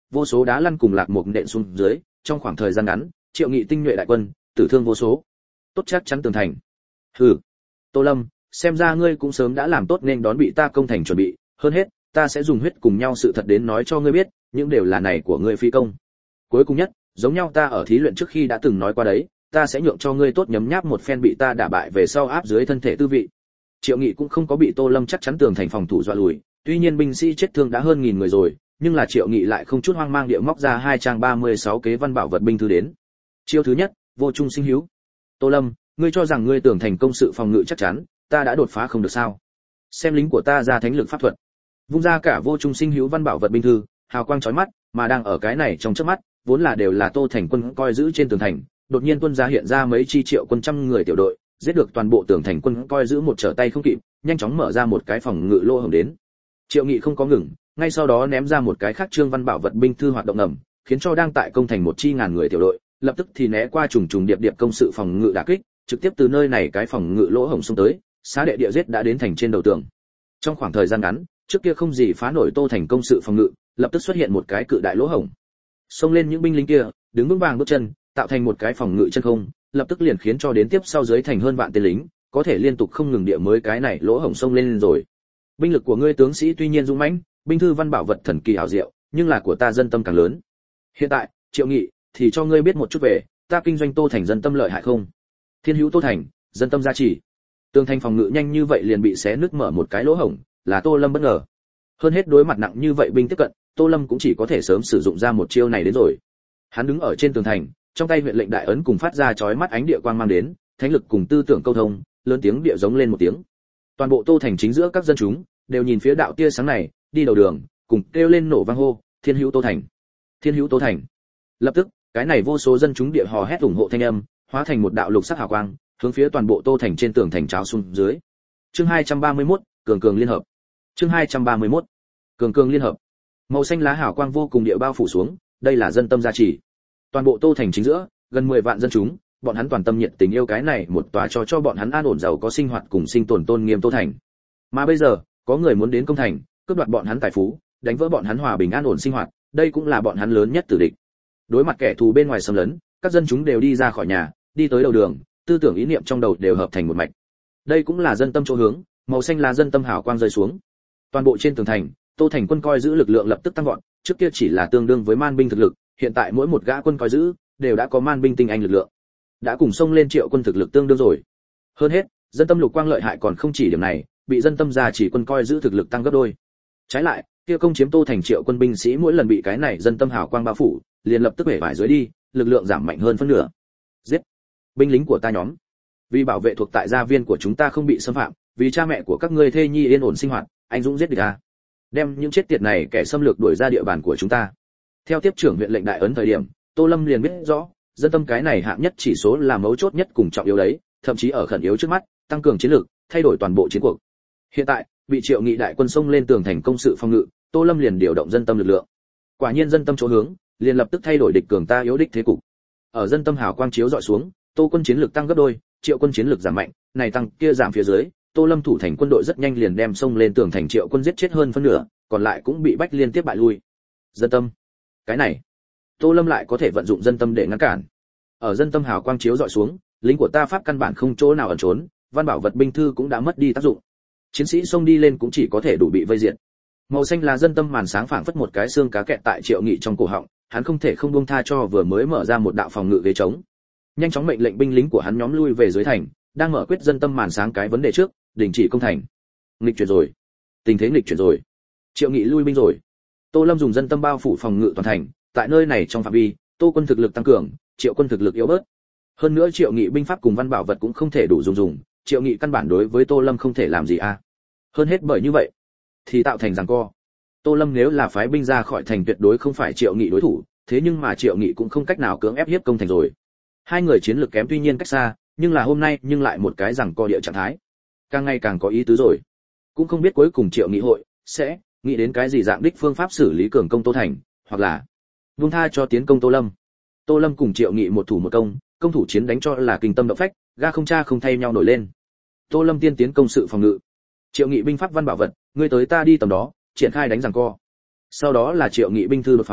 A: vô số đá lăn cùng lạc mục nện xuống dưới, trong khoảng thời gian ngắn, Triệu Nghị tinh nhuệ đại quân, tử thương vô số. Tốt chắc chắn tường thành. Hừ. Tô Lâm, xem ra ngươi cũng sớm đã làm tốt nên đón bị ta công thành chuẩn bị, hơn hết, ta sẽ dùng huyết cùng nhau sự thật đến nói cho ngươi biết, những đều là này của ngươi phi công. Cuối cùng nhất, giống nhau ta ở thí luyện trước khi đã từng nói qua đấy, ta sẽ nhượng cho ngươi tốt nhấm nháp một phen bị ta đả bại về sau áp dưới thân thể tư vị. Triệu Nghị cũng không có bị Tô Lâm chắc chắn tường thành phòng thủ dọa lùi, tuy nhiên binh sĩ chết thương đã hơn nghìn người rồi, nhưng là Triệu Nghị lại không chút hoang mang địa móc ra hai trang ba mươi sáu kế văn bảo vật binh thư đến. Chiêu thứ nhất, vô trung sinh hữu. Tô Lâm, ngươi cho rằng ngươi tưởng thành công sự phòng ngự chắc chắn, ta đã đột phá không được sao? Xem lính của ta ra thánh lực pháp thuật. Vung ra cả vô trung sinh hữu văn bảo vật binh thư, hào quang chói mắt, mà đang ở cái này trong chớp mắt, vốn là đều là Tô Thành quân coi giữ trên tường thành, đột nhiên tuôn ra hiện ra mấy chi triệu quân trăm người tiểu đội, giết được toàn bộ tường thành quân coi giữ một trở tay không kịp, nhanh chóng mở ra một cái phòng ngự lỗ hổng đến. Triệu Nghị không có ngừng, ngay sau đó ném ra một cái khác trương văn bảo vật binh thư hoạt động ngầm, khiến cho đang tại công thành một chi ngàn người tiểu đội, lập tức thì né qua trùng trùng điệp điệp công sự phòng ngự đả kích, trực tiếp từ nơi này cái phòng ngự lỗ hổng xông tới, xá đệ địa giết đã đến thành trên đầu tường. Trong khoảng thời gian ngắn, trước kia không gì phá nổi Tô Thành công sự phòng ngự, lập tức xuất hiện một cái cự đại lỗ hổng. Xông lên những binh lính kia, đứng vững vàng bước chân, tạo thành một cái phòng ngự chân không, lập tức liền khiến cho đến tiếp sau dưới thành hơn vạn tên lính, có thể liên tục không ngừng địa mới cái này lỗ hổng xông lên rồi. Binh lực của ngươi tướng sĩ tuy nhiên dũng mãnh, binh thư văn bảo vật thần kỳ hảo diệu, nhưng là của ta dân tâm càng lớn. Hiện tại, Triệu Nghị, thì cho ngươi biết một chút về, ta kinh doanh Tô Thành dân tâm lợi hại không? Thiên hữu Tô Thành, dân tâm gia trì. Tường thành phòng ngự nhanh như vậy liền bị xé nứt mở một cái lỗ hổng, là Tô Lâm bất ngờ. Hơn hết đối mặt nặng như vậy binh tiếp cận, Tô Lâm cũng chỉ có thể sớm sử dụng ra một chiêu này đến rồi. Hắn đứng ở trên tường thành, trong tay huyện lệnh đại ấn cùng phát ra chói mắt ánh địa quang mang đến, thánh lực cùng tư tưởng câu thông, lớn tiếng địa giống lên một tiếng. Toàn bộ Tô Thành chính giữa các dân chúng đều nhìn phía đạo tia sáng này, đi đầu đường, cùng kêu lên nổ vang hô, Thiên hữu Tô Thành, Thiên hữu Tô Thành. Lập tức, cái này vô số dân chúng địa hò hét ủng hộ thanh âm, hóa thành một đạo lục sắc hào quang, hướng phía toàn bộ Tô Thành trên tường thành cháo xuống dưới. Chương hai trăm ba mươi mốt, cường cường liên hợp. Chương hai trăm ba mươi mốt, cường cường liên hợp. Màu xanh lá hào quang vô cùng địa bao phủ xuống, đây là dân tâm gia trì. Toàn bộ Tô Thành chính giữa, gần mười vạn dân chúng, bọn hắn toàn tâm nhiệt tình yêu cái này một tòa cho cho bọn hắn an ổn giàu có sinh hoạt cùng sinh tồn tôn nghiêm Tô Thành. Mà bây giờ, có người muốn đến công thành, cướp đoạt bọn hắn tài phú, đánh vỡ bọn hắn hòa bình an ổn sinh hoạt, đây cũng là bọn hắn lớn nhất tử địch. Đối mặt kẻ thù bên ngoài xâm lấn, các dân chúng đều đi ra khỏi nhà, đi tới đầu đường, tư tưởng ý niệm trong đầu đều hợp thành một mạch. Đây cũng là dân tâm chỗ hướng, màu xanh là dân tâm hào quang rơi xuống. Toàn bộ trên tường thành, Tô Thành quân coi giữ lực lượng lập tức tăng vọt, trước kia chỉ là tương đương với man binh thực lực, hiện tại mỗi một gã quân coi giữ đều đã có man binh tinh anh lực lượng, đã cùng xông lên triệu quân thực lực tương đương rồi. Hơn hết, dân tâm lục quang lợi hại còn không chỉ điểm này, bị dân tâm gia chỉ quân coi giữ thực lực tăng gấp đôi. Trái lại, kia công chiếm Tô Thành triệu quân binh sĩ mỗi lần bị cái này dân tâm hào quang bao phủ, liền lập tức bể vải dưới đi, lực lượng giảm mạnh hơn phân nửa. Giết binh lính của ta nhóm, vì bảo vệ thuộc tại gia viên của chúng ta không bị xâm phạm, vì cha mẹ của các ngươi thê nhi yên ổn sinh hoạt, anh dũng giết địch a, đem những chết tiệt này kẻ xâm lược đuổi ra địa bàn của chúng ta. Theo tiếp trưởng huyện lệnh đại ấn thời điểm, Tô Lâm liền biết rõ, dân tâm cái này hạng nhất chỉ số là mấu chốt nhất cùng trọng yếu đấy, thậm chí ở khẩn yếu trước mắt, tăng cường chiến lược, thay đổi toàn bộ chiến cuộc. Hiện tại, bị Triệu Nghị đại quân xông lên tường thành công sự phòng ngự, Tô Lâm liền điều động dân tâm lực lượng. Quả nhiên dân tâm chỗ hướng, liền lập tức thay đổi địch cường ta yếu đích thế cục. Ở dân tâm hào quang chiếu dọi xuống, Tô quân chiến lược tăng gấp đôi, Triệu quân chiến lược giảm mạnh, này tăng kia giảm phía dưới, Tô Lâm thủ thành quân đội rất nhanh liền đem xông lên tường thành Triệu quân giết chết hơn phân nửa, còn lại cũng bị bách liên tiếp bại lui. Dân tâm, cái này, Tô Lâm lại có thể vận dụng dân tâm để ngăn cản. Ở dân tâm hào quang chiếu dọi xuống, lính của ta pháp căn bản không chỗ nào ẩn trốn, văn bảo vật binh thư cũng đã mất đi tác dụng. Chiến sĩ xông đi lên cũng chỉ có thể đủ bị vây diệt. Màu xanh là dân tâm màn sáng phảng phất một cái xương cá kẹt tại Triệu Nghị trong cổ họng, hắn không thể không buông tha cho vừa mới mở ra một đạo phòng ngự ghế trống. Nhanh chóng mệnh lệnh binh lính của hắn nhóm lui về dưới thành, đang mở quyết dân tâm màn sáng cái vấn đề trước, đình chỉ công thành. Nghịch chuyển rồi, tình thế nghịch chuyển rồi. Triệu Nghị lui binh rồi. Tô Lâm dùng dân tâm bao phủ phòng ngự toàn thành, tại nơi này trong phạm vi, Tô quân thực lực tăng cường, Triệu quân thực lực yếu bớt. Hơn nữa Triệu Nghị binh pháp cùng văn bảo vật cũng không thể đủ dùng dùng, Triệu Nghị căn bản đối với Tô Lâm không thể làm gì a. À. Hơn hết bởi như vậy, thì tạo thành giằng co. Tô Lâm nếu là phái binh ra khỏi thành tuyệt đối không phải Triệu Nghị đối thủ, thế nhưng mà Triệu Nghị cũng không cách nào cưỡng ép hiếp công thành rồi. Hai người chiến lược kém tuy nhiên cách xa, nhưng là hôm nay nhưng lại một cái giằng co địa trạng thái. Càng ngày càng có ý tứ rồi. Cũng không biết cuối cùng Triệu Nghị hội sẽ nghĩ đến cái gì dạng đích phương pháp xử lý cường công Tô Thành, hoặc là buông tha cho tiến công Tô Lâm. Tô Lâm cùng Triệu Nghị một thủ một công, công thủ chiến đánh cho là kinh tâm động phách, ga không cha không thay nhau nổi lên. Tô Lâm tiên tiến công sự phòng ngự, Triệu Nghị binh pháp văn bảo vật, ngươi tới ta đi tầm đó, triển khai đánh giằng co. Sau đó là Triệu Nghị binh thư đột phá,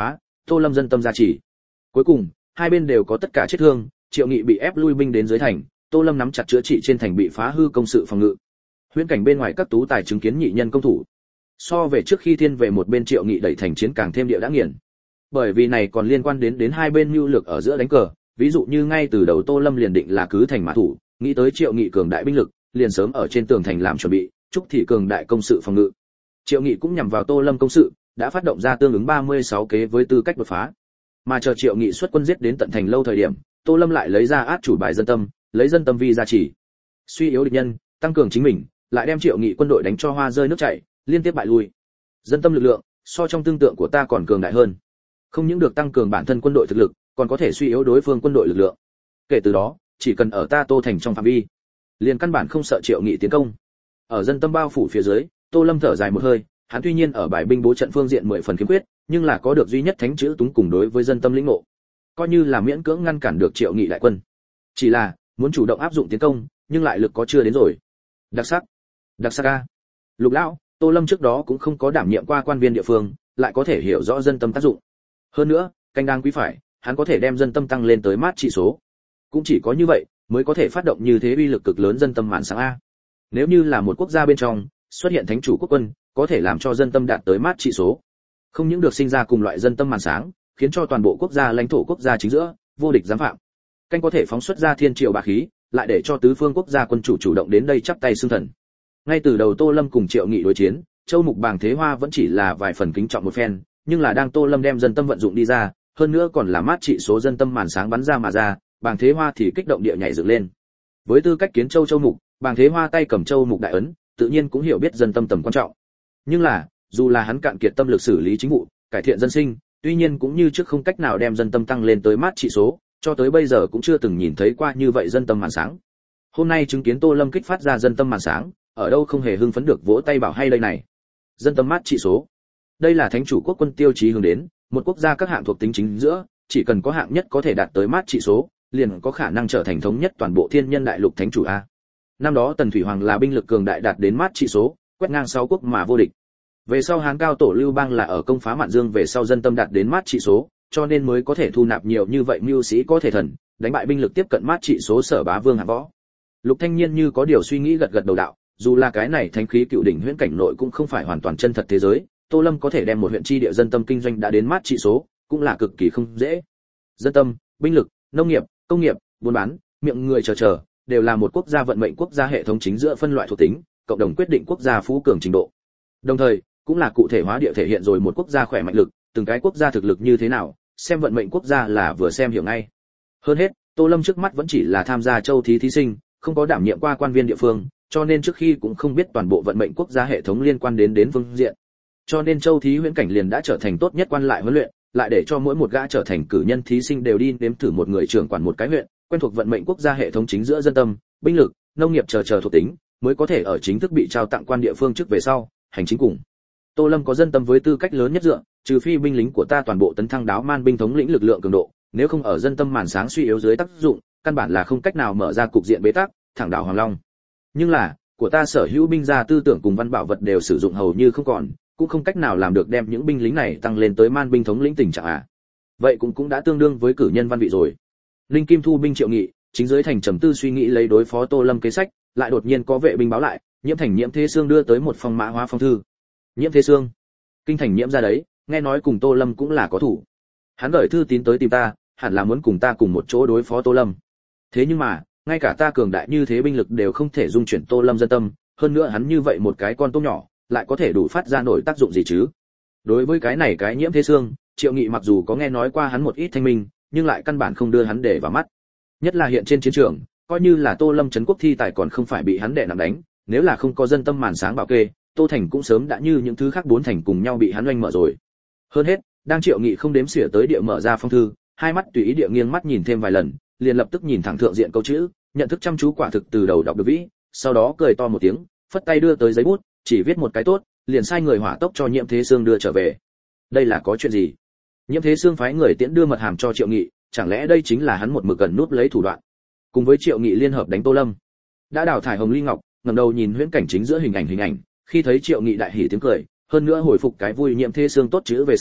A: Tô Lâm dân tâm gia trì. Cuối cùng, hai bên đều có tất cả chết thương, Triệu Nghị bị ép lui binh đến dưới thành, Tô Lâm nắm chặt chữa trị trên thành bị phá hư công sự phòng ngự. Huyễn cảnh bên ngoài các tú tài chứng kiến nhị nhân công thủ. So về trước khi thiên về một bên Triệu Nghị đẩy thành chiến càng thêm địa đã nghiền. Bởi vì này còn liên quan đến đến hai bên mưu lược ở giữa đánh cờ, ví dụ như ngay từ đầu Tô Lâm liền định là cứ thành mã thủ, nghĩ tới Triệu Nghị cường đại binh lực, liền sớm ở trên tường thành làm chuẩn bị, chúc thị cường đại công sự phòng ngự. Triệu Nghị cũng nhằm vào Tô Lâm công sự, đã phát động ra tương ứng ba mươi sáu kế với tư cách đột phá. Mà chờ Triệu Nghị xuất quân giết đến tận thành lâu thời điểm, Tô Lâm lại lấy ra át chủ bài dân tâm, lấy dân tâm vi gia trì. Suy yếu địch nhân, tăng cường chính mình, lại đem Triệu Nghị quân đội đánh cho hoa rơi nước chảy, liên tiếp bại lui. Dân tâm lực lượng, so trong tương tượng của ta còn cường đại hơn. Không những được tăng cường bản thân quân đội thực lực, còn có thể suy yếu đối phương quân đội lực lượng. Kể từ đó, chỉ cần ở ta Tô thành trong phạm vi, liền căn bản không sợ Triệu Nghị tiến công. Ở dân tâm bao phủ phía dưới, Tô Lâm thở dài một hơi, hắn tuy nhiên ở bài binh bố trận phương diện mười phần khiếm khuyết, nhưng là có được duy nhất thánh chữ túng cùng đối với dân tâm lĩnh ngộ, coi như là miễn cưỡng ngăn cản được Triệu Nghị đại quân. Chỉ là muốn chủ động áp dụng tiến công, nhưng lại lực có chưa đến rồi. Đặc sắc, đặc sắc a. Lục lão, Tô Lâm trước đó cũng không có đảm nhiệm qua quan viên địa phương, lại có thể hiểu rõ dân tâm tác dụng. Hơn nữa, canh đang quý phải, hắn có thể đem dân tâm tăng lên tới mát trị số. Cũng chỉ có như vậy, mới có thể phát động như thế uy lực cực lớn dân tâm mạn sáng a. Nếu như là một quốc gia bên trong xuất hiện thánh chủ quốc quân, có thể làm cho dân tâm đạt tới mát trị số, không những được sinh ra cùng loại dân tâm màn sáng, khiến cho toàn bộ quốc gia lãnh thổ quốc gia chính giữa vô địch dám phạm. Canh có thể phóng xuất ra thiên triệu bá khí, lại để cho tứ phương quốc gia quân chủ chủ động đến đây chắp tay xưng thần. Ngay từ đầu Tô Lâm cùng Triệu Nghị đối chiến, Châu Mục Bàng Thế Hoa vẫn chỉ là vài phần kính trọng một phen, nhưng là đang Tô Lâm đem dân tâm vận dụng đi ra, hơn nữa còn là mát trị số dân tâm màn sáng bắn ra mà ra, Bàng Thế Hoa thì kích động địa nhảy dựng lên. Với tư cách kiến châu Châu Mục, Bàng Thế Hoa tay cầm Châu Mục đại ấn, tự nhiên cũng hiểu biết dân tâm tầm quan trọng. Nhưng là, dù là hắn cạn kiệt tâm lực xử lý chính vụ, cải thiện dân sinh, tuy nhiên cũng như trước không cách nào đem dân tâm tăng lên tới mát trị số, cho tới bây giờ cũng chưa từng nhìn thấy qua như vậy dân tâm màn sáng. Hôm nay chứng kiến Tô Lâm kích phát ra dân tâm màn sáng, ở đâu không hề hưng phấn được vỗ tay bảo hay đây này. Dân tâm mát trị số. Đây là thánh chủ quốc quân tiêu chí hướng đến, một quốc gia các hạng thuộc tính chính giữa, chỉ cần có hạng nhất có thể đạt tới mát trị số, liền có khả năng trở thành thống nhất toàn bộ thiên nhân đại lục thánh chủ a. Năm đó Tần Thủy Hoàng là binh lực cường đại đạt đến mát trị số, quét ngang sáu quốc mà vô địch. Về sau Hán cao tổ Lưu Bang là ở công phá Mạn Dương về sau dân tâm đạt đến mát trị số, cho nên mới có thể thu nạp nhiều như vậy mưu sĩ có thể thần, đánh bại binh lực tiếp cận mát trị số Sở Bá Vương Hạng Võ. Lục Thanh Nhiên như có điều suy nghĩ gật gật đầu đạo, dù là cái này thánh khí cựu đỉnh huyễn cảnh nội cũng không phải hoàn toàn chân thật thế giới, Tô Lâm có thể đem một huyện chi địa dân tâm kinh doanh đã đến mát trị số, cũng là cực kỳ không dễ. Dân tâm, binh lực, nông nghiệp, công nghiệp, buôn bán, miệng người chờ chờ, đều là một quốc gia vận mệnh quốc gia hệ thống chính giữa phân loại thuộc tính, cộng đồng quyết định quốc gia phú cường trình độ. Đồng thời, cũng là cụ thể hóa địa thể hiện rồi một quốc gia khỏe mạnh lực, từng cái quốc gia thực lực như thế nào, xem vận mệnh quốc gia là vừa xem hiểu ngay. Hơn hết, Tô Lâm trước mắt vẫn chỉ là tham gia châu thí thí sinh, không có đảm nhiệm qua quan viên địa phương, cho nên trước khi cũng không biết toàn bộ vận mệnh quốc gia hệ thống liên quan đến đến phương diện. Cho nên châu thí huyễn cảnh liền đã trở thành tốt nhất quan lại huấn luyện, lại để cho mỗi một gã trở thành cử nhân thí sinh đều đi nếm thử một người trưởng quản một cái huyện, quen thuộc vận mệnh quốc gia hệ thống chính giữa dân tâm, binh lực, nông nghiệp chờ chờ thuộc tính, mới có thể ở chính thức bị trao tặng quan địa phương trước về sau, hành chính cùng. Tô Lâm có dân tâm với tư cách lớn nhất dựa, trừ phi binh lính của ta toàn bộ tấn thăng đáo man binh thống lĩnh lực lượng cường độ, nếu không ở dân tâm màn sáng suy yếu dưới tác dụng, căn bản là không cách nào mở ra cục diện bế tắc, thẳng đảo Hoàng Long. Nhưng là, của ta sở hữu binh gia tư tưởng cùng văn bảo vật đều sử dụng hầu như không còn, cũng không cách nào làm được đem những binh lính này tăng lên tới man binh thống lĩnh tình trạng à. Vậy cũng cũng đã tương đương với cử nhân văn vị rồi. Linh Kim thu binh Triệu Nghị, chính dưới thành trầm tư suy nghĩ lấy đối phó Tô Lâm kế sách, lại đột nhiên có vệ binh báo lại, Nhiễm Thành Nhiễm Thế Xương đưa tới một phong mã hóa phong thư. Nhiễm Thế Xương, kinh thành Nhiễm ra đấy, nghe nói cùng Tô Lâm cũng là có thủ. Hắn gửi thư tín tới tìm ta, hẳn là muốn cùng ta cùng một chỗ đối phó Tô Lâm. Thế nhưng mà, ngay cả ta cường đại như thế binh lực đều không thể dung chuyển Tô Lâm dân tâm, hơn nữa hắn như vậy một cái con tôm nhỏ, lại có thể đủ phát ra nổi tác dụng gì chứ? Đối với cái này cái Nhiễm Thế Xương, Triệu Nghị mặc dù có nghe nói qua hắn một ít thanh minh, nhưng lại căn bản không đưa hắn để vào mắt. Nhất là hiện trên chiến trường, coi như là Tô Lâm trấn quốc thi tài còn không phải bị hắn đè nặng đánh, nếu là không có dân tâm màn sáng bảo kê, Tô Thành cũng sớm đã như những thứ khác bốn thành cùng nhau bị hắn oanh mở rồi. Hơn hết, đang Triệu Nghị không đếm xỉa tới địa mở ra phong thư, hai mắt tùy ý địa nghiêng mắt nhìn thêm vài lần, liền lập tức nhìn thẳng thượng diện câu chữ, nhận thức chăm chú quả thực từ đầu đọc được vĩ, sau đó cười to một tiếng, phất tay đưa tới giấy bút, chỉ viết một cái tốt, liền sai người hỏa tốc cho Nhiễm Thế Xương đưa trở về. Đây là có chuyện gì? Nhiễm Thế Xương phái người tiễn đưa mật hàm cho Triệu Nghị, chẳng lẽ đây chính là hắn một mực gần núp lấy thủ đoạn, cùng với Triệu Nghị liên hợp đánh Tô Lâm. Đã đào thải Hồng Ly Ngọc, ngẩng đầu nhìn huyễn cảnh chính giữa hình ảnh hình ảnh, khi thấy Triệu Nghị đại hỉ tiếng cười, hơn nữa hồi phục cái vui Nhiễm Thế Xương tốt chữ về sau,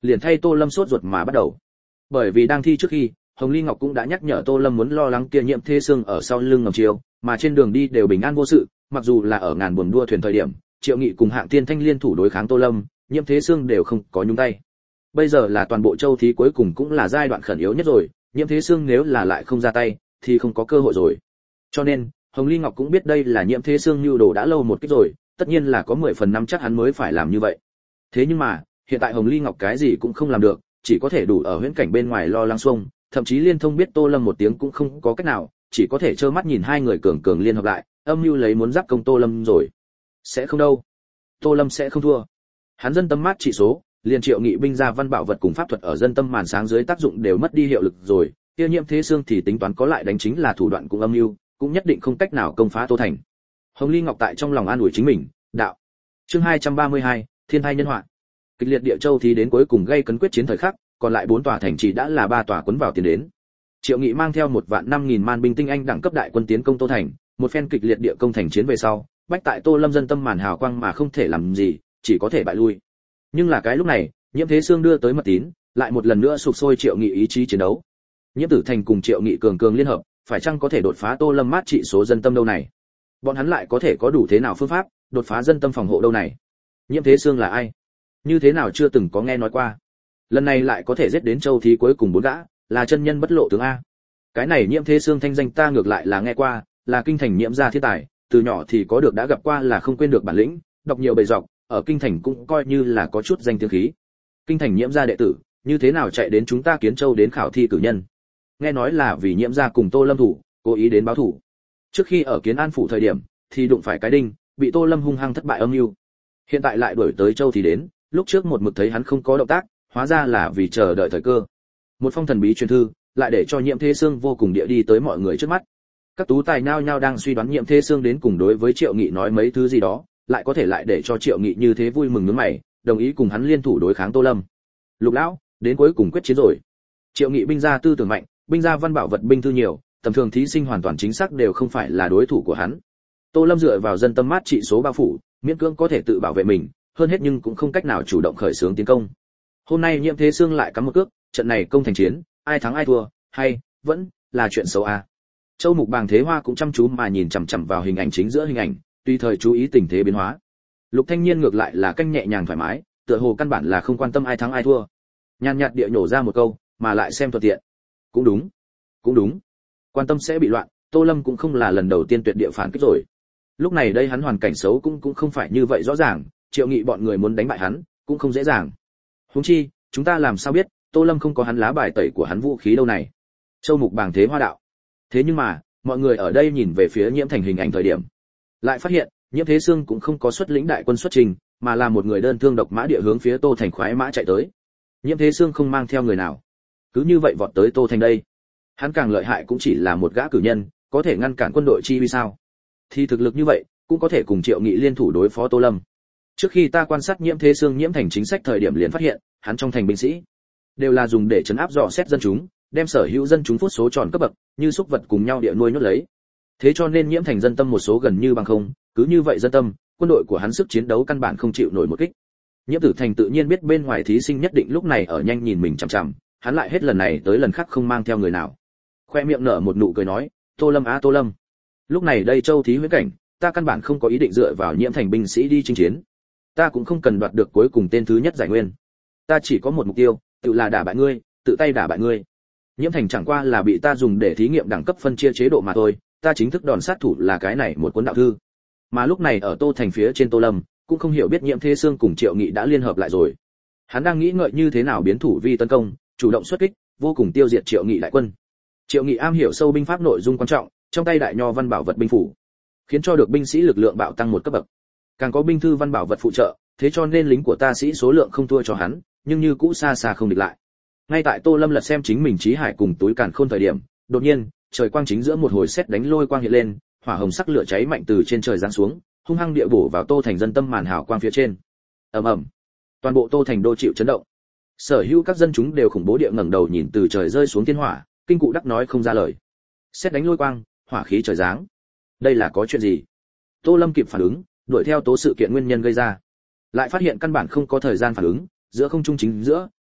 A: liền thay Tô Lâm sốt ruột mà bắt đầu. Bởi vì đang thi trước khi, Hồng Ly Ngọc cũng đã nhắc nhở Tô Lâm muốn lo lắng kia Nhiễm Thế Sương ở sau lưng ngầm chiều, mà trên đường đi đều bình an vô sự, mặc dù là ở ngàn buồm đua thuyền thời điểm, Triệu Nghị cùng Hạng Tiên Thanh liên thủ đối kháng Tô Lâm, Nhiễm Thế Sương đều không có nhúng tay. Bây giờ là toàn bộ châu thí cuối cùng cũng là giai đoạn khẩn yếu nhất rồi, Nhiễm Thế Sương nếu là lại không ra tay thì không có cơ hội rồi. Cho nên, Hồng Ly Ngọc cũng biết đây là Nhiễm Thế Sương nhu đồ đã lâu một kích rồi, tất nhiên là có mười phần năm chắc hắn mới phải làm như vậy. Thế nhưng mà, hiện tại Hồng Ly Ngọc cái gì cũng không làm được, chỉ có thể đủ ở huyễn cảnh bên ngoài lo lắng xuông, thậm chí liên thông biết Tô Lâm một tiếng cũng không có cách nào, chỉ có thể trơ mắt nhìn hai người cường cường liên hợp lại, âm mưu lấy muốn giáp công Tô Lâm rồi. Sẽ không đâu. Tô Lâm sẽ không thua. Hắn dân tâm mát trị số, liền Triệu Nghị binh ra văn bảo vật cùng pháp thuật ở dân tâm màn sáng dưới tác dụng đều mất đi hiệu lực rồi, kia Nhiễm Thế Sương thì tính toán có lại đánh chính là thủ đoạn cũng âm mưu, cũng nhất định không cách nào công phá Tô Thành. Hồng Ly Ngọc tại trong lòng an ủi chính mình, đạo. Chương hai trăm ba mươi hai, Thiên thai nhân họa. Kịch liệt địa châu thì đến cuối cùng gây cấn quyết chiến thời khắc, còn lại bốn tòa thành trì đã là ba tòa cuốn vào tiến đến. Triệu Nghị mang theo một vạn năm nghìn man binh tinh anh đẳng cấp đại quân tiến công Tô Thành, một phen kịch liệt địa công thành chiến về sau, bách tại Tô Lâm dân tâm màn hào quang mà không thể làm gì, chỉ có thể bại lui. Nhưng là cái lúc này, Nhiễm Thế Sương đưa tới mật tín, lại một lần nữa sục sôi Triệu Nghị ý chí chiến đấu. Nhiễm Tử Thành cùng Triệu Nghị cường cường liên hợp, phải chăng có thể đột phá Tô Lâm mát trị số dân tâm đâu này? Bọn hắn lại có thể có đủ thế nào phương pháp đột phá dân tâm phòng hộ đâu này? Nhiễm Thế Sương là ai? Như thế nào chưa từng có nghe nói qua. Lần này lại có thể giết đến châu thí cuối cùng bốn gã, là chân nhân bất lộ tướng a. Cái này Nhiễm Thế Sương thanh danh ta ngược lại là nghe qua, là kinh thành Nhiễm gia thiên tài, từ nhỏ thì có được đã gặp qua là không quên được bản lĩnh, đọc nhiều bề dọc, ở kinh thành cũng coi như là có chút danh tiếng khí. Kinh thành Nhiễm gia đệ tử, như thế nào chạy đến chúng ta Kiến Châu đến khảo thi cử nhân? Nghe nói là vì Nhiễm gia cùng Tô Lâm thủ, cố ý đến báo thủ. Trước khi ở Kiến An phủ thời điểm, thì đụng phải cái đinh, bị Tô Lâm hung hăng thất bại âm mưu. Hiện tại lại đuổi tới Châu thì đến, lúc trước một mực thấy hắn không có động tác, hóa ra là vì chờ đợi thời cơ. Một phong thần bí truyền thư, lại để cho Nhiễm Thế Sương vô cùng địa đi tới mọi người trước mắt. Các tú tài nhao nhao đang suy đoán Nhiễm Thế Sương đến cùng đối với Triệu Nghị nói mấy thứ gì đó, lại có thể lại để cho Triệu Nghị như thế vui mừng nhướng mày, đồng ý cùng hắn liên thủ đối kháng Tô Lâm. Lục lão, đến cuối cùng quyết chiến rồi. Triệu Nghị binh gia tư tưởng mạnh, binh gia văn bảo vật binh thư nhiều, tầm thường thí sinh hoàn toàn chính xác đều không phải là đối thủ của hắn. Tô Lâm dựa vào dân tâm mát trị số bao phủ, miễn cưỡng có thể tự bảo vệ mình, hơn hết nhưng cũng không cách nào chủ động khởi xướng tiến công. Hôm nay Nhiễm Thế Sương lại cắm một cước, trận này công thành chiến, ai thắng ai thua, hay vẫn là chuyện xấu à. Châu Mục Bàng Thế Hoa cũng chăm chú mà nhìn chằm chằm vào hình ảnh chính giữa hình ảnh, tùy thời chú ý tình thế biến hóa. Lục Thanh Nhiên ngược lại là canh nhẹ nhàng thoải mái, tựa hồ căn bản là không quan tâm ai thắng ai thua. Nhàn nhạt địa nhổ ra một câu, mà lại xem thuận tiện. Cũng đúng, cũng đúng. Quan tâm sẽ bị loạn, Tô Lâm cũng không là lần đầu tiên tuyệt địa phản kích rồi. Lúc này đây hắn hoàn cảnh xấu cũng cũng không phải như vậy rõ ràng, Triệu Nghị bọn người muốn đánh bại hắn, cũng không dễ dàng. Huống chi, chúng ta làm sao biết, Tô Lâm không có hắn lá bài tẩy của hắn vũ khí đâu này. Châu Mục Bàng Thế Hoa đạo. Thế nhưng mà, mọi người ở đây nhìn về phía Nhiễm Thành hình ảnh thời điểm, lại phát hiện, Nhiễm Thế Sương cũng không có xuất lĩnh đại quân xuất trình, mà là một người đơn thương độc mã địa hướng phía Tô Thành khoái mã chạy tới. Nhiễm Thế Sương không mang theo người nào, cứ như vậy vọt tới Tô Thành đây. Hắn càng lợi hại cũng chỉ là một gã cử nhân, có thể ngăn cản quân đội chi vì sao? Thì thực lực như vậy, cũng có thể cùng Triệu Nghị liên thủ đối phó Tô Lâm. Trước khi ta quan sát Nhiễm Thế Sương Nhiễm Thành chính sách thời điểm liền phát hiện, hắn trong thành binh sĩ đều là dùng để trấn áp dò xét dân chúng, đem sở hữu dân chúng phút số tròn cấp bậc, như súc vật cùng nhau địa nuôi nhốt lấy. Thế cho nên Nhiễm Thành dân tâm một số gần như bằng không, cứ như vậy dân tâm, quân đội của hắn sức chiến đấu căn bản không chịu nổi một kích. Nhiễm Tử Thành tự nhiên biết bên ngoài thí sinh nhất định lúc này ở nhanh nhìn mình chằm chằm, hắn lại hết lần này tới lần khác không mang theo người nào. Khoe miệng nở một nụ cười nói, Tô Lâm á Tô Lâm, lúc này đây châu thí huyễn cảnh, ta căn bản không có ý định dựa vào Nhiễm Thành binh sĩ đi chinh chiến, ta cũng không cần đoạt được cuối cùng tên thứ nhất giải nguyên, ta chỉ có một mục tiêu, tự là đả bại ngươi, tự tay đả bại ngươi. Nhiễm Thành chẳng qua là bị ta dùng để thí nghiệm đẳng cấp phân chia chế độ mà thôi, ta chính thức đòn sát thủ là cái này một cuốn đạo thư. Mà lúc này ở Tô Thành phía trên Tô Lâm cũng không hiểu biết Nhiễm Thế Sương cùng Triệu Nghị đã liên hợp lại rồi. Hắn đang nghĩ ngợi như thế nào biến thủ vi tấn công, chủ động xuất kích, vô cùng tiêu diệt Triệu Nghị đại quân. Triệu Nghị am hiểu sâu binh pháp nội dung quan trọng, trong tay đại nho văn bảo vật binh phủ, khiến cho được binh sĩ lực lượng bạo tăng một cấp bậc. Càng có binh thư văn bảo vật phụ trợ, thế cho nên lính của ta sĩ số lượng không thua cho hắn, nhưng như cũ xa xa không địch lại. Ngay tại Tô Lâm lật xem chính mình trí hải cùng túi càn khôn thời điểm, đột nhiên, trời quang chính giữa một hồi sét đánh lôi quang hiện lên, hỏa hồng sắc lửa cháy mạnh từ trên trời giáng xuống, hung hăng địa bổ vào Tô Thành dân tâm màn hào quang phía trên. Ầm ầm, toàn bộ Tô Thành đô chịu chấn động. Sở hữu các dân chúng đều khủng bố địa ngẩng đầu nhìn từ trời rơi xuống thiên hỏa, kinh cụ đắc nói không ra lời. Sét đánh lôi quang, hỏa khí trời giáng. Đây là có chuyện gì? Tô Lâm kịp phản ứng, đuổi theo tố sự kiện nguyên nhân gây ra. Lại phát hiện căn bản không có thời gian phản ứng, giữa không trung chính giữa,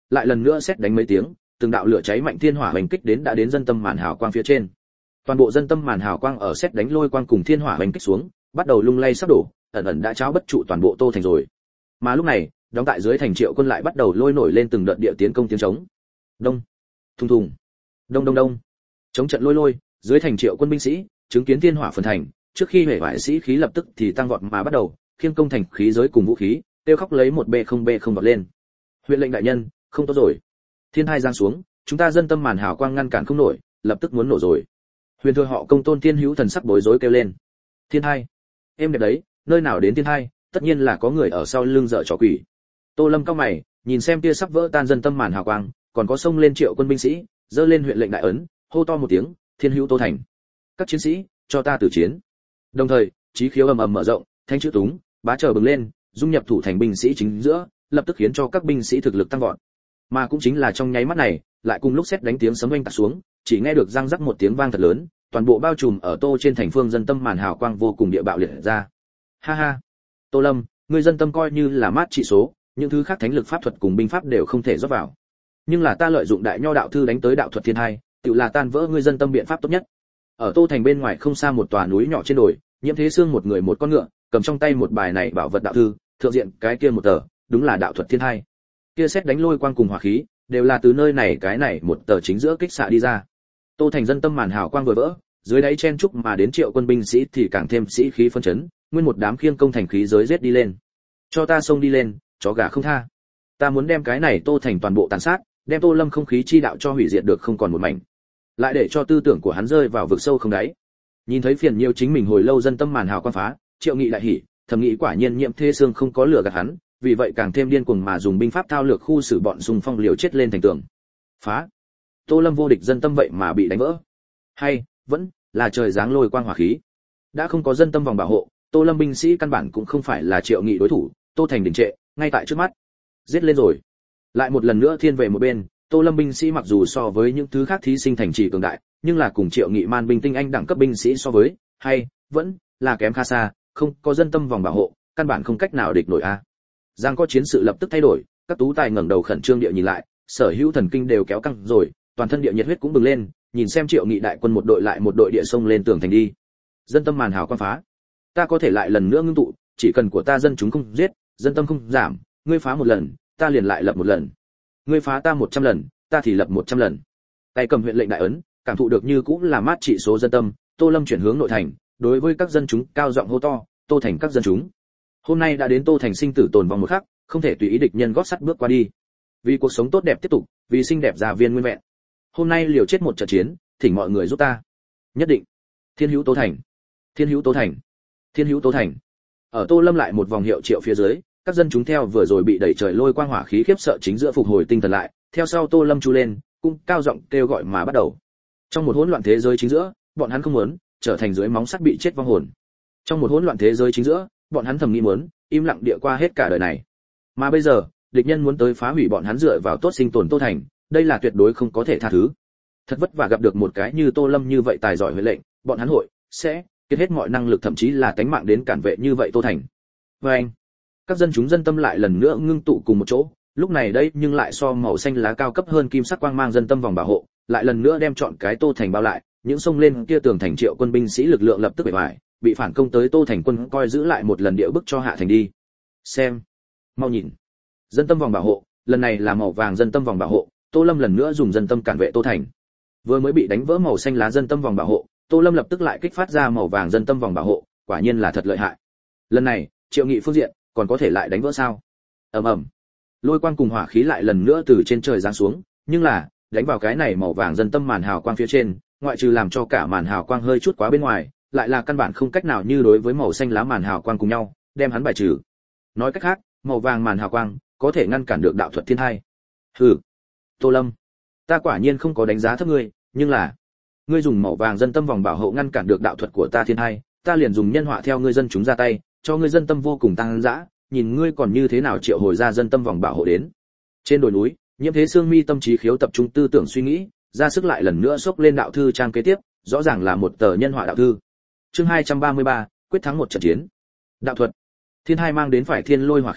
A: lại lần nữa xét đánh mấy tiếng, từng đạo lửa cháy mạnh thiên hỏa hoành kích đến đã đến dân tâm màn hào quang phía trên. Toàn bộ dân tâm màn hào quang ở xét đánh lôi quang cùng thiên hỏa hoành kích xuống, bắt đầu lung lay sắp đổ, ẩn ẩn đã cháo bất trụ toàn bộ Tô thành rồi. Mà lúc này, đóng tại dưới thành Triệu quân lại bắt đầu lôi nổi lên từng đợt địa tiến công tiếng trống. Đông, thùng thùng, đông đông đông. Chống trận lôi lôi, dưới thành Triệu quân binh sĩ, chứng kiến thiên hỏa phần thành, trước khi hể bại sĩ khí lập tức thì tăng vọt mà bắt đầu, khiêng công thành khí giới cùng vũ khí, tiêu khóc lấy một bê không bê không vọt lên. Huyện lệnh đại nhân, không tốt rồi. Thiên hai giáng xuống, chúng ta dân tâm màn hào quang ngăn cản không nổi, lập tức muốn nổ rồi. Huyền thừa họ Công Tôn Thiên Hữu thần sắc bối rối kêu lên. Thiên hai, em đẹp đấy, nơi nào đến thiên hai, tất nhiên là có người ở sau lưng dở trò quỷ. Tô Lâm cao mày, nhìn xem tia sắp vỡ tan dân tâm màn hào quang, còn có xông lên Triệu quân binh sĩ, giơ lên huyện lệnh đại ấn, hô to một tiếng, Thiên Hữu Tô thành. Các chiến sĩ, cho ta tử chiến. Đồng thời, chí khiếu ầm ầm mở rộng, thanh chữ túng, bá chờ bừng lên, dung nhập thủ thành binh sĩ chính giữa, lập tức khiến cho các binh sĩ thực lực tăng vọt. Mà cũng chính là trong nháy mắt này, lại cùng lúc sét đánh tiếng sấm oanh tạc xuống, chỉ nghe được răng rắc một tiếng vang thật lớn, toàn bộ bao trùm ở Tô trên thành phương dân tâm màn hào quang vô cùng địa bạo liệt ra. Ha ha, Tô Lâm, ngươi dân tâm coi như là mát trị số, những thứ khác thánh lực pháp thuật cùng binh pháp đều không thể rót vào. Nhưng là ta lợi dụng đại nho đạo thư đánh tới đạo thuật thiên hai, tự là tan vỡ ngươi dân tâm biện pháp tốt nhất. Ở Tô thành bên ngoài không xa một tòa núi nhỏ trên đồi, Nhiễm Thế Sương một người một con ngựa, cầm trong tay một bài này bảo vật đạo thư, thượng diện cái kia một tờ, đúng là đạo thuật thiên hai. Kia xét đánh lôi quang cùng hỏa khí, đều là từ nơi này cái này một tờ chính giữa kích xạ đi ra. Tô thành dân tâm màn hào quang vừa vỡ, dưới đáy chen trúc mà đến Triệu quân binh sĩ thì càng thêm sĩ khí phấn chấn, nguyên một đám khiêng công thành khí giới giết đi lên. Cho ta xông đi lên, chó gà không tha. Ta muốn đem cái này Tô thành toàn bộ tàn sát, đem Tô Lâm không khí chi đạo cho hủy diệt được không còn một mảnh. Lại để cho tư tưởng của hắn rơi vào vực sâu không đáy. Nhìn thấy phiền nhiều chính mình hồi lâu dân tâm màn hào quang phá, Triệu Nghị đại hỉ, thầm nghĩ quả nhiên Nhiễm Thế Sương không có lừa gạt hắn, vì vậy càng thêm điên cuồng mà dùng binh pháp thao lược khu xử bọn xung phong liều chết lên thành tường. Phá. Tô Lâm vô địch dân tâm vậy mà bị đánh vỡ. Hay, vẫn là trời giáng lôi quang hỏa khí. Đã không có dân tâm vòng bảo hộ, Tô Lâm binh sĩ căn bản cũng không phải là Triệu Nghị đối thủ, Tô thành đình trệ, ngay tại trước mắt. Giết lên rồi. Lại một lần nữa thiên về một bên, Tô Lâm binh sĩ mặc dù so với những thứ khác thí sinh thành trì cường đại, nhưng là cùng Triệu Nghị man binh tinh anh đẳng cấp binh sĩ so với, hay vẫn là kém khá xa, không có dân tâm vòng bảo hộ, căn bản không cách nào địch nổi a. Giang có chiến sự lập tức thay đổi, các tú tài ngẩng đầu khẩn trương địa nhìn lại, sở hữu thần kinh đều kéo căng rồi, toàn thân địa nhiệt huyết cũng bừng lên, nhìn xem Triệu Nghị đại quân một đội lại một đội địa sông lên tường thành đi. Dân tâm màn hào quang phá, ta có thể lại lần nữa ngưng tụ, chỉ cần của ta dân chúng không giết, dân tâm không giảm, ngươi phá một lần, ta liền lại lập một lần. Ngươi phá ta một trăm lần, ta thì lập một trăm lần. Tay cầm huyện lệnh đại ấn, cảm thụ được như cũng là mát trị số dân tâm, Tô Lâm chuyển hướng nội thành, đối với các dân chúng cao giọng hô to, Tô thành các dân chúng. Hôm nay đã đến Tô thành sinh tử tồn vong một khắc, không thể tùy ý địch nhân gót sắt bước qua đi. Vì cuộc sống tốt đẹp tiếp tục, vì xinh đẹp gia viên nguyên vẹn. Hôm nay liều chết một trận chiến, thỉnh mọi người giúp ta. Nhất định. Thiên Hữu Tô thành. Thiên Hữu Tô thành. Thiên Hữu Tô thành. Ở Tô Lâm lại một vòng hiệu triệu phía dưới, các dân chúng theo vừa rồi bị đẩy trời lôi quang hỏa khí khiếp sợ chính giữa phục hồi tinh thần lại, theo sau Tô Lâm chu lên, cũng cao giọng kêu gọi mà bắt đầu. Trong một hỗn loạn thế giới chính giữa, bọn hắn không muốn trở thành dưới móng sắt bị chết vong hồn. Trong một hỗn loạn thế giới chính giữa, bọn hắn thầm nghĩ muốn im lặng địa qua hết cả đời này. Mà bây giờ, địch nhân muốn tới phá hủy bọn hắn dựa vào tốt sinh tồn Tô thành, đây là tuyệt đối không có thể tha thứ. Thật vất vả gặp được một cái như Tô Lâm như vậy tài giỏi huệ lệnh, bọn hắn hội sẽ kết hết mọi năng lực thậm chí là tánh mạng đến cản vệ như vậy Tô thành. Và anh, các dân chúng dân tâm lại lần nữa ngưng tụ cùng một chỗ, lúc này đây nhưng lại so màu xanh lá cao cấp hơn kim sắc quang mang dân tâm vòng bảo hộ, lại lần nữa đem chọn cái Tô thành bao lại, những sông lên kia tường thành Triệu quân binh sĩ lực lượng lập tức bể bại, bị phản công tới Tô thành quân coi giữ lại một lần địa bức cho hạ thành đi. Xem, mau nhìn, dân tâm vòng bảo hộ, lần này là màu vàng dân tâm vòng bảo hộ, Tô Lâm lần nữa dùng dân tâm cản vệ Tô thành. Vừa mới bị đánh vỡ màu xanh lá dân tâm vòng bảo hộ, Tô Lâm lập tức lại kích phát ra màu vàng dân tâm vòng bảo hộ, quả nhiên là thật lợi hại. Lần này, Triệu Nghị phương diện còn có thể lại đánh vỡ sao? Ầm ầm. Lôi quang cùng hỏa khí lại lần nữa từ trên trời giáng xuống, nhưng là, đánh vào cái này màu vàng dân tâm màn hào quang phía trên, ngoại trừ làm cho cả màn hào quang hơi chút quá bên ngoài, lại là căn bản không cách nào như đối với màu xanh lá màn hào quang cùng nhau, đem hắn bài trừ. Nói cách khác, màu vàng màn hào quang có thể ngăn cản được đạo thuật thiên hai. Hừ, Tô Lâm, ta quả nhiên không có đánh giá thấp ngươi, nhưng là, ngươi dùng màu vàng dân tâm vòng bảo hộ ngăn cản được đạo thuật của ta thiên hai, ta liền dùng nhân họa theo ngươi dân chúng ra tay, cho ngươi dân tâm vô cùng tăng dã, nhìn ngươi còn như thế nào triệu hồi ra dân tâm vòng bảo hộ đến. Trên đồi núi, Nhiễm Thế Sương mi tâm trí khiếu tập trung tư tưởng suy nghĩ, ra sức lại lần nữa xốc lên đạo thư trang kế tiếp, rõ ràng là một tờ nhân họa đạo thư. Chương hai trăm ba mươi ba, quyết thắng một trận chiến. Đạo thuật. Thiên hai mang đến phải thiên lôi hỏa khí,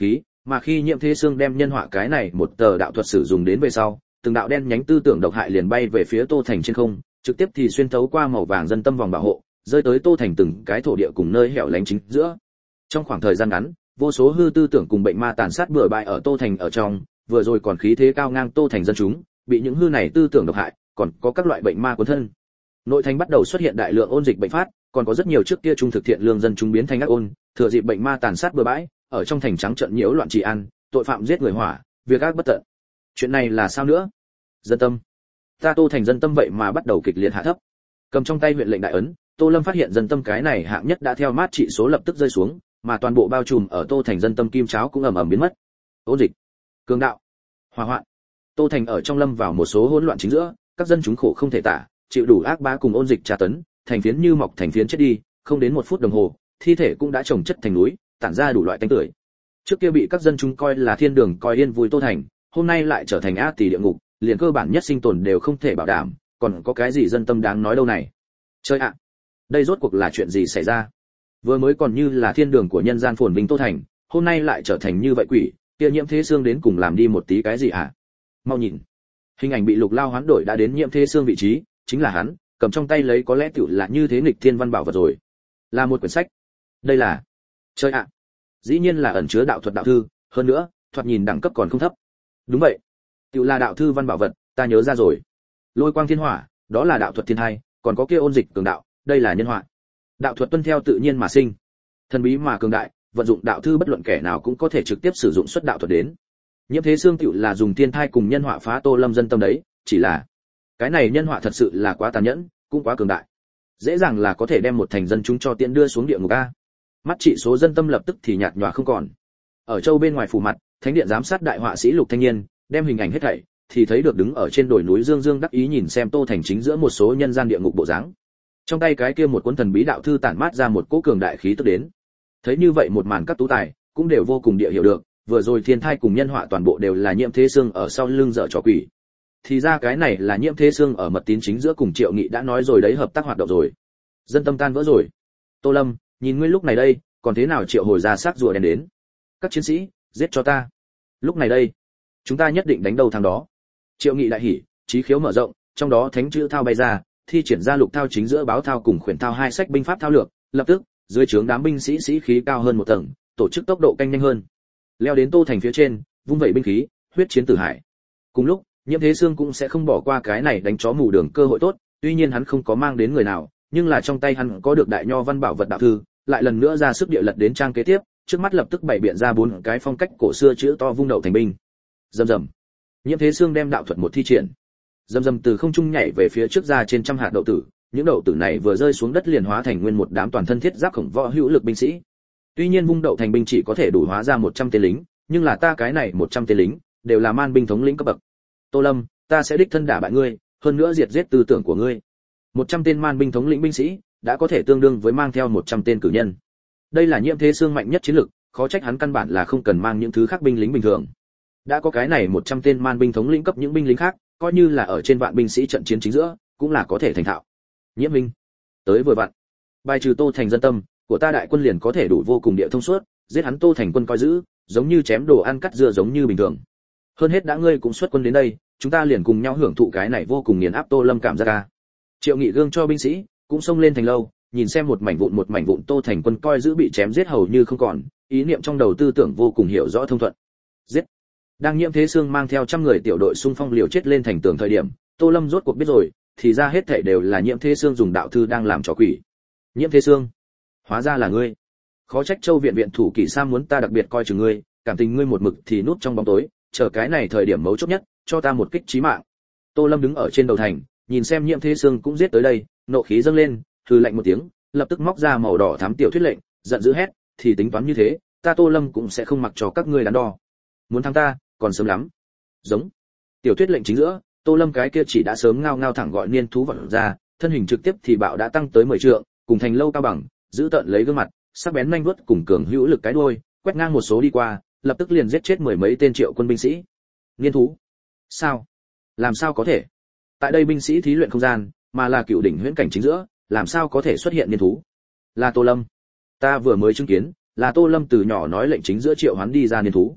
A: Mà khi Nhiễm Thế Sương đem nhân họa cái này một tờ đạo thuật sử dụng đến về sau, từng đạo đen nhánh tư tưởng độc hại liền bay về phía Tô Thành trên không, trực tiếp thì xuyên thấu qua màu vàng dân tâm vòng bảo hộ, rơi tới Tô Thành từng cái thổ địa cùng nơi hẻo lánh chính giữa. Trong khoảng thời gian ngắn, vô số hư tư tưởng cùng bệnh ma tàn sát bừa bãi ở Tô Thành ở trong, vừa rồi còn khí thế cao ngang Tô Thành dân chúng, bị những hư này tư tưởng độc hại, còn có các loại bệnh ma cuốn thân. Nội thành bắt đầu xuất hiện đại lượng ôn dịch bệnh phát, còn có rất nhiều trước kia trung thực thiện lương dân chúng biến thành ác ôn, thừa dịp bệnh ma tàn sát bừa bãi, ở trong thành trắng trận nhiễu loạn trị an, tội phạm giết người hỏa, việc ác bất tận. Chuyện này là sao nữa? Dân tâm. Ta Tô Thành dân tâm vậy mà bắt đầu kịch liệt hạ thấp. Cầm trong tay huyện lệnh đại ấn, Tô Lâm phát hiện dân tâm cái này hạng nhất đã theo mát trị số lập tức rơi xuống, mà toàn bộ bao trùm ở Tô Thành dân tâm kim cháo cũng ầm ầm biến mất. Ôn dịch, cường đạo, hỏa hoạn. Tô Thành ở trong lâm vào một số hỗn loạn chính giữa, các dân chúng khổ không thể tả, chịu đủ ác bá cùng ôn dịch tra tấn, thành phiến như mọc thành phiến chết đi, không đến một phút đồng hồ, thi thể cũng đã chồng chất thành núi, tản ra đủ loại tanh tưởi. Trước kia bị các dân chúng coi là thiên đường coi yên vui Tô Thành, hôm nay lại trở thành ác tỷ địa ngục, liền cơ bản nhất sinh tồn đều không thể bảo đảm, còn có cái gì dân tâm đáng nói đâu này. Chơi ạ, đây rốt cuộc là chuyện gì xảy ra? Vừa mới còn như là thiên đường của nhân gian phồn vinh Tô Thành, hôm nay lại trở thành như vậy quỷ, kia Nhiễm Thế Sương đến cùng làm đi một tí cái gì hả? Mau nhìn. Hình ảnh bị Lục Lao hoán đổi đã đến Nhiễm Thế Sương vị trí, chính là hắn, cầm trong tay lấy có lẽ tựu là như thế nghịch thiên văn bảo vật rồi. Là một quyển sách. Đây là... Chơi ạ. Dĩ nhiên là ẩn chứa đạo thuật đạo thư, hơn nữa, thoạt nhìn đẳng cấp còn không thấp. Đúng vậy. Tựu là đạo thư văn bảo vật, ta nhớ ra rồi. Lôi quang thiên hỏa, đó là đạo thuật thiên hai, còn có kia ôn dịch cường đạo, đây là nhân họa. Đạo thuật tuân theo tự nhiên mà sinh, thần bí mà cường đại, vận dụng đạo thư bất luận kẻ nào cũng có thể trực tiếp sử dụng xuất đạo thuật đến. Nhiễm Thế Sương tựu là dùng thiên thai cùng nhân họa phá Tô Lâm dân tâm đấy, chỉ là cái này nhân họa thật sự là quá tàn nhẫn, cũng quá cường đại, dễ dàng là có thể đem một thành dân chúng cho tiện đưa xuống địa ngục a. Mắt trị số dân tâm lập tức thì nhạt nhòa không còn. Ở châu bên ngoài phủ mặt, thánh điện giám sát đại họa sĩ Lục Thanh Niên đem hình ảnh hết thảy thì thấy được đứng ở trên đồi núi Dương Dương đắc ý nhìn xem Tô Thành chính giữa một số nhân gian địa ngục bộ dáng. Trong tay cái kia một cuốn thần bí đạo thư tản mát ra một cỗ cường đại khí tức đến. Thấy như vậy một màn các tú tài cũng đều vô cùng địa hiểu được, vừa rồi thiên thai cùng nhân họa toàn bộ đều là Nhiễm Thế Sương ở sau lưng dở trò quỷ. Thì ra cái này là Nhiễm Thế Sương ở mật tín chính giữa cùng Triệu Nghị đã nói rồi đấy, hợp tác hoạt động rồi. Dân tâm tan vỡ rồi. Tô Lâm, nhìn ngươi lúc này đây, còn thế nào triệu hồi ra xác rùa đen đến? Các chiến sĩ, giết cho ta. Lúc này đây, chúng ta nhất định đánh đầu thằng đó. Triệu Nghị đại hỉ, chí khiếu mở rộng, trong đó thánh chữ thao bay ra, thi triển ra lục thao chính giữa báo thao cùng khuyển thao hai sách binh pháp thao lược, lập tức, dưới trướng đám binh sĩ sĩ khí cao hơn một tầng, tổ chức tốc độ canh nhanh hơn. Leo đến Tô Thành phía trên, vung vẩy binh khí, huyết chiến tử hải. Cùng lúc, Nhiễm Thế Sương cũng sẽ không bỏ qua cái này đánh chó mù đường cơ hội tốt, tuy nhiên hắn không có mang đến người nào, nhưng là trong tay hắn có được đại nho văn bảo vật đạo thư, lại lần nữa ra sức địa lật đến trang kế tiếp, trước mắt lập tức bày biện ra bốn cái phong cách cổ xưa chữ to vung đậu thành binh. Rầm rầm. Nhiễm Thế Sương đem đạo thuật một thi triển. Rầm rầm từ không trung nhảy về phía trước ra trên trăm hạt đậu tử, những đậu tử này vừa rơi xuống đất liền hóa thành nguyên một đám toàn thân thiết giáp khổng võ hữu lực binh sĩ. Tuy nhiên vung đậu thành binh chỉ có thể đủ hóa ra một trăm tên lính, nhưng là ta cái này một trăm tên lính đều là man binh thống lĩnh cấp bậc. Tô Lâm, ta sẽ đích thân đả bại ngươi, hơn nữa diệt giết tư tưởng của ngươi. một trăm tên man binh thống lĩnh binh sĩ đã có thể tương đương với mang theo một trăm tên cử nhân. Đây là Nhiễm Thế Sương mạnh nhất chiến lực, khó trách hắn căn bản là không cần mang những thứ khác binh lính bình thường. Đã có cái này một trăm tên man binh thống lĩnh cấp những binh lính khác, coi như là ở trên vạn binh sĩ trận chiến chính giữa, cũng là có thể thành thạo. Nhiễm Minh, tới vừa vặn. Bài trừ Tô Thành dân tâm, của ta đại quân liền có thể đủ vô cùng địa thông suốt, giết hắn Tô Thành quân coi giữ, giống như chém đồ ăn cắt dưa giống như bình thường. Hơn hết đã ngươi cũng xuất quân đến đây, chúng ta liền cùng nhau hưởng thụ cái này vô cùng nghiền áp Tô Lâm cảm giác ca. Triệu Nghị gương cho binh sĩ, cũng xông lên thành lâu, nhìn xem một mảnh vụn một mảnh vụn Tô Thành quân coi giữ bị chém giết hầu như không còn, ý niệm trong đầu tư tưởng vô cùng hiểu rõ thông thuận. Giết. Đang Nhiễm Thế Sương mang theo trăm người tiểu đội xung phong liều chết lên thành tường thời điểm, Tô Lâm rốt cuộc biết rồi, thì ra hết thảy đều là Nhiễm Thế Sương dùng đạo thư đang làm trò quỷ. Nhiễm Thế Sương, hóa ra là ngươi. Khó trách Châu viện viện thủ Kỷ Sam muốn ta đặc biệt coi chừng ngươi, cảm tình ngươi một mực thì núp trong bóng tối, chờ cái này thời điểm mấu chốt nhất, cho ta một kích chí mạng. Tô Lâm đứng ở trên đầu thành, nhìn xem Nhiễm Thế Sương cũng giết tới đây, nộ khí dâng lên, hừ lạnh một tiếng, lập tức móc ra màu đỏ thám tiểu thuyết lệnh, giận dữ hét, thì tính toán như thế, ta Tô Lâm cũng sẽ không mặc cho các ngươi đắn đo. Muốn thắng ta, còn sớm lắm. Giống. Tiểu thuyết lệnh chính giữa, Tô Lâm cái kia chỉ đã sớm ngao ngao thẳng gọi niên thú vật ra, thân hình trực tiếp thì bạo đã tăng tới mười trượng, cùng thành lâu cao bằng, giữ tận lấy gương mặt, sắc bén nhanh vuốt cùng cường hữu lực cái đuôi, quét ngang một số đi qua, lập tức liền giết chết mười mấy tên triệu quân binh sĩ. Niên thú? Sao? Làm sao có thể? Tại đây binh sĩ thí luyện không gian, mà là cựu đỉnh huyễn cảnh chính giữa, làm sao có thể xuất hiện niên thú? Là Tô Lâm. Ta vừa mới chứng kiến, là Tô Lâm từ nhỏ nói lệnh chính giữa triệu hoán đi ra niên thú.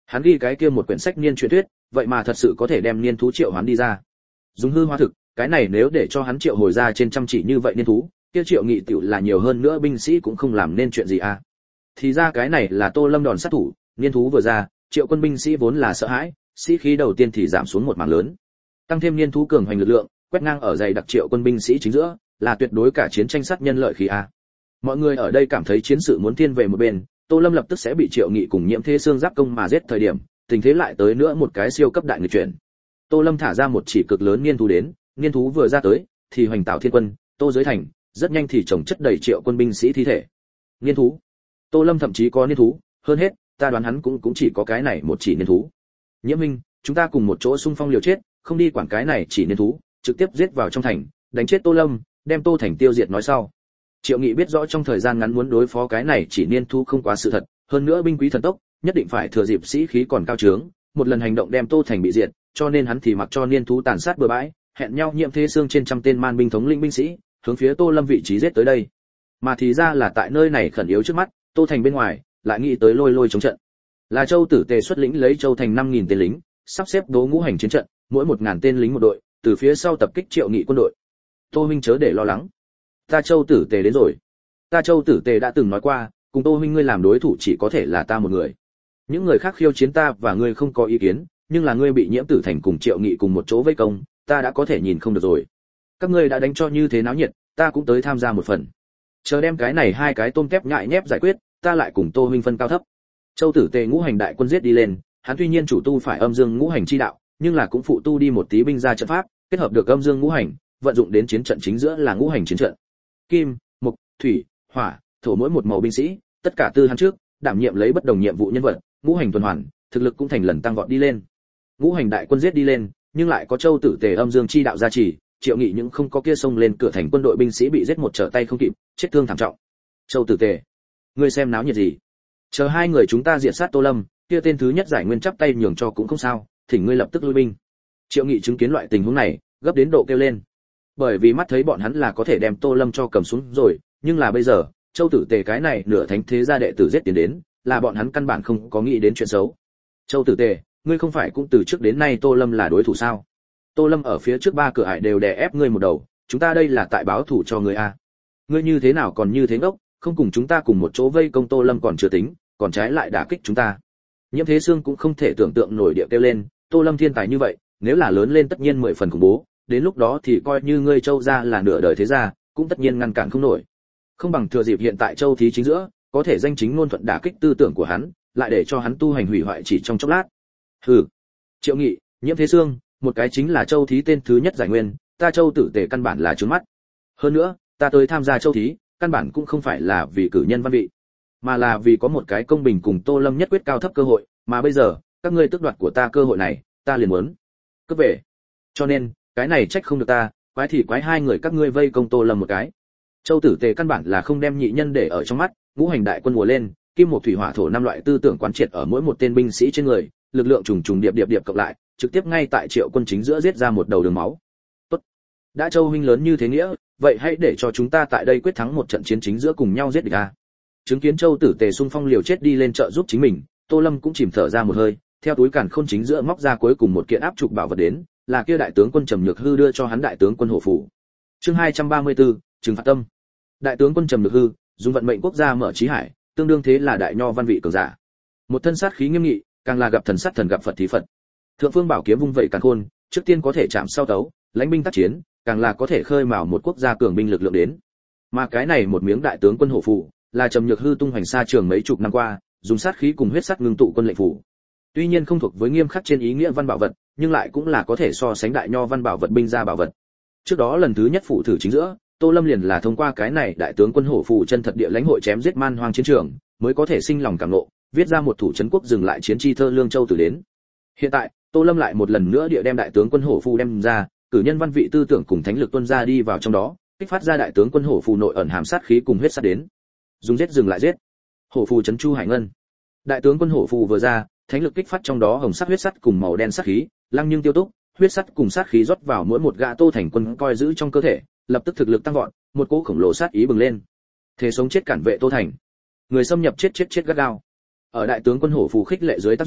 A: Hắn ghi cái kia một quyển sách niên truyền thuyết, vậy mà thật sự có thể đem niên thú triệu hoán đi ra. Dùng hư hóa thực, cái này nếu để cho hắn triệu hồi ra trên trăm chỉ như vậy niên thú, kia Triệu Nghị tiểu là nhiều hơn nữa binh sĩ cũng không làm nên chuyện gì à. Thì ra cái này là Tô Lâm đòn sát thủ, niên thú vừa ra, Triệu quân binh sĩ vốn là sợ hãi, sĩ khí đầu tiên thì giảm xuống một mảng lớn. Tăng thêm niên thú cường hoành lực lượng, quét ngang ở dày đặc Triệu quân binh sĩ chính giữa, là tuyệt đối cả chiến tranh sát nhân lợi khí a. Mọi người ở đây cảm thấy chiến sự muốn thiên về một bên, Tô Lâm lập tức sẽ bị Triệu Nghị cùng Nhiễm Thế Xương giáp công mà giết thời điểm, tình thế lại tới nữa một cái siêu cấp đại nghịch chuyển. Tô Lâm thả ra một chỉ cực lớn niên thú đến, niên thú vừa ra tới, thì hoành tạo thiên quân, Tô giới thành, rất nhanh thì chồng chất đầy Triệu quân binh sĩ thi thể. Niên thú. Tô Lâm thậm chí có niên thú, hơn hết, ta đoán hắn cũng cũng chỉ có cái này một chỉ niên thú. Nhiễm Minh, chúng ta cùng một chỗ xung phong liều chết, không đi quản cái này chỉ niên thú, trực tiếp giết vào trong thành, đánh chết Tô Lâm, đem Tô thành tiêu diệt nói sau. Triệu Nghị biết rõ trong thời gian ngắn muốn đối phó cái này chỉ niên thú không quá sự thật, hơn nữa binh quý thần tốc, nhất định phải thừa dịp sĩ khí còn cao trướng, một lần hành động đem Tô thành bị diệt, cho nên hắn thì mặc cho niên thú tàn sát bừa bãi, hẹn nhau Nhiễm Thế Xương trên trăm tên man binh thống lĩnh binh sĩ, hướng phía Tô Lâm vị trí giết tới đây. Mà thì ra là tại nơi này khẩn yếu trước mắt, Tô thành bên ngoài, lại nghĩ tới lôi lôi chống trận. Là Châu Tử Tề xuất lĩnh lấy Châu thành năm nghìn tên lính, sắp xếp đố ngũ hành chiến trận, mỗi một ngàn tên lính một đội, từ phía sau tập kích Triệu Nghị quân đội. Tô huynh chớ để lo lắng, ta Châu Tử Tề đến rồi. Ta Châu Tử Tề đã từng nói qua, cùng Tô huynh ngươi làm đối thủ chỉ có thể là ta một người. Những người khác khiêu chiến ta và ngươi không có ý kiến, nhưng là ngươi bị Nhiễm Tử Thành cùng Triệu Nghị cùng một chỗ vây công, ta đã có thể nhìn không được rồi. Các ngươi đã đánh cho như thế náo nhiệt, ta cũng tới tham gia một phần. Chờ đem cái này hai cái tôm tép nhại nhép giải quyết, ta lại cùng Tô huynh phân cao thấp. Châu Tử Tề ngũ hành đại quân giết đi lên, hắn tuy nhiên chủ tu phải âm dương ngũ hành chi đạo, nhưng là cũng phụ tu đi một tí binh ra trận pháp, kết hợp được âm dương ngũ hành, vận dụng đến chiến trận chính giữa là ngũ hành chiến trận. Kim, mộc, thủy, hỏa, thổ mỗi một màu binh sĩ, tất cả tư hắn trước, đảm nhiệm lấy bất đồng nhiệm vụ nhân vật, ngũ hành tuần hoàn, thực lực cũng thành lần tăng vọt đi lên. Ngũ hành đại quân giết đi lên, nhưng lại có Châu Tử Tề âm dương chi đạo gia trì, Triệu Nghị những không có kia xông lên cửa thành quân đội binh sĩ bị giết một trở tay không kịp, chết thương thảm trọng. Châu Tử Tề, ngươi xem náo nhiệt gì? Chờ hai người chúng ta diệt sát Tô Lâm, kia tên thứ nhất giải nguyên chắp tay nhường cho cũng không sao, thỉnh ngươi lập tức lui binh. Triệu Nghị chứng kiến loại tình huống này, gấp đến độ kêu lên. Bởi vì mắt thấy bọn hắn là có thể đem Tô Lâm cho cầm xuống rồi, nhưng là bây giờ, Châu Tử Tề cái này nửa thánh thế gia đệ tử giết tiến đến, là bọn hắn căn bản không có nghĩ đến chuyện xấu. Châu Tử Tề, ngươi không phải cũng từ trước đến nay Tô Lâm là đối thủ sao? Tô Lâm ở phía trước ba cửa ải đều đè ép ngươi một đầu, chúng ta đây là tại báo thủ cho ngươi a. Ngươi như thế nào còn như thế ngốc, không cùng chúng ta cùng một chỗ vây công Tô Lâm còn chưa tính, còn trái lại đả kích chúng ta. Nhiễm Thế Xương cũng không thể tưởng tượng nổi địa kêu lên, Tô Lâm thiên tài như vậy, nếu là lớn lên tất nhiên mười phần khủng bố, đến lúc đó thì coi như ngươi Châu gia là nửa đời thế gia, cũng tất nhiên ngăn cản không nổi. Không bằng thừa dịp hiện tại Châu thí chính giữa, có thể danh chính ngôn thuận đả kích tư tưởng của hắn, lại để cho hắn tu hành hủy hoại chỉ trong chốc lát. Hừ. Triệu Nghị, Nhiễm Thế Xương, một cái chính là Châu thí tên thứ nhất giải nguyên, ta Châu Tử Tề căn bản là trướng mắt. Hơn nữa, ta tới tham gia Châu thí, căn bản cũng không phải là vì cử nhân văn vị, mà là vì có một cái công bình cùng Tô Lâm nhất quyết cao thấp cơ hội, mà bây giờ, các ngươi tước đoạt của ta cơ hội này, ta liền muốn cướp về. Cho nên, cái này trách không được ta, quái thì quái hai người các ngươi vây công Tô Lâm một cái. Châu Tử Tề căn bản là không đem nhị nhân để ở trong mắt, ngũ hành đại quân mùa lên, kim một thủy hỏa thổ năm loại tư tưởng quán triệt ở mỗi một tên binh sĩ trên người, lực lượng trùng trùng điệp điệp điệp cộng lại, trực tiếp ngay tại Triệu quân chính giữa giết ra một đầu đường máu. Tốt, đã Châu huynh lớn như thế nghĩa, vậy hãy để cho chúng ta tại đây quyết thắng một trận chiến chính giữa cùng nhau giết địch a. Chứng kiến Châu Tử Tề xung phong liều chết đi lên trợ giúp chính mình, Tô Lâm cũng chìm thở ra một hơi, theo túi càn khôn chính giữa móc ra cuối cùng một kiện áp trục bảo vật đến, là kia đại tướng quân Trầm Nhược Hư đưa cho hắn đại tướng quân hộ phủ. Chương hai trăm ba mươi tư, trừng phạt tâm. Đại tướng quân Trầm Nhược Hư, dùng vận mệnh quốc gia mở trí hải, tương đương thế là đại nho văn vị cường giả. Một thân sát khí nghiêm nghị, càng là gặp thần sát thần gặp Phật thí Phật. Thượng phương bảo kiếm vung vậy càn khôn, trước tiên có thể chạm sau tấu, lãnh binh tác chiến, càng là có thể khơi mào một quốc gia cường binh lực lượng đến. Mà cái này một miếng đại tướng quân hộ phủ, là Trầm Nhược Hư tung hoành xa trường mấy chục năm qua, dùng sát khí cùng huyết sắc ngưng tụ quân lệnh phủ. Tuy nhiên không thuộc với nghiêm khắc trên ý nghĩa văn bảo vật, nhưng lại cũng là có thể so sánh đại nho văn bảo vật binh gia bảo vật. Trước đó lần thứ nhất phụ thử chính giữa, Tô Lâm liền là thông qua cái này đại tướng quân hổ phù chân thật địa lãnh hội chém giết man hoang chiến trường, mới có thể sinh lòng cảm ngộ, viết ra một thủ trấn quốc dừng lại chiến chi thơ lương châu từ đến. Hiện tại, Tô Lâm lại một lần nữa địa đem đại tướng quân hổ phù đem ra, cử nhân văn vị tư tưởng cùng thánh lực tuân ra đi vào trong đó, kích phát ra đại tướng quân hổ phù nội ẩn hàm sát khí cùng huyết sát đến. Dùng giết dừng lại giết. Hổ phù trấn chu hải ngân. Đại tướng quân hổ phù vừa ra, thánh lực kích phát trong đó hồng sắc huyết sắt cùng màu đen sát khí, lăng nhưng tiêu túc, huyết sắt cùng sát khí rót vào mỗi một gã Tô thành quân coi giữ trong cơ thể, lập tức thực lực tăng vọt, một cỗ khổng lồ sát ý bừng lên. Thế sống chết cản vệ Tô thành. Người xâm nhập chết chết chết gắt gao. Ở đại tướng quân hổ phù khích lệ dưới tác dụng,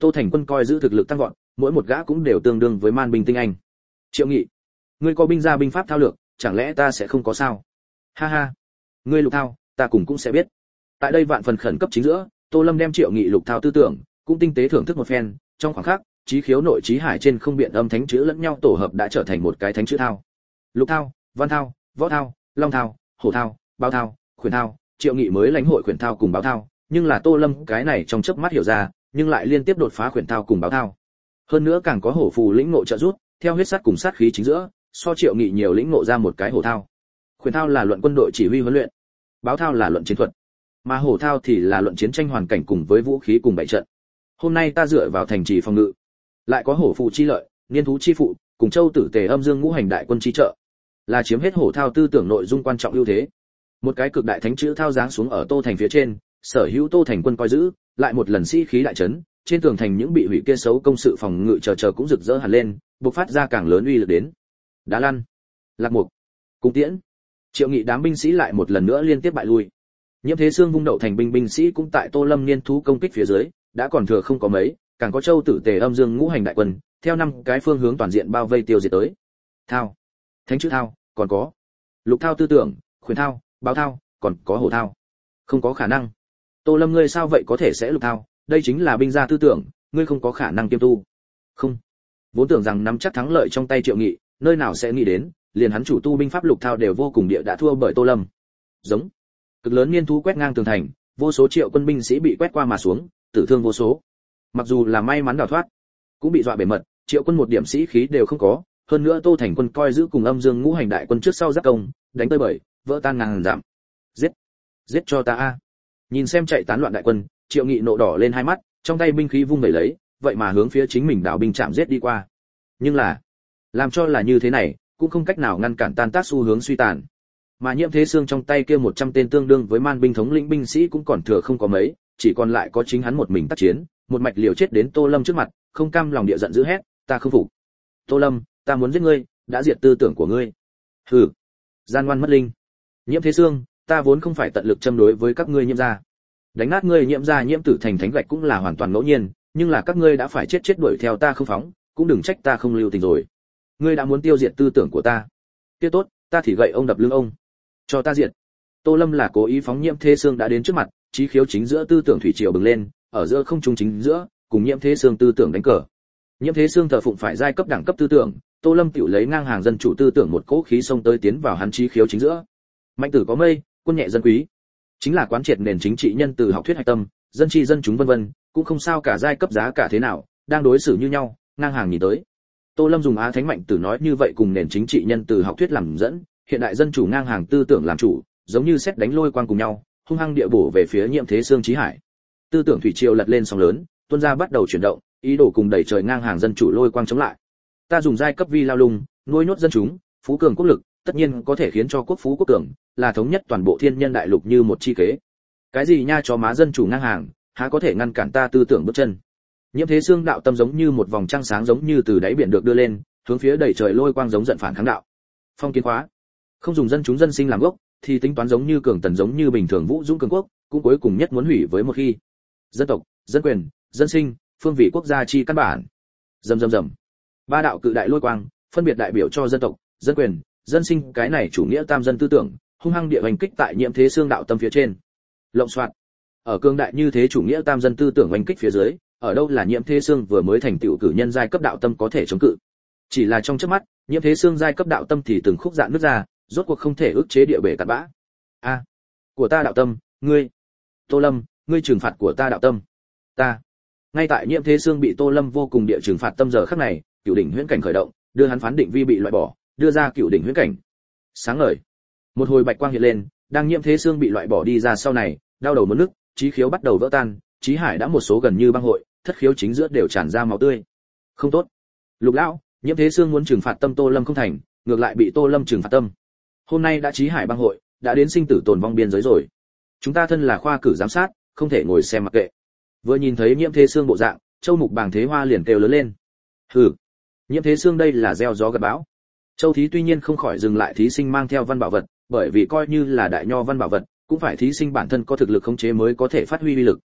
A: Tô Thành Quân coi giữ thực lực tăng vọt, mỗi một gã cũng đều tương đương với man binh tinh anh. Triệu Nghị, ngươi có binh gia binh pháp thao lược, chẳng lẽ ta sẽ không có sao? Ha ha, ngươi lục thao, ta cùng cũng sẽ biết. Tại đây vạn phần khẩn cấp chính giữa, Tô Lâm đem Triệu Nghị lục thao tư tưởng, cũng tinh tế thưởng thức một phen, trong khoảng khắc, trí khiếu nội trí hải trên không biện âm thánh chữ lẫn nhau tổ hợp đã trở thành một cái thánh chữ thao. Lục thao, văn thao, võ thao, long thao, hổ thao, báo thao, khuyển thao, Triệu Nghị mới lãnh hội khuyển thao cùng báo thao, nhưng là Tô Lâm cái này trong chớp mắt hiểu ra, nhưng lại liên tiếp đột phá khuyển thao cùng báo thao. Hơn nữa càng có hổ phù lĩnh ngộ trợ giúp, theo huyết sát cùng sát khí chính giữa, so Triệu Nghị nhiều lĩnh ngộ ra một cái hổ thao. Khuyển thao là luận quân đội chỉ huy huấn luyện, báo thao là luận chiến thuật, mà hổ thao thì là luận chiến tranh hoàn cảnh cùng với vũ khí cùng bại trận. Hôm nay ta dựa vào thành trì phòng ngự, lại có hổ phù chi lợi, niên thú chi phụ, cùng châu tử tề âm dương ngũ hành đại quân chi trợ, là chiếm hết hổ thao tư tưởng nội dung quan trọng ưu thế. Một cái cực đại thánh chữ thao giáng xuống ở Tô Thành phía trên, sở hữu Tô Thành quân coi giữ, lại một lần sĩ khí đại chấn, trên tường thành những bị hủy kia xấu công sự phòng ngự chờ chờ cũng rực rỡ hẳn lên, bộc phát ra càng lớn uy lực đến. Đá lăn, lạc mục, cung tiễn, Triệu Nghị đám binh sĩ lại một lần nữa liên tiếp bại lui. Nhiễm Thế Xương vung đậu thành binh binh sĩ cũng tại Tô Lâm niên thú công kích phía dưới, đã còn thừa không có mấy, càng có châu tử tề âm dương ngũ hành đại quân, theo năm cái phương hướng toàn diện bao vây tiêu diệt tới. Thao, thánh chữ thao, còn có lục thao tư tưởng, khuyển thao, báo thao, còn có hổ thao. Không có khả năng. Tô Lâm ngươi sao vậy có thể sẽ lục thao, đây chính là binh gia tư tưởng, ngươi không có khả năng kiêm tu. Không. Vốn tưởng rằng nắm chắc thắng lợi trong tay Triệu Nghị, nơi nào sẽ nghĩ đến, liền hắn chủ tu binh pháp lục thao đều vô cùng địa đã thua bởi Tô Lâm. Giống. Cực lớn niên thú quét ngang tường thành, vô số Triệu quân binh sĩ bị quét qua mà xuống, tử thương vô số. Mặc dù là may mắn đào thoát, cũng bị dọa bể mật, Triệu quân một điểm sĩ khí đều không có, hơn nữa Tô Thành quân coi giữ cùng âm dương ngũ hành đại quân trước sau giáp công, đánh tới bời, vỡ tan ngàn giảm. Giết, giết cho ta a. Nhìn xem chạy tán loạn đại quân, Triệu Nghị nộ đỏ lên hai mắt, trong tay binh khí vung vẩy lấy, vậy mà hướng phía chính mình đảo binh chạm giết đi qua. Nhưng là, làm cho là như thế này, cũng không cách nào ngăn cản tan tác xu hướng suy tàn. Mà Nhiễm Thế Xương trong tay kia một trăm tên tương đương với man binh thống lĩnh binh sĩ cũng còn thừa không có mấy, chỉ còn lại có chính hắn một mình tác chiến, một mạch liều chết đến Tô Lâm trước mặt, không cam lòng địa giận dữ hét, ta không phục. Tô Lâm, ta muốn giết ngươi, đã diệt tư tưởng của ngươi. Hừ, gian ngoan mất linh. Nhiễm Thế Xương, ta vốn không phải tận lực châm đối với các ngươi Nhiễm gia. Đánh nát ngươi Nhiễm gia Nhiễm Tử thành thánh gạch cũng là hoàn toàn ngẫu nhiên, nhưng là các ngươi đã phải chết chết đuổi theo ta không phóng, cũng đừng trách ta không lưu tình rồi. Ngươi đã muốn tiêu diệt tư tưởng của ta. Kia tốt, ta thì gậy ông đập lưng ông. Cho ta diệt. Tô Lâm là cố ý phóng Nhiễm Thế Xương đã đến trước mặt, chí khiếu chính giữa tư tưởng thủy triều bừng lên, ở giữa không trung chính giữa, cùng Nhiễm Thế Xương tư tưởng đánh cờ. Nhiễm Thế Xương thờ phụng phải giai cấp đẳng cấp tư tưởng, Tô Lâm tiểu lấy ngang hàng dân chủ tư tưởng một cỗ khí xông tới tiến vào hắn chí khiếu chính giữa. Mạnh tử có mây, quân nhẹ dân quý, chính là quán triệt nền chính trị nhân từ học thuyết hạch tâm, dân tri dân chúng vân vân, cũng không sao cả giai cấp giá cả thế nào, đang đối xử như nhau, ngang hàng nhìn tới. Tô Lâm dùng Á Thánh Mạnh Tử nói như vậy cùng nền chính trị nhân từ học thuyết làm dẫn, hiện đại dân chủ ngang hàng tư tưởng làm chủ, giống như xét đánh lôi quang cùng nhau, hung hăng địa bổ về phía Nhiễm Thế Xương chí hải. Tư tưởng thủy triều lật lên sóng lớn, tuôn ra bắt đầu chuyển động, ý đồ cùng đẩy trời ngang hàng dân chủ lôi quang chống lại. Ta dùng giai cấp vi lao lung, nuôi nhốt dân chúng, phú cường quốc lực, tất nhiên có thể khiến cho quốc phú quốc cường, là thống nhất toàn bộ thiên nhân đại lục như một chi kế. Cái gì nha cho má dân chủ ngang hàng, há có thể ngăn cản ta tư tưởng bước chân. Nhiễm Thế Xương đạo tâm giống như một vòng trăng sáng giống như từ đáy biển được đưa lên, hướng phía đầy trời lôi quang giống giận phản kháng đạo. Phong kiến khóa, không dùng dân chúng dân sinh làm gốc, thì tính toán giống như cường tần giống như bình thường vũ dũng cường quốc, cũng cuối cùng nhất muốn hủy với một khi. Dân tộc, dân quyền, dân sinh, phương vị quốc gia chi căn bản. Rầm rầm rầm. Ba đạo cự đại lôi quang, phân biệt đại biểu cho dân tộc, dân quyền, dân sinh cái này chủ nghĩa tam dân tư tưởng, hung hăng địa hành kích tại Nhiễm Thế Xương đạo tâm phía trên. Lộng soạn. Ở cương đại như thế chủ nghĩa tam dân tư tưởng hành kích phía dưới, ở đâu là Nhiễm Thế Xương vừa mới thành tựu cử nhân giai cấp đạo tâm có thể chống cự. Chỉ là trong chớp mắt, Nhiễm Thế Xương giai cấp đạo tâm thì từng khúc dạn nứt ra, rốt cuộc không thể ức chế địa bể cặn bã. A, của ta đạo tâm, ngươi. Tô Lâm, ngươi trừng phạt của ta đạo tâm. Ta. Ngay tại Nhiễm Thế Xương bị Tô Lâm vô cùng địa trừng phạt tâm giờ khắc này, cửu đỉnh huyễn cảnh khởi động, đưa hắn phán định vi bị loại bỏ, đưa ra cửu đỉnh huyễn cảnh. Sáng ngời. Một hồi bạch quang hiện lên, đang Nhiễm Thế Xương bị loại bỏ đi ra sau này, đau đầu muốn nức, chí khiếu bắt đầu vỡ tan, chí hải đã một số gần như băng hội, thất khiếu chính giữa đều tràn ra máu tươi. Không tốt. Lục lão, Nhiễm Thế Xương muốn trừng phạt tâm Tô Lâm không thành, ngược lại bị Tô Lâm trừng phạt tâm. Hôm nay đã chí hải băng hội, đã đến sinh tử tồn vong biên giới rồi. Chúng ta thân là khoa cử giám sát, không thể ngồi xem mặc kệ. Vừa nhìn thấy Nhiễm Thế Xương bộ dạng, Châu Mục Bàng Thế Hoa liền kêu lớn lên. Hừ, Nhiễm Thế Xương đây là gieo gió gặt bão. Châu Thí tuy nhiên không khỏi dừng lại thí sinh mang theo văn bảo vật, bởi vì coi như là đại nho văn bảo vật, cũng phải thí sinh bản thân có thực lực khống chế mới có thể phát huy uy lực.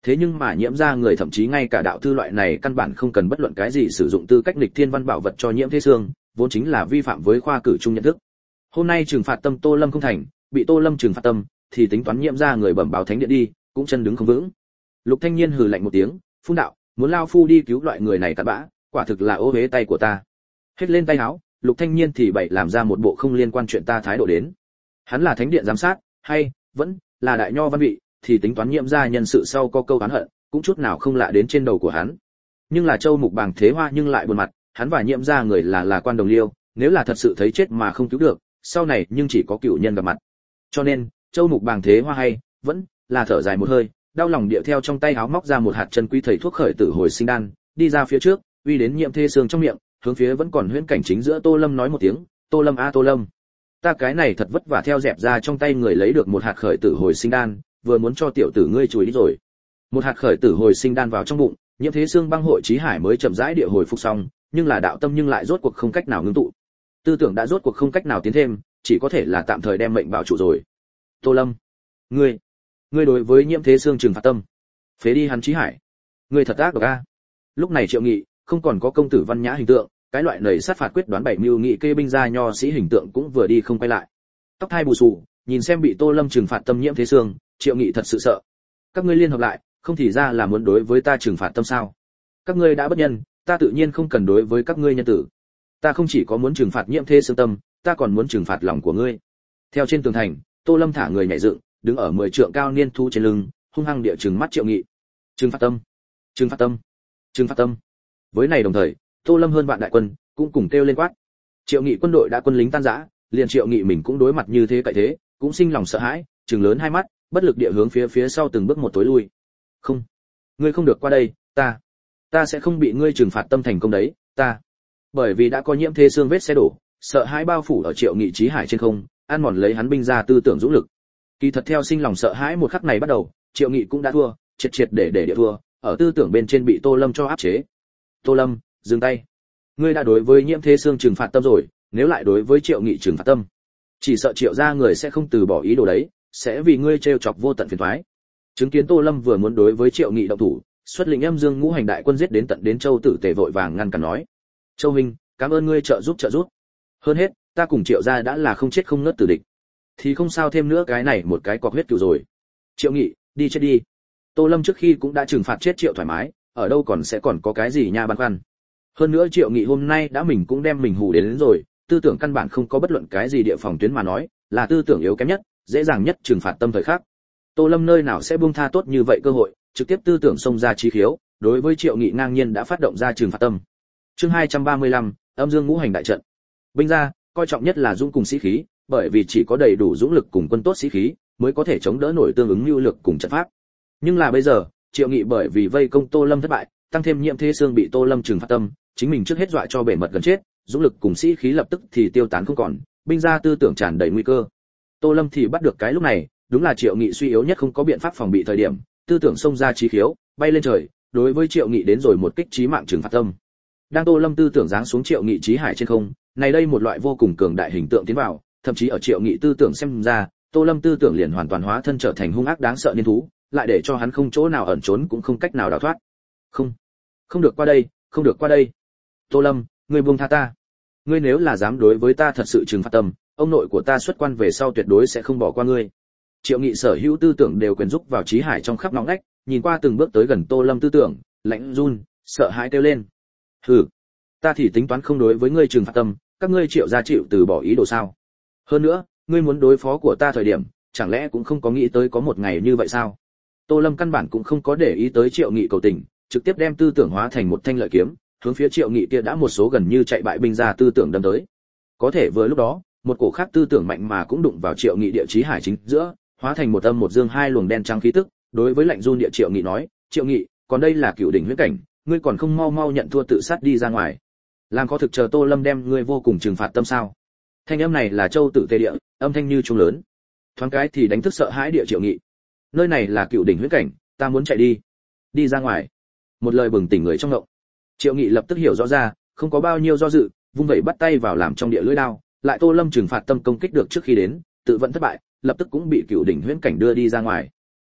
A: Thế nhưng mà nhiễm ra người thậm chí ngay cả đạo thư loại này căn bản không cần bất luận cái gì sử dụng tư cách nghịch thiên văn bảo vật cho nhiễm thế xương, vốn chính là vi phạm với khoa cử chung nhận thức. Hôm nay trừng phạt tâm Tô Lâm không thành, bị Tô Lâm trừng phạt tâm, thì tính toán nhiễm ra người bẩm báo thánh điện đi, cũng chân đứng không vững. Lục Thanh Nhiên hừ lạnh một tiếng, phun đạo, muốn lao phu đi cứu loại người này cặn bã, quả thực là ô uế tay của ta. Hết lên tay áo, Lục Thanh Nhiên thì bậy làm ra một bộ không liên quan chuyện ta thái độ đến. Hắn là thánh điện giám sát, hay vẫn là đại nho văn vị, thì tính toán nhiễm ra nhân sự sau có câu oán hận, cũng chút nào không lạ đến trên đầu của hắn. Nhưng là Châu Mục Bàng Thế Hoa nhưng lại buồn mặt, hắn và nhiễm ra người là là quan đồng liêu, nếu là thật sự thấy chết mà không cứu được, sau này nhưng chỉ có cựu nhân gặp mặt. Cho nên, Châu Mục Bàng Thế Hoa hay vẫn là thở dài một hơi, đau lòng điệu theo trong tay áo móc ra một hạt chân quý thầy thuốc khởi tử hồi sinh đan, đi ra phía trước, uy đến nhiễm thế xương trong miệng, hướng phía vẫn còn huyễn cảnh chính giữa Tô Lâm nói một tiếng, Tô Lâm a Tô Lâm, ta cái này thật vất vả theo dẹp ra trong tay người lấy được một hạt khởi tử hồi sinh đan, vừa muốn cho tiểu tử ngươi chùi đi rồi. Một hạt khởi tử hồi sinh đan vào trong bụng, nhiễm thế xương băng hội trí hải mới chậm rãi địa hồi phục xong, nhưng là đạo tâm nhưng lại rốt cuộc không cách nào ngưng tụ. Tư tưởng đã rốt cuộc không cách nào tiến thêm, chỉ có thể là tạm thời đem mệnh bảo trụ rồi. Tô Lâm, ngươi, ngươi đối với nhiễm thế xương trừng phạt tâm, phế đi hắn trí hải, ngươi thật ác độc a. Lúc này Triệu Nghị không còn có công tử văn nhã hình tượng, cái loại nảy sát phạt quyết đoán bảy mưu nghị kê binh gia nho sĩ hình tượng cũng vừa đi không quay lại. Tóc hai bù xù, nhìn xem bị Tô Lâm trừng phạt tâm nhiễm thế xương, Triệu Nghị thật sự sợ. Các ngươi liên hợp lại, không thì ra là muốn đối với ta trừng phạt tâm sao? Các ngươi đã bất nhân, ta tự nhiên không cần đối với các ngươi nhân tử. Ta không chỉ có muốn trừng phạt nhiễm thế xương tâm, ta còn muốn trừng phạt lòng của ngươi. Theo trên tường thành, Tô Lâm thả người nhảy dựng, đứng ở mười trượng cao niên thu trên lưng, hung hăng địa trừng mắt Triệu Nghị. Trừng phạt tâm, trừng phạt tâm, trừng phạt tâm. Với này đồng thời, Tô Lâm hơn vạn đại quân cũng cùng kêu lên quát. Triệu Nghị quân đội đã quân lính tan rã, liền Triệu Nghị mình cũng đối mặt như thế cậy thế, cũng sinh lòng sợ hãi, trừng lớn hai mắt, bất lực địa hướng phía phía sau từng bước một tối lui. Không, ngươi không được qua đây, ta, ta sẽ không bị ngươi trừng phạt tâm thành công đấy, ta. Bởi vì đã có nhiễm thế xương vết xe đổ, sợ hãi bao phủ ở Triệu Nghị trí hải trên không, ăn mòn lấy hắn binh ra tư tưởng dũng lực. Kỳ thật theo sinh lòng sợ hãi một khắc này bắt đầu, Triệu Nghị cũng đã thua, triệt triệt để để địa thua, ở tư tưởng bên trên bị Tô Lâm cho áp chế. Tô Lâm, dừng tay. Ngươi đã đối với nhiễm thế xương trừng phạt tâm rồi, nếu lại đối với Triệu Nghị trừng phạt tâm, chỉ sợ Triệu gia người sẽ không từ bỏ ý đồ đấy, sẽ vì ngươi trêu chọc vô tận phiền toái. Chứng kiến Tô Lâm vừa muốn đối với Triệu Nghị động thủ, xuất lĩnh Âm Dương ngũ hành đại quân giết đến tận đến Châu Tử Tề vội vàng ngăn cản nói: "Châu huynh, cảm ơn ngươi trợ giúp trợ giúp. Hơn hết, ta cùng Triệu gia đã là không chết không ngớt tử địch, thì không sao thêm nữa cái này một cái cọc huyết cừu rồi. Triệu Nghị, đi chết đi." Tô Lâm trước khi cũng đã trừng phạt chết Triệu thoải mái, ở đâu còn sẽ còn có cái gì nha băn khoăn. Hơn nữa Triệu Nghị hôm nay đã mình cũng đem mình hù đến, đến rồi, tư tưởng căn bản không có bất luận cái gì địa phòng tuyến mà nói, là tư tưởng yếu kém nhất, dễ dàng nhất trừng phạt tâm thời khắc. Tô Lâm nơi nào sẽ buông tha tốt như vậy cơ hội, trực tiếp tư tưởng xông ra chí khiếu, đối với Triệu Nghị ngang nhiên đã phát động ra trừng phạt tâm. Chương hai trăm ba mươi lăm, Âm Dương ngũ hành đại trận. Binh ra, coi trọng nhất là dũng cùng sĩ khí, bởi vì chỉ có đầy đủ dũng lực cùng quân tốt sĩ khí, mới có thể chống đỡ nổi tương ứng nhu lực cùng trận pháp. Nhưng là bây giờ, Triệu Nghị bởi vì vây công Tô Lâm thất bại, tăng thêm nhiễm thế xương bị Tô Lâm trừng phạt tâm, chính mình trước hết dọa cho bể mật gần chết, dũng lực cùng sĩ khí lập tức thì tiêu tán không còn, binh ra tư tưởng tràn đầy nguy cơ. Tô Lâm thì bắt được cái lúc này, đúng là Triệu Nghị suy yếu nhất không có biện pháp phòng bị thời điểm, tư tưởng xông ra chí khiếu, bay lên trời, đối với Triệu Nghị đến rồi một kích chí mạng trừng phạt tâm. Đang Tô Lâm tư tưởng giáng xuống Triệu Nghị chí hải trên không, này đây một loại vô cùng cường đại hình tượng tiến vào, thậm chí ở Triệu Nghị tư tưởng xem ra, Tô Lâm tư tưởng liền hoàn toàn hóa thân trở thành hung ác đáng sợ niên thú, lại để cho hắn không chỗ nào ẩn trốn cũng không cách nào đào thoát. Không, không được qua đây, không được qua đây. Tô Lâm, ngươi buông tha ta. Ngươi nếu là dám đối với ta thật sự trừng phạt tâm, ông nội của ta xuất quan về sau tuyệt đối sẽ không bỏ qua ngươi. Triệu Nghị sở hữu tư tưởng đều quyền giúp vào chí hải trong khắp ngõ ngách, nhìn qua từng bước tới gần Tô Lâm tư tưởng, lạnh run, sợ hãi kêu lên. Hừ, ta thì tính toán không đối với ngươi trừng phạt tâm, các ngươi Triệu gia chịu từ bỏ ý đồ sao? Hơn nữa, ngươi muốn đối phó của ta thời điểm, chẳng lẽ cũng không có nghĩ tới có một ngày như vậy sao? Tô Lâm căn bản cũng không có để ý tới Triệu Nghị cầu tình, trực tiếp đem tư tưởng hóa thành một thanh lợi kiếm, hướng phía Triệu Nghị kia đã một số gần như chạy bại binh ra tư tưởng đâm tới. Có thể vừa lúc đó, một cổ khác tư tưởng mạnh mà cũng đụng vào Triệu Nghị địa chí hải chính giữa, hóa thành một âm một dương hai luồng đen trắng khí tức, đối với lạnh run địa Triệu Nghị nói: "Triệu Nghị, còn đây là cựu đỉnh huyễn cảnh, ngươi còn không mau mau nhận thua tự sát đi ra ngoài. Làm có thực chờ Tô Lâm đem ngươi vô cùng trừng phạt tâm sao?" Thanh âm này là Châu Tử Tề địa, âm thanh như trung lớn. Thoáng cái thì đánh thức sợ hãi địa Triệu Nghị. Nơi này là cựu đỉnh huyễn cảnh, ta muốn chạy đi. Đi ra ngoài. Một lời bừng tỉnh người trong ngộng. Triệu Nghị lập tức hiểu rõ ra, không có bao nhiêu do dự, vung vẩy bắt tay vào làm trong địa lưỡi đao, lại Tô Lâm trừng phạt tâm công kích được trước khi đến, tự vẫn thất bại, lập tức cũng bị cựu đỉnh huyễn cảnh đưa đi ra ngoài.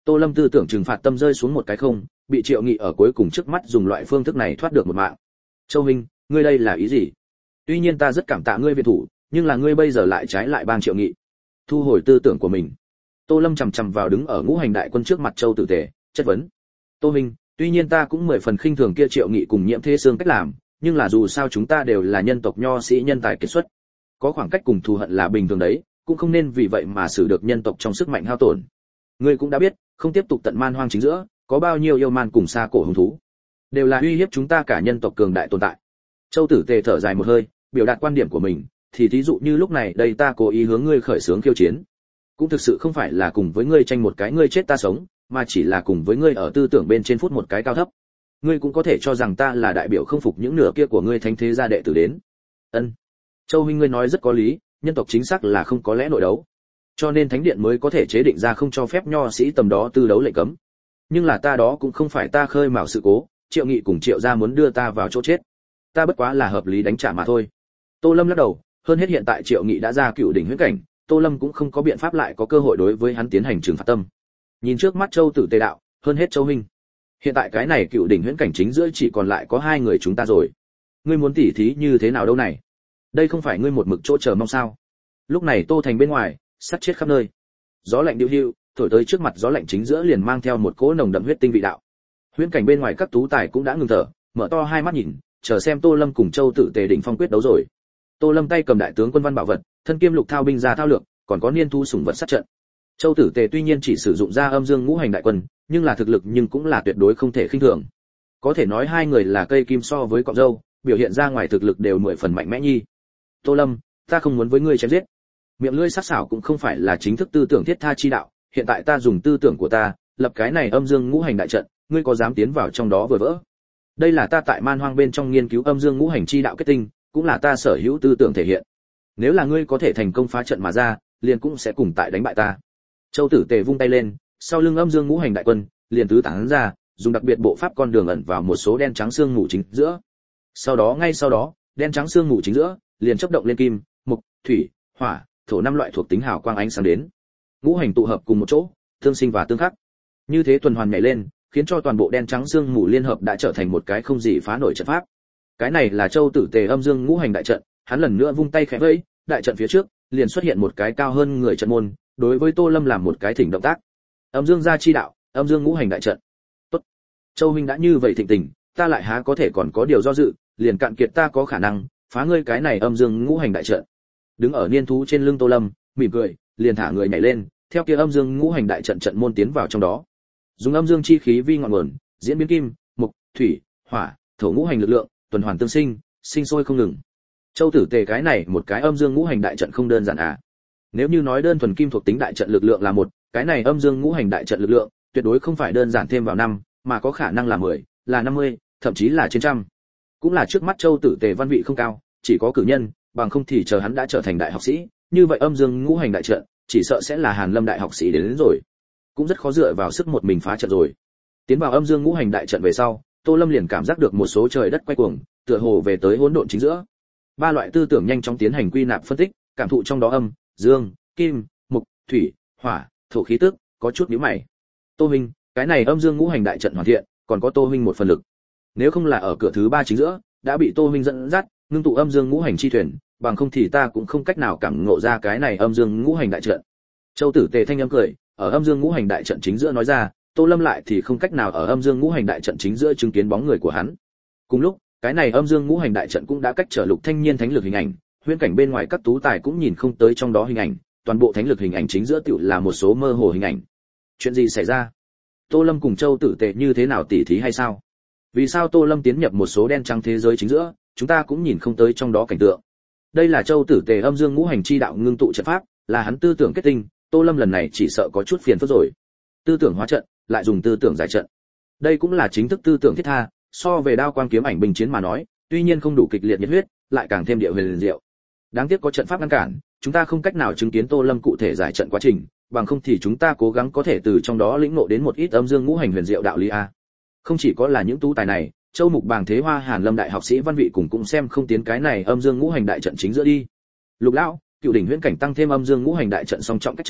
A: Tô Lâm tư tưởng trừng phạt tâm rơi xuống một cái không, bị Triệu Nghị ở cuối cùng trước mắt dùng loại phương thức này thoát được một mạng. Châu huynh, ngươi đây là ý gì? Tuy nhiên ta rất cảm tạ ngươi viện thủ, nhưng là ngươi bây giờ lại trái lại bang Triệu Nghị. Thu hồi tư tưởng của mình, Tô Lâm chằm chằm vào đứng ở ngũ hành đại quân trước mặt Châu Tử Tề, chất vấn. Tô huynh, tuy nhiên ta cũng mười phần khinh thường kia Triệu Nghị cùng Nhiễm Thế Sương cách làm, nhưng là dù sao chúng ta đều là nhân tộc nho sĩ nhân tài kiệt xuất, có khoảng cách cùng thù hận là bình thường đấy, cũng không nên vì vậy mà xử được nhân tộc trong sức mạnh hao tổn. Ngươi cũng đã biết, không tiếp tục tận man hoang chính giữa, có bao nhiêu yêu man cùng xa cổ hung thú, đều là uy hiếp chúng ta cả nhân tộc cường đại tồn tại. Châu Tử Tề thở dài một hơi, biểu đạt quan điểm của mình, thì thí dụ như lúc này đây ta cố ý hướng ngươi khởi xướng khiêu chiến, cũng thực sự không phải là cùng với ngươi tranh một cái ngươi chết ta sống, mà chỉ là cùng với ngươi ở tư tưởng bên trên phút một cái cao thấp. Ngươi cũng có thể cho rằng ta là đại biểu không phục những nửa kia của ngươi thánh thế gia đệ tử đến. Ân, Châu huynh ngươi nói rất có lý, nhân tộc chính xác là không có lẽ nội đấu, cho nên thánh điện mới có thể chế định ra không cho phép nho sĩ tầm đó tư đấu lệnh cấm. Nhưng là ta đó cũng không phải ta khơi mào sự cố, Triệu Nghị cùng Triệu gia muốn đưa ta vào chỗ chết, ta bất quá là hợp lý đánh trả mà thôi. Tô Lâm lắc đầu, hơn hết hiện tại Triệu Nghị đã ra cựu đỉnh huyễn cảnh, Tô Lâm cũng không có biện pháp lại có cơ hội đối với hắn tiến hành trừng phạt tâm. Nhìn trước mắt Châu Tử Tề đạo, hơn hết Châu huynh, hiện tại cái này cựu đỉnh huyễn cảnh chính giữa chỉ còn lại có hai người chúng ta rồi, ngươi muốn tỉ thí như thế nào đâu này? Đây không phải ngươi một mực chỗ chờ mong sao? Lúc này Tô Thành bên ngoài, sắt chết khắp nơi, gió lạnh điệu hưu thổi tới trước mặt, gió lạnh chính giữa liền mang theo một cỗ nồng đậm huyết tinh vị đạo. Huyễn cảnh bên ngoài các tú tài cũng đã ngừng thở, mở to hai mắt nhìn, chờ xem Tô Lâm cùng Châu Tử Tề đỉnh phong quyết đấu rồi. Tô Lâm tay cầm đại tướng quân văn bảo vật, thân kiêm lục thao binh ra thao lược, còn có niên thu sủng vật sát trận. Châu Tử Tề tuy nhiên chỉ sử dụng ra âm dương ngũ hành đại quân, nhưng là thực lực nhưng cũng là tuyệt đối không thể khinh thường. Có thể nói hai người là cây kim so với cọng râu, biểu hiện ra ngoài thực lực đều mười phần mạnh mẽ nhi. Tô Lâm, ta không muốn với ngươi chém giết. Miệng lưỡi sắc sảo cũng không phải là chính thức tư tưởng thiết tha chi đạo, hiện tại ta dùng tư tưởng của ta, lập cái này âm dương ngũ hành đại trận, ngươi có dám tiến vào trong đó vừa vỡ? Đây là ta tại man hoang bên trong nghiên cứu âm dương ngũ hành chi đạo kết tinh, cũng là ta sở hữu tư tưởng thể hiện. Nếu là ngươi có thể thành công phá trận mà ra, liền cũng sẽ cùng tại đánh bại ta. Châu Tử Tề vung tay lên, sau lưng âm dương ngũ hành đại quân liền tứ tán ra, dùng đặc biệt bộ pháp con đường ẩn vào một số đen trắng xương mù chính giữa. Sau đó ngay sau đó, đen trắng xương mù chính giữa liền chớp động lên kim, mộc, thủy, hỏa, thổ năm loại thuộc tính hào quang ánh sáng đến. Ngũ hành tụ hợp cùng một chỗ, tương sinh và tương khắc. Như thế tuần hoàn nhảy lên, khiến cho toàn bộ đen trắng xương mù liên hợp đã trở thành một cái không gì phá nổi trận pháp. Cái này là Châu Tử Tề âm dương ngũ hành đại trận, hắn lần nữa vung tay khẽ vẫy, đại trận phía trước liền xuất hiện một cái cao hơn người trận môn, đối với Tô Lâm làm một cái thỉnh động tác. Âm dương gia chi đạo, âm dương ngũ hành đại trận. Tốt. Châu huynh đã như vậy thịnh tình, ta lại há có thể còn có điều do dự, liền cạn kiệt ta có khả năng phá ngươi cái này âm dương ngũ hành đại trận. Đứng ở niên thú trên lưng Tô Lâm, mỉm cười, liền thả người nhảy lên, theo kia âm dương ngũ hành đại trận trận môn tiến vào trong đó. Dùng âm dương chi khí vi ngọn nguồn, diễn biến kim, mộc, thủy, hỏa, thổ ngũ hành lực lượng, tuần hoàn tương sinh, sinh sôi không ngừng. Châu Tử Tề cái này một cái âm dương ngũ hành đại trận không đơn giản à? Nếu như nói đơn thuần kim thuộc tính đại trận lực lượng là một, cái này âm dương ngũ hành đại trận lực lượng tuyệt đối không phải đơn giản thêm vào năm, mà có khả năng là mười, là năm mươi, thậm chí là trên trăm. Cũng là trước mắt Châu Tử Tề văn vị không cao, chỉ có cử nhân, bằng không thì chờ hắn đã trở thành đại học sĩ, như vậy âm dương ngũ hành đại trận chỉ sợ sẽ là Hàn Lâm đại học sĩ đến, đến rồi, cũng rất khó dựa vào sức một mình phá trận rồi. Tiến vào âm dương ngũ hành đại trận về sau, Tô Lâm liền cảm giác được một số trời đất quay cuồng, tựa hồ về tới hỗn độn chính giữa. Ba loại tư tưởng nhanh chóng tiến hành quy nạp phân tích, cảm thụ trong đó âm, dương, kim, mộc, thủy, hỏa, thổ khí tức, có chút nhíu mày. Tô huynh, cái này âm dương ngũ hành đại trận hoàn thiện, còn có Tô huynh một phần lực. Nếu không là ở cửa thứ ba chính giữa, đã bị Tô huynh dẫn dắt, ngưng tụ âm dương ngũ hành chi thuyền, bằng không thì ta cũng không cách nào cảm ngộ ra cái này âm dương ngũ hành đại trận. Châu Tử Tề thanh âm cười, ở âm dương ngũ hành đại trận chính giữa nói ra, Tô Lâm lại thì không cách nào ở âm dương ngũ hành đại trận chính giữa chứng kiến bóng người của hắn. Cùng lúc, cái này âm dương ngũ hành đại trận cũng đã cách trở Lục Thanh Niên thánh lực hình ảnh, huyễn cảnh bên ngoài các tú tài cũng nhìn không tới trong đó hình ảnh, toàn bộ thánh lực hình ảnh chính giữa tiểu là một số mơ hồ hình ảnh. Chuyện gì xảy ra? Tô Lâm cùng Châu Tử Tề như thế nào tỉ thí hay sao? Vì sao Tô Lâm tiến nhập một số đen trắng thế giới chính giữa, chúng ta cũng nhìn không tới trong đó cảnh tượng? Đây là Châu Tử Tề âm dương ngũ hành chi đạo ngưng tụ trận pháp, là hắn tư tưởng kết tinh, Tô Lâm lần này chỉ sợ có chút phiền phức rồi. Tư tưởng hóa trận, lại dùng tư tưởng giải trận. Đây cũng là chính thức tư tưởng thiết tha, so về đao quang kiếm ảnh bình chiến mà nói, tuy nhiên không đủ kịch liệt nhiệt huyết, lại càng thêm địa huyền diệu. Đáng tiếc có trận pháp ngăn cản, chúng ta không cách nào chứng kiến Tô Lâm cụ thể giải trận quá trình, bằng không thì chúng ta cố gắng có thể từ trong đó lĩnh ngộ đến một ít âm dương ngũ hành huyền diệu đạo lý a. Không chỉ có là những tú tài này, Châu Mục Bàng Thế Hoa Hàn Lâm đại học sĩ văn vị cùng cũng xem không tiến cái này âm dương ngũ hành đại trận chính giữa đi. Lục lão, cựu đỉnh huyễn cảnh tăng thêm âm dương ngũ hành đại trận song trọng cách trở,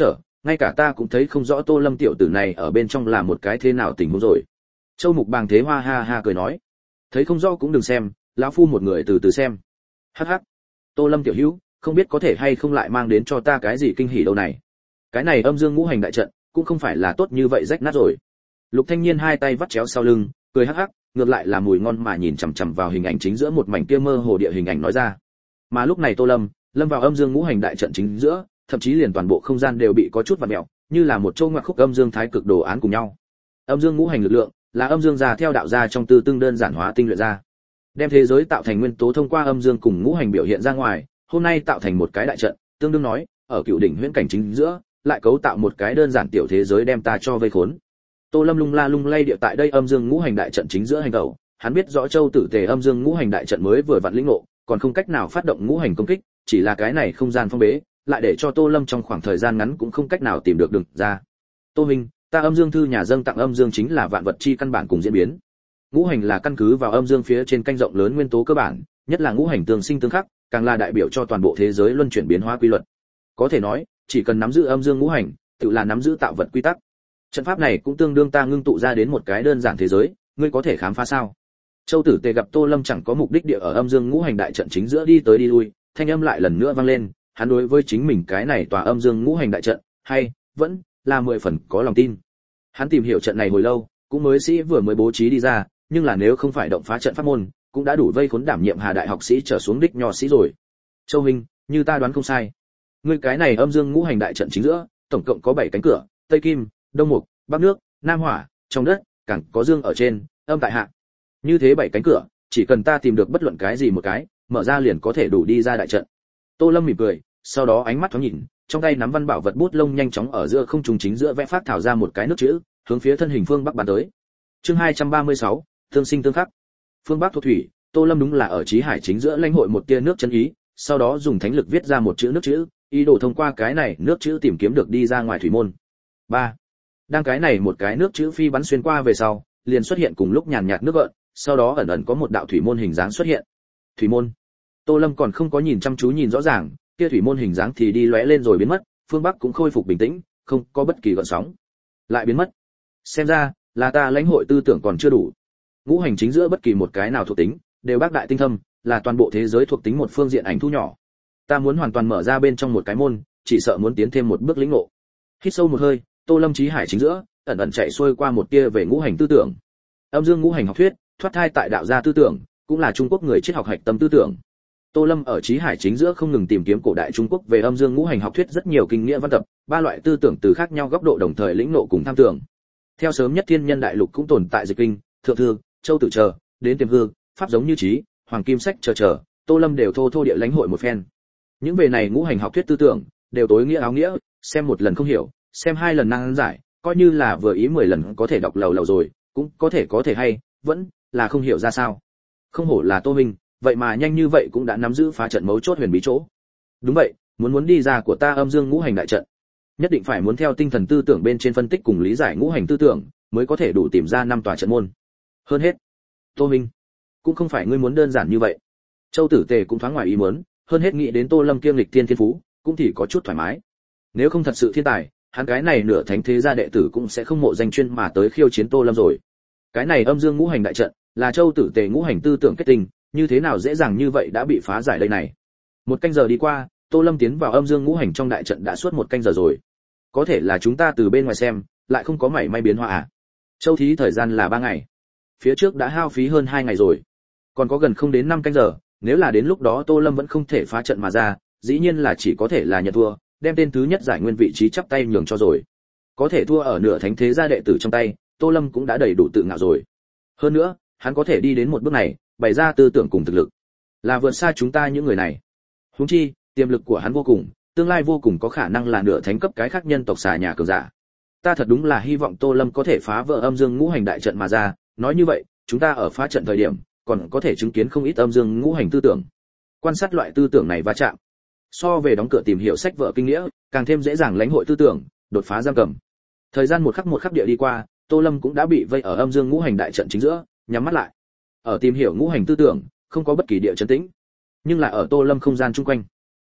A: ngay cả ta cũng thấy không rõ Tô Lâm tiểu tử này ở bên trong là một cái thế nào tình huống rồi. Châu Mục Bàng Thế Hoa ha ha cười nói, thấy không rõ cũng đừng xem, lão phu một người từ từ xem. Hắc hắc. Tô Lâm tiểu hữu, không biết có thể hay không lại mang đến cho ta cái gì kinh hỉ đâu này. Cái này âm dương ngũ hành đại trận cũng không phải là tốt như vậy rách nát rồi. Lục Thanh Niên hai tay vắt chéo sau lưng, cười hắc hắc, ngược lại là mùi ngon mà nhìn chằm chằm vào hình ảnh chính giữa một mảnh kia mơ hồ địa hình ảnh nói ra. Mà lúc này Tô Lâm, lâm vào âm dương ngũ hành đại trận chính giữa, thậm chí liền toàn bộ không gian đều bị có chút vặn mèo, như là một châu ngoặc khúc âm dương thái cực đồ án cùng nhau. Âm dương ngũ hành lực lượng là âm dương gia theo đạo gia trong tư tương đơn giản hóa tinh luyện ra, đem thế giới tạo thành nguyên tố thông qua âm dương cùng ngũ hành biểu hiện ra ngoài, hôm nay tạo thành một cái đại trận, tương đương nói, ở cựu đỉnh huyễn cảnh chính giữa, lại cấu tạo một cái đơn giản tiểu thế giới đem ta cho vây khốn. Tô Lâm lung la lung lay địa tại đây âm dương ngũ hành đại trận chính giữa hành tẩu, hắn biết rõ Châu Tử Tề âm dương ngũ hành đại trận mới vừa vặn lĩnh ngộ, còn không cách nào phát động ngũ hành công kích, chỉ là cái này không gian phong bế, lại để cho Tô Lâm trong khoảng thời gian ngắn cũng không cách nào tìm được đường ra. Tô Minh, ta âm dương thư nhà dâng tặng âm dương chính là vạn vật chi căn bản cùng diễn biến. Ngũ hành là căn cứ vào âm dương phía trên canh rộng lớn nguyên tố cơ bản, nhất là ngũ hành tương sinh tương khắc, càng là đại biểu cho toàn bộ thế giới luân chuyển biến hóa quy luật. Có thể nói, chỉ cần nắm giữ âm dương ngũ hành, tự là nắm giữ tạo vật quy tắc. Trận pháp này cũng tương đương ta ngưng tụ ra đến một cái đơn giản thế giới, ngươi có thể khám phá sao? Châu Tử Tề gặp Tô Lâm chẳng có mục đích địa ở âm dương ngũ hành đại trận chính giữa đi tới đi lui, thanh âm lại lần nữa vang lên, hắn đối với chính mình cái này tòa âm dương ngũ hành đại trận, hay vẫn là mười phần có lòng tin. Hắn tìm hiểu trận này hồi lâu, cũng mới sĩ vừa mới bố trí đi ra, nhưng là nếu không phải động phá trận pháp môn, cũng đã đủ vây khốn đảm nhiệm Hà đại học sĩ trở xuống đích nho sĩ rồi. Châu huynh, như ta đoán không sai, ngươi cái này âm dương ngũ hành đại trận chính giữa, tổng cộng có bảy cánh cửa, Tây Kim, Đông Mục, Bắc Nước, Nam Hỏa, trong đất, càng có dương ở trên, âm tại hạ. Như thế bảy cánh cửa, chỉ cần ta tìm được bất luận cái gì một cái, mở ra liền có thể đủ đi ra đại trận. Tô Lâm mỉm cười, sau đó ánh mắt thoáng nhìn, trong tay nắm văn bảo vật bút lông nhanh chóng ở giữa không trung chính giữa vẽ phát thảo ra một cái nước chữ, hướng phía thân hình phương bắc bắn tới. Chương hai trăm ba mươi sáu, tương sinh tương khắc. Phương Bắc thuộc thủy, Tô Lâm đúng là ở chí hải chính giữa lãnh hội một tia nước chân ý, sau đó dùng thánh lực viết ra một chữ nước chữ, ý đồ thông qua cái này nước chữ tìm kiếm được đi ra ngoài thủy môn. ba. Đang cái này một cái nước chữ phi bắn xuyên qua về sau, liền xuất hiện cùng lúc nhàn nhạt nước gợn, sau đó ẩn ẩn có một đạo thủy môn hình dáng xuất hiện. Thủy môn. Tô Lâm còn không có nhìn chăm chú nhìn rõ ràng, kia thủy môn hình dáng thì đi lóe lên rồi biến mất, phương Bắc cũng khôi phục bình tĩnh, không có bất kỳ gợn sóng. Lại biến mất. Xem ra, là ta lãnh hội tư tưởng còn chưa đủ. Ngũ hành chính giữa bất kỳ một cái nào thuộc tính, đều bác đại tinh thâm, là toàn bộ thế giới thuộc tính một phương diện ảnh thu nhỏ. Ta muốn hoàn toàn mở ra bên trong một cái môn, chỉ sợ muốn tiến thêm một bước lĩnh ngộ. Hít sâu một hơi, Tô Lâm chí hải chính giữa, ẩn ẩn chạy xuôi qua một tia về ngũ hành tư tưởng. Âm dương ngũ hành học thuyết, thoát thai tại đạo gia tư tưởng, cũng là Trung Quốc người triết học hạch tâm tư tưởng. Tô Lâm ở chí hải chính giữa không ngừng tìm kiếm cổ đại Trung Quốc về âm dương ngũ hành học thuyết rất nhiều kinh nghĩa văn tập, ba loại tư tưởng từ khác nhau góc độ đồng thời lĩnh ngộ cùng tham tưởng. Theo sớm nhất thiên nhân đại lục cũng tồn tại dịch kinh, thượng thư, châu tử chờ, đến tiềm hương, pháp giống như trí, hoàng kim sách chờ chờ, Tô Lâm đều thô thô địa lãnh hội một phen. Những về này ngũ hành học thuyết tư tưởng, đều tối nghĩa áo nghĩa, xem một lần không hiểu, xem hai lần năng giải, coi như là vừa ý mười lần có thể đọc lầu lầu rồi, cũng có thể có thể hay, vẫn là không hiểu ra sao. Không hổ là Tô Minh, vậy mà nhanh như vậy cũng đã nắm giữ phá trận mấu chốt huyền bí chỗ. Đúng vậy, muốn muốn đi ra của ta âm dương ngũ hành đại trận, nhất định phải muốn theo tinh thần tư tưởng bên trên phân tích cùng lý giải ngũ hành tư tưởng, mới có thể đủ tìm ra năm tòa trận môn. Hơn hết, Tô Minh, cũng không phải ngươi muốn đơn giản như vậy. Châu Tử Tề cũng thoáng ngoài ý muốn, hơn hết nghĩ đến Tô Lâm kiêm lịch thiên thiên phú, cũng thì có chút thoải mái. Nếu không thật sự thiên tài, hắn cái này nửa thánh thế gia đệ tử cũng sẽ không mộ danh chuyên mà tới khiêu chiến Tô Lâm rồi. Cái này âm dương ngũ hành đại trận, là Châu Tử Tề ngũ hành tư tưởng kết tinh, như thế nào dễ dàng như vậy đã bị phá giải đây này. Một canh giờ đi qua, Tô Lâm tiến vào âm dương ngũ hành trong đại trận đã suốt một canh giờ rồi. Có thể là chúng ta từ bên ngoài xem, lại không có mảy may biến hóa à? Châu thí thời gian là ba ngày, phía trước đã hao phí hơn hai ngày rồi, còn có gần không đến năm canh giờ, nếu là đến lúc đó Tô Lâm vẫn không thể phá trận mà ra, dĩ nhiên là chỉ có thể là nhận thua, đem tên thứ nhất giải nguyên vị trí chắp tay nhường cho rồi. Có thể thua ở nửa thánh thế gia đệ tử trong tay, Tô Lâm cũng đã đầy đủ tự ngạo rồi. Hơn nữa, hắn có thể đi đến một bước này, bày ra tư tưởng cùng thực lực, là vượt xa chúng ta những người này. Huống chi, tiềm lực của hắn vô cùng, tương lai vô cùng có khả năng là nửa thánh cấp cái khác nhân tộc xà nhà cường giả. Ta thật đúng là hy vọng Tô Lâm có thể phá vỡ âm dương ngũ hành đại trận mà ra, nói như vậy, chúng ta ở phá trận thời điểm, còn có thể chứng kiến không ít âm dương ngũ hành tư tưởng. Quan sát loại tư tưởng này va chạm, so về đóng cửa tìm hiểu sách vở kinh nghĩa, càng thêm dễ dàng lãnh hội tư tưởng, đột phá giam cầm. Thời gian một khắc một khắc địa đi qua, Tô Lâm cũng đã bị vây ở âm dương ngũ hành đại trận chính giữa, nhắm mắt lại. Ở tìm hiểu ngũ hành tư tưởng, không có bất kỳ địa chấn tĩnh, nhưng là ở Tô Lâm không gian chung quanh,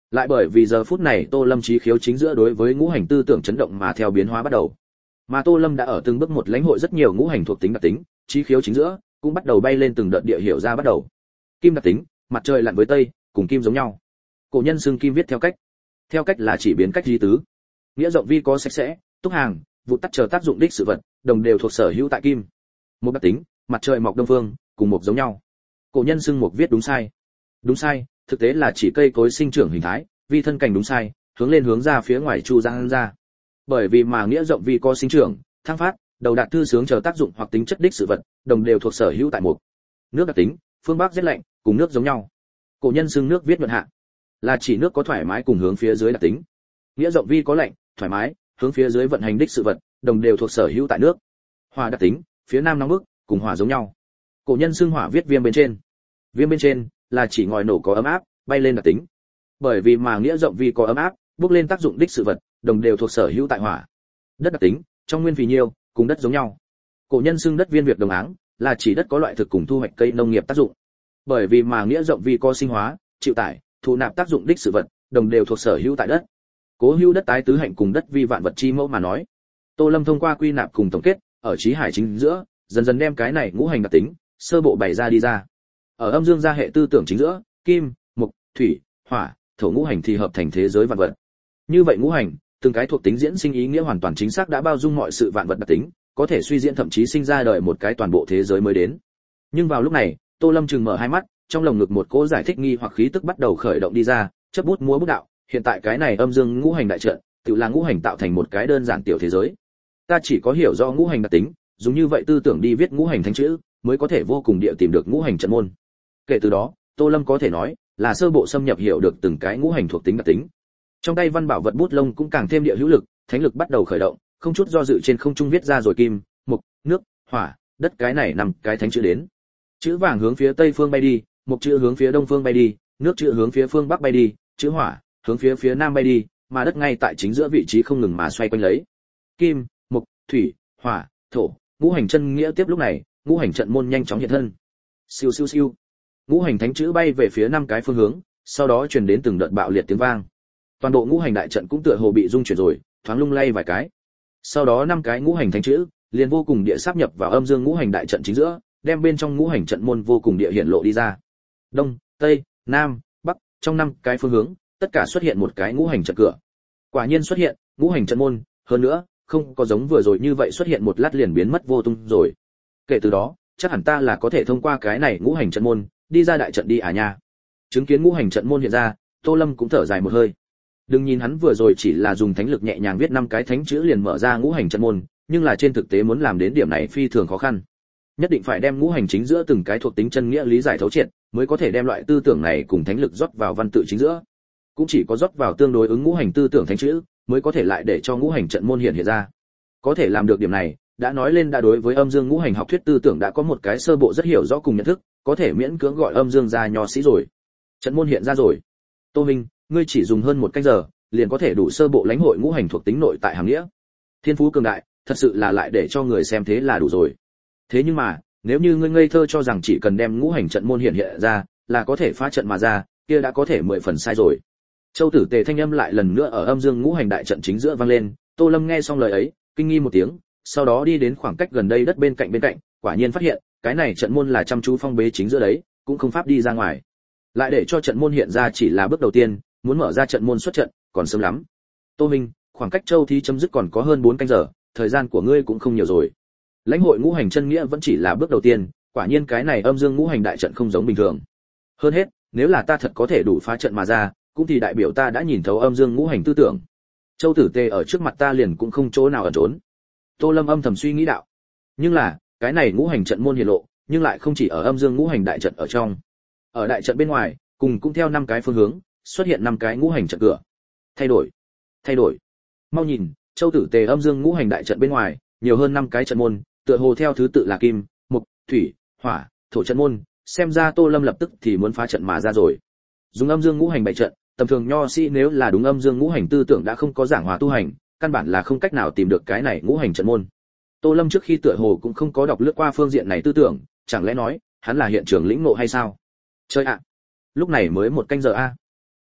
A: Lại bởi vì giờ phút này Tô Lâm trí khiếu chính giữa đối với ngũ hành tư tưởng chấn động mà theo biến hóa bắt đầu. Mà Tô Lâm đã ở từng bước một lãnh hội rất nhiều ngũ hành thuộc tính đặc tính, trí khiếu chính giữa cũng bắt đầu bay lên từng đợt địa hiểu ra bắt đầu. Kim đặc tính, mặt trời lặn với tây, cùng kim giống nhau. Cổ nhân xưng kim viết theo cách. Theo cách là chỉ biến cách di tứ. Nghĩa rộng vi có sạch sẽ, túc hàng, vụ tắc chờ tác dụng đích sự vật, đồng đều thuộc sở hữu tại kim. Một đặc tính, mặt trời mọc đông phương, cùng một giống nhau. Cổ nhân xưng một viết đúng sai. Đúng sai, thực tế là chỉ cây cối sinh trưởng hình thái, vi thân cảnh đúng sai, hướng lên hướng ra phía ngoài chu ra ra. Bởi vì mà nghĩa rộng vi có sinh trưởng, thăng phát, đầu đạt thư sướng chờ tác dụng hoặc tính chất đích sự vật, đồng đều thuộc sở hữu tại một. Nước đặc tính, phương bắc rét lạnh, cùng nước giống nhau. Cổ nhân xưng nước viết nhuận hạ, là chỉ nước có thoải mái cùng hướng phía dưới đặc tính. Nghĩa rộng vi có lạnh, thoải mái, hướng phía dưới vận hành đích sự vật, đồng đều thuộc sở hữu tại nước. Hỏa đặc tính, phía nam nóng bức, cùng hỏa giống nhau. Cổ nhân xưng hỏa viết viêm bên trên. Viêm bên trên là chỉ ngòi nổ có ấm áp, bay lên đặc tính. Bởi vì mà nghĩa rộng vi có ấm áp, bước lên tác dụng đích sự vật, đồng đều thuộc sở hữu tại hỏa. Đất đặc tính, trong nguyên phì nhiêu, cùng đất giống nhau. Cổ nhân xưng đất viên việc đồng áng, là chỉ đất có loại thực cùng thu hoạch cây nông nghiệp tác dụng. Bởi vì mà nghĩa rộng vi có sinh hóa, chịu tải, thụ nạp tác dụng đích sự vật, đồng đều thuộc sở hữu tại đất. Cố hữu đất tái tứ hạnh cùng đất vi vạn vật chi mẫu mà nói. Tô Lâm thông qua quy nạp cùng tổng kết, ở trí hải chính giữa, dần dần đem cái này ngũ hành đặc tính, sơ bộ bày ra đi ra. Ở âm dương gia hệ tư tưởng chính giữa, kim, mộc, thủy, hỏa, thổ ngũ hành thì hợp thành thế giới vạn vật. Như vậy ngũ hành, từng cái thuộc tính diễn sinh ý nghĩa hoàn toàn chính xác đã bao dung mọi sự vạn vật đặc tính, có thể suy diễn thậm chí sinh ra đời một cái toàn bộ thế giới mới đến. Nhưng vào lúc này, Tô Lâm chừng mở hai mắt, trong lồng ngực một cỗ giải thích nghi hoặc khí tức bắt đầu khởi động đi ra, chấp bút múa bút đạo, hiện tại cái này âm dương ngũ hành đại trận, tự là ngũ hành tạo thành một cái đơn giản tiểu thế giới. Ta chỉ có hiểu rõ ngũ hành đặc tính, dùng như vậy tư tưởng đi viết ngũ hành thánh chữ, mới có thể vô cùng địa tìm được ngũ hành trận môn. Kể từ đó, Tô Lâm có thể nói là sơ bộ xâm nhập hiểu được từng cái ngũ hành thuộc tính đặc tính. Trong tay văn bảo vật bút lông cũng càng thêm địa hữu lực, thánh lực bắt đầu khởi động, không chút do dự trên không trung viết ra rồi kim, mộc, nước, hỏa, đất cái này nằm cái thánh chữ đến. Chữ vàng hướng phía tây phương bay đi, mộc chữ hướng phía đông phương bay đi, nước chữ hướng phía phương bắc bay đi, chữ hỏa hướng phía phía nam bay đi, mà đất ngay tại chính giữa vị trí không ngừng mà xoay quanh lấy. Kim, mộc, thủy, hỏa, thổ, ngũ hành chân nghĩa tiếp lúc này, ngũ hành trận môn nhanh chóng hiện thân. Siêu siêu siêu. Ngũ hành thánh chữ bay về phía năm cái phương hướng, sau đó truyền đến từng đợt bạo liệt tiếng vang. Toàn bộ ngũ hành đại trận cũng tựa hồ bị rung chuyển rồi, thoáng lung lay vài cái. Sau đó năm cái ngũ hành thánh chữ liền vô cùng địa sáp nhập vào âm dương ngũ hành đại trận chính giữa, đem bên trong ngũ hành trận môn vô cùng địa hiện lộ đi ra. Đông, tây, nam, bắc, trong năm cái phương hướng, tất cả xuất hiện một cái ngũ hành trận cửa. Quả nhiên xuất hiện ngũ hành trận môn, hơn nữa, không có giống vừa rồi như vậy xuất hiện một lát liền biến mất vô tung rồi. Kể từ đó, chắc hẳn ta là có thể thông qua cái này ngũ hành trận môn, đi ra đại trận đi à nha. Chứng kiến ngũ hành trận môn hiện ra, Tô Lâm cũng thở dài một hơi. Đừng nhìn hắn vừa rồi chỉ là dùng thánh lực nhẹ nhàng viết năm cái thánh chữ liền mở ra ngũ hành trận môn, nhưng là trên thực tế muốn làm đến điểm này phi thường khó khăn. Nhất định phải đem ngũ hành chính giữa từng cái thuộc tính chân nghĩa lý giải thấu triệt, mới có thể đem loại tư tưởng này cùng thánh lực rót vào văn tự chính giữa. Cũng chỉ có rót vào tương đối ứng ngũ hành tư tưởng thánh chữ, mới có thể lại để cho ngũ hành trận môn hiện hiện ra. Có thể làm được điểm này, đã nói lên đã đối với âm dương ngũ hành học thuyết tư tưởng đã có một cái sơ bộ rất hiểu rõ cùng nhận thức, có thể miễn cưỡng gọi âm dương gia nho sĩ rồi. Trận môn hiện ra rồi. Tô Minh, ngươi chỉ dùng hơn một canh giờ, liền có thể đủ sơ bộ lãnh hội ngũ hành thuộc tính nội tại hàm nghĩa. Thiên phú cường đại, thật sự là lại để cho người xem thế là đủ rồi. Thế nhưng mà, nếu như ngươi ngây thơ cho rằng chỉ cần đem ngũ hành trận môn hiện hiện ra, là có thể phá trận mà ra, kia đã có thể mười phần sai rồi. Châu Tử Tề thanh âm lại lần nữa ở âm dương ngũ hành đại trận chính giữa vang lên, Tô Lâm nghe xong lời ấy, kinh nghi một tiếng, sau đó đi đến khoảng cách gần đây đất bên cạnh bên cạnh, quả nhiên phát hiện, cái này trận môn là chăm chú phong bế chính giữa đấy, cũng không pháp đi ra ngoài. Lại để cho trận môn hiện ra chỉ là bước đầu tiên, muốn mở ra trận môn xuất trận, còn sớm lắm. Tô Minh, khoảng cách Châu Thí chấm dứt còn có hơn bốn canh giờ, thời gian của ngươi cũng không nhiều rồi. Lãnh hội ngũ hành chân nghĩa vẫn chỉ là bước đầu tiên, quả nhiên cái này âm dương ngũ hành đại trận không giống bình thường. Hơn hết, nếu là ta thật có thể đủ phá trận mà ra, cũng thì đại biểu ta đã nhìn thấu âm dương ngũ hành tư tưởng. Châu Tử Tề ở trước mặt ta liền cũng không chỗ nào ẩn trốn. Tô Lâm âm thầm suy nghĩ đạo. Nhưng là, cái này ngũ hành trận môn hiển lộ, nhưng lại không chỉ ở âm dương ngũ hành đại trận ở trong. Ở đại trận bên ngoài, cùng cũng theo năm cái phương hướng, xuất hiện năm cái ngũ hành trận cửa. Thay đổi, thay đổi. Mau nhìn, Châu Tử Tề âm dương ngũ hành đại trận bên ngoài, nhiều hơn năm cái trận môn, tựa hồ theo thứ tự là kim, mộc, thủy, hỏa, thổ trận môn, xem ra Tô Lâm lập tức thì muốn phá trận mà ra rồi. Dùng âm dương ngũ hành bày trận, tầm thường nho sĩ nếu là đúng âm dương ngũ hành tư tưởng đã không có giảng hòa tu hành, căn bản là không cách nào tìm được cái này ngũ hành trận môn. Tô Lâm trước khi tựa hồ cũng không có đọc lướt qua phương diện này tư tưởng, chẳng lẽ nói, hắn là hiện trường lĩnh ngộ hay sao? Chơi ạ. Lúc này mới một canh giờ a.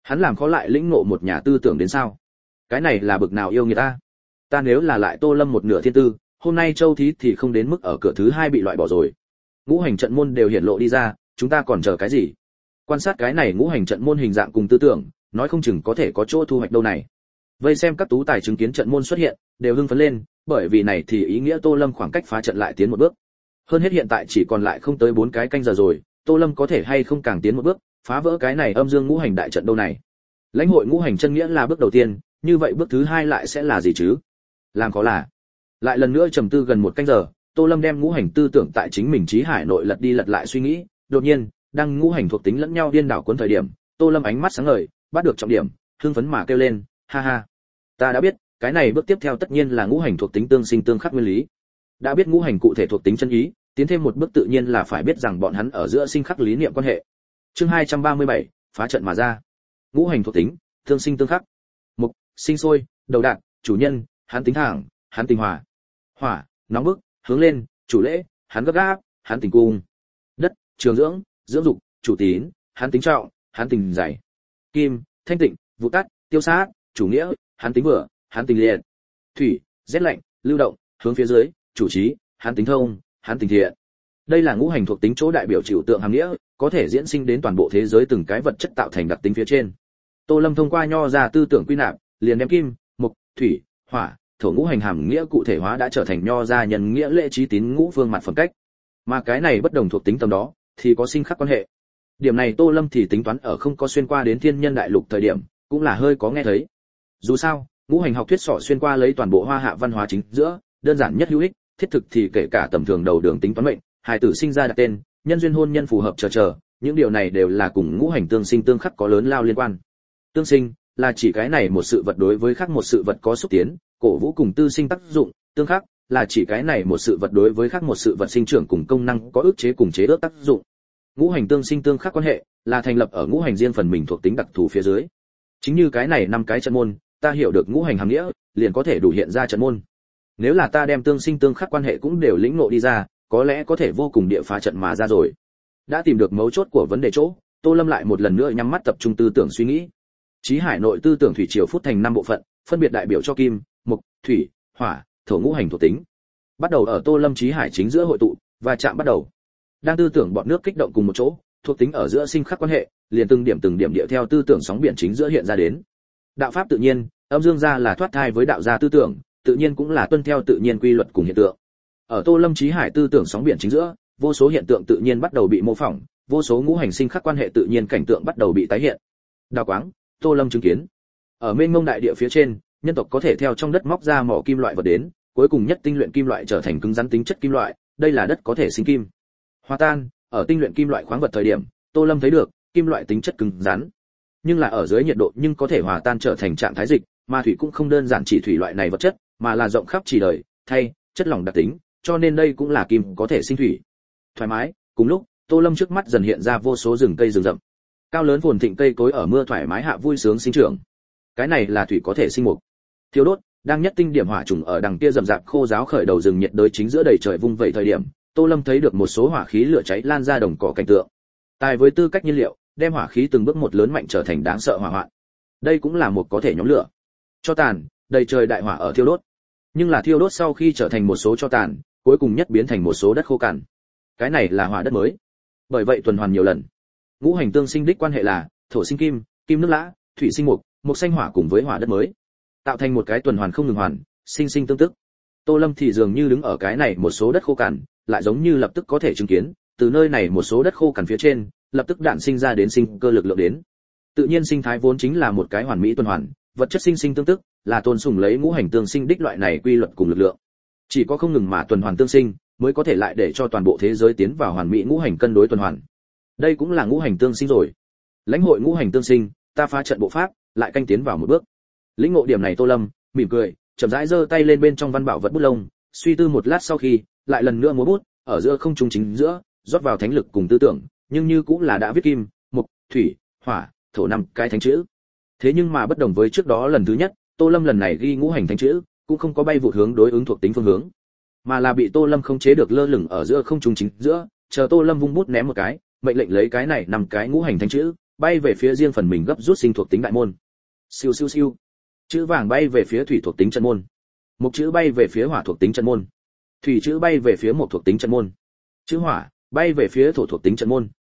A: Hắn làm khó lại lĩnh ngộ một nhà tư tưởng đến sao? Cái này là bực nào yêu người ta? Ta nếu là lại Tô Lâm một nửa thiên tư, hôm nay Châu Thí thì không đến mức ở cửa thứ hai bị loại bỏ rồi. Ngũ hành trận môn đều hiển lộ đi ra, chúng ta còn chờ cái gì? Quan sát cái này ngũ hành trận môn hình dạng cùng tư tưởng, nói không chừng có thể có chỗ thu hoạch đâu này. Vây xem các tú tài chứng kiến trận môn xuất hiện, đều hưng phấn lên, bởi vì này thì ý nghĩa Tô Lâm khoảng cách phá trận lại tiến một bước. Hơn hết hiện tại chỉ còn lại không tới bốn cái canh giờ rồi, Tô Lâm có thể hay không càng tiến một bước, phá vỡ cái này âm dương ngũ hành đại trận đâu này. Lãnh hội ngũ hành chân nghĩa là bước đầu tiên, như vậy bước thứ hai lại sẽ là gì chứ? Làm có là. Lại lần nữa trầm tư gần một canh giờ, Tô Lâm đem ngũ hành tư tưởng tại chính mình trí hải nội lật đi lật lại suy nghĩ, đột nhiên, đang ngũ hành thuộc tính lẫn nhau điên đảo cuốn thời điểm, Tô Lâm ánh mắt sáng ngời, bắt được trọng điểm, hưng phấn mà kêu lên, ha ha. Ta đã biết, cái này bước tiếp theo tất nhiên là ngũ hành thuộc tính tương sinh tương khắc nguyên lý. Đã biết ngũ hành cụ thể thuộc tính chân ý, tiến thêm một bước tự nhiên là phải biết rằng bọn hắn ở giữa sinh khắc lý niệm quan hệ. Chương hai trăm ba mươi bảy, phá trận mà ra. Ngũ hành thuộc tính, tương sinh tương khắc. Mục, sinh sôi, đầu đạn, chủ nhân, hắn tính thẳng, hắn tình hòa. Hỏa, nóng bức, hướng lên, chủ lễ, hắn gấp gáp, hắn tình cung. Đất, trường dưỡng, dưỡng dục, chủ tín, hắn tính trọng, hắn tình dày. Kim, thanh tịnh, vụ tắt, tiêu sát, chủ nghĩa, hắn tính vừa, hắn tình liệt. Thủy, rét lạnh, lưu động, hướng phía dưới, chủ trí, hắn tính thông, hắn tình thiện. Đây là ngũ hành thuộc tính chỗ đại biểu chịu tượng hàm nghĩa, có thể diễn sinh đến toàn bộ thế giới từng cái vật chất tạo thành đặc tính phía trên. Tô Lâm thông qua nho ra tư tưởng quy nạp, liền đem kim, mộc, thủy, hỏa, thổ ngũ hành hàm nghĩa cụ thể hóa đã trở thành nho ra nhân nghĩa lễ trí tín ngũ phương mặt phẩm cách. Mà cái này bất đồng thuộc tính tầm đó thì có sinh khắc quan hệ. Điểm này Tô Lâm thì tính toán ở không có xuyên qua đến thiên nhân đại lục thời điểm, cũng là hơi có nghe thấy. Dù sao, ngũ hành học thuyết sọ xuyên qua lấy toàn bộ hoa hạ văn hóa chính giữa, đơn giản nhất hữu ích, thiết thực thì kể cả tầm thường đầu đường tính toán mệnh, hài tử sinh ra đặt tên, nhân duyên hôn nhân phù hợp chờ chờ, những điều này đều là cùng ngũ hành tương sinh tương khắc có lớn lao liên quan. Tương sinh là chỉ cái này một sự vật đối với khác một sự vật có xúc tiến, cổ vũ cùng tư sinh tác dụng, tương khắc là chỉ cái này một sự vật đối với khác một sự vật sinh trưởng cùng công năng có ức chế cùng chế ước tác dụng. Ngũ hành tương sinh tương khắc quan hệ là thành lập ở ngũ hành riêng phần mình thuộc tính đặc thù phía dưới. Chính như cái này năm cái trận môn, ta hiểu được ngũ hành hàm nghĩa, liền có thể đủ hiện ra trận môn. Nếu là ta đem tương sinh tương khắc quan hệ cũng đều lĩnh ngộ đi ra, có lẽ có thể vô cùng địa phá trận mà ra rồi. Đã tìm được mấu chốt của vấn đề chỗ, Tô Lâm lại một lần nữa nhắm mắt tập trung tư tưởng suy nghĩ. Chí hải nội tư tưởng thủy triều phút thành năm bộ phận, phân biệt đại biểu cho kim, mộc, thủy, hỏa, thổ ngũ hành thuộc tính. Bắt đầu ở Tô Lâm chí hải chính giữa hội tụ, và chạm bắt đầu. Đang tư tưởng bọn nước kích động cùng một chỗ, thuộc tính ở giữa sinh khắc quan hệ, liền từng điểm từng điểm địa theo tư tưởng sóng biển chính giữa hiện ra đến. Đạo pháp tự nhiên, âm dương gia là thoát thai với đạo gia tư tưởng, tự nhiên cũng là tuân theo tự nhiên quy luật cùng hiện tượng. Ở Tô Lâm chí hải tư tưởng sóng biển chính giữa, vô số hiện tượng tự nhiên bắt đầu bị mô phỏng, vô số ngũ hành sinh khắc quan hệ tự nhiên cảnh tượng bắt đầu bị tái hiện. Đào quáng, Tô Lâm chứng kiến. Ở mênh mông đại địa phía trên, nhân tộc có thể theo trong đất móc ra mỏ kim loại vật đến, cuối cùng nhất tinh luyện kim loại trở thành cứng rắn tính chất kim loại, đây là đất có thể sinh kim. Hòa tan, ở tinh luyện kim loại khoáng vật thời điểm, Tô Lâm thấy được kim loại tính chất cứng rắn, nhưng là ở dưới nhiệt độ nhưng có thể hòa tan trở thành trạng thái dịch, mà thủy cũng không đơn giản chỉ thủy loại này vật chất, mà là rộng khắp chỉ đời, thay, chất lỏng đặc tính, cho nên đây cũng là kim có thể sinh thủy. Thoải mái, cùng lúc, Tô Lâm trước mắt dần hiện ra vô số rừng cây rừng rậm. Cao lớn phồn thịnh cây cối ở mưa thoải mái hạ vui sướng sinh trưởng. Cái này là thủy có thể sinh mục. Thiêu đốt, đang nhất tinh điểm hỏa trùng ở đằng kia rậm rạp khô ráo khởi đầu rừng nhiệt đới chính giữa đầy trời vung vẩy thời điểm, Tô Lâm thấy được một số hỏa khí lửa cháy lan ra đồng cỏ cảnh tượng. Tài với tư cách nhiên liệu, đem hỏa khí từng bước một lớn mạnh trở thành đáng sợ hỏa hoạn. Đây cũng là một có thể nhóm lửa. Cho tàn, đầy trời đại hỏa ở thiêu đốt. Nhưng là thiêu đốt sau khi trở thành một số cho tàn, cuối cùng nhất biến thành một số đất khô cằn. Cái này là hỏa đất mới. Bởi vậy tuần hoàn nhiều lần. Ngũ hành tương sinh đích quan hệ là thổ sinh kim, kim nước lã, thủy sinh mộc, mộc sinh hỏa cùng với hỏa đất mới, tạo thành một cái tuần hoàn không ngừng hoàn, sinh sinh tương tức. Tô Lâm thì dường như đứng ở cái này một số đất khô cằn, lại giống như lập tức có thể chứng kiến, từ nơi này một số đất khô cằn phía trên, lập tức đạn sinh ra đến sinh cơ lực lượng đến. Tự nhiên sinh thái vốn chính là một cái hoàn mỹ tuần hoàn, vật chất sinh sinh tương tức, là tôn sùng lấy ngũ hành tương sinh đích loại này quy luật cùng lực lượng. Chỉ có không ngừng mà tuần hoàn tương sinh, mới có thể lại để cho toàn bộ thế giới tiến vào hoàn mỹ ngũ hành cân đối tuần hoàn. Đây cũng là ngũ hành tương sinh rồi. Lãnh hội ngũ hành tương sinh, ta phá trận bộ pháp, lại canh tiến vào một bước. Lĩnh ngộ điểm này Tô Lâm mỉm cười, chậm rãi giơ tay lên bên trong văn bảo vật bút lông, suy tư một lát sau khi, lại lần nữa múa bút, ở giữa không trung chính giữa, rót vào thánh lực cùng tư tưởng, nhưng như cũng là đã viết kim, mộc, thủy, hỏa, thổ năm cái thánh chữ. Thế nhưng mà bất đồng với trước đó lần thứ nhất, Tô Lâm lần này ghi ngũ hành thánh chữ, cũng không có bay vụt hướng đối ứng thuộc tính phương hướng, mà là bị Tô Lâm không chế được lơ lửng ở giữa không trung chính giữa, chờ Tô Lâm vung bút ném một cái, mệnh lệnh lấy cái này nằm cái ngũ hành thánh chữ, bay về phía riêng phần mình gấp rút sinh thuộc tính đại môn. Siêu siêu siêu. Chữ vàng bay về phía thủy thuộc tính trận môn. Mục chữ bay về phía hỏa thuộc tính trận môn. Thủy chữ bay về phía mộc thuộc tính trận môn. Chữ hỏa bay về phía thổ thuộc tính trận môn.